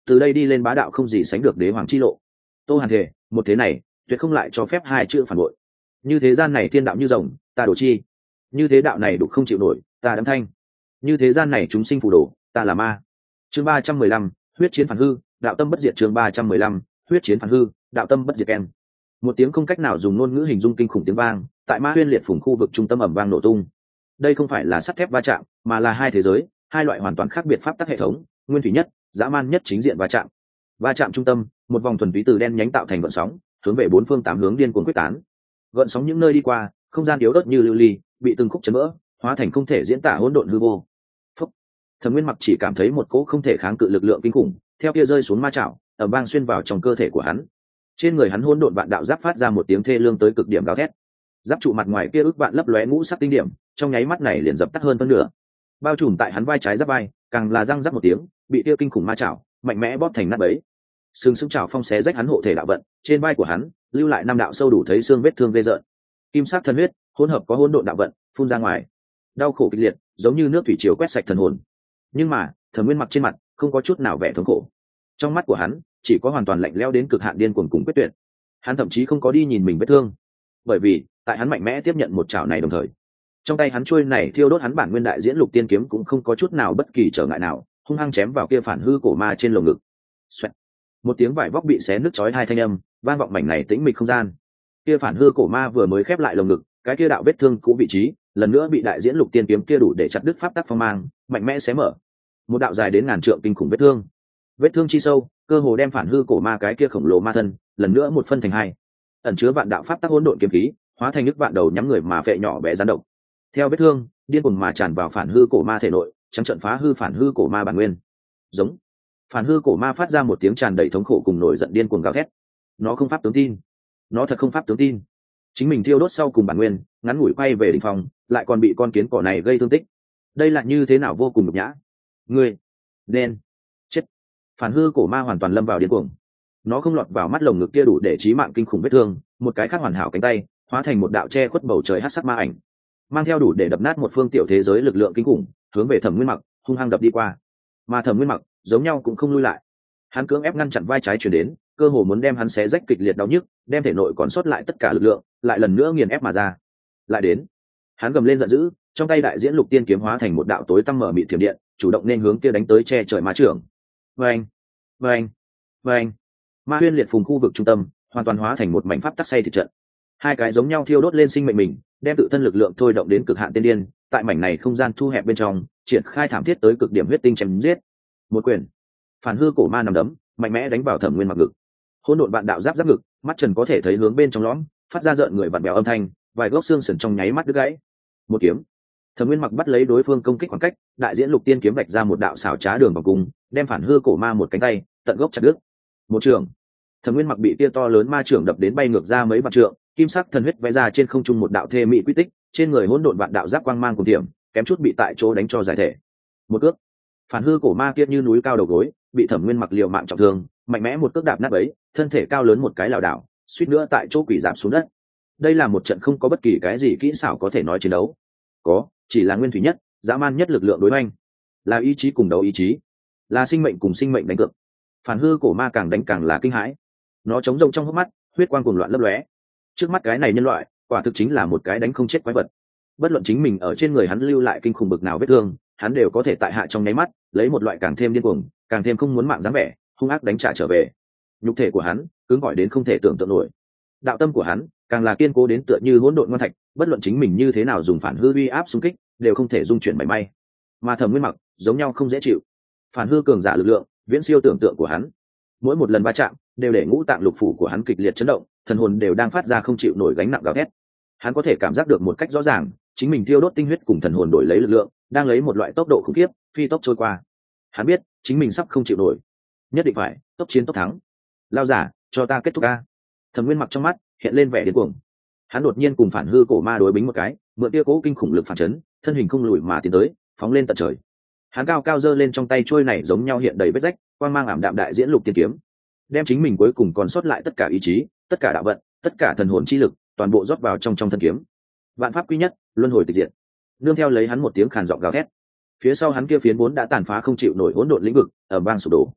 từ đây đi lên bá đạo không gì sánh được đế hoàng chi lộ. Tô Hàn thề, một thế này tuyệt không lại cho phép hai chữ phản bội. Như thế gian này thiên đạo như rồng, ta đổ chi; như thế đạo này đục không chịu nổi, ta đấm thanh; như thế gian này chúng sinh phù đồ, ta là ma. Chương ba trăm mười lăm, huyết chiến phản hư, đạo tâm bất diệt. Chương ba trăm mười lăm, huyết chiến phản hư, đạo tâm bất diệt. Em một tiếng không cách nào dùng ngôn ngữ hình dung kinh khủng tiếng vang tại Ma Huyên Liệt Phùng khu vực trung tâm ầm vang nổ tung. Đây không phải là sắt thép va chạm, mà là hai thế giới, hai loại hoàn toàn khác biệt pháp tắc hệ thống, nguyên thủy nhất, dã man nhất chính diện va chạm. Va chạm trung tâm, một vòng thuần túy từ đen nhánh tạo thành gợn sóng, hướng về bốn phương tám hướng điên cuồng quyết tán. Gợn sóng những nơi đi qua, không gian yếu ớt như lưu ly, bị từng khúc chấn vỡ, hóa thành không thể diễn tả hỗn độn hư vô. Phúc. Thẩm Nguyên Mặc chỉ cảm thấy một cỗ không thể kháng cự lực lượng kinh khủng, theo kia rơi xuống ma chảo, ầm vang xuyên vào trong cơ thể của hắn. Trên người hắn hỗn độn vạn đạo giáp phát ra một tiếng thê lương tới cực điểm gào thét. Giáp trụ mặt ngoài kia ức vạn lấp lóe ngũ sắc tinh điểm, trong nháy mắt này liền dập tắt hơn phân nửa. Bao trùm tại hắn vai trái giáp vai, càng là răng rắc một tiếng, bị kia kinh khủng ma chảo mạnh mẽ bóp thành nát bấy. Sừng sững chảo phong xé rách hắn hộ thể đạo vận, trên vai của hắn lưu lại năm đạo sâu đủ thấy xương vết thương ghê rợn. Kim sắc thần huyết, hỗn hợp có hỗn độn đạo vận, phun ra ngoài. Đau khổ kịch liệt, giống như nước thủy triều quét sạch thần hồn. Nhưng mà, Thẩm Nguyên Mặc trên mặt không có chút nào vẻ thống khổ. Trong mắt của hắn chỉ có hoàn toàn lạnh lẽo đến cực hạn điên cuồng cùng quyết tuyệt. Hắn thậm chí không có đi nhìn mình vết thương, bởi vì tại hắn mạnh mẽ tiếp nhận một chảo này đồng thời, trong tay hắn chuôi này thiêu đốt hắn bản nguyên đại diễn lục tiên kiếm cũng không có chút nào bất kỳ trở ngại nào, hung hăng chém vào kia phản hư cổ ma trên lồng ngực. Xoẹt. Một tiếng vải vóc bị xé nứt chói hai thanh âm vang vọng mảnh này tĩnh mịch không gian. Kia phản hư cổ ma vừa mới khép lại lồng ngực, cái kia đạo vết thương cũ vị trí lần nữa bị đại diễn lục tiên kiếm kia đủ để chặt đứt pháp tắc phong mang, mạnh mẽ xé mở một đạo dài đến ngàn trượng kinh khủng vết thương. Vết thương chi sâu, cơ hồ đem phản hư cổ ma cái kia khổng lồ ma thân lần nữa một phân thành hai, ẩn chứa vạn đạo pháp tắc hỗn độn kiếm khí, hóa thành nước vạn đầu nhắm người mà phệ nhỏ bé gián độc. Theo vết thương điên cuồng mà tràn vào phản hư cổ ma thể nội, trắng trận phá hư phản hư cổ ma bản nguyên. Giống. Phản hư cổ ma phát ra một tiếng tràn đầy thống khổ cùng nổi giận điên cuồng gào thét. Nó không pháp tướng tin, nó thật không pháp tướng tin. Chính mình thiêu đốt sau cùng bản nguyên, ngắn ngủi quay về đỉnh phòng, lại còn bị con kiến cỏ này gây thương tích. Đây là như thế nào vô cùng nhục nhã. Ngươi, đen, chết. Phản hư cổ ma hoàn toàn lâm vào điên cuồng. Nó không lọt vào mắt lồng ngực kia đủ để chí mạng kinh khủng vết thương, một cái khác hoàn hảo cánh tay, hóa thành một đạo che khuất bầu trời hắc sắc ma ảnh, mang theo đủ để đập nát một phương tiểu thế giới lực lượng kinh khủng, hướng về Thẩm Nguyên Mặc hung hăng đập đi qua. Mà Thẩm Nguyên Mặc giống nhau cũng không lui lại, hắn cưỡng ép ngăn chặn vai trái truyền đến, cơ hồ muốn đem hắn xé rách kịch liệt đau nhức, đem thể nội còn sót lại tất cả lực lượng lại lần nữa nghiền ép mà ra. Lại đến, hắn gầm lên giận dữ, trong tay đại diễn lục tiên kiếm hóa thành một đạo tối tăm mở mịt thiểm điện, chủ động nên hướng kia đánh tới che trời ma trưởng. Vâng, vâng, vâng. Ma Huyên Liệt Phùng khu vực trung tâm hoàn toàn hóa thành một mảnh pháp tắc xây thịt trận. Hai cái giống nhau thiêu đốt lên sinh mệnh mình, đem tự thân lực lượng thôi động đến cực hạn tiên điên, tại mảnh này không gian thu hẹp bên trong, triển khai thảm thiết tới cực điểm huyết tinh chém giết. Một quyền, phản hư cổ ma nằm đấm, mạnh mẽ đánh vào Thẩm Nguyên Mặc ngực. Hỗn độn vạn đạo giáp giáp ngực, mắt trần có thể thấy hướng bên trong lõm, phát ra rợn người vặn bèo âm thanh, vài gốc xương sườn trong nháy mắt đứt gãy. Một kiếm, Thẩm Nguyên Mặc bắt lấy đối phương công kích khoảng cách, đại diễn lục tiên kiếm vạch ra một đạo xảo trá đường vòng cung, đem phản hư cổ ma một cánh tay tận gốc chặt đứt. Một trường, Thẩm Nguyên Mặc bị tia to lớn ma trưởng đập đến bay ngược ra mấy vạn trượng, kim sắc thần huyết vẽ ra trên không trung một đạo thê mỹ quy tích, trên người hỗn độn vạn đạo giáp quang mang cùng tiệm, kém chút bị tại chỗ đánh cho giải thể. Một cước, phản hư cổ ma kia như núi cao đầu gối, bị Thẩm Nguyên Mặc liều mạng trọng thương, mạnh mẽ một cước đạp nát ấy, thân thể cao lớn một cái lảo đảo, suýt nữa tại chỗ quỷ giảm xuống đất. Đây là một trận không có bất kỳ cái gì kỹ xảo có thể nói chiến đấu, có chỉ là nguyên thủy nhất, dã man nhất lực lượng đối hoành, là ý chí cùng đấu ý chí, là sinh mệnh cùng sinh mệnh đánh cược. Phản hư cổ ma càng đánh càng là kinh hãi, nó trống rỗng trong hốc mắt, huyết quang cuồng loạn lấp lóe. Trước mắt cái này nhân loại, quả thực chính là một cái đánh không chết quái vật. Bất luận chính mình ở trên người hắn lưu lại kinh khủng bực nào vết thương, hắn đều có thể tại hạ trong nháy mắt, lấy một loại càng thêm điên cuồng, càng thêm không muốn mạng dáng vẻ, hung ác đánh trả trở về. Nhục thể của hắn cứng gọi đến không thể tưởng tượng nổi, đạo tâm của hắn càng là kiên cố đến tựa như hỗn độn ngoan thạch, bất luận chính mình như thế nào dùng phản hư uy áp xung kích, đều không thể dung chuyển mảy may. Mà Thẩm Nguyên Mặc giống nhau không dễ chịu, phản hư cường giả lực lượng viễn siêu tưởng tượng của hắn, mỗi một lần va chạm đều để ngũ tạng lục phủ của hắn kịch liệt chấn động, thần hồn đều đang phát ra không chịu nổi gánh nặng gào thét. Hắn có thể cảm giác được một cách rõ ràng, chính mình thiêu đốt tinh huyết cùng thần hồn đổi lấy lực lượng, đang lấy một loại tốc độ khủng khiếp phi tốc trôi qua. Hắn biết chính mình sắp không chịu nổi, nhất định phải tốc chiến tốc thắng. Lao giả, cho ta kết thúc a! Thẩm Nguyên Mặc trong mắt hiện lên vẻ điên cuồng. Hắn đột nhiên cùng phản hư cổ ma đối bính một cái, mượn tia cố kinh khủng lực phản chấn, thân hình không lùi mà tiến tới, phóng lên tận trời. Hắn cao cao giơ lên trong tay chuôi này giống nhau hiện đầy vết rách, quang mang ảm đạm đại diễn lục tiên kiếm, đem chính mình cuối cùng còn sót lại tất cả ý chí, tất cả đạo vận, tất cả thần hồn chi lực, toàn bộ rót vào trong trong thân kiếm. Vạn pháp quy nhất, luân hồi tịch diệt. Nương theo lấy hắn một tiếng khàn giọng gào thét, phía sau hắn kia phiến vốn đã tàn phá không chịu nổi hỗn độn lĩnh vực, ở vang sụp đổ.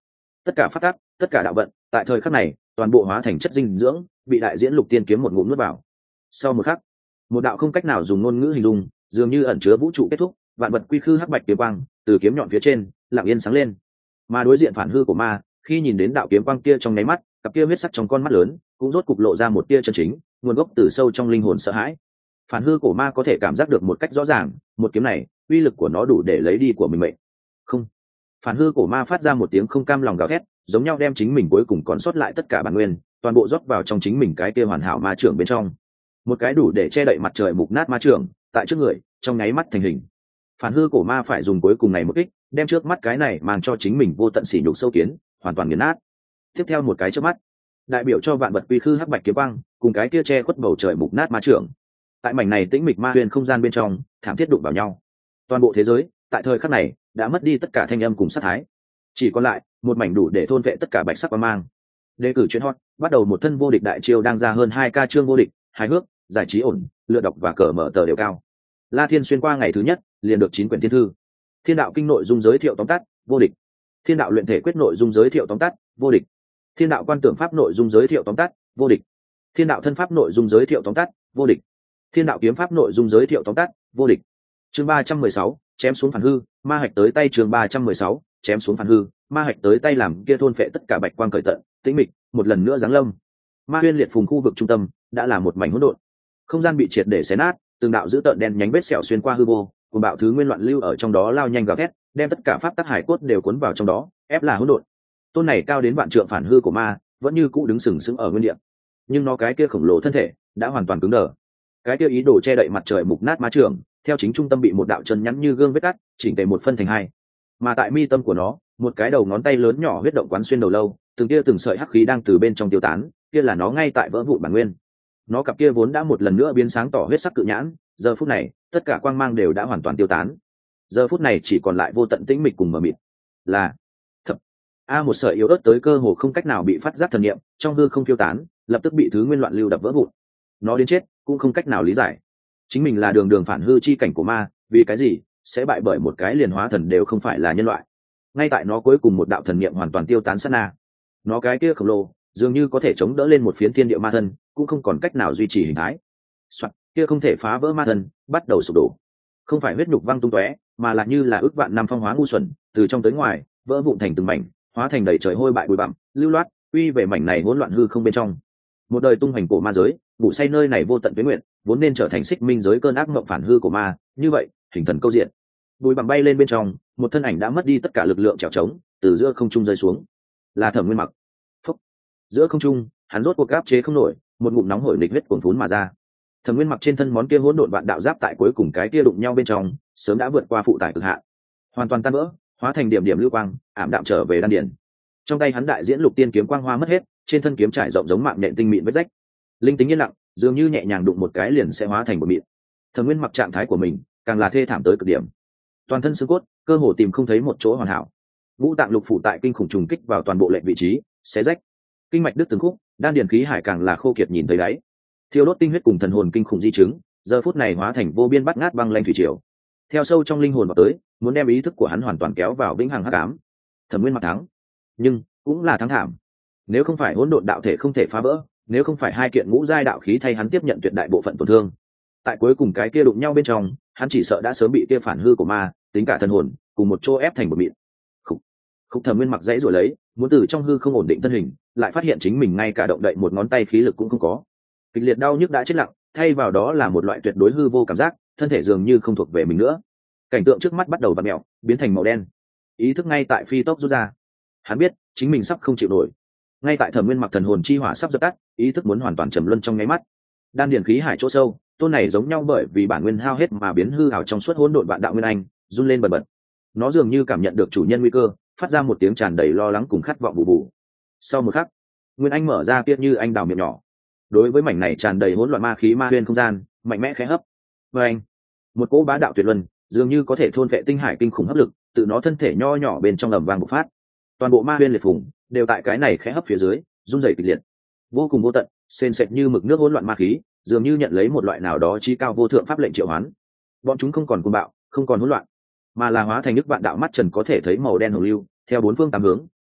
tất cả phát tác, tất cả đạo vận tại thời khắc này toàn bộ hóa thành chất dinh dưỡng, bị đại diễn lục tiên kiếm một ngụm nuốt vào. Sau một khắc, một đạo không cách nào dùng ngôn ngữ hình dung, dường như ẩn chứa vũ trụ kết thúc, vạn vật quy khư hắc bạch kiếm quang từ kiếm nhọn phía trên lặng yên sáng lên. Mà đối diện phản hư của ma, khi nhìn đến đạo kiếm quang kia trong nháy mắt, cặp kia huyết sắc trong con mắt lớn cũng rốt cục lộ ra một tia chân chính, nguồn gốc từ sâu trong linh hồn sợ hãi. Phản hư cổ ma có thể cảm giác được một cách rõ ràng, một kiếm này uy lực của nó đủ để lấy đi của mình mệnh. Không. Phản hư cổ ma phát ra một tiếng không cam lòng gào thét, giống nhau đem chính mình cuối cùng còn sót lại tất cả bản nguyên toàn bộ rót vào trong chính mình cái kia hoàn hảo ma trưởng bên trong. Một cái đủ để che đậy mặt trời mục nát ma trưởng tại trước người trong nháy mắt thành hình. Phản hư cổ ma phải dùng cuối cùng này một kích, đem trước mắt cái này mang cho chính mình vô tận sỉ nhục sâu kiến hoàn toàn nghiền nát. Tiếp theo một cái chớp mắt, đại biểu cho vạn vật quy khư hắc bạch kiếm quang cùng cái kia che khuất bầu trời mục nát ma trưởng, tại mảnh này tĩnh mịch ma huyền không gian bên trong thảm thiết đụng vào nhau. Toàn bộ thế giới tại thời khắc này đã mất đi tất cả thanh âm cùng sát thái, chỉ còn lại một mảnh đủ để thôn vệ tất cả bạch sắc quang mang. Đề cử chuyên hot bắt đầu một thân vô địch đại chiêu đang ra hơn hai ca chương vô địch, hài hước, giải trí ổn, lựa đọc và cờ mở tờ đều cao. La Thiên xuyên qua ngày thứ nhất liền được chín quyển thiên thư. Thiên đạo kinh nội dung giới thiệu tóm tắt, vô địch. Thiên đạo luyện thể quyết nội dung giới thiệu tóm tắt, vô địch. Thiên đạo quan tưởng pháp nội dung giới thiệu tóm tắt, vô địch. Thiên đạo thân pháp nội dung giới thiệu tóm tắt, vô địch. Thiên đạo kiếm pháp nội dung giới thiệu tóm tắt, vô địch. Chương ba trăm mười sáu, chém xuống phản hư, ma hạch tới tay. Chương ba trăm mười sáu, chém xuống phản hư, ma hạch tới tay làm kia thôn phệ tất cả bạch quang cởi tận, tĩnh mịch, một lần nữa giáng lâm. Ma huyên liệt phùng khu vực trung tâm đã là một mảnh hỗn độn, không gian bị triệt để xé nát, từng đạo dữ tợn đen nhánh vết sẹo xuyên qua hư vô, cùng bạo thứ nguyên loạn lưu ở trong đó lao nhanh gào thét, đem tất cả pháp tắc hải cốt đều cuốn vào trong đó, ép là hỗn độn. Tôn này cao đến vạn trượng phản hư của ma vẫn như cũ đứng sừng sững ở nguyên địa, nhưng nó cái kia khổng lồ thân thể đã hoàn toàn cứng đờ. Cái kia ý đồ che đậy mặt trời mục nát ma trường, theo chính trung tâm bị một đạo chân nhắn như gương vết cắt chỉnh tề một phân thành hai. Mà tại mi tâm của nó, một cái đầu ngón tay lớn nhỏ huyết động quán xuyên đầu lâu, từng kia từng sợi hắc khí đang từ bên trong tiêu tán, kia là nó ngay tại vỡ vụn bản nguyên. Nó cặp kia vốn đã một lần nữa biến sáng tỏ huyết sắc cự nhãn, giờ phút này tất cả quang mang đều đã hoàn toàn tiêu tán. Giờ phút này chỉ còn lại vô tận tĩnh mịch cùng mờ mịt. Là thập a một sợi yếu ớt tới cơ hồ không cách nào bị phát giác thần niệm trong hư không tiêu tán, lập tức bị thứ nguyên loạn lưu đập vỡ vụn. Nó đến chết cũng không cách nào lý giải chính mình là đường đường phản hư chi cảnh của ma, vì cái gì sẽ bại bởi một cái liền hóa thần đều không phải là nhân loại. Ngay tại nó cuối cùng một đạo thần niệm hoàn toàn tiêu tán sát na, nó cái kia khổng lồ dường như có thể chống đỡ lên một phiến thiên địa ma thân, cũng không còn cách nào duy trì hình thái. Soạn, kia không thể phá vỡ ma thân bắt đầu sụp đổ, không phải huyết nhục văng tung tóe, mà là như là ước vạn năm phong hóa ngu xuẩn, từ trong tới ngoài vỡ vụn thành từng mảnh, hóa thành đầy trời hôi bại bụi bặm lưu loát uy về mảnh này hỗn loạn hư không bên trong. Một đời tung hoành cổ ma giới, ngủ say nơi này vô tận tuyến nguyện, vốn nên trở thành xích minh giới cơn ác mộng phản hư của ma, như vậy hình thần câu diện. Bụi bặm bay lên bên trong, một thân ảnh đã mất đi tất cả lực lượng trèo trống, từ giữa không trung rơi xuống. Là Thẩm Nguyên Mặc. Phúc. Giữa không trung, hắn rốt cuộc áp chế không nổi, một ngụm nóng hổi nghịch huyết cuồn phún mà ra. Thẩm Nguyên Mặc trên thân món kia hỗn độn vạn đạo giáp tại cuối cùng cái kia đụng nhau bên trong, sớm đã vượt qua phụ tải cực hạn, hoàn toàn tan vỡ, hóa thành điểm điểm lưu quang, ảm đạm trở về đan điền. Trong tay hắn đại diễn lục tiên kiếm quang hoa mất hết, trên thân kiếm trải rộng giống mạng nhện tinh mịn vết rách. Linh tính yên lặng, dường như nhẹ nhàng đụng một cái liền sẽ hóa thành bột mịn. Thẩm Nguyên Mặc trạng thái của mình càng là thê thảm tới cực điểm, toàn thân xương cốt cơ hồ tìm không thấy một chỗ hoàn hảo, ngũ tạng lục phủ tại kinh khủng trùng kích vào toàn bộ lệnh vị trí, xé rách, kinh mạch đứt từng khúc, đan điền khí hải càng là khô kiệt nhìn thấy đáy. Thiêu đốt tinh huyết cùng thần hồn kinh khủng di chứng, giờ phút này hóa thành vô biên bắt ngát băng lanh thủy triều, theo sâu trong linh hồn vào tới, muốn đem ý thức của hắn hoàn toàn kéo vào vĩnh hằng hắc ám. Thẩm Nguyên Mặc thắng, nhưng cũng là thắng thảm. Nếu không phải hỗn độn đạo thể không thể phá vỡ, nếu không phải hai kiện ngũ giai đạo khí thay hắn tiếp nhận tuyệt đại bộ phận tổn thương, tại cuối cùng cái kia đụng nhau bên trong, hắn chỉ sợ đã sớm bị kia phản hư của ma tính cả thần hồn cùng một chỗ ép thành một mịn. Khúc, khúc Thẩm Nguyên Mặc dãy rồi lấy, muốn từ trong hư không ổn định thân hình, lại phát hiện chính mình ngay cả động đậy một ngón tay khí lực cũng không có. Kịch liệt đau nhức đã chết lặng, thay vào đó là một loại tuyệt đối hư vô cảm giác, thân thể dường như không thuộc về mình nữa. Cảnh tượng trước mắt bắt đầu vặn mèo, biến thành màu đen. Ý thức ngay tại phi tốc rút ra. Hắn biết chính mình sắp không chịu nổi. Ngay tại Thẩm Nguyên Mặc thần hồn chi hỏa sắp dập tắt, ý thức muốn hoàn toàn trầm luân trong nháy mắt. Đan điền khí hải chỗ sâu, tôn này giống nhau bởi vì bản nguyên hao hết mà biến hư ảo trong suốt hỗn độn vạn đạo nguyên anh, run lên bần bật. Nó dường như cảm nhận được chủ nhân nguy cơ, phát ra một tiếng tràn đầy lo lắng cùng khát vọng bù bù. Sau một khắc, nguyên anh mở ra kia như anh đào miệng nhỏ. Đối với mảnh này tràn đầy hỗn loạn ma khí ma huyền không gian, mạnh mẽ khẽ hấp. Và anh, một cỗ bá đạo tuyệt luân, dường như có thể thôn vệ tinh hải kinh khủng hấp lực, tự nó thân thể nho nhỏ bên trong ầm vang bộc phát. Toàn bộ ma huyền liệt phùng đều tại cái này khẽ hấp phía dưới, run rẩy kịch liệt, vô cùng vô tận, sền sệt như mực nước hỗn loạn ma khí, dường như nhận lấy một loại nào đó chí cao vô thượng pháp lệnh triệu hoán. Bọn chúng không còn cuồng bạo, không còn hỗn loạn, mà là hóa thành nước vạn đạo mắt trần có thể thấy màu đen hồng lưu, theo bốn phương tám hướng,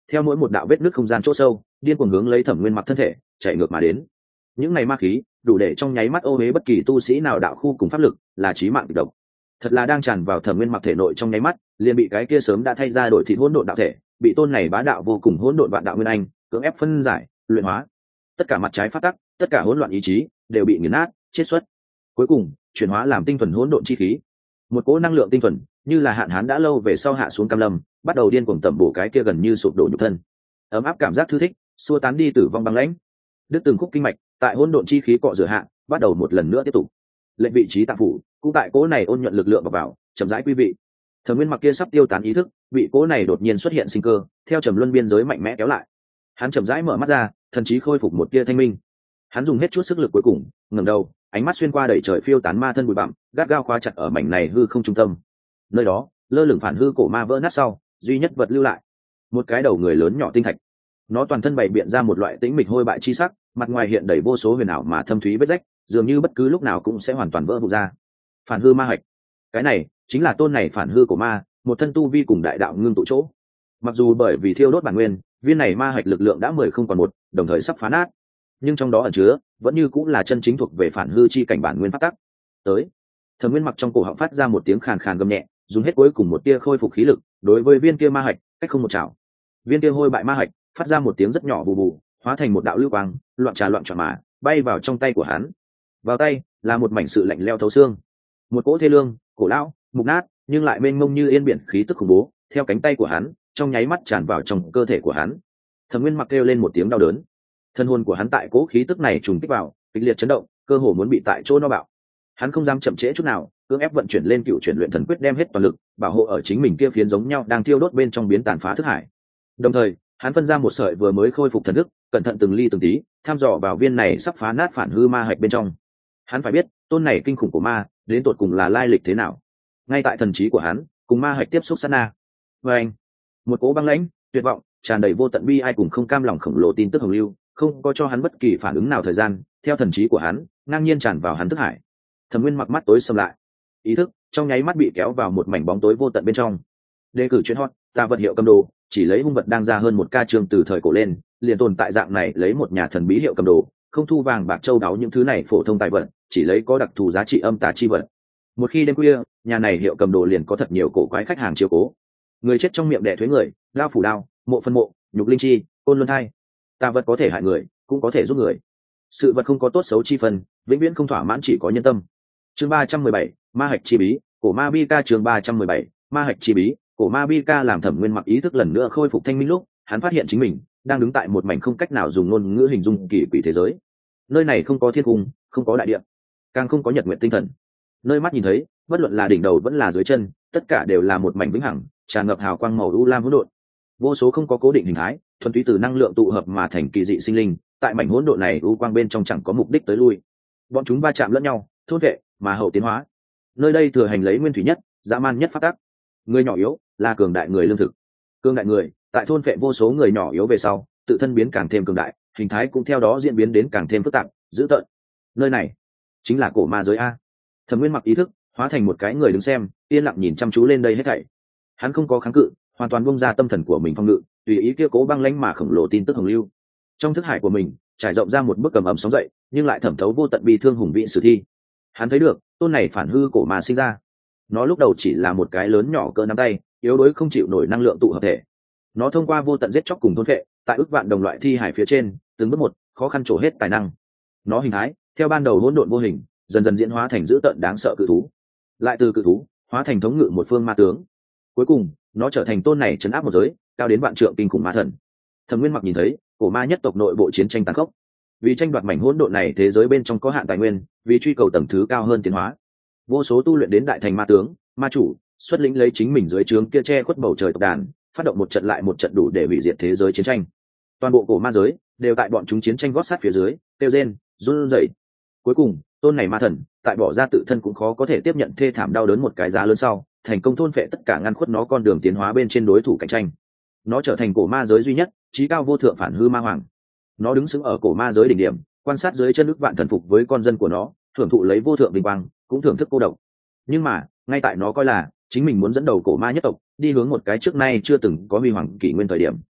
theo mỗi một đạo vết nứt không gian chỗ sâu điên cuồng hướng lấy Thẩm Nguyên Mặc thân thể chạy ngược mà đến. Những này ma khí đủ để trong nháy mắt ô huế bất kỳ tu sĩ nào đạo khu cùng pháp lực, là chí mạng kịch độc. Thật là đang tràn vào Thẩm Nguyên Mặc thể nội trong nháy mắt, liền bị cái kia sớm đã thay ra đổi thịt hỗn độn đạo thể, bị tôn này bá đạo vô cùng hỗn độn vạn đạo nguyên anh cưỡng ép phân giải, luyện hóa. Tất cả mặt trái pháp tắc, tất cả hỗn loạn ý chí đều bị nghiền nát, chiết xuất. Cuối cùng, chuyển hóa làm tinh thuần hỗn độn chi khí. Một cỗ năng lượng tinh thuần, như là hạn hán đã lâu về sau hạ xuống cam lâm, bắt đầu điên cuồng tẩm bổ cái kia gần như sụp đổ nhục thân. Ấm áp cảm giác thư thích, xua tán đi tử vong băng lãnh. Đứt từng khúc kinh mạch, tại hỗn độn chi khí cọ rửa hạ, bắt đầu một lần nữa tiếp tục. Lệnh vị trí tạng phủ, cũng tại cỗ này ôn nhuận lực lượng vào vào, chậm rãi quý vị. Thẩm Nguyên Mặc kia sắp tiêu tán ý thức, bị cỗ này đột nhiên xuất hiện sinh cơ, theo trầm luân biên giới mạnh mẽ kéo lại. Hắn chậm rãi mở mắt ra, thần trí khôi phục một tia thanh minh. Hắn dùng hết chút sức lực cuối cùng, ngẩng đầu, ánh mắt xuyên qua đầy trời phiêu tán ma thân bụi bặm, gắt gao khóa chặt ở mảnh này hư không trung tâm. Nơi đó, lơ lửng phản hư cổ ma vỡ nát sau, duy nhất vật lưu lại, một cái đầu người lớn nhỏ tinh thạch. Nó toàn thân bày biện ra một loại tĩnh mịch hôi bại chi sắc, mặt ngoài hiện đầy vô số huyền ảo mà thâm thúy vết rách, dường như bất cứ lúc nào cũng sẽ hoàn toàn vỡ vụn ra. Phản hư ma hạch, cái này chính là tôn này phản hư của ma, một thân tu vi cùng đại đạo ngưng tụ chỗ. Mặc dù bởi vì thiêu đốt bản nguyên, viên này ma hạch lực lượng đã mười không còn một, đồng thời sắp phá nát, nhưng trong đó ẩn chứa vẫn như cũng là chân chính thuộc về phản hư chi cảnh bản nguyên pháp tắc. Tới, Thẩm Nguyên Mặc trong cổ họng phát ra một tiếng khàn khàn gầm nhẹ, dùng hết cuối cùng một tia khôi phục khí lực, đối với viên kia ma hạch, cách không một chảo. Viên kia hôi bại ma hạch phát ra một tiếng rất nhỏ bù bù, hóa thành một đạo lưu quang, loạn trà loạn tròn mà bay vào trong tay của hắn. Vào tay là một mảnh sự lạnh lẽo thấu xương, một cỗ thê lương, cổ lão, mục nát, nhưng lại mênh mông như yên biển khí tức khủng bố, theo cánh tay của hắn, trong nháy mắt tràn vào trong cơ thể của hắn. Thẩm Nguyên Mặc kêu lên một tiếng đau đớn, thân hồn của hắn tại cỗ khí tức này trùng kích vào, kịch liệt chấn động, cơ hồ muốn bị tại chỗ no bạo. Hắn không dám chậm trễ chút nào, cưỡng ép vận chuyển lên cựu chuyển luyện thần quyết, đem hết toàn lực bảo hộ ở chính mình kia phiến giống nhau đang thiêu đốt bên trong biến tàn phá thức hải. Đồng thời, hắn phân ra một sợi vừa mới khôi phục thần thức, cẩn thận từng ly từng tí thăm dò vào viên này sắp phá nát phản hư ma hạch bên trong. Hắn phải biết, tôn này kinh khủng của ma đến tột cùng là lai lịch thế nào. Ngay tại thần trí của hắn cùng ma hạch tiếp xúc sát na, và anh, một cỗ băng lãnh, tuyệt vọng, tràn đầy vô tận bi ai cùng không cam lòng khổng lồ tin tức hồng lưu, không có cho hắn bất kỳ phản ứng nào thời gian, theo thần trí của hắn ngang nhiên tràn vào hắn thức hải. Thẩm Nguyên Mặc mắt tối sầm lại, ý thức trong nháy mắt bị kéo vào một mảnh bóng tối vô tận bên trong. Đề cử chuyên hot, ta vật hiệu cầm đồ, chỉ lấy hung vật đang ra hơn một ca trường từ thời cổ lên, liền tồn tại dạng này, lấy một nhà thần bí hiệu cầm đồ, không thu vàng bạc châu đáo những thứ này phổ thông tài vật, chỉ lấy có đặc thù giá trị âm tà chi vật. Một khi đêm khuya, nhà này hiệu cầm đồ liền có thật nhiều cổ quái khách hàng chiếu cố. Người chết trong miệng đẻ thuế người, lao phủ đao, mộ phân mộ, nhục linh chi, côn luân thai. Tà vật có thể hại người, cũng có thể giúp người. Sự vật không có tốt xấu chi phần, vĩnh viễn không thỏa mãn, chỉ có nhân tâm. Chương ba trăm mười bảy, ma hạch chi bí, cổ ma bi ca. Chương ba trăm mười bảy, ma hạch chi bí, cổ ma bi ca. Làm Thẩm Nguyên Mặc ý thức lần nữa khôi phục thanh minh lúc, hắn phát hiện chính mình đang đứng tại một mảnh không cách nào dùng ngôn ngữ hình dung kỳ quỷ thế giới. Nơi này không có thiên cung, không có đại địa, càng không có nhật nguyện tinh thần. Nơi mắt nhìn thấy, bất luận là đỉnh đầu vẫn là dưới chân, tất cả đều là một mảnh vĩnh hằng, tràn ngập hào quang màu u lam hỗn độn. Vô số không có cố định hình thái, thuần túy từ năng lượng tụ hợp mà thành kỳ dị sinh linh, tại mảnh hỗn độn này u quang bên trong chẳng có mục đích tới lui. Bọn chúng va chạm lẫn nhau, thôn vệ mà hậu tiến hóa. Nơi đây thừa hành lấy nguyên thủy nhất, dã man nhất pháp tắc. Người nhỏ yếu là cường đại người lương thực. Cường đại người tại thôn vệ vô số người nhỏ yếu về sau, tự thân biến càng thêm cường đại, hình thái cũng theo đó diễn biến đến càng thêm phức tạp, dữ tợn. Nơi này chính là cổ ma giới a. Thẩm Nguyên Mặc ý thức hóa thành một cái người đứng xem, yên lặng nhìn chăm chú lên đây hết thảy. Hắn không có kháng cự, hoàn toàn buông ra tâm thần của mình phong ngự, tùy ý kia cố băng lãnh mà khổng lồ tin tức hồng lưu. Trong thức hải của mình trải rộng ra một bức cầm ẩm sóng dậy, nhưng lại thẩm thấu vô tận bi thương hùng vĩ sử thi. Hắn thấy được, tôn này phản hư cổ ma sinh ra. Nó lúc đầu chỉ là một cái lớn nhỏ cỡ nắm tay, yếu đuối không chịu nổi năng lượng tụ hợp thể. Nó thông qua vô tận giết chóc cùng thôn phệ, tại ức vạn đồng loại thi hải phía trên, từng bước một, khó khăn trổ hết tài năng. Nó hình thái, theo ban đầu hỗn độn vô hình, dần dần diễn hóa thành dữ tợn đáng sợ cự thú, lại từ cự thú hóa thành thống ngự một phương ma tướng. Cuối cùng, nó trở thành tôn này trấn áp một giới, cao đến vạn trượng kinh khủng ma thần. Thẩm Nguyên Mặc nhìn thấy, cổ ma nhất tộc nội bộ chiến tranh tàn khốc. Vì tranh đoạt mảnh hỗn độn này thế giới bên trong có hạn tài nguyên, vì truy cầu tầng thứ cao hơn tiến hóa, vô số tu luyện đến đại thành ma tướng, ma chủ, xuất lĩnh lấy chính mình dưới trướng kia che khuất bầu trời tộc đàn, phát động một trận lại một trận đủ để hủy diệt thế giới chiến tranh. Toàn bộ cổ ma giới đều tại bọn chúng chiến tranh gót sát phía dưới, tiêu rên, run rẩy. Cuối cùng, tôn này ma thần tại bỏ ra tự thân cũng khó có thể tiếp nhận thê thảm đau đớn một cái giá lớn sau, thành công thôn phệ tất cả, ngăn khuất nó con đường tiến hóa bên trên đối thủ cạnh tranh. Nó trở thành cổ ma giới duy nhất, trí cao vô thượng phản hư ma hoàng. Nó đứng sững ở cổ ma giới đỉnh điểm, quan sát dưới chân ức vạn thần phục với con dân của nó, thưởng thụ lấy vô thượng vinh quang, cũng thưởng thức cô độc. Nhưng mà, ngay tại nó coi là chính mình muốn dẫn đầu cổ ma nhất tộc đi hướng một cái trước nay chưa từng có huy hoàng kỷ nguyên thời điểm,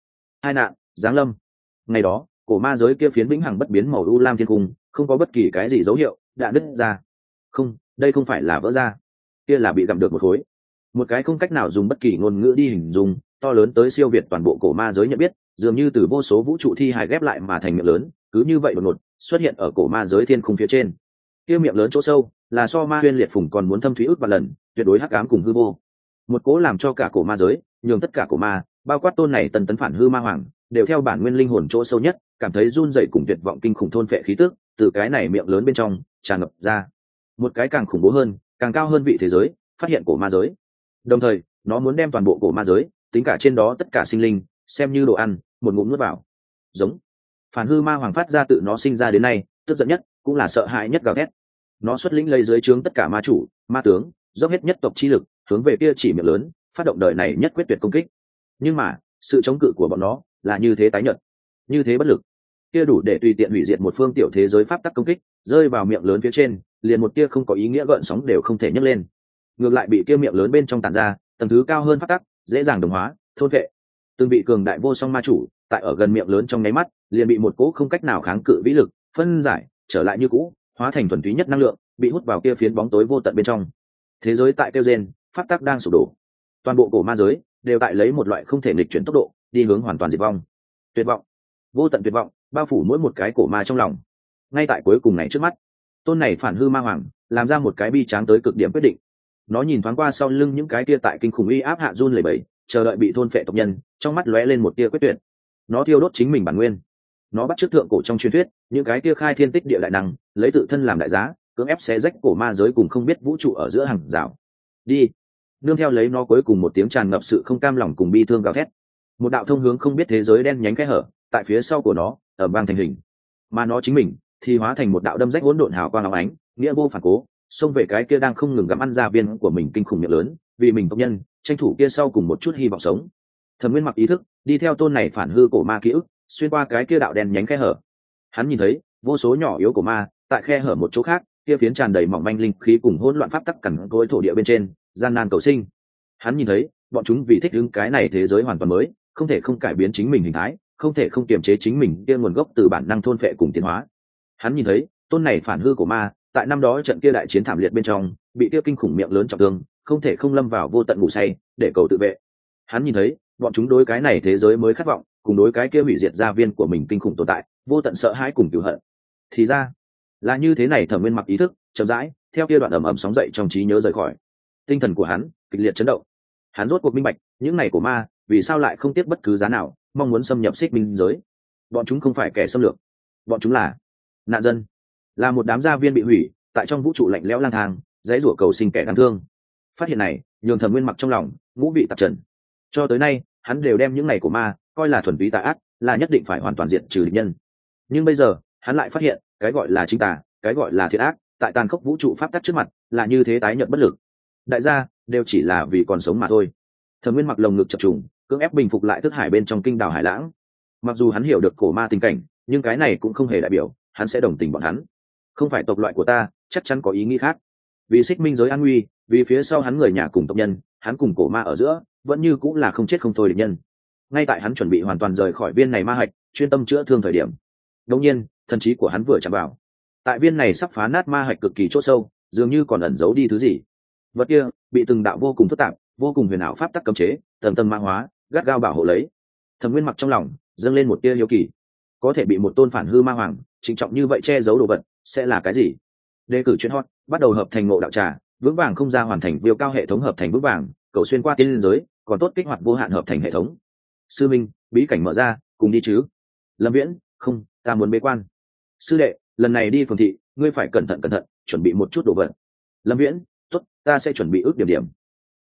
hai nạn giáng lâm. Ngày đó cổ ma giới kia phiến vĩnh hằng bất biến màu u lam thiên cung không có bất kỳ cái gì dấu hiệu đã đứt ra. Không, đây không phải là vỡ ra, kia là bị gặm được một khối, một cái không cách nào dùng bất kỳ ngôn ngữ đi hình dung, to lớn tới siêu việt toàn bộ cổ ma giới nhận biết, dường như từ vô số vũ trụ thi hài ghép lại mà thành miệng lớn, cứ như vậy đột ngột xuất hiện ở cổ ma giới thiên khung phía trên. Kia miệng lớn chỗ sâu là so ma huyên liệt phùng còn muốn thâm thúy ước và lần, tuyệt đối hắc ám cùng hư vô. Một cố làm cho cả cổ ma giới, nhường tất cả cổ ma, bao quát tôn này tần tấn phản hư ma hoàng, đều theo bản nguyên linh hồn chỗ sâu nhất, cảm thấy run rẩy cùng tuyệt vọng kinh khủng thôn phệ khí tức, từ cái này miệng lớn bên trong tràn ngập ra. Một cái càng khủng bố hơn, càng cao hơn vị thế giới, phát hiện cổ ma giới. Đồng thời, nó muốn đem toàn bộ cổ ma giới, tính cả trên đó tất cả sinh linh, xem như đồ ăn, một ngụm nuốt vào. Giống. Phản hư ma hoàng phát ra tự nó sinh ra đến nay, tức giận nhất, cũng là sợ hãi nhất gào thét. Nó xuất lĩnh lấy dưới trướng tất cả ma chủ, ma tướng, dốc hết nhất tộc chi lực, hướng về kia chỉ miệng lớn, phát động đời này nhất quyết tuyệt công kích. Nhưng mà, sự chống cự của bọn nó là như thế tái nhợt, như thế bất lực. Kia đủ để tùy tiện hủy diệt một phương tiểu thế giới pháp tắc công kích, rơi vào miệng lớn phía trên, liền một tia không có ý nghĩa gợn sóng đều không thể nhấc lên. Ngược lại bị kia miệng lớn bên trong tản ra, tầng thứ cao hơn pháp tắc, dễ dàng đồng hóa, thôn vệ. Từng bị cường đại vô song ma chủ, tại ở gần miệng lớn trong nháy mắt, liền bị một cỗ không cách nào kháng cự vĩ lực phân giải, trở lại như cũ, hóa thành thuần túy nhất năng lượng, bị hút vào kia phiến bóng tối vô tận bên trong. Thế giới tại kêu rên, pháp tắc đang sụp đổ. Toàn bộ cổ ma giới đều tại lấy một loại không thể nghịch chuyển tốc độ, đi hướng hoàn toàn diệt vong. Tuyệt vọng, vô tận tuyệt vọng, bao phủ mỗi một cái cổ ma trong lòng. Ngay tại cuối cùng này trước mắt, tôn này phản hư ma hoàng làm ra một cái bi tráng tới cực điểm quyết định. Nó nhìn thoáng qua sau lưng những cái tia tại kinh khủng uy áp hạ run lẩy bẩy, chờ đợi bị thôn phệ tộc nhân, trong mắt lóe lên một tia quyết tuyệt. Nó thiêu đốt chính mình bản nguyên. Nó bắt chước thượng cổ trong truyền thuyết, những cái tia khai thiên tích địa đại năng, lấy tự thân làm đại giá, cưỡng ép xé rách cổ ma giới cùng không biết vũ trụ ở giữa hàng rào. Đi. Nương theo lấy nó cuối cùng một tiếng tràn ngập sự không cam lòng cùng bi thương gào thét. Một đạo thông hướng không biết thế giới đen nhánh kẽ hở, tại phía sau của nó, ở vang thành hình. Mà nó chính mình thì hóa thành một đạo đâm rách hỗn độn hào quang óng ánh, nghĩa vô phản cố, xông về cái kia đang không ngừng gặm ăn gia viên của mình kinh khủng miệng lớn, vì mình tộc nhân, tranh thủ kia sau cùng một chút hy vọng sống. Thẩm Nguyên mặc ý thức, đi theo tôn này phản hư cổ ma ký ức, xuyên qua cái kia đạo đen nhánh khe hở. Hắn nhìn thấy vô số nhỏ yếu của ma, tại khe hở một chỗ khác, kia phiến tràn đầy mỏng manh linh khí cùng hỗn loạn pháp tắc cằn cỗi thổ địa bên trên, gian nan cầu sinh. Hắn nhìn thấy, bọn chúng vì thích ứng cái này thế giới hoàn toàn mới, không thể không cải biến chính mình hình thái, không thể không kiềm chế chính mình kia nguồn gốc từ bản năng thôn phệ cùng tiến hóa. Hắn nhìn thấy, tôn này phản hư của ma, tại năm đó trận kia đại chiến thảm liệt bên trong, bị kia kinh khủng miệng lớn trọng thương, không thể không lâm vào vô tận ngủ say, để cầu tự vệ. Hắn nhìn thấy, bọn chúng đối cái này thế giới mới khát vọng, cùng đối cái kia hủy diệt gia viên của mình kinh khủng tồn tại, vô tận sợ hãi cùng cừu hận. Thì ra, là như thế này. Thẩm Nguyên mặc ý thức, chậm rãi, theo kia đoạn ầm ầm sóng dậy trong trí nhớ rời khỏi. Tinh thần của hắn kịch liệt chấn động. Hắn rốt cuộc minh bạch, những này của ma, vì sao lại không tiếc bất cứ giá nào, mong muốn xâm nhập Xích Minh giới. Bọn chúng không phải kẻ xâm lược, bọn chúng là nạn dân, là một đám gia viên bị hủy, tại trong vũ trụ lạnh lẽo lang thang, dãy rủa cầu sinh kẻ đáng thương. Phát hiện này nhường Thẩm Nguyên mặc trong lòng ngũ vị tạp trần. Cho tới nay, hắn đều đem những này của ma coi là thuần túy tà ác, là nhất định phải hoàn toàn diệt trừ địch nhân. Nhưng bây giờ, hắn lại phát hiện, cái gọi là chính tà, cái gọi là thiện ác, tại tàn khốc vũ trụ pháp tắc trước mặt, là như thế tái nhợt bất lực. Đại gia đều chỉ là vì còn sống mà thôi. Thẩm Nguyên mặc lồng ngực chập trùng, cưỡng ép bình phục lại thức hải bên trong kinh đảo hải lãng. Mặc dù hắn hiểu được cổ ma tình cảnh, nhưng cái này cũng không hề đại biểu hắn sẽ đồng tình bọn hắn. Không phải tộc loại của ta, chắc chắn có ý nghĩ khác. Vì Xích Minh giới an nguy, vì phía sau hắn người nhà cùng tộc nhân, hắn cùng cổ ma ở giữa vẫn như cũng là không chết không thôi địch nhân. Ngay tại hắn chuẩn bị hoàn toàn rời khỏi viên này ma hạch, chuyên tâm chữa thương thời điểm, đột nhiên thần trí của hắn vừa chạm vào, tại viên này sắp phá nát ma hạch cực kỳ chỗ sâu, dường như còn ẩn giấu đi thứ gì. Vật kia bị từng đạo vô cùng phức tạp, vô cùng huyền ảo pháp tắc cấm chế, tầng tầng ma hóa, gắt gao bảo hộ lấy. Thẩm Nguyên mặc trong lòng dâng lên một tia hiếu kỳ, có thể bị một tôn phản hư ma hoàng trịnh trọng như vậy che giấu đồ vật, sẽ là cái gì? Đề cử chuyên hot, bắt đầu hợp thành ngộ đạo trà, vững vàng không ra hoàn thành viêu cao hệ thống hợp thành vững vàng, cầu xuyên qua tiên liên giới, còn tốt kích hoạt vô hạn hợp thành hệ thống. Sư minh, bí cảnh mở ra, cùng đi chứ? Lâm Viễn, không, ta muốn bế quan. Sư đệ, lần này đi phường thị, ngươi phải cẩn thận cẩn thận, chuẩn bị một chút đồ vật. Lâm Viễn, tốt, ta sẽ chuẩn bị ước điểm điểm,